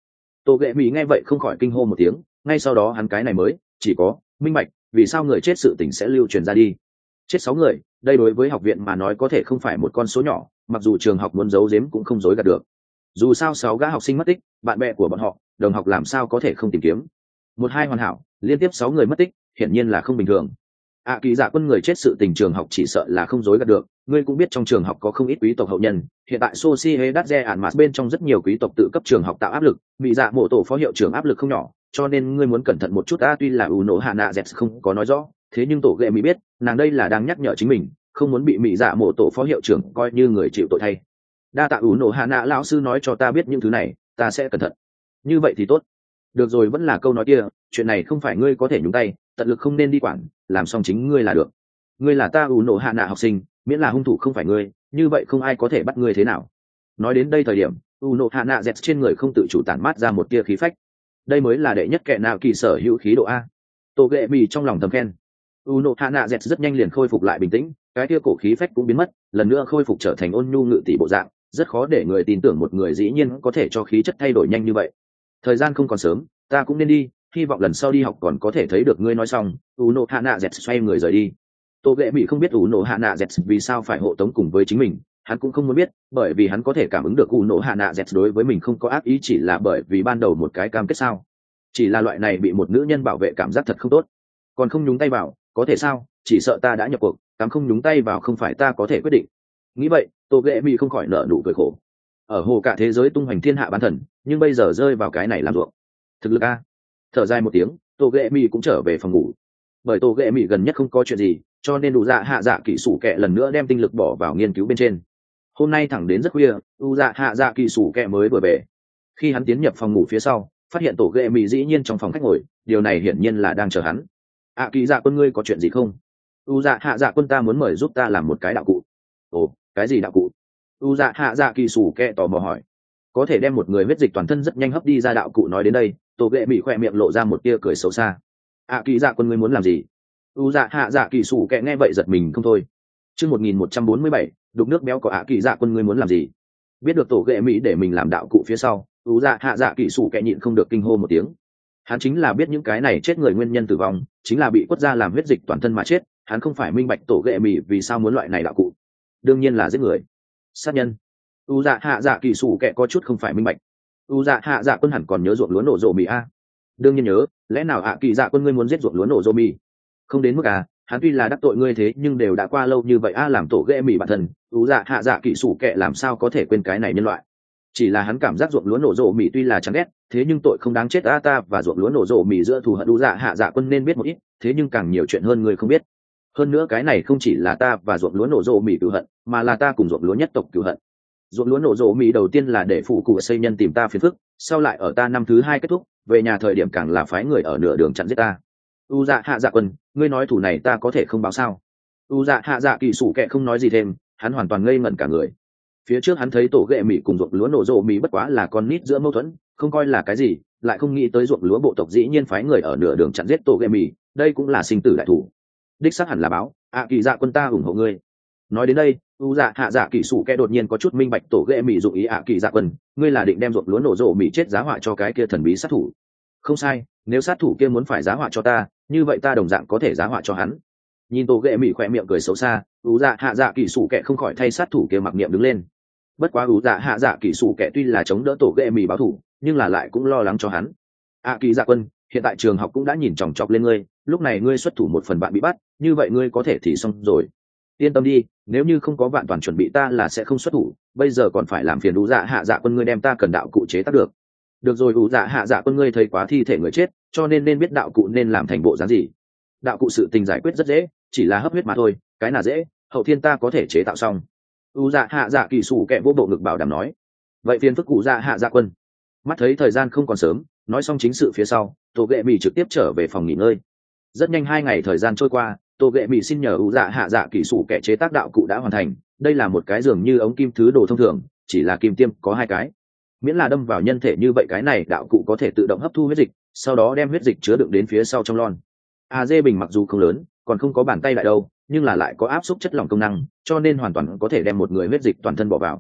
Tô ghệ mỹ nghe vậy không khỏi kinh hô một tiếng, ngay sau đó hắn cái này mới chỉ có minh bạch vì sao người chết sự tình sẽ lưu truyền ra đi. Chết sáu người, đây đối với học viện mà nói có thể không phải một con số nhỏ, mặc dù trường học muốn giấu giếm cũng không dối gạt được. Dù sao sáu gã học sinh mất tích, bạn bè của bọn họ, đồng học làm sao có thể không tìm kiếm. Một hai hoàn hảo, liên tiếp sáu người mất tích, hiển nhiên là không bình thường. À, kỳ dạ quân người chết sự tình trường học chỉ sợ là không dối gạt được. Ngươi cũng biết trong trường học có không ít quý tộc hậu nhân, hiện tại Sociedad ản Mạt bên trong rất nhiều quý tộc tự cấp trường học tạo áp lực, bị dạ mộ tổ phó hiệu trưởng áp lực không nhỏ, cho nên ngươi muốn cẩn thận một chút. A tuy là Uno Hana Z không có nói rõ, thế nhưng tổ ghệ mỹ biết, nàng đây là đang nhắc nhở chính mình, không muốn bị mỹ dạ mộ tổ phó hiệu trưởng coi như người chịu tội thay. Đa tạ Uno Hana lão sư nói cho ta biết những thứ này, ta sẽ cẩn thận. Như vậy thì tốt. Được rồi, vẫn là câu nói kia, chuyện này không phải ngươi có thể nhúng tay, tận lực không nên đi quản, làm xong chính ngươi là được. Ngươi là ta Uno Hana học sinh, miễn là hung thủ không phải ngươi, như vậy không ai có thể bắt ngươi thế nào. Nói đến đây thời điểm, Uno Hana Z trên người không tự chủ tản mát ra một tia khí phách. Đây mới là đệ nhất kẻ nào kỳ sở hữu khí độ a. Tô ghệ mì trong lòng thầm khen. Uno Hana Z rất nhanh liền khôi phục lại bình tĩnh, cái tia cổ khí phách cũng biến mất, lần nữa khôi phục trở thành ôn nhu ngự tỷ bộ dạng, rất khó để người tin tưởng một người dĩ nhiên có thể cho khí chất thay đổi nhanh như vậy. Thời gian không còn sớm, ta cũng nên đi, hy vọng lần sau đi học còn có thể thấy được ngươi. Nói xong, Uno Hana Z xoay người rời đi. Tô ghệ mỹ không biết Uno Hana Z vì sao phải hộ tống cùng với chính mình, hắn cũng không muốn biết, bởi vì hắn có thể cảm ứng được Uno Hana Z đối với mình không có ác ý, chỉ là bởi vì ban đầu một cái cam kết sao. Chỉ là loại này bị một nữ nhân bảo vệ cảm giác thật không tốt. Còn không nhúng tay vào, có thể sao, chỉ sợ ta đã nhập cuộc, cắm không nhúng tay vào không phải ta có thể quyết định. Nghĩ vậy, Tô ghệ mỹ không khỏi nở nụ cười khổ. Ở hồ cả thế giới tung hoành thiên hạ bán thần, nhưng bây giờ rơi vào cái này làm ruộng. Thực lực a. Thở dài một tiếng, Tô ghệ mỹ cũng trở về phòng ngủ. Bởi Tô ghệ mỹ gần nhất không có chuyện gì, cho nên đủ dạ hạ dạ kỹ sủ kẹ lần nữa đem tinh lực bỏ vào nghiên cứu bên trên. Hôm nay thẳng đến rất khuya, u dạ hạ dạ kỹ sủ kẹ mới vừa về. Khi hắn tiến nhập phòng ngủ phía sau, phát hiện tổ ghệ mỹ dĩ nhiên trong phòng khách ngồi, điều này hiển nhiên là đang chờ hắn. À, kỳ dạ quân, ngươi có chuyện gì không? U dạ hạ dạ quân ta muốn mời giúp ta làm một cái đạo cụ. Ồ, cái gì đạo cụ? U dạ hạ dạ kỳ sủ kẹ tò mò hỏi. Có thể đem một người huyết dịch toàn thân rất nhanh hấp đi ra đạo cụ. Nói đến đây, tổ ghệ mỹ khỏe miệng lộ ra một tia cười xấu xa. À, kỳ dạ quân ngươi muốn làm gì? U dạ hạ dạ kỳ sủ kẹ nghe vậy giật mình không thôi. Chương một nghìn một trăm bốn mươi bảy, đục nước béo có ạ. Kỳ dạ quân ngươi muốn làm gì? Biết được tổ ghệ mỹ để mình làm đạo cụ phía sau, U dạ hạ dạ kỳ sủ kẹ nhịn không được kinh hô một tiếng. Hắn chính là biết những cái này chết người nguyên nhân tử vong chính là bị quất ra làm huyết dịch toàn thân mà chết, hắn không phải minh bạch tổ ghệ mỹ vì sao muốn loại này đạo cụ. Đương nhiên là giết người, sát nhân. U dạ hạ dạ kỳ sủ kẹ có chút không phải minh bạch. U dạ hạ dạ quân hẳn còn nhớ ruộng lúa nổ rộ mì a. Đương nhiên nhớ, lẽ nào ạ kỳ dạ quân ngươi muốn giết ruộng lúa nổ rộ mì? Không đến mức à, hắn tuy là đắc tội ngươi thế nhưng đều đã qua lâu như vậy a, làm tổ ghệ mỹ bản thân, U dạ hạ dạ kỳ sủ kẹ làm sao có thể quên cái này nhân loại. Chỉ là hắn cảm giác ruộng lúa nổ rộ mì tuy là chán ghét, thế nhưng tội không đáng chết. A ta và ruộng lúa nổ rộ mì giữa thù hận U dạ hạ dạ quân nên biết một ít, thế nhưng càng nhiều chuyện hơn người không biết. Hơn nữa cái này không chỉ là ta và ruộng lúa nổ rộ mì cửu hận, mà là ta cùng ruộng lúa nhất tộc cửu hận. Ruộng lúa nổ rộ mì đầu tiên là để phụ cụ xây nhân tìm ta phiền phức, sau lại ở ta năm thứ hai kết thúc, về nhà thời điểm càng là phái người ở nửa đường chặn giết ta. U dạ hạ dạ quân, ngươi nói thủ này ta có thể không báo sao? U dạ hạ dạ kỳ sủ kệ không nói gì thêm, hắn hoàn toàn ngây ngẩn cả người. Phía trước hắn thấy tổ ghệ mỹ cùng ruộng lúa nổ rộ mì bất quá là con nít giữa mâu thuẫn, không coi là cái gì, lại không nghĩ tới ruộng lúa bộ tộc dĩ nhiên phái người ở nửa đường chặn giết tổ ghệ mỹ, đây cũng là sinh tử đại thủ. Đích xác hẳn là báo, ạ kỳ dạ quân ta ủng hộ ngươi. Nói đến đây, u dạ hạ dạ kỳ sủ kệ đột nhiên có chút minh bạch tổ ghệ mỹ dụng ý. ạ kỳ dạ quân, ngươi là định đem ruộng lúa nổ rộ mỹ chết giá họa cho cái kia thần bí sát thủ? Không sai, nếu sát thủ kia muốn phải giá họa cho ta, như vậy ta đồng dạng có thể giá họa cho hắn. Nhìn tổ ghệ mỹ khỏe miệng cười xấu xa, u dạ hạ dạ kỳ sủ kệ không khỏi thay sát thủ kia mặc niệm đứng lên. Bất quá u dạ hạ dạ kỳ sủ kệ tuy là chống đỡ tổ ghệ mỹ báo thủ, nhưng là lại cũng lo lắng cho hắn. ạ kỳ dạ quân, hiện tại trường học cũng đã nhìn chòng chọc lên ngươi, lúc này ngươi xuất thủ một phần bạn bị bắt, như vậy ngươi có thể thì xong rồi. Yên tâm đi, nếu như không có vạn toàn chuẩn bị ta là sẽ không xuất thủ, bây giờ còn phải làm phiền u dạ hạ dạ quân ngươi đem ta cần đạo cụ chế tác được. Được rồi, u dạ hạ dạ quân ngươi thấy quá thi thể người chết, cho nên nên biết đạo cụ nên làm thành bộ dáng gì. Đạo cụ sự tình giải quyết rất dễ, chỉ là hấp huyết mà thôi, cái nào dễ, hậu thiên ta có thể chế tạo xong. U dạ hạ dạ kỳ sủ kẹ vô bộ ngực bảo đảm nói. Vậy phiền phức u dạ hạ dạ quân. Mắt thấy thời gian không còn sớm, nói xong chính sự phía sau, tổ ghệ mỹ trực tiếp trở về phòng nghỉ ngơi. Rất nhanh hai ngày thời gian trôi qua, tổ ghệ mỹ xin nhờ u dạ hạ dạ kỳ sủ kẹ chế tác đạo cụ đã hoàn thành. Đây là một cái dường như ống kim thứ đồ thông thường, chỉ là kim tiêm có hai cái, miễn là đâm vào nhân thể như vậy cái này đạo cụ có thể tự động hấp thu huyết dịch, sau đó đem huyết dịch chứa đựng đến phía sau trong lon. A dê bình mặc dù không lớn, còn không có bàn tay lại đâu, nhưng là lại có áp suất chất lỏng công năng, cho nên hoàn toàn có thể đem một người huyết dịch toàn thân bỏ vào.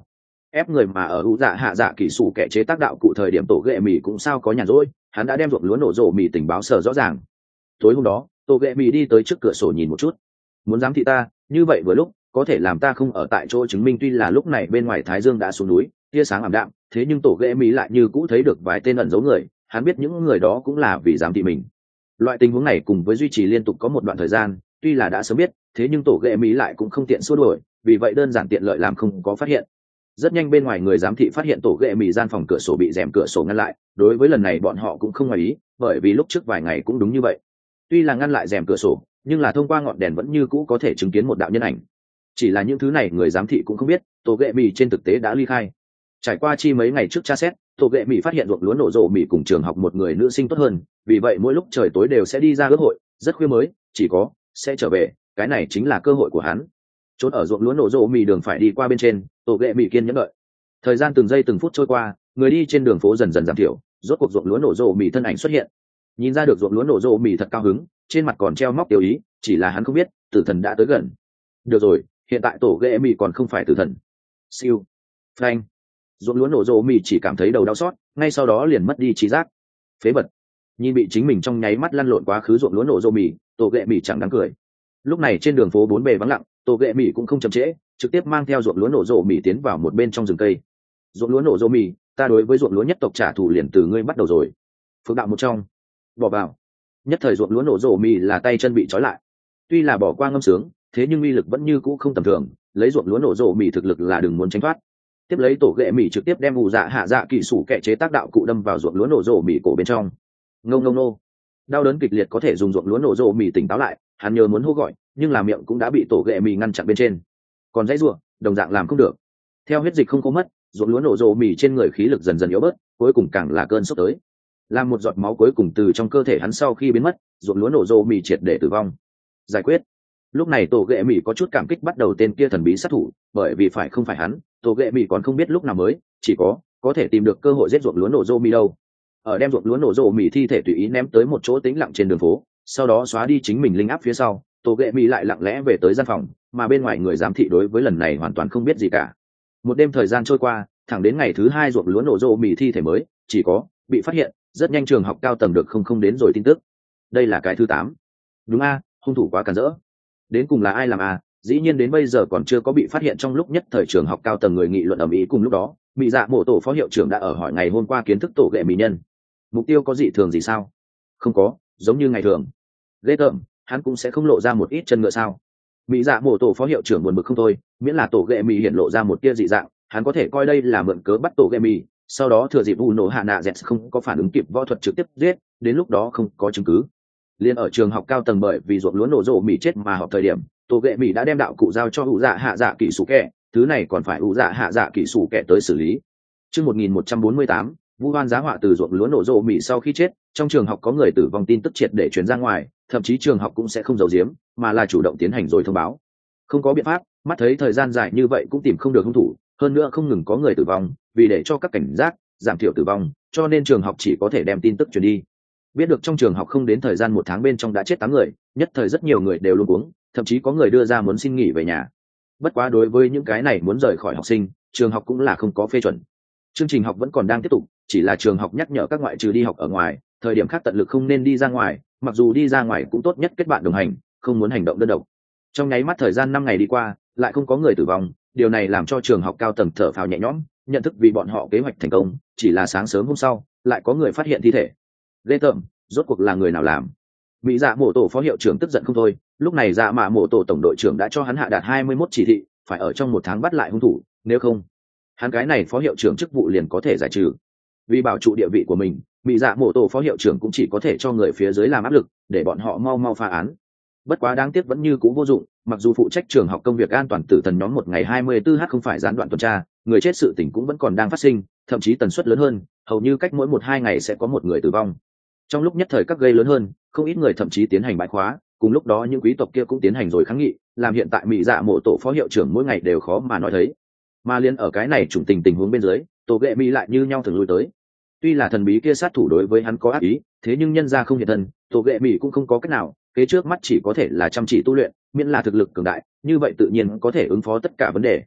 ép người mà ở u dạ hạ dạ kỹ sủ kẻ chế tác đạo cụ thời điểm tổ ghệ mì cũng sao có nhàn rỗi, hắn đã đem ruộng lúa nổ rộ mì tình báo sở rõ ràng. Tối hôm đó tổ ghệ mì đi tới trước cửa sổ nhìn một chút, muốn giám thị ta như vậy vừa lúc có thể làm ta không ở tại chỗ chứng minh. Tuy là lúc này bên ngoài thái dương đã xuống núi, tia sáng ảm đạm, thế nhưng tổ ghệ mì lại như cũ thấy được vài tên ẩn giấu người, hắn biết những người đó cũng là vì giám thị mình. Loại tình huống này cùng với duy trì liên tục có một đoạn thời gian, tuy là đã sớm biết, thế nhưng tổ ghệ mì lại cũng không tiện xua đuổi, vì vậy đơn giản tiện lợi làm không có phát hiện. Rất nhanh bên ngoài người giám thị phát hiện tổ ghệ mì gian phòng cửa sổ bị rèm cửa sổ ngăn lại, đối với lần này bọn họ cũng không ngoài ý, bởi vì lúc trước vài ngày cũng đúng như vậy. Tuy là ngăn lại rèm cửa sổ, nhưng là thông qua ngọn đèn vẫn như cũ có thể chứng kiến một đạo nhân ảnh. Chỉ là những thứ này người giám thị cũng không biết, tổ ghệ mì trên thực tế đã ly khai. Trải qua chi mấy ngày trước tra xét, tổ ghệ mì phát hiện ruộng lúa nổ rộ mì cùng trường học một người nữ sinh tốt hơn, vì vậy mỗi lúc trời tối đều sẽ đi ra ước hội, rất khuya mới chỉ có sẽ trở về, cái này chính là cơ hội của hắn. Trốn ở ruộng lúa nổ rộ mì đường phải đi qua bên trên, tổ ghệ mì kiên nhẫn đợi. Thời gian từng giây từng phút trôi qua, người đi trên đường phố dần dần giảm thiểu, rốt cuộc ruộng lúa nổ rộ mì thân ảnh xuất hiện. Nhìn ra được ruộng lúa nổ rộ mì thật cao hứng, trên mặt còn treo móc tiêu ý, chỉ là hắn không biết tử thần đã tới gần. Được rồi, hiện tại tổ ghệ mì còn không phải tử thần. Siêu, phanh, ruộng lúa nổ rộ mì chỉ cảm thấy đầu đau xót, ngay sau đó liền mất đi trí giác. Phế vật. Nhìn bị chính mình trong nháy mắt lăn lộn quá khứ ruộng lúa nổ rộ mì, tổ ghệ mì chẳng đáng cười. Lúc này trên đường phố bốn bề vắng lặng, tổ ghệ mì cũng không chậm trễ, trực tiếp mang theo ruộng lúa nổ rộ mì tiến vào một bên trong rừng cây. Ruộng lúa nổ rộ mì, ta đối với ruộng lúa nhất tộc trả thù liền từ ngươi bắt đầu rồi. Phước đạo một trong, bỏ vào. Nhất thời ruộng lúa nổ rộ mì là tay chân bị trói lại. Tuy là bỏ qua ngâm sướng, thế nhưng uy lực vẫn như cũ không tầm thường, lấy ruộng lúa nổ rộ mì thực lực là đừng muốn tránh thoát. Tiếp lấy tổ ghệ mì trực tiếp đem ù dạ hạ dạ kỳ sủ kẻ chế tác đạo cụ đâm vào ruộng lúa nổ rộ mì cổ bên trong. Ngông ngông nô. Đau đớn kịch liệt có thể dùng ruộng lúa nổ rộ mì tỉnh táo lại, hắn nhớ muốn hô gọi, nhưng là miệng cũng đã bị tổ ghệ mì ngăn chặn bên trên. Còn dãy ruộng, đồng dạng làm không được. Theo huyết dịch không có mất, ruộng lúa nổ rộ mì trên người khí lực dần dần yếu bớt, cuối cùng càng là cơn sốc tới. Làm một giọt máu cuối cùng từ trong cơ thể hắn sau khi biến mất, ruộng lúa nổ rộ mì triệt để tử vong. Giải quyết. Lúc này tổ ghệ mì có chút cảm kích bắt đầu tên kia thần bí sát thủ, bởi vì phải không phải hắn, tổ ghệ mì còn không biết lúc nào mới chỉ có có thể tìm được cơ hội giết ruộng lúa nổ rộ mì đâu. Ở đem ruộng lúa nổ rộ mì thi thể tùy ý ném tới một chỗ tĩnh lặng trên đường phố, sau đó xóa đi chính mình linh áp phía sau, tổ ghệ mì lại lặng lẽ về tới gian phòng, mà bên ngoài người giám thị đối với lần này hoàn toàn không biết gì cả. Một đêm thời gian trôi qua, thẳng đến ngày thứ hai ruộng lúa nổ rộ mì thi thể mới chỉ có bị phát hiện, rất nhanh trường học cao tầng được không không đến rồi tin tức. Đây là cái thứ tám. Đúng a, hung thủ quá cản rỡ. Đến cùng là ai làm a? Dĩ nhiên đến bây giờ còn chưa có bị phát hiện. Trong lúc nhất thời trường học cao tầng người nghị luận ầm ĩ, cùng lúc đó bị dạ mổ tổ phó hiệu trưởng đã ở hỏi ngày hôm qua kiến thức tổ ghệ mì nhân. Mục tiêu có dị thường gì sao? Không có, giống như ngày thường. Ghê tởm, hắn cũng sẽ không lộ ra một ít chân ngựa sao? Mỹ dạ mổ tổ phó hiệu trưởng buồn bực không thôi, miễn là tổ ghệ mì hiện lộ ra một tia dị dạng, hắn có thể coi đây là mượn cớ bắt tổ ghệ mì, sau đó thừa dịp u nổ hạ nạ dẹt không có phản ứng kịp võ thuật trực tiếp giết, đến lúc đó không có chứng cứ. Liên ở trường học cao tầng bởi vì ruộng lúa nổ rộ mì chết mà họp thời điểm, tổ ghệ mì đã đem đạo cụ giao cho u dạ hạ dạ kỹ sủ kẻ, thứ này còn phải u dạ hạ dạ kỹ sủ kẻ tới xử lý. Chương một nghìn một trăm bốn mươi tám, vu oan giá họa từ ruộng lúa nổ rộ mì sau khi chết, trong trường học có người tử vong tin tức triệt để truyền ra ngoài, thậm chí trường học cũng sẽ không giấu giếm, mà là chủ động tiến hành rồi thông báo. Không có biện pháp, mắt thấy thời gian dài như vậy cũng tìm không được hung thủ, hơn nữa không ngừng có người tử vong, vì để cho các cảnh giác giảm thiểu tử vong, cho nên trường học chỉ có thể đem tin tức truyền đi. Biết được trong trường học không đến thời gian một tháng bên trong đã chết tám người, nhất thời rất nhiều người đều luống cuống, thậm chí có người đưa ra muốn xin nghỉ về nhà. Bất quá đối với những cái này muốn rời khỏi học sinh, trường học cũng là không có phê chuẩn. Chương trình học vẫn còn đang tiếp tục, chỉ là trường học nhắc nhở các ngoại trừ đi học ở ngoài, thời điểm khác tận lực không nên đi ra ngoài, mặc dù đi ra ngoài cũng tốt nhất kết bạn đồng hành, không muốn hành động đơn độc. Trong nháy mắt thời gian năm ngày đi qua, lại không có người tử vong, điều này làm cho trường học cao tầng thở phào nhẹ nhõm, nhận thức vì bọn họ kế hoạch thành công. Chỉ là sáng sớm hôm sau, lại có người phát hiện thi thể. Ghê tởm, rốt cuộc là người nào làm? Mỹ dạ mổ tổ phó hiệu trưởng tức giận không thôi, lúc này dạ mạ mổ tổ tổng đội trưởng đã cho hắn hạ đạt hai mươi mốt chỉ thị, phải ở trong một tháng bắt lại hung thủ, nếu không hắn cái này phó hiệu trưởng chức vụ liền có thể giải trừ. Vì bảo trụ địa vị của mình, Mỹ dạ mổ tổ phó hiệu trưởng cũng chỉ có thể cho người phía dưới làm áp lực, để bọn họ mau mau phá án. Bất quá đáng tiếc vẫn như cũ vô dụng, mặc dù phụ trách trường học công việc an toàn tử thần nhóm một ngày hai mươi tư h không phải gián đoạn tuần tra, người chết sự tình cũng vẫn còn đang phát sinh, thậm chí tần suất lớn hơn, hầu như cách mỗi một hai ngày sẽ có một người tử vong. Trong lúc nhất thời các gây lớn hơn, không ít người thậm chí tiến hành bãi khóa, cùng lúc đó những quý tộc kia cũng tiến hành rồi kháng nghị, làm hiện tại Mỹ dạ mổ tổ phó hiệu trưởng mỗi ngày đều khó mà nói thấy. Mà liên ở cái này trùng tình tình huống bên dưới, tổ ghệ Mỹ lại như nhau thường lui tới. Tuy là thần bí kia sát thủ đối với hắn có ác ý, thế nhưng nhân ra không hiện thân, tổ ghệ Mỹ cũng không có cách nào, kế trước mắt chỉ có thể là chăm chỉ tu luyện, miễn là thực lực cường đại, như vậy tự nhiên có thể ứng phó tất cả vấn đề.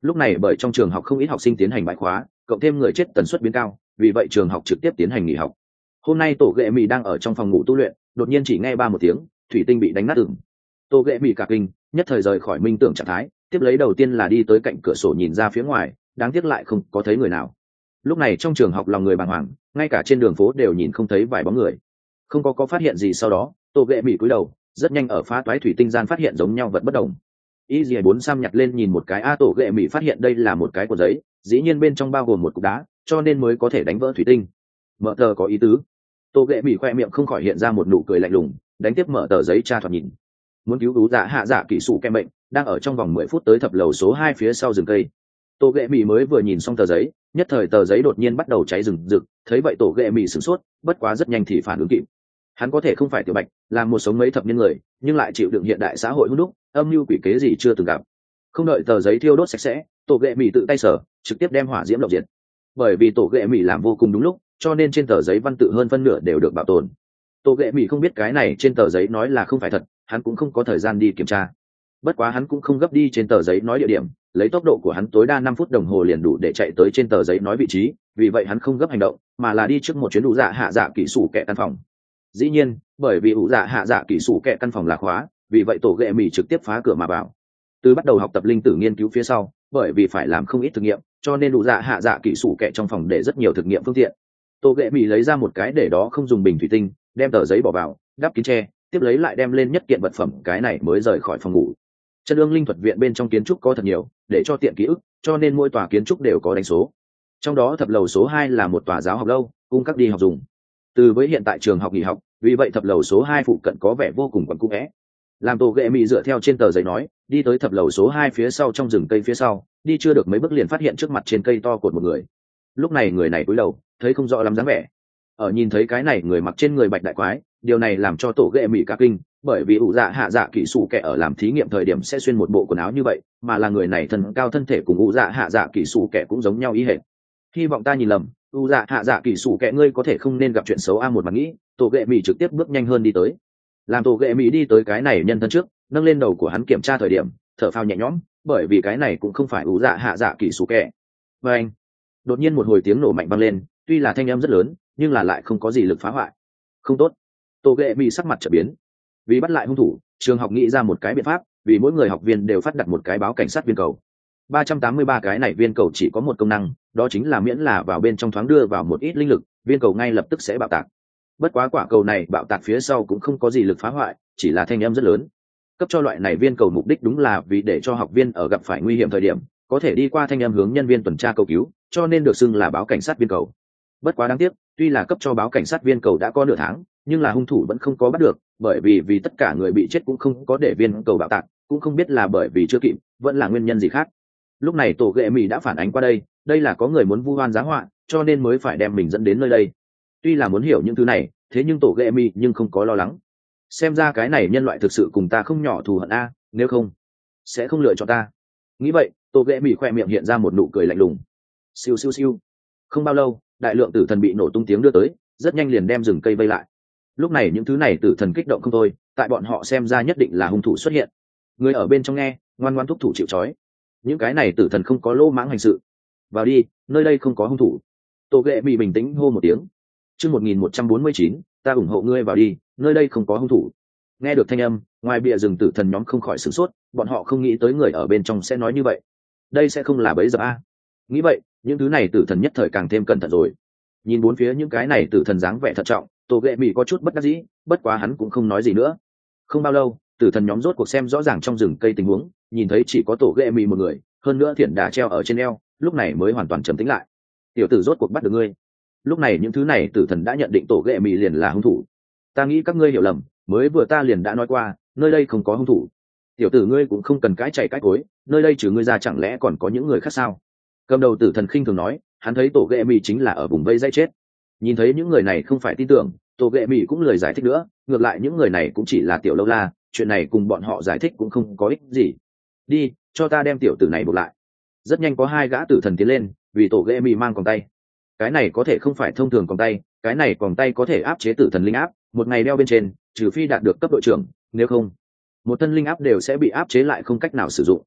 Lúc này bởi trong trường học không ít học sinh tiến hành bãi khóa, cộng thêm người chết tần suất biến cao, vì vậy trường học trực tiếp tiến hành nghỉ học. Hôm nay tổ ghệ mì đang ở trong phòng ngủ tu luyện, đột nhiên chỉ nghe ba một tiếng, thủy tinh bị đánh nát ửng. Tổ ghệ mì cả kinh, nhất thời rời khỏi minh tưởng trạng thái, tiếp lấy đầu tiên là đi tới cạnh cửa sổ nhìn ra phía ngoài, đáng tiếc lại không có thấy người nào. Lúc này trong trường học lòng người bàng hoàng, ngay cả trên đường phố đều nhìn không thấy vài bóng người. Không có có phát hiện gì sau đó, tổ ghệ mì cúi đầu, rất nhanh ở phá toái thủy tinh gian phát hiện giống nhau vật bất đồng. Y dì bốn Sam nhặt lên nhìn một cái, a tổ ghệ mì phát hiện đây là một cái của giấy, dĩ nhiên bên trong bao gồm một cục đá, cho nên mới có thể đánh vỡ thủy tinh. Mở tờ có ý tứ. Tổ ghệ mì khoe miệng không khỏi hiện ra một nụ cười lạnh lùng, đánh tiếp mở tờ giấy tra thoạt nhìn. Muốn cứu cứu dạ hạ dạ kỹ sủ kem bệnh, đang ở trong vòng mười phút tới thập lầu số hai phía sau rừng cây. Tổ ghệ mì mới vừa nhìn xong tờ giấy, nhất thời tờ giấy đột nhiên bắt đầu cháy rừng rực, thấy vậy tổ ghệ mì sửng sốt, bất quá rất nhanh thì phản ứng kịp. Hắn có thể không phải tiểu bạch, là một sống mấy thập niên người, nhưng lại chịu đựng hiện đại xã hội hút đúc, âm mưu quỷ kế gì chưa từng gặp. Không đợi tờ giấy thiêu đốt sạch sẽ, tổ ghệ mì tự tay sở, trực tiếp đem hỏa diễm lộng diệt. Bởi vì tổ ghệ mì làm vô cùng đúng lúc, cho nên trên tờ giấy văn tự hơn phân nửa đều được bảo tồn. Tổ ghệ mì không biết cái này trên tờ giấy nói là không phải thật, hắn cũng không có thời gian đi kiểm tra. Bất quá hắn cũng không gấp đi trên tờ giấy nói địa điểm, lấy tốc độ của hắn tối đa năm phút đồng hồ liền đủ để chạy tới trên tờ giấy nói vị trí, vì vậy hắn không gấp hành động, mà là đi trước một chuyến đủ dạ hạ dạ kỹ sủ kẹ căn phòng. Dĩ nhiên, bởi vì ủ dạ hạ dạ kỹ sủ kẹ căn phòng là khóa, vì vậy tổ ghệ mì trực tiếp phá cửa mà vào. Từ bắt đầu học tập linh tử nghiên cứu phía sau, bởi vì phải làm không ít thực nghiệm, cho nên ủ dạ hạ dạ kỹ sủ kẹ trong phòng để rất nhiều thực nghiệm phương tiện. Tổ ghệ mì lấy ra một cái để đó không dùng bình thủy tinh, đem tờ giấy bỏ vào, đắp kín tre, tiếp lấy lại đem lên nhất kiện vật phẩm, cái này mới rời khỏi phòng ngủ. Chân ương linh thuật viện bên trong kiến trúc có thật nhiều, để cho tiện ký ức, cho nên mỗi tòa kiến trúc đều có đánh số. Trong đó thập lầu số hai là một tòa giáo học lâu, cung cấp đi học dùng. Từ với hiện tại trường học nghỉ học, vì vậy thập lầu số hai phụ cận có vẻ vô cùng quẩn cung é. Làm tổ ghệ mì dựa theo trên tờ giấy nói, đi tới thập lầu số hai phía sau trong rừng cây phía sau, đi chưa được mấy bước liền phát hiện trước mặt trên cây to cột một người. Lúc này người này cúi đầu, thấy không rõ lắm dáng vẻ. Ở nhìn thấy cái này người mặc trên người bạch đại quái, điều này làm cho tổ ghệ mì cả kinh, bởi vì ủ dạ hạ dạ kỹ sủ kẻ ở làm thí nghiệm thời điểm sẽ xuyên một bộ quần áo như vậy, mà là người này thân cao thân thể cùng ủ dạ hạ dạ kỹ sủ kẻ cũng giống nhau ý hệt. Hy vọng ta nhìn lầm, ủ dạ hạ dạ kỹ sủ kẻ ngươi có thể không nên gặp chuyện xấu a một mặt nghĩ, tổ ghệ mì trực tiếp bước nhanh hơn đi tới. Làm tổ ghệ mì đi tới cái này nhân thân trước, nâng lên đầu của hắn kiểm tra thời điểm, thở phào nhẹ nhõm, bởi vì cái này cũng không phải ủ dạ hạ dạ kỹ sủ kẻ. Và anh, đột nhiên một hồi tiếng nổ mạnh vang lên, tuy là thanh âm rất lớn, nhưng là lại không có gì lực phá hoại. Không tốt. Tổ ghệ mì sắc mặt trở biến. Vì bắt lại hung thủ, trường học nghĩ ra một cái biện pháp, vì mỗi người học viên đều phát đặt một cái báo cảnh sát viên cầu. ba trăm tám mươi ba cái này viên cầu chỉ có một công năng, đó chính là miễn là vào bên trong thoáng đưa vào một ít linh lực, viên cầu ngay lập tức sẽ bạo tạc. Bất quá quả cầu này bạo tạc phía sau cũng không có gì lực phá hoại, chỉ là thanh âm rất lớn. Cấp cho loại này viên cầu mục đích đúng là vì để cho học viên ở gặp phải nguy hiểm thời điểm, có thể đi qua thanh âm hướng nhân viên tuần tra cầu cứu, cho nên được xưng là báo cảnh sát viên cầu. Bất quá đáng tiếc, tuy là cấp cho báo cảnh sát viên cầu đã có nửa tháng, nhưng là hung thủ vẫn không có bắt được, bởi vì vì tất cả người bị chết cũng không có để viên cầu bạo tạc, cũng không biết là bởi vì chưa kịp, vẫn là nguyên nhân gì khác. Lúc này tổ ghệ mì đã phản ánh qua đây, đây là có người muốn vu oan giá họa, cho nên mới phải đem mình dẫn đến nơi đây. Tuy là muốn hiểu những thứ này, thế nhưng tổ ghệ mì nhưng không có lo lắng. Xem ra cái này nhân loại thực sự cùng ta không nhỏ thù hận a, nếu không sẽ không lựa chọn ta. Nghĩ vậy, tổ ghệ mì khoe miệng hiện ra một nụ cười lạnh lùng. Siêu siêu siêu. Không bao lâu, đại lượng tử thần bị nổ tung tiếng đưa tới, rất nhanh liền đem rừng cây vây lại. Lúc này những thứ này tử thần kích động không thôi, tại bọn họ xem ra nhất định là hung thủ xuất hiện. Người ở bên trong nghe, ngoan ngoãn thúc thủ chịu trói. Những cái này tử thần không có lô mãng hành sự. Vào đi, nơi đây không có hung thủ. Tổ ghệ mì bình tĩnh hô một tiếng. Chương một nghìn một trăm bốn mươi chín, ta ủng hộ ngươi vào đi, nơi đây không có hung thủ. Nghe được thanh âm, ngoài bìa rừng tử thần nhóm không khỏi sửng sốt, bọn họ không nghĩ tới người ở bên trong sẽ nói như vậy. Đây sẽ không là bẫy dập a. Nghĩ vậy, những thứ này tử thần nhất thời càng thêm cẩn thận rồi. Nhìn bốn phía những cái này tử thần dáng vẻ thận trọng, tổ ghệ mì có chút bất đắc dĩ, bất quá hắn cũng không nói gì nữa. Không bao lâu, tử thần nhóm rốt cuộc xem rõ ràng trong rừng cây tình huống, nhìn thấy chỉ có tổ ghệ mì một người, hơn nữa thiện đà treo ở trên eo, lúc này mới hoàn toàn trầm tĩnh lại. Tiểu tử rốt cuộc bắt được ngươi. Lúc này những thứ này tử thần đã nhận định tổ ghệ mì liền là hung thủ. Ta nghĩ các ngươi hiểu lầm, mới vừa ta liền đã nói qua, nơi đây không có hung thủ. Tiểu tử ngươi cũng không cần cãi chạy cãi cối, nơi đây trừ ngươi ra chẳng lẽ còn có những người khác sao? Cầm đầu tử thần khinh thường nói, hắn thấy tổ ghệ mì chính là ở vùng vây dây chết. Nhìn thấy những người này không phải tin tưởng, tổ ghệ mì cũng lười giải thích nữa, ngược lại những người này cũng chỉ là tiểu lâu la, chuyện này cùng bọn họ giải thích cũng không có ích gì. Đi, cho ta đem tiểu tử này buộc lại. Rất nhanh có hai gã tử thần tiến lên, vì tổ ghệ mì mang còng tay. Cái này có thể không phải thông thường còng tay, cái này còng tay có thể áp chế tử thần linh áp, một ngày đeo bên trên, trừ phi đạt được cấp đội trưởng, nếu không, một thân linh áp đều sẽ bị áp chế lại không cách nào sử dụng.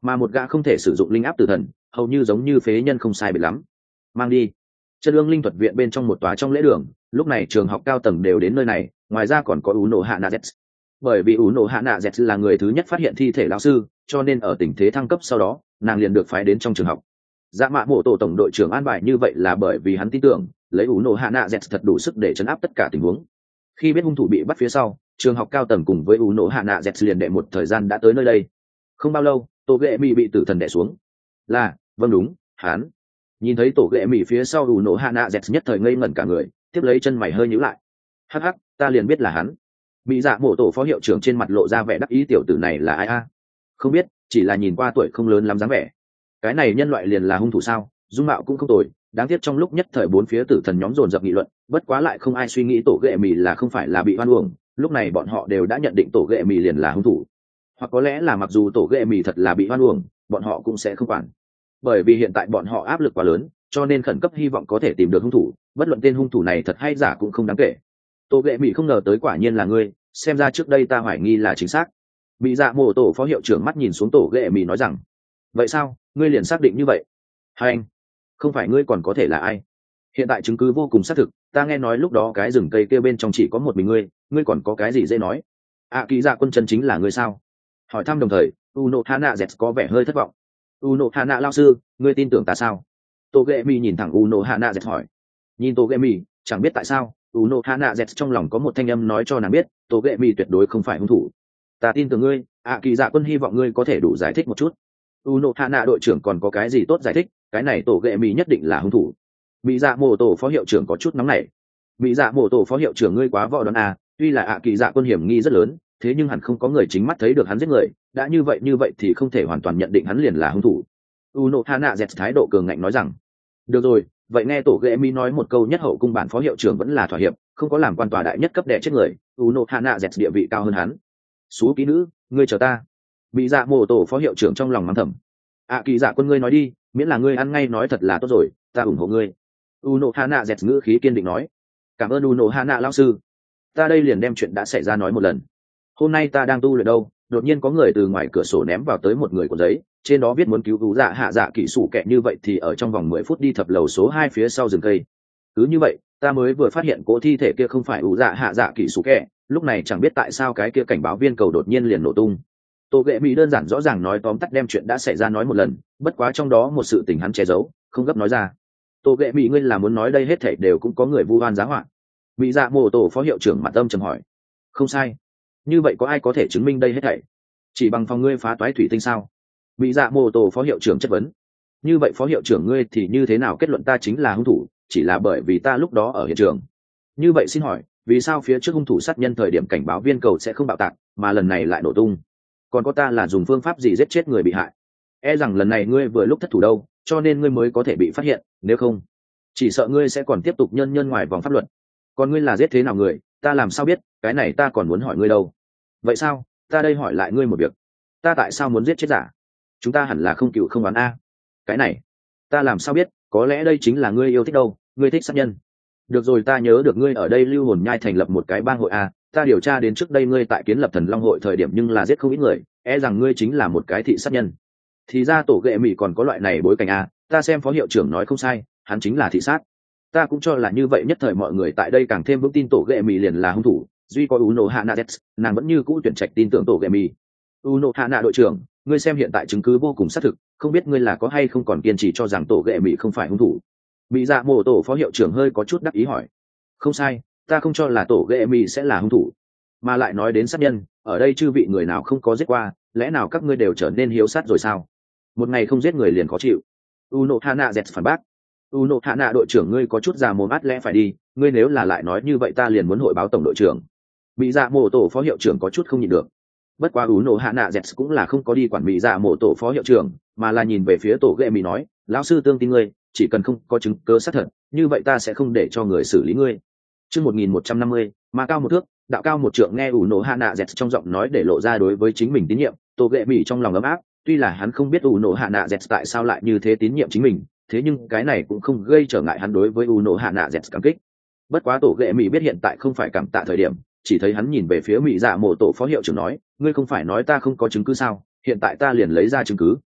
mà một gã không thể sử dụng linh áp tử thần hầu như giống như phế nhân không sai biệt lắm. Mang đi. Chân ương linh thuật viện bên trong một tòa trong lễ đường, lúc này trường học cao tầng đều đến nơi này, ngoài ra còn có Uno Hana Z. Bởi vì Uno Hana Z là người thứ nhất phát hiện thi thể lão sư, cho nên ở tình thế thăng cấp sau đó, nàng liền được phái đến trong trường học. Dạ Mạ Mộ Tổ tổng đội trưởng an bài như vậy là bởi vì hắn tin tưởng, lấy Uno Hana Z thật đủ sức để trấn áp tất cả tình huống. Khi biết hung thủ bị bắt phía sau, trường học cao tầng cùng với Uno Hana Z liền đệ một thời gian đã tới nơi đây. Không bao lâu, Tổ Ghệ Mị bị tử thần đè xuống. Là, vâng đúng, hắn. Nhìn thấy Tổ Ghệ Mị phía sau Uno Hana Z nhất thời ngây ngẩn cả người, tiếp lấy chân mày hơi nhíu lại. Hắc hắc, ta liền biết là hắn. Mỹ Dạ Mộ Tổ phó hiệu trưởng trên mặt lộ ra vẻ đắc ý, tiểu tử này là ai a? Không biết, chỉ là nhìn qua tuổi không lớn lắm dáng vẻ. Cái này nhân loại liền là hung thủ sao? Dung mạo cũng không tồi, đáng tiếc trong lúc nhất thời bốn phía tử thần nhóm dồn dập nghị luận, bất quá lại không ai suy nghĩ Tổ Ghệ Mị là không phải là bị oan uổng, lúc này bọn họ đều đã nhận định Tổ Ghệ Mị liền là hung thủ. Hoặc có lẽ là mặc dù Tổ Ghệ Mị thật là bị oan uổng, bọn họ cũng sẽ không quản. Bởi vì hiện tại bọn họ áp lực quá lớn, cho nên khẩn cấp hy vọng có thể tìm được hung thủ, bất luận tên hung thủ này thật hay giả cũng không đáng kể. Tổ Ghệ Mị không ngờ tới quả nhiên là ngươi, xem ra trước đây ta hoài nghi là chính xác. Mỹ Dạ Mộ Tổ phó hiệu trưởng mắt nhìn xuống Tổ Ghệ Mị nói rằng, vậy sao, ngươi liền xác định như vậy? Hai anh, không phải ngươi còn có thể là ai? Hiện tại chứng cứ vô cùng xác thực, ta nghe nói lúc đó cái rừng cây kia bên trong chỉ có một mình ngươi, ngươi còn có cái gì dễ nói? À, Kỳ Dạ Quân chân chính là ngươi sao? Hỏi thăm đồng thời, Uno Hana Z có vẻ hơi thất vọng. Uno Hana lao sư, ngươi tin tưởng ta sao? Tổ Ghệ Mị nhìn thẳng Uno Hana Z hỏi. Nhìn Tổ Ghệ Mị, chẳng biết tại sao, Uno Hana Z trong lòng có một thanh âm nói cho nàng biết, Tổ Ghệ Mị tuyệt đối không phải hung thủ. Ta tin tưởng ngươi, ạ Kỳ Dạ Quân hy vọng ngươi có thể đủ giải thích một chút. Uno Hana đội trưởng còn có cái gì tốt giải thích, cái này Tổ Ghệ Mị nhất định là hung thủ. Mỹ Dạ Mộ Tổ phó hiệu trưởng có chút nóng nảy. Mỹ Dạ Mộ Tổ phó hiệu trưởng ngươi quá võ đoán à, tuy là ạ Kỳ Dạ Quân hiểm nghi rất lớn, thế nhưng hẳn không có người chính mắt thấy được hắn giết người, đã như vậy như vậy thì không thể hoàn toàn nhận định hắn liền là hung thủ. Uno Hana Z thái độ cường ngạnh nói rằng, được rồi, vậy nghe Tổ Ghệ Mị nói một câu, nhất hậu cung bản phó hiệu trưởng vẫn là thỏa hiệp, không có làm quan tòa đại nhất cấp đè chết người. Uno Hana Z địa vị cao hơn hắn. Xú kỹ nữ, ngươi chờ ta. Mỹ Dạ Mộ Tổ phó hiệu trưởng trong lòng mắng thầm. ạ Kỳ Dạ Quân ngươi nói đi, miễn là ngươi ăn ngay nói thật là tốt rồi, ta ủng hộ ngươi. Uno Hana Z ngữ khí kiên định nói. Cảm ơn Uno Hana lão sư, ta đây liền đem chuyện đã xảy ra nói một lần. Hôm nay ta đang tu luyện đâu, đột nhiên có người từ ngoài cửa sổ ném vào tới một người cuộn giấy, trên đó viết muốn cứu cứu dạ hạ dạ kỹ sủ kẹ, như vậy thì ở trong vòng mười phút đi thập lầu số hai phía sau rừng cây. Cứ như vậy, ta mới vừa phát hiện cỗ thi thể kia không phải ủ dạ hạ dạ kỹ sủ kẹ, lúc này chẳng biết tại sao cái kia cảnh báo viên cầu đột nhiên liền nổ tung. Tổ Ghệ Mị đơn giản rõ ràng nói tóm tắt đem chuyện đã xảy ra nói một lần, bất quá trong đó một sự tình hắn che giấu, không gấp nói ra. Tổ Ghệ Mị ngươi là muốn nói đây hết thảy đều cũng có người vu oan giá họa? Mỹ Dạ Mộ Tổ phó hiệu trưởng mặt âm trầm hỏi. Không sai. Như vậy có ai có thể chứng minh đây hết thảy? Chỉ bằng phòng ngươi phá toái thủy tinh sao? Mỹ Dạ Mộ Tổ phó hiệu trưởng chất vấn. Như vậy phó hiệu trưởng ngươi thì như thế nào kết luận ta chính là hung thủ, chỉ là bởi vì ta lúc đó ở hiện trường? Như vậy xin hỏi, vì sao phía trước hung thủ sát nhân thời điểm cảnh báo viên cầu sẽ không bạo tạc, mà lần này lại nổ tung? Còn có ta là dùng phương pháp gì giết chết người bị hại? E rằng lần này ngươi vừa lúc thất thủ đâu, cho nên ngươi mới có thể bị phát hiện, nếu không, chỉ sợ ngươi sẽ còn tiếp tục nhân nhân ngoài vòng pháp luật. Còn ngươi là giết thế nào người, ta làm sao biết, cái này ta còn muốn hỏi ngươi đâu. Vậy sao, ta đây hỏi lại ngươi một việc, ta tại sao muốn giết chết giả? Chúng ta hẳn là không cựu không đoán a. Cái này ta làm sao biết, có lẽ đây chính là ngươi yêu thích đâu, ngươi thích sát nhân. Được rồi, ta nhớ được ngươi ở đây lưu hồn nhai thành lập một cái bang hội a, ta điều tra đến trước đây ngươi tại kiến lập thần long hội thời điểm nhưng là giết không ít người, e rằng ngươi chính là một cái thị sát nhân. Thì ra Tổ Ghệ Mị còn có loại này bối cảnh a, ta xem phó hiệu trưởng nói không sai, hắn chính là thị sát. Ta cũng cho là như vậy, nhất thời mọi người tại đây càng thêm vững tin Tổ Ghệ Mị liền là hung thủ, duy có Uno Hana Z, nàng vẫn như cũ tuyển trạch tin tưởng Tổ Ghệ Mị. Uno Hana đội trưởng, ngươi xem hiện tại chứng cứ vô cùng xác thực, không biết ngươi là có hay không còn kiên trì cho rằng Tổ Ghệ Mị không phải hung thủ? Mỹ Dạ Mộ Tổ phó hiệu trưởng hơi có chút đắc ý hỏi. Không sai, ta không cho là Tổ Ghệ Mị sẽ là hung thủ. Mà lại nói đến sát nhân, ở đây chư vị người nào không có giết qua, lẽ nào các ngươi đều trở nên hiếu sát rồi sao? Một ngày không giết người liền khó chịu. Uno Hana Z phản bác. Uno Hana đội trưởng ngươi có chút già mồm át lẽ phải đi, ngươi nếu là lại nói như vậy ta liền muốn hội báo tổng đội trưởng. Mỹ Dạ Mộ Tổ phó hiệu trưởng có chút không nhịn được. Bất quá Uno Hana Z cũng là không có đi quản Mỹ Dạ Mộ Tổ phó hiệu trưởng, mà là nhìn về phía Tổ Ghệ Mị nói, lão sư tương tin ngươi, chỉ cần không có chứng cứ xác thật, như vậy ta sẽ không để cho người xử lý ngươi. Chương một nghìn một trăm năm mươi, mà cao một thước, đạo cao một trượng, nghe Uno Hana Z trong giọng nói để lộ ra đối với chính mình tín nhiệm, Tổ Ghệ Mị trong lòng ấm áp, tuy là hắn không biết Uno Hana Z tại sao lại như thế tín nhiệm chính mình, thế nhưng cái này cũng không gây trở ngại hắn đối với Uno Hana Z cảm kích. Bất quá Tổ Ghệ Mị biết hiện tại không phải cảm tạ thời điểm, chỉ thấy hắn nhìn về phía Mỹ Dạ Mộ Tổ phó hiệu trưởng nói, ngươi không phải nói ta không có chứng cứ sao, hiện tại ta liền lấy ra chứng cứ,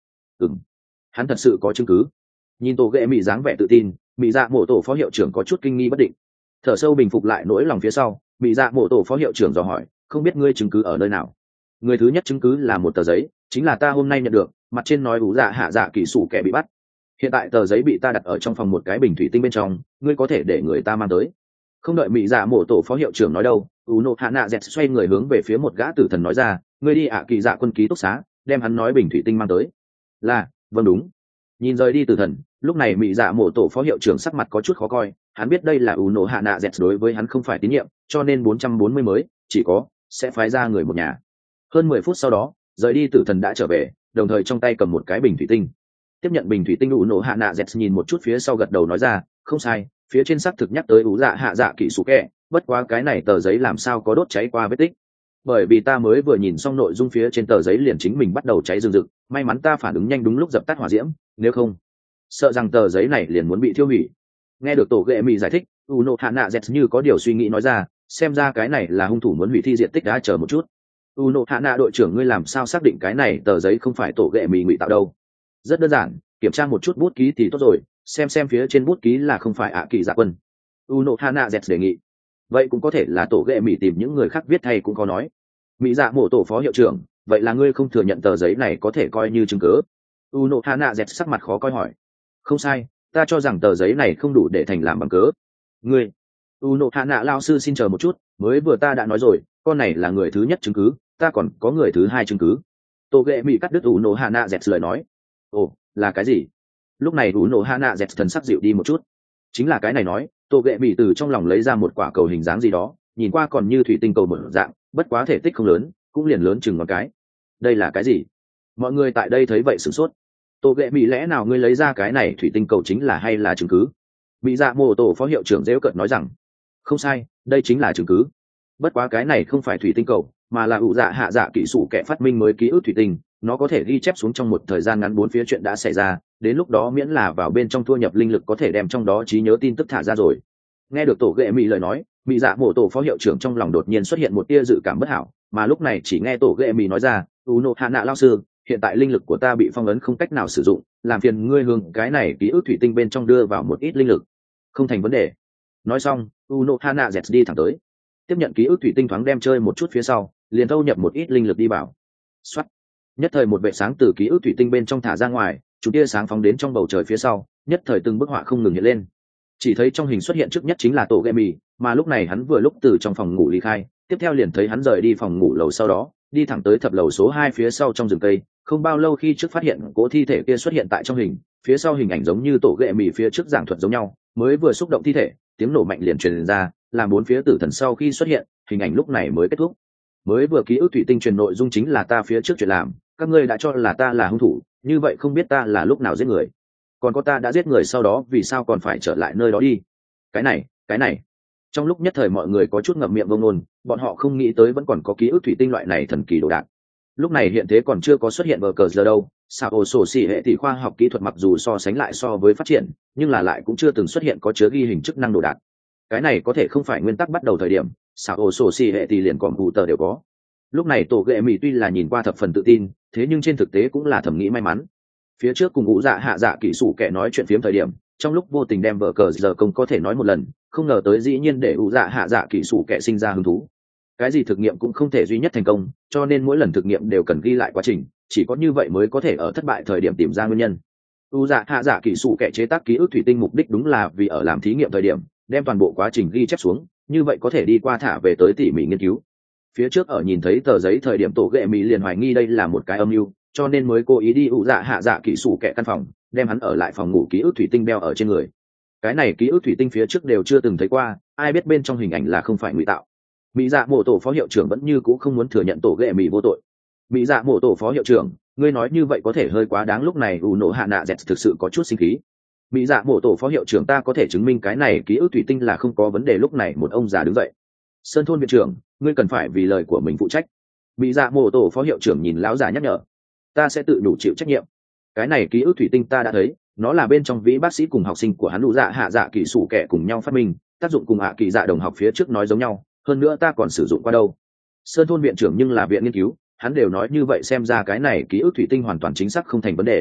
ừng hắn thật sự có chứng cứ. Nhìn tổ ghệ mỹ dáng vẻ tự tin, mỹ dạ mổ tổ phó hiệu trưởng có chút kinh nghi bất định. Thở sâu bình phục lại nỗi lòng phía sau, mỹ dạ mổ tổ phó hiệu trưởng dò hỏi, không biết ngươi chứng cứ ở nơi nào? Người thứ nhất chứng cứ là một tờ giấy, chính là ta hôm nay nhận được, mặt trên nói ủ dạ hạ dạ kỳ sủ kẻ bị bắt. Hiện tại tờ giấy bị ta đặt ở trong phòng một cái bình thủy tinh bên trong, ngươi có thể để người ta mang tới. Không đợi mỹ dạ mổ tổ phó hiệu trưởng nói đâu, u nộ hạ nạ dẹt xoay người hướng về phía một gã tử thần nói ra, ngươi đi ạ kỳ dạ quân ký túc xá, đem hắn nói bình thủy tinh mang tới. Là, vâng đúng. Nhìn rời đi tử thần, lúc này mỹ dạ mổ tổ phó hiệu trưởng sắc mặt có chút khó coi, hắn biết đây là u nộ hạ nạ dẹt đối với hắn không phải tín nhiệm, cho nên bốn trăm bốn mươi mới chỉ có sẽ phái ra người một nhà. Hơn mười phút sau đó, rời đi tử thần đã trở về, đồng thời trong tay cầm một cái bình thủy tinh. Tiếp nhận bình thủy tinh, u nộ hạ nạ dẹt nhìn một chút phía sau gật đầu nói ra, không sai, phía trên xác thực nhắc tới ủ dạ hạ dạ kỹ sủ kẹ, bất quá cái này tờ giấy làm sao có đốt cháy qua vết tích. Bởi vì ta mới vừa nhìn xong nội dung phía trên tờ giấy liền chính mình bắt đầu cháy rừng rực, may mắn ta phản ứng nhanh đúng lúc dập tắt hỏa diễm, nếu không sợ rằng tờ giấy này liền muốn bị thiêu hủy. Nghe được tổ ghệ mì giải thích, u nộ hạ nạ dẹt như có điều suy nghĩ nói ra, xem ra cái này là hung thủ muốn hủy thi diện tích. Đã chờ một chút, u nộ hạ nạ đội trưởng, ngươi làm sao xác định cái này tờ giấy không phải tổ ghệ mì ngụy tạo đâu? Rất đơn giản, kiểm tra một chút bút ký thì tốt rồi, xem xem phía trên bút ký là không phải ạ kỳ dạ quân. u nộ hạ nạ dẹt đề nghị. Vậy cũng có thể là tổ ghệ mì tìm những người khác viết thay cũng có nói. Mỹ dạ mổ tổ phó hiệu trưởng, vậy là ngươi không thừa nhận tờ giấy này có thể coi như chứng cứ? u nộ hạ nạ dẹt sắc mặt khó coi hỏi. Không sai, ta cho rằng tờ giấy này không đủ để thành làm bằng cớ. Ngươi, u nộ hạ nạ lao sư xin chờ một chút, mới vừa ta đã nói rồi, con này là người thứ nhất chứng cứ, ta còn có người thứ hai chứng cứ. Tổ ghệ mì cắt đứt u nộ hạ nạ dẹt lời nói. Ồ, là cái gì? Lúc này u nộ hạ nạ dẹt thần sắc dịu đi một chút. Chính là cái này nói, tổ ghệ mì từ trong lòng lấy ra một quả cầu hình dáng gì đó, nhìn qua còn như thủy tinh cầu một dạng, bất quá thể tích không lớn, cũng liền lớn chừng ngón cái. Đây là cái gì? Mọi người tại đây thấy vậy sửng sốt. Tổ ghệ mì, lẽ nào ngươi lấy ra cái này thủy tinh cầu chính là hay là chứng cứ? Mỹ dạ mô tổ phó hiệu trưởng dễu cợt nói rằng, không sai, đây chính là chứng cứ. Bất quá cái này không phải thủy tinh cầu, mà là ủ dạ hạ dạ kỹ sủ kẻ phát minh mới ký ức thủy tinh, nó có thể ghi chép xuống trong một thời gian ngắn bốn phía chuyện đã xảy ra, đến lúc đó miễn là vào bên trong thu nhập linh lực có thể đem trong đó trí nhớ tin tức thả ra rồi. Nghe được tổ ghệ mì lời nói, Mỹ dạ mổ tổ phó hiệu trưởng trong lòng đột nhiên xuất hiện một tia dự cảm bất hảo, mà lúc này chỉ nghe tổ ghệ mì nói ra, u nộ hạ nạ lao sư, hiện tại linh lực của ta bị phong ấn không cách nào sử dụng, làm phiền ngươi hướng cái này ký ức thủy tinh bên trong đưa vào một ít linh lực. Không thành vấn đề. Nói xong, u nộ hạ nạ dẹt đi thẳng tới, tiếp nhận ký ức thủy tinh, thoáng đem chơi một chút phía sau, liền thâu nhập một ít linh lực đi vào. Xoát, nhất thời một vệ sáng từ ký ức thủy tinh bên trong thả ra ngoài, chúng tia sáng phóng đến trong bầu trời phía sau, nhất thời từng bức họa không ngừng hiện lên. Chỉ thấy trong hình xuất hiện trước nhất chính là tổ ghệ mì, mà lúc này hắn vừa lúc từ trong phòng ngủ ly khai, tiếp theo liền thấy hắn rời đi phòng ngủ lầu, sau đó đi thẳng tới thập lầu số hai phía sau trong rừng cây. Không bao lâu khi trước phát hiện cỗ thi thể kia xuất hiện tại trong hình, phía sau hình ảnh giống như tổ ghệ mì phía trước giảng thuật giống nhau, mới vừa xúc động thi thể, tiếng nổ mạnh liền truyền ra, làm bốn phía tử thần sau khi xuất hiện, hình ảnh lúc này mới kết thúc. Mới vừa ký ức thủy tinh truyền nội dung chính là ta phía trước chuyện làm, các ngươi đã cho là ta là hung thủ, như vậy không biết ta là lúc nào giết người, còn có ta đã giết người sau đó vì sao còn phải trở lại nơi đó đi? Cái này, cái này. Trong lúc nhất thời mọi người có chút ngậm miệng vông nôn, bọn họ không nghĩ tới vẫn còn có ký ức thủy tinh loại này thần kỳ đồ đạc. Lúc này hiện thế còn chưa có xuất hiện vờ cờ giờ đâu, sao ổ sổ xỉ hệ thì khoa học kỹ thuật mặc dù so sánh lại so với phát triển, nhưng là lại cũng chưa từng xuất hiện có chứa ghi hình chức năng đồ đạc. Cái này có thể không phải nguyên tắc bắt đầu thời điểm, sao ổ sổ xỉ hệ thì liền còn cụ tờ đều có. Lúc này tổ ghệ mì tuy là nhìn qua thập phần tự tin, thế nhưng trên thực tế cũng là thầm nghĩ may mắn. Phía trước cùng ngũ dạ hạ dạ kỹ sủ kẻ nói chuyện phiếm thời điểm, trong lúc vô tình đem vở cờ giờ công có thể nói một lần, không ngờ tới dĩ nhiên để ngũ dạ hạ dạ kỹ sủ kẻ sinh ra hứng thú. Cái gì thực nghiệm cũng không thể duy nhất thành công, cho nên mỗi lần thực nghiệm đều cần ghi lại quá trình, chỉ có như vậy mới có thể ở thất bại thời điểm tìm ra nguyên nhân. ngũ dạ hạ dạ kỹ sủ kẻ chế tác ký ức thủy tinh mục đích đúng là vì ở làm thí nghiệm thời điểm đem toàn bộ quá trình ghi chép xuống, như vậy có thể đi qua thả về tới tỉ mỉ nghiên cứu. Phía trước ở nhìn thấy tờ giấy thời điểm tổ ghệ mỹ liền hoài nghi đây là một cái âm mưu, cho nên mới cố ý đi ủ dạ hạ dạ kỹ sủ kẻ căn phòng, đem hắn ở lại phòng ngủ ký ức thủy tinh đeo ở trên người. Cái này ký ức thủy tinh phía trước đều chưa từng thấy qua, ai biết bên trong hình ảnh là không phải ngụy tạo. Mỹ dạ mổ tổ phó hiệu trưởng vẫn như cũ không muốn thừa nhận tổ ghệ mỹ vô tội. Mỹ dạ mổ tổ phó hiệu trưởng, ngươi nói như vậy có thể hơi quá đáng. Lúc này ủ nổ hạ nạ dẹt thực sự có chút sinh khí. Mỹ dạ mổ tổ phó hiệu trưởng, ta có thể chứng minh cái này ký ức thủy tinh là không có vấn đề. Lúc này một ông già đứng dậy, sơn thôn viện trưởng, ngươi cần phải vì lời của mình phụ trách. Mỹ dạ mổ tổ phó hiệu trưởng nhìn lão già nhắc nhở, ta sẽ tự đủ chịu trách nhiệm. Cái này ký ức thủy tinh ta đã thấy, nó là bên trong vĩ bác sĩ cùng học sinh của hắn đủ dạ hạ dạ kỳ sủ kẻ cùng nhau phát minh, tác dụng cùng hạ kỳ dạ đồng học phía trước nói giống nhau, hơn nữa ta còn sử dụng qua đâu. Sơn thôn viện trưởng nhưng là viện nghiên cứu, hắn đều nói như vậy, xem ra cái này ký ức thủy tinh hoàn toàn chính xác không thành vấn đề.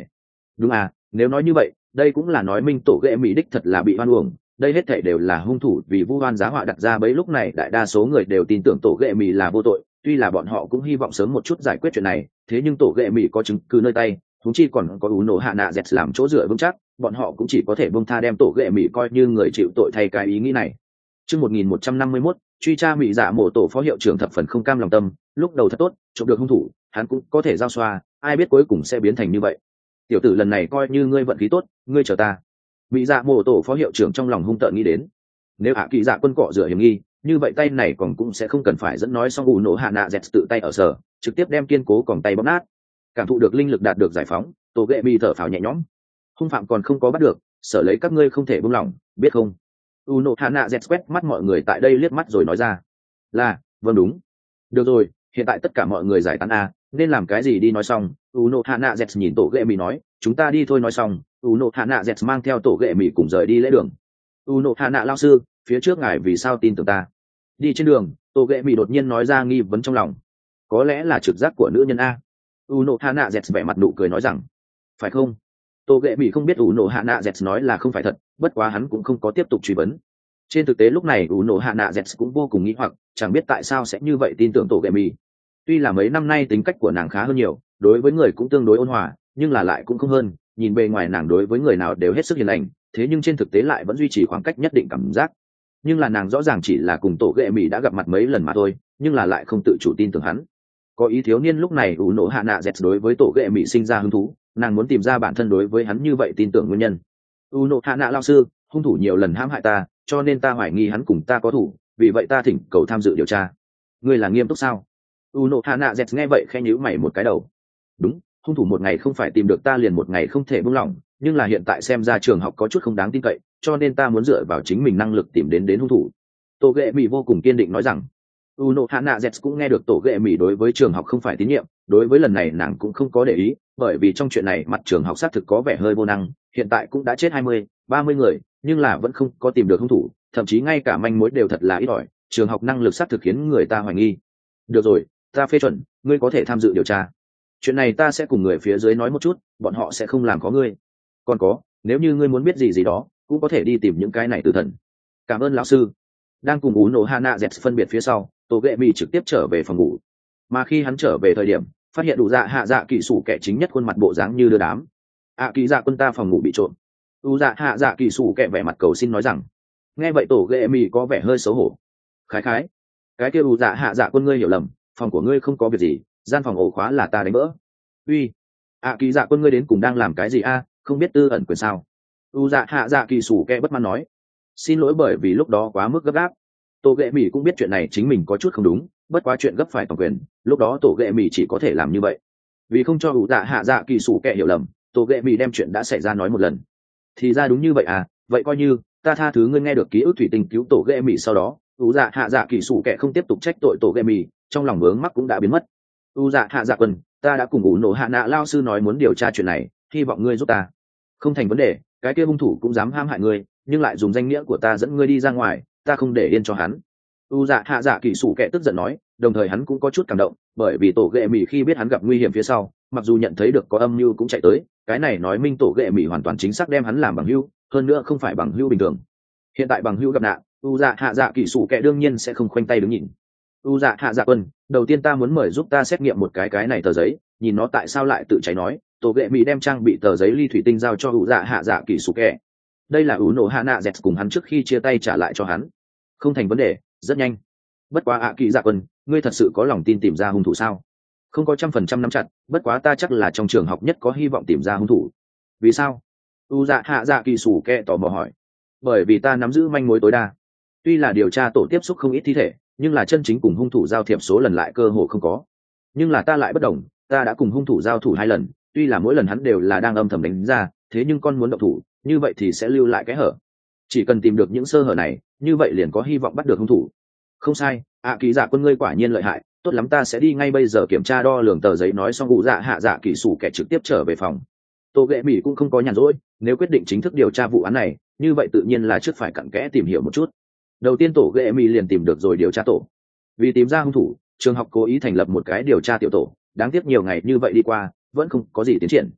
Đúng à, nếu nói như vậy đây cũng là nói minh tổ ghệ mỹ đích thật là bị oan uổng. Đây hết thảy đều là hung thủ vì vu oan giá họa đặt ra bấy. Lúc này đại đa số người đều tin tưởng tổ ghệ mỹ là vô tội, tuy là bọn họ cũng hy vọng sớm một chút giải quyết chuyện này, thế nhưng tổ ghệ mỹ có chứng cứ nơi tay, thúng chi còn có ủ nổ hạ nạ dẹt làm chỗ dựa vững chắc, bọn họ cũng chỉ có thể bông tha đem tổ ghệ mỹ coi như người chịu tội thay cái ý nghĩ này. Chương một nghìn một trăm năm mươi mốt, truy tra mỹ dạ mổ tổ phó hiệu trưởng thập phần không cam lòng tâm, lúc đầu thật tốt, chụp được hung thủ, hắn cũng có thể giao xoa, ai biết cuối cùng sẽ biến thành như vậy. Tiểu tử lần này coi như ngươi vận khí tốt, ngươi chờ ta. Mỹ dạ mổ tổ phó hiệu trưởng trong lòng hung tợn nghĩ đến. Nếu hạ kỳ dạ quân cọ rửa hiểm nghi, như vậy tay này còn cũng sẽ không cần phải dẫn nói xong ủ nổ hạ nạ dẹt tự tay ở sở, trực tiếp đem kiên cố còng tay bóp nát. Cảm thụ được linh lực đạt được giải phóng, tổ ghệ mỹ thở phào nhẹ nhõm. Hung phạm còn không có bắt được, sở lấy các ngươi không thể buông lỏng, biết không? U nổ hạ nạ dẹt quét mắt mọi người tại đây liếc mắt rồi nói ra. Là, vâng đúng. Được rồi, hiện tại tất cả mọi người giải tán a, nên làm cái gì đi nói xong. U nổ hạ nạ dẹt nhìn tổ ghệ mỹ nói, chúng ta đi thôi. Nói xong, U nổ hạ nạ dẹt mang theo tổ ghệ mỹ cùng rời đi lễ đường. U nổ hạ nạ lao sư, phía trước ngài vì sao tin tưởng ta? Đi trên đường, tổ ghệ mỹ đột nhiên nói ra nghi vấn trong lòng. Có lẽ là trực giác của nữ nhân a. U nổ hạ nạ dẹt vẻ mặt nụ cười nói rằng, phải không? Tổ ghệ mỹ không biết U nổ hạ nạ dẹt nói là không phải thật, bất quá hắn cũng không có tiếp tục truy vấn. Trên thực tế lúc này U nổ hạ nạ dẹt cũng vô cùng nghĩ hoặc, chẳng biết tại sao sẽ như vậy tin tưởng tổ ghệ mỹ. Tuy là mấy năm nay tính cách của nàng khá hơn nhiều, đối với người cũng tương đối ôn hòa, nhưng là lại cũng không hơn, nhìn bề ngoài nàng đối với người nào đều hết sức hiền lành, thế nhưng trên thực tế lại vẫn duy trì khoảng cách nhất định cảm giác. Nhưng là nàng rõ ràng chỉ là cùng tổ ghệ mỹ đã gặp mặt mấy lần mà thôi, nhưng là lại không tự chủ tin tưởng hắn. Có ý thiếu niên lúc này U nổ hạ nạ dẹt đối với tổ ghệ mỹ sinh ra hứng thú, nàng muốn tìm ra bản thân đối với hắn như vậy tin tưởng nguyên nhân. U nổ hạ nạ lao sư, hung thủ nhiều lần hãm hại ta, cho nên ta hoài nghi hắn cùng ta có thủ, vì vậy ta thỉnh cầu tham dự điều tra. Ngươi là nghiêm túc sao? U nổ hạ nạ dẹt nghe vậy khẽ nhíu mày một cái đầu. Đúng, hung thủ một ngày không phải tìm được ta liền một ngày không thể buông lỏng, nhưng là hiện tại xem ra trường học có chút không đáng tin cậy, cho nên ta muốn dựa vào chính mình năng lực tìm đến đến hung thủ. Tổ ghệ mỹ vô cùng kiên định nói rằng. U nổ hạ nạ dẹt cũng nghe được tổ ghệ mỹ đối với trường học không phải tín nhiệm, đối với lần này nàng cũng không có để ý, bởi vì trong chuyện này mặt trường học xác thực có vẻ hơi vô năng, hiện tại cũng đã chết hai mươi, ba mươi người, nhưng là vẫn không có tìm được hung thủ, thậm chí ngay cả manh mối đều thật là ít ỏi, trường học năng lực xác thực khiến người ta hoài nghi. Được rồi, ta phê chuẩn, ngươi có thể tham dự điều tra. Chuyện này ta sẽ cùng người phía dưới nói một chút, bọn họ sẽ không làm có ngươi. Còn có, nếu như ngươi muốn biết gì gì đó, cũng có thể đi tìm những cái này từ thần. Cảm ơn lão sư. Đang cùng U nổ hạ nạ dẹt phân biệt phía sau, tổ ghệ mỹ trực tiếp trở về phòng ngủ. Mà khi hắn trở về thời điểm, phát hiện đủ dạ hạ dạ kỳ sủ kẻ chính nhất khuôn mặt bộ dáng như đưa đám. À kỳ dạ quân ta phòng ngủ bị trộm. U dạ hạ dạ kỳ sủ kẻ vẻ mặt cầu xin nói rằng. Nghe vậy tổ ghệ mỹ có vẻ hơi xấu hổ. Khái khái, cái kia U dạ hạ dạ quân ngươi hiểu lầm, phòng của ngươi không có việc gì, gian phòng ổ khóa là ta đánh vỡ. Uy, à kỳ dạ quân ngươi đến cùng đang làm cái gì a? Không biết tư ẩn quyền sao? U dạ hạ dạ kỳ sủ kẻ bất mãn nói. Xin lỗi bởi vì lúc đó quá mức gấp gáp. Tổ ghệ mỹ cũng biết chuyện này chính mình có chút không đúng, bất quá chuyện gấp phải toàn quyền, lúc đó tổ ghệ mỹ chỉ có thể làm như vậy. Vì không cho U dạ hạ dạ kỳ sủ kẻ hiểu lầm, tổ ghệ mỹ đem chuyện đã xảy ra nói một lần. Thì ra đúng như vậy à, vậy coi như ta tha thứ ngươi. Nghe được ký ức thủy tinh cứu tổ ghệ mỹ sau đó, U dạ hạ dạ kỳ sủ kẻ không tiếp tục trách tội tổ ghệ mỹ, trong lòng vướng mắc cũng đã biến mất. U dạ hạ dạ quân, ta đã cùng U nổ hạ nạ lao sư nói muốn điều tra chuyện này, hy vọng ngươi giúp ta. Không thành vấn đề, cái kia hung thủ cũng dám hãm hại ngươi, nhưng lại dùng danh nghĩa của ta dẫn ngươi đi ra ngoài, ta không để yên cho hắn. U dạ hạ dạ kỳ sủ kẻ tức giận nói, đồng thời hắn cũng có chút cảm động, bởi vì tổ ghệ mỹ khi biết hắn gặp nguy hiểm phía sau, mặc dù nhận thấy được có âm mưu cũng chạy tới, cái này nói minh tổ ghệ mỹ hoàn toàn chính xác đem hắn làm bằng hữu, hơn nữa không phải bằng hữu bình thường. Hiện tại bằng hữu gặp nạn, U dạ hạ dạ kỳ sủ kẻ đương nhiên sẽ không khoanh tay đứng nhìn. U dạ hạ dạ quân, đầu tiên ta muốn mời giúp ta xét nghiệm một cái cái này tờ giấy, nhìn nó tại sao lại tự cháy. Nói tổ ghệ mỹ đem trang bị tờ giấy ly thủy tinh giao cho U dạ hạ dạ kỳ sủ kẻ. Đây là U nổ hạ nạ dẹt cùng hắn trước khi chia tay trả lại cho hắn. Không thành vấn đề, rất nhanh. Bất quá ạ kỳ dạ quân, ngươi thật sự có lòng tin tìm ra hung thủ sao? Không có trăm phần trăm nắm chặt, bất quá ta chắc là trong trường học nhất có hy vọng tìm ra hung thủ. Vì sao? U dạ hạ dạ kỳ sủ kẻ tò mò hỏi. Bởi vì ta nắm giữ manh mối tối đa. Tuy là điều tra tổ tiếp xúc không ít thi thể, nhưng là chân chính cùng hung thủ giao thiệp số lần lại cơ hồ không có. Nhưng là ta lại bất đồng, ta đã cùng hung thủ giao thủ hai lần, tuy là mỗi lần hắn đều là đang âm thầm đánh ra, thế nhưng con muốn động thủ, như vậy thì sẽ lưu lại cái hở. Chỉ cần tìm được những sơ hở này, như vậy liền có hy vọng bắt được hung thủ. Không sai, ạ kỳ dạ quân ngươi quả nhiên lợi hại, tốt lắm, ta sẽ đi ngay bây giờ kiểm tra đo lường tờ giấy. Nói xong U dạ hạ dạ kỳ sủ kẻ trực tiếp trở về phòng. Tô ghệ mỹ cũng không có nhàn rỗi, nếu quyết định chính thức điều tra vụ án này, như vậy tự nhiên là trước phải cặn kẽ tìm hiểu một chút. Đầu tiên tổ ghệ mỹ liền tìm được rồi điều tra tổ. Vì tìm ra hung thủ, trường học cố ý thành lập một cái điều tra tiểu tổ, đáng tiếc nhiều ngày như vậy đi qua vẫn không có gì tiến triển.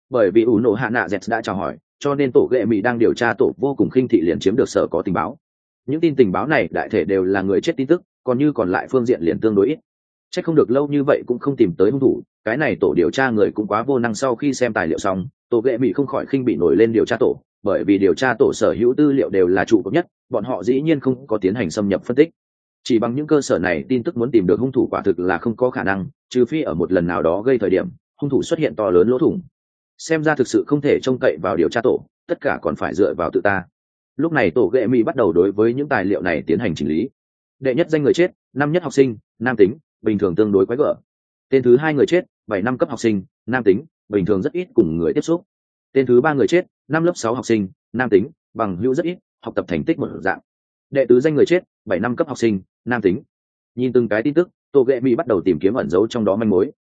Bởi vì ủ nổ hạ nạ z đã chào hỏi, cho nên tổ ghệ mỹ đang điều tra tổ vô cùng khinh thị liền chiếm được sở có tình báo. Những tin tình báo này đại thể đều là người chết tin tức, còn như còn lại phương diện liền tương đối ít. Chắc không được lâu như vậy cũng không tìm tới hung thủ, cái này tổ điều tra người cũng quá vô năng. Sau khi xem tài liệu xong, tổ ghệ mỹ không khỏi khinh bị nổi lên điều tra tổ, bởi vì điều tra tổ sở hữu tư liệu đều là trụ cột nhất, bọn họ dĩ nhiên không có tiến hành xâm nhập phân tích. Chỉ bằng những cơ sở này tin tức muốn tìm được hung thủ quả thực là không có khả năng, trừ phi ở một lần nào đó gây thời điểm hung thủ xuất hiện to lớn lỗ thủng. Xem ra thực sự không thể trông cậy vào điều tra tổ, tất cả còn phải dựa vào tự ta. Lúc này tổ ghệ mỹ bắt đầu đối với những tài liệu này tiến hành chỉnh lý. Đệ nhất danh người chết, năm nhất học sinh, nam tính, bình thường tương đối quái gở. Tên thứ hai người chết, bảy năm cấp học sinh, nam tính, bình thường rất ít cùng người tiếp xúc. Tên thứ ba người chết, năm lớp sáu học sinh, nam tính, bằng hữu rất ít, học tập thành tích một dạng. Đệ tứ danh người chết, bảy năm cấp học sinh, nam tính. Nhìn từng cái tin tức, tổ ghệ mỹ bắt đầu tìm kiếm ẩn dấu trong đó manh mối,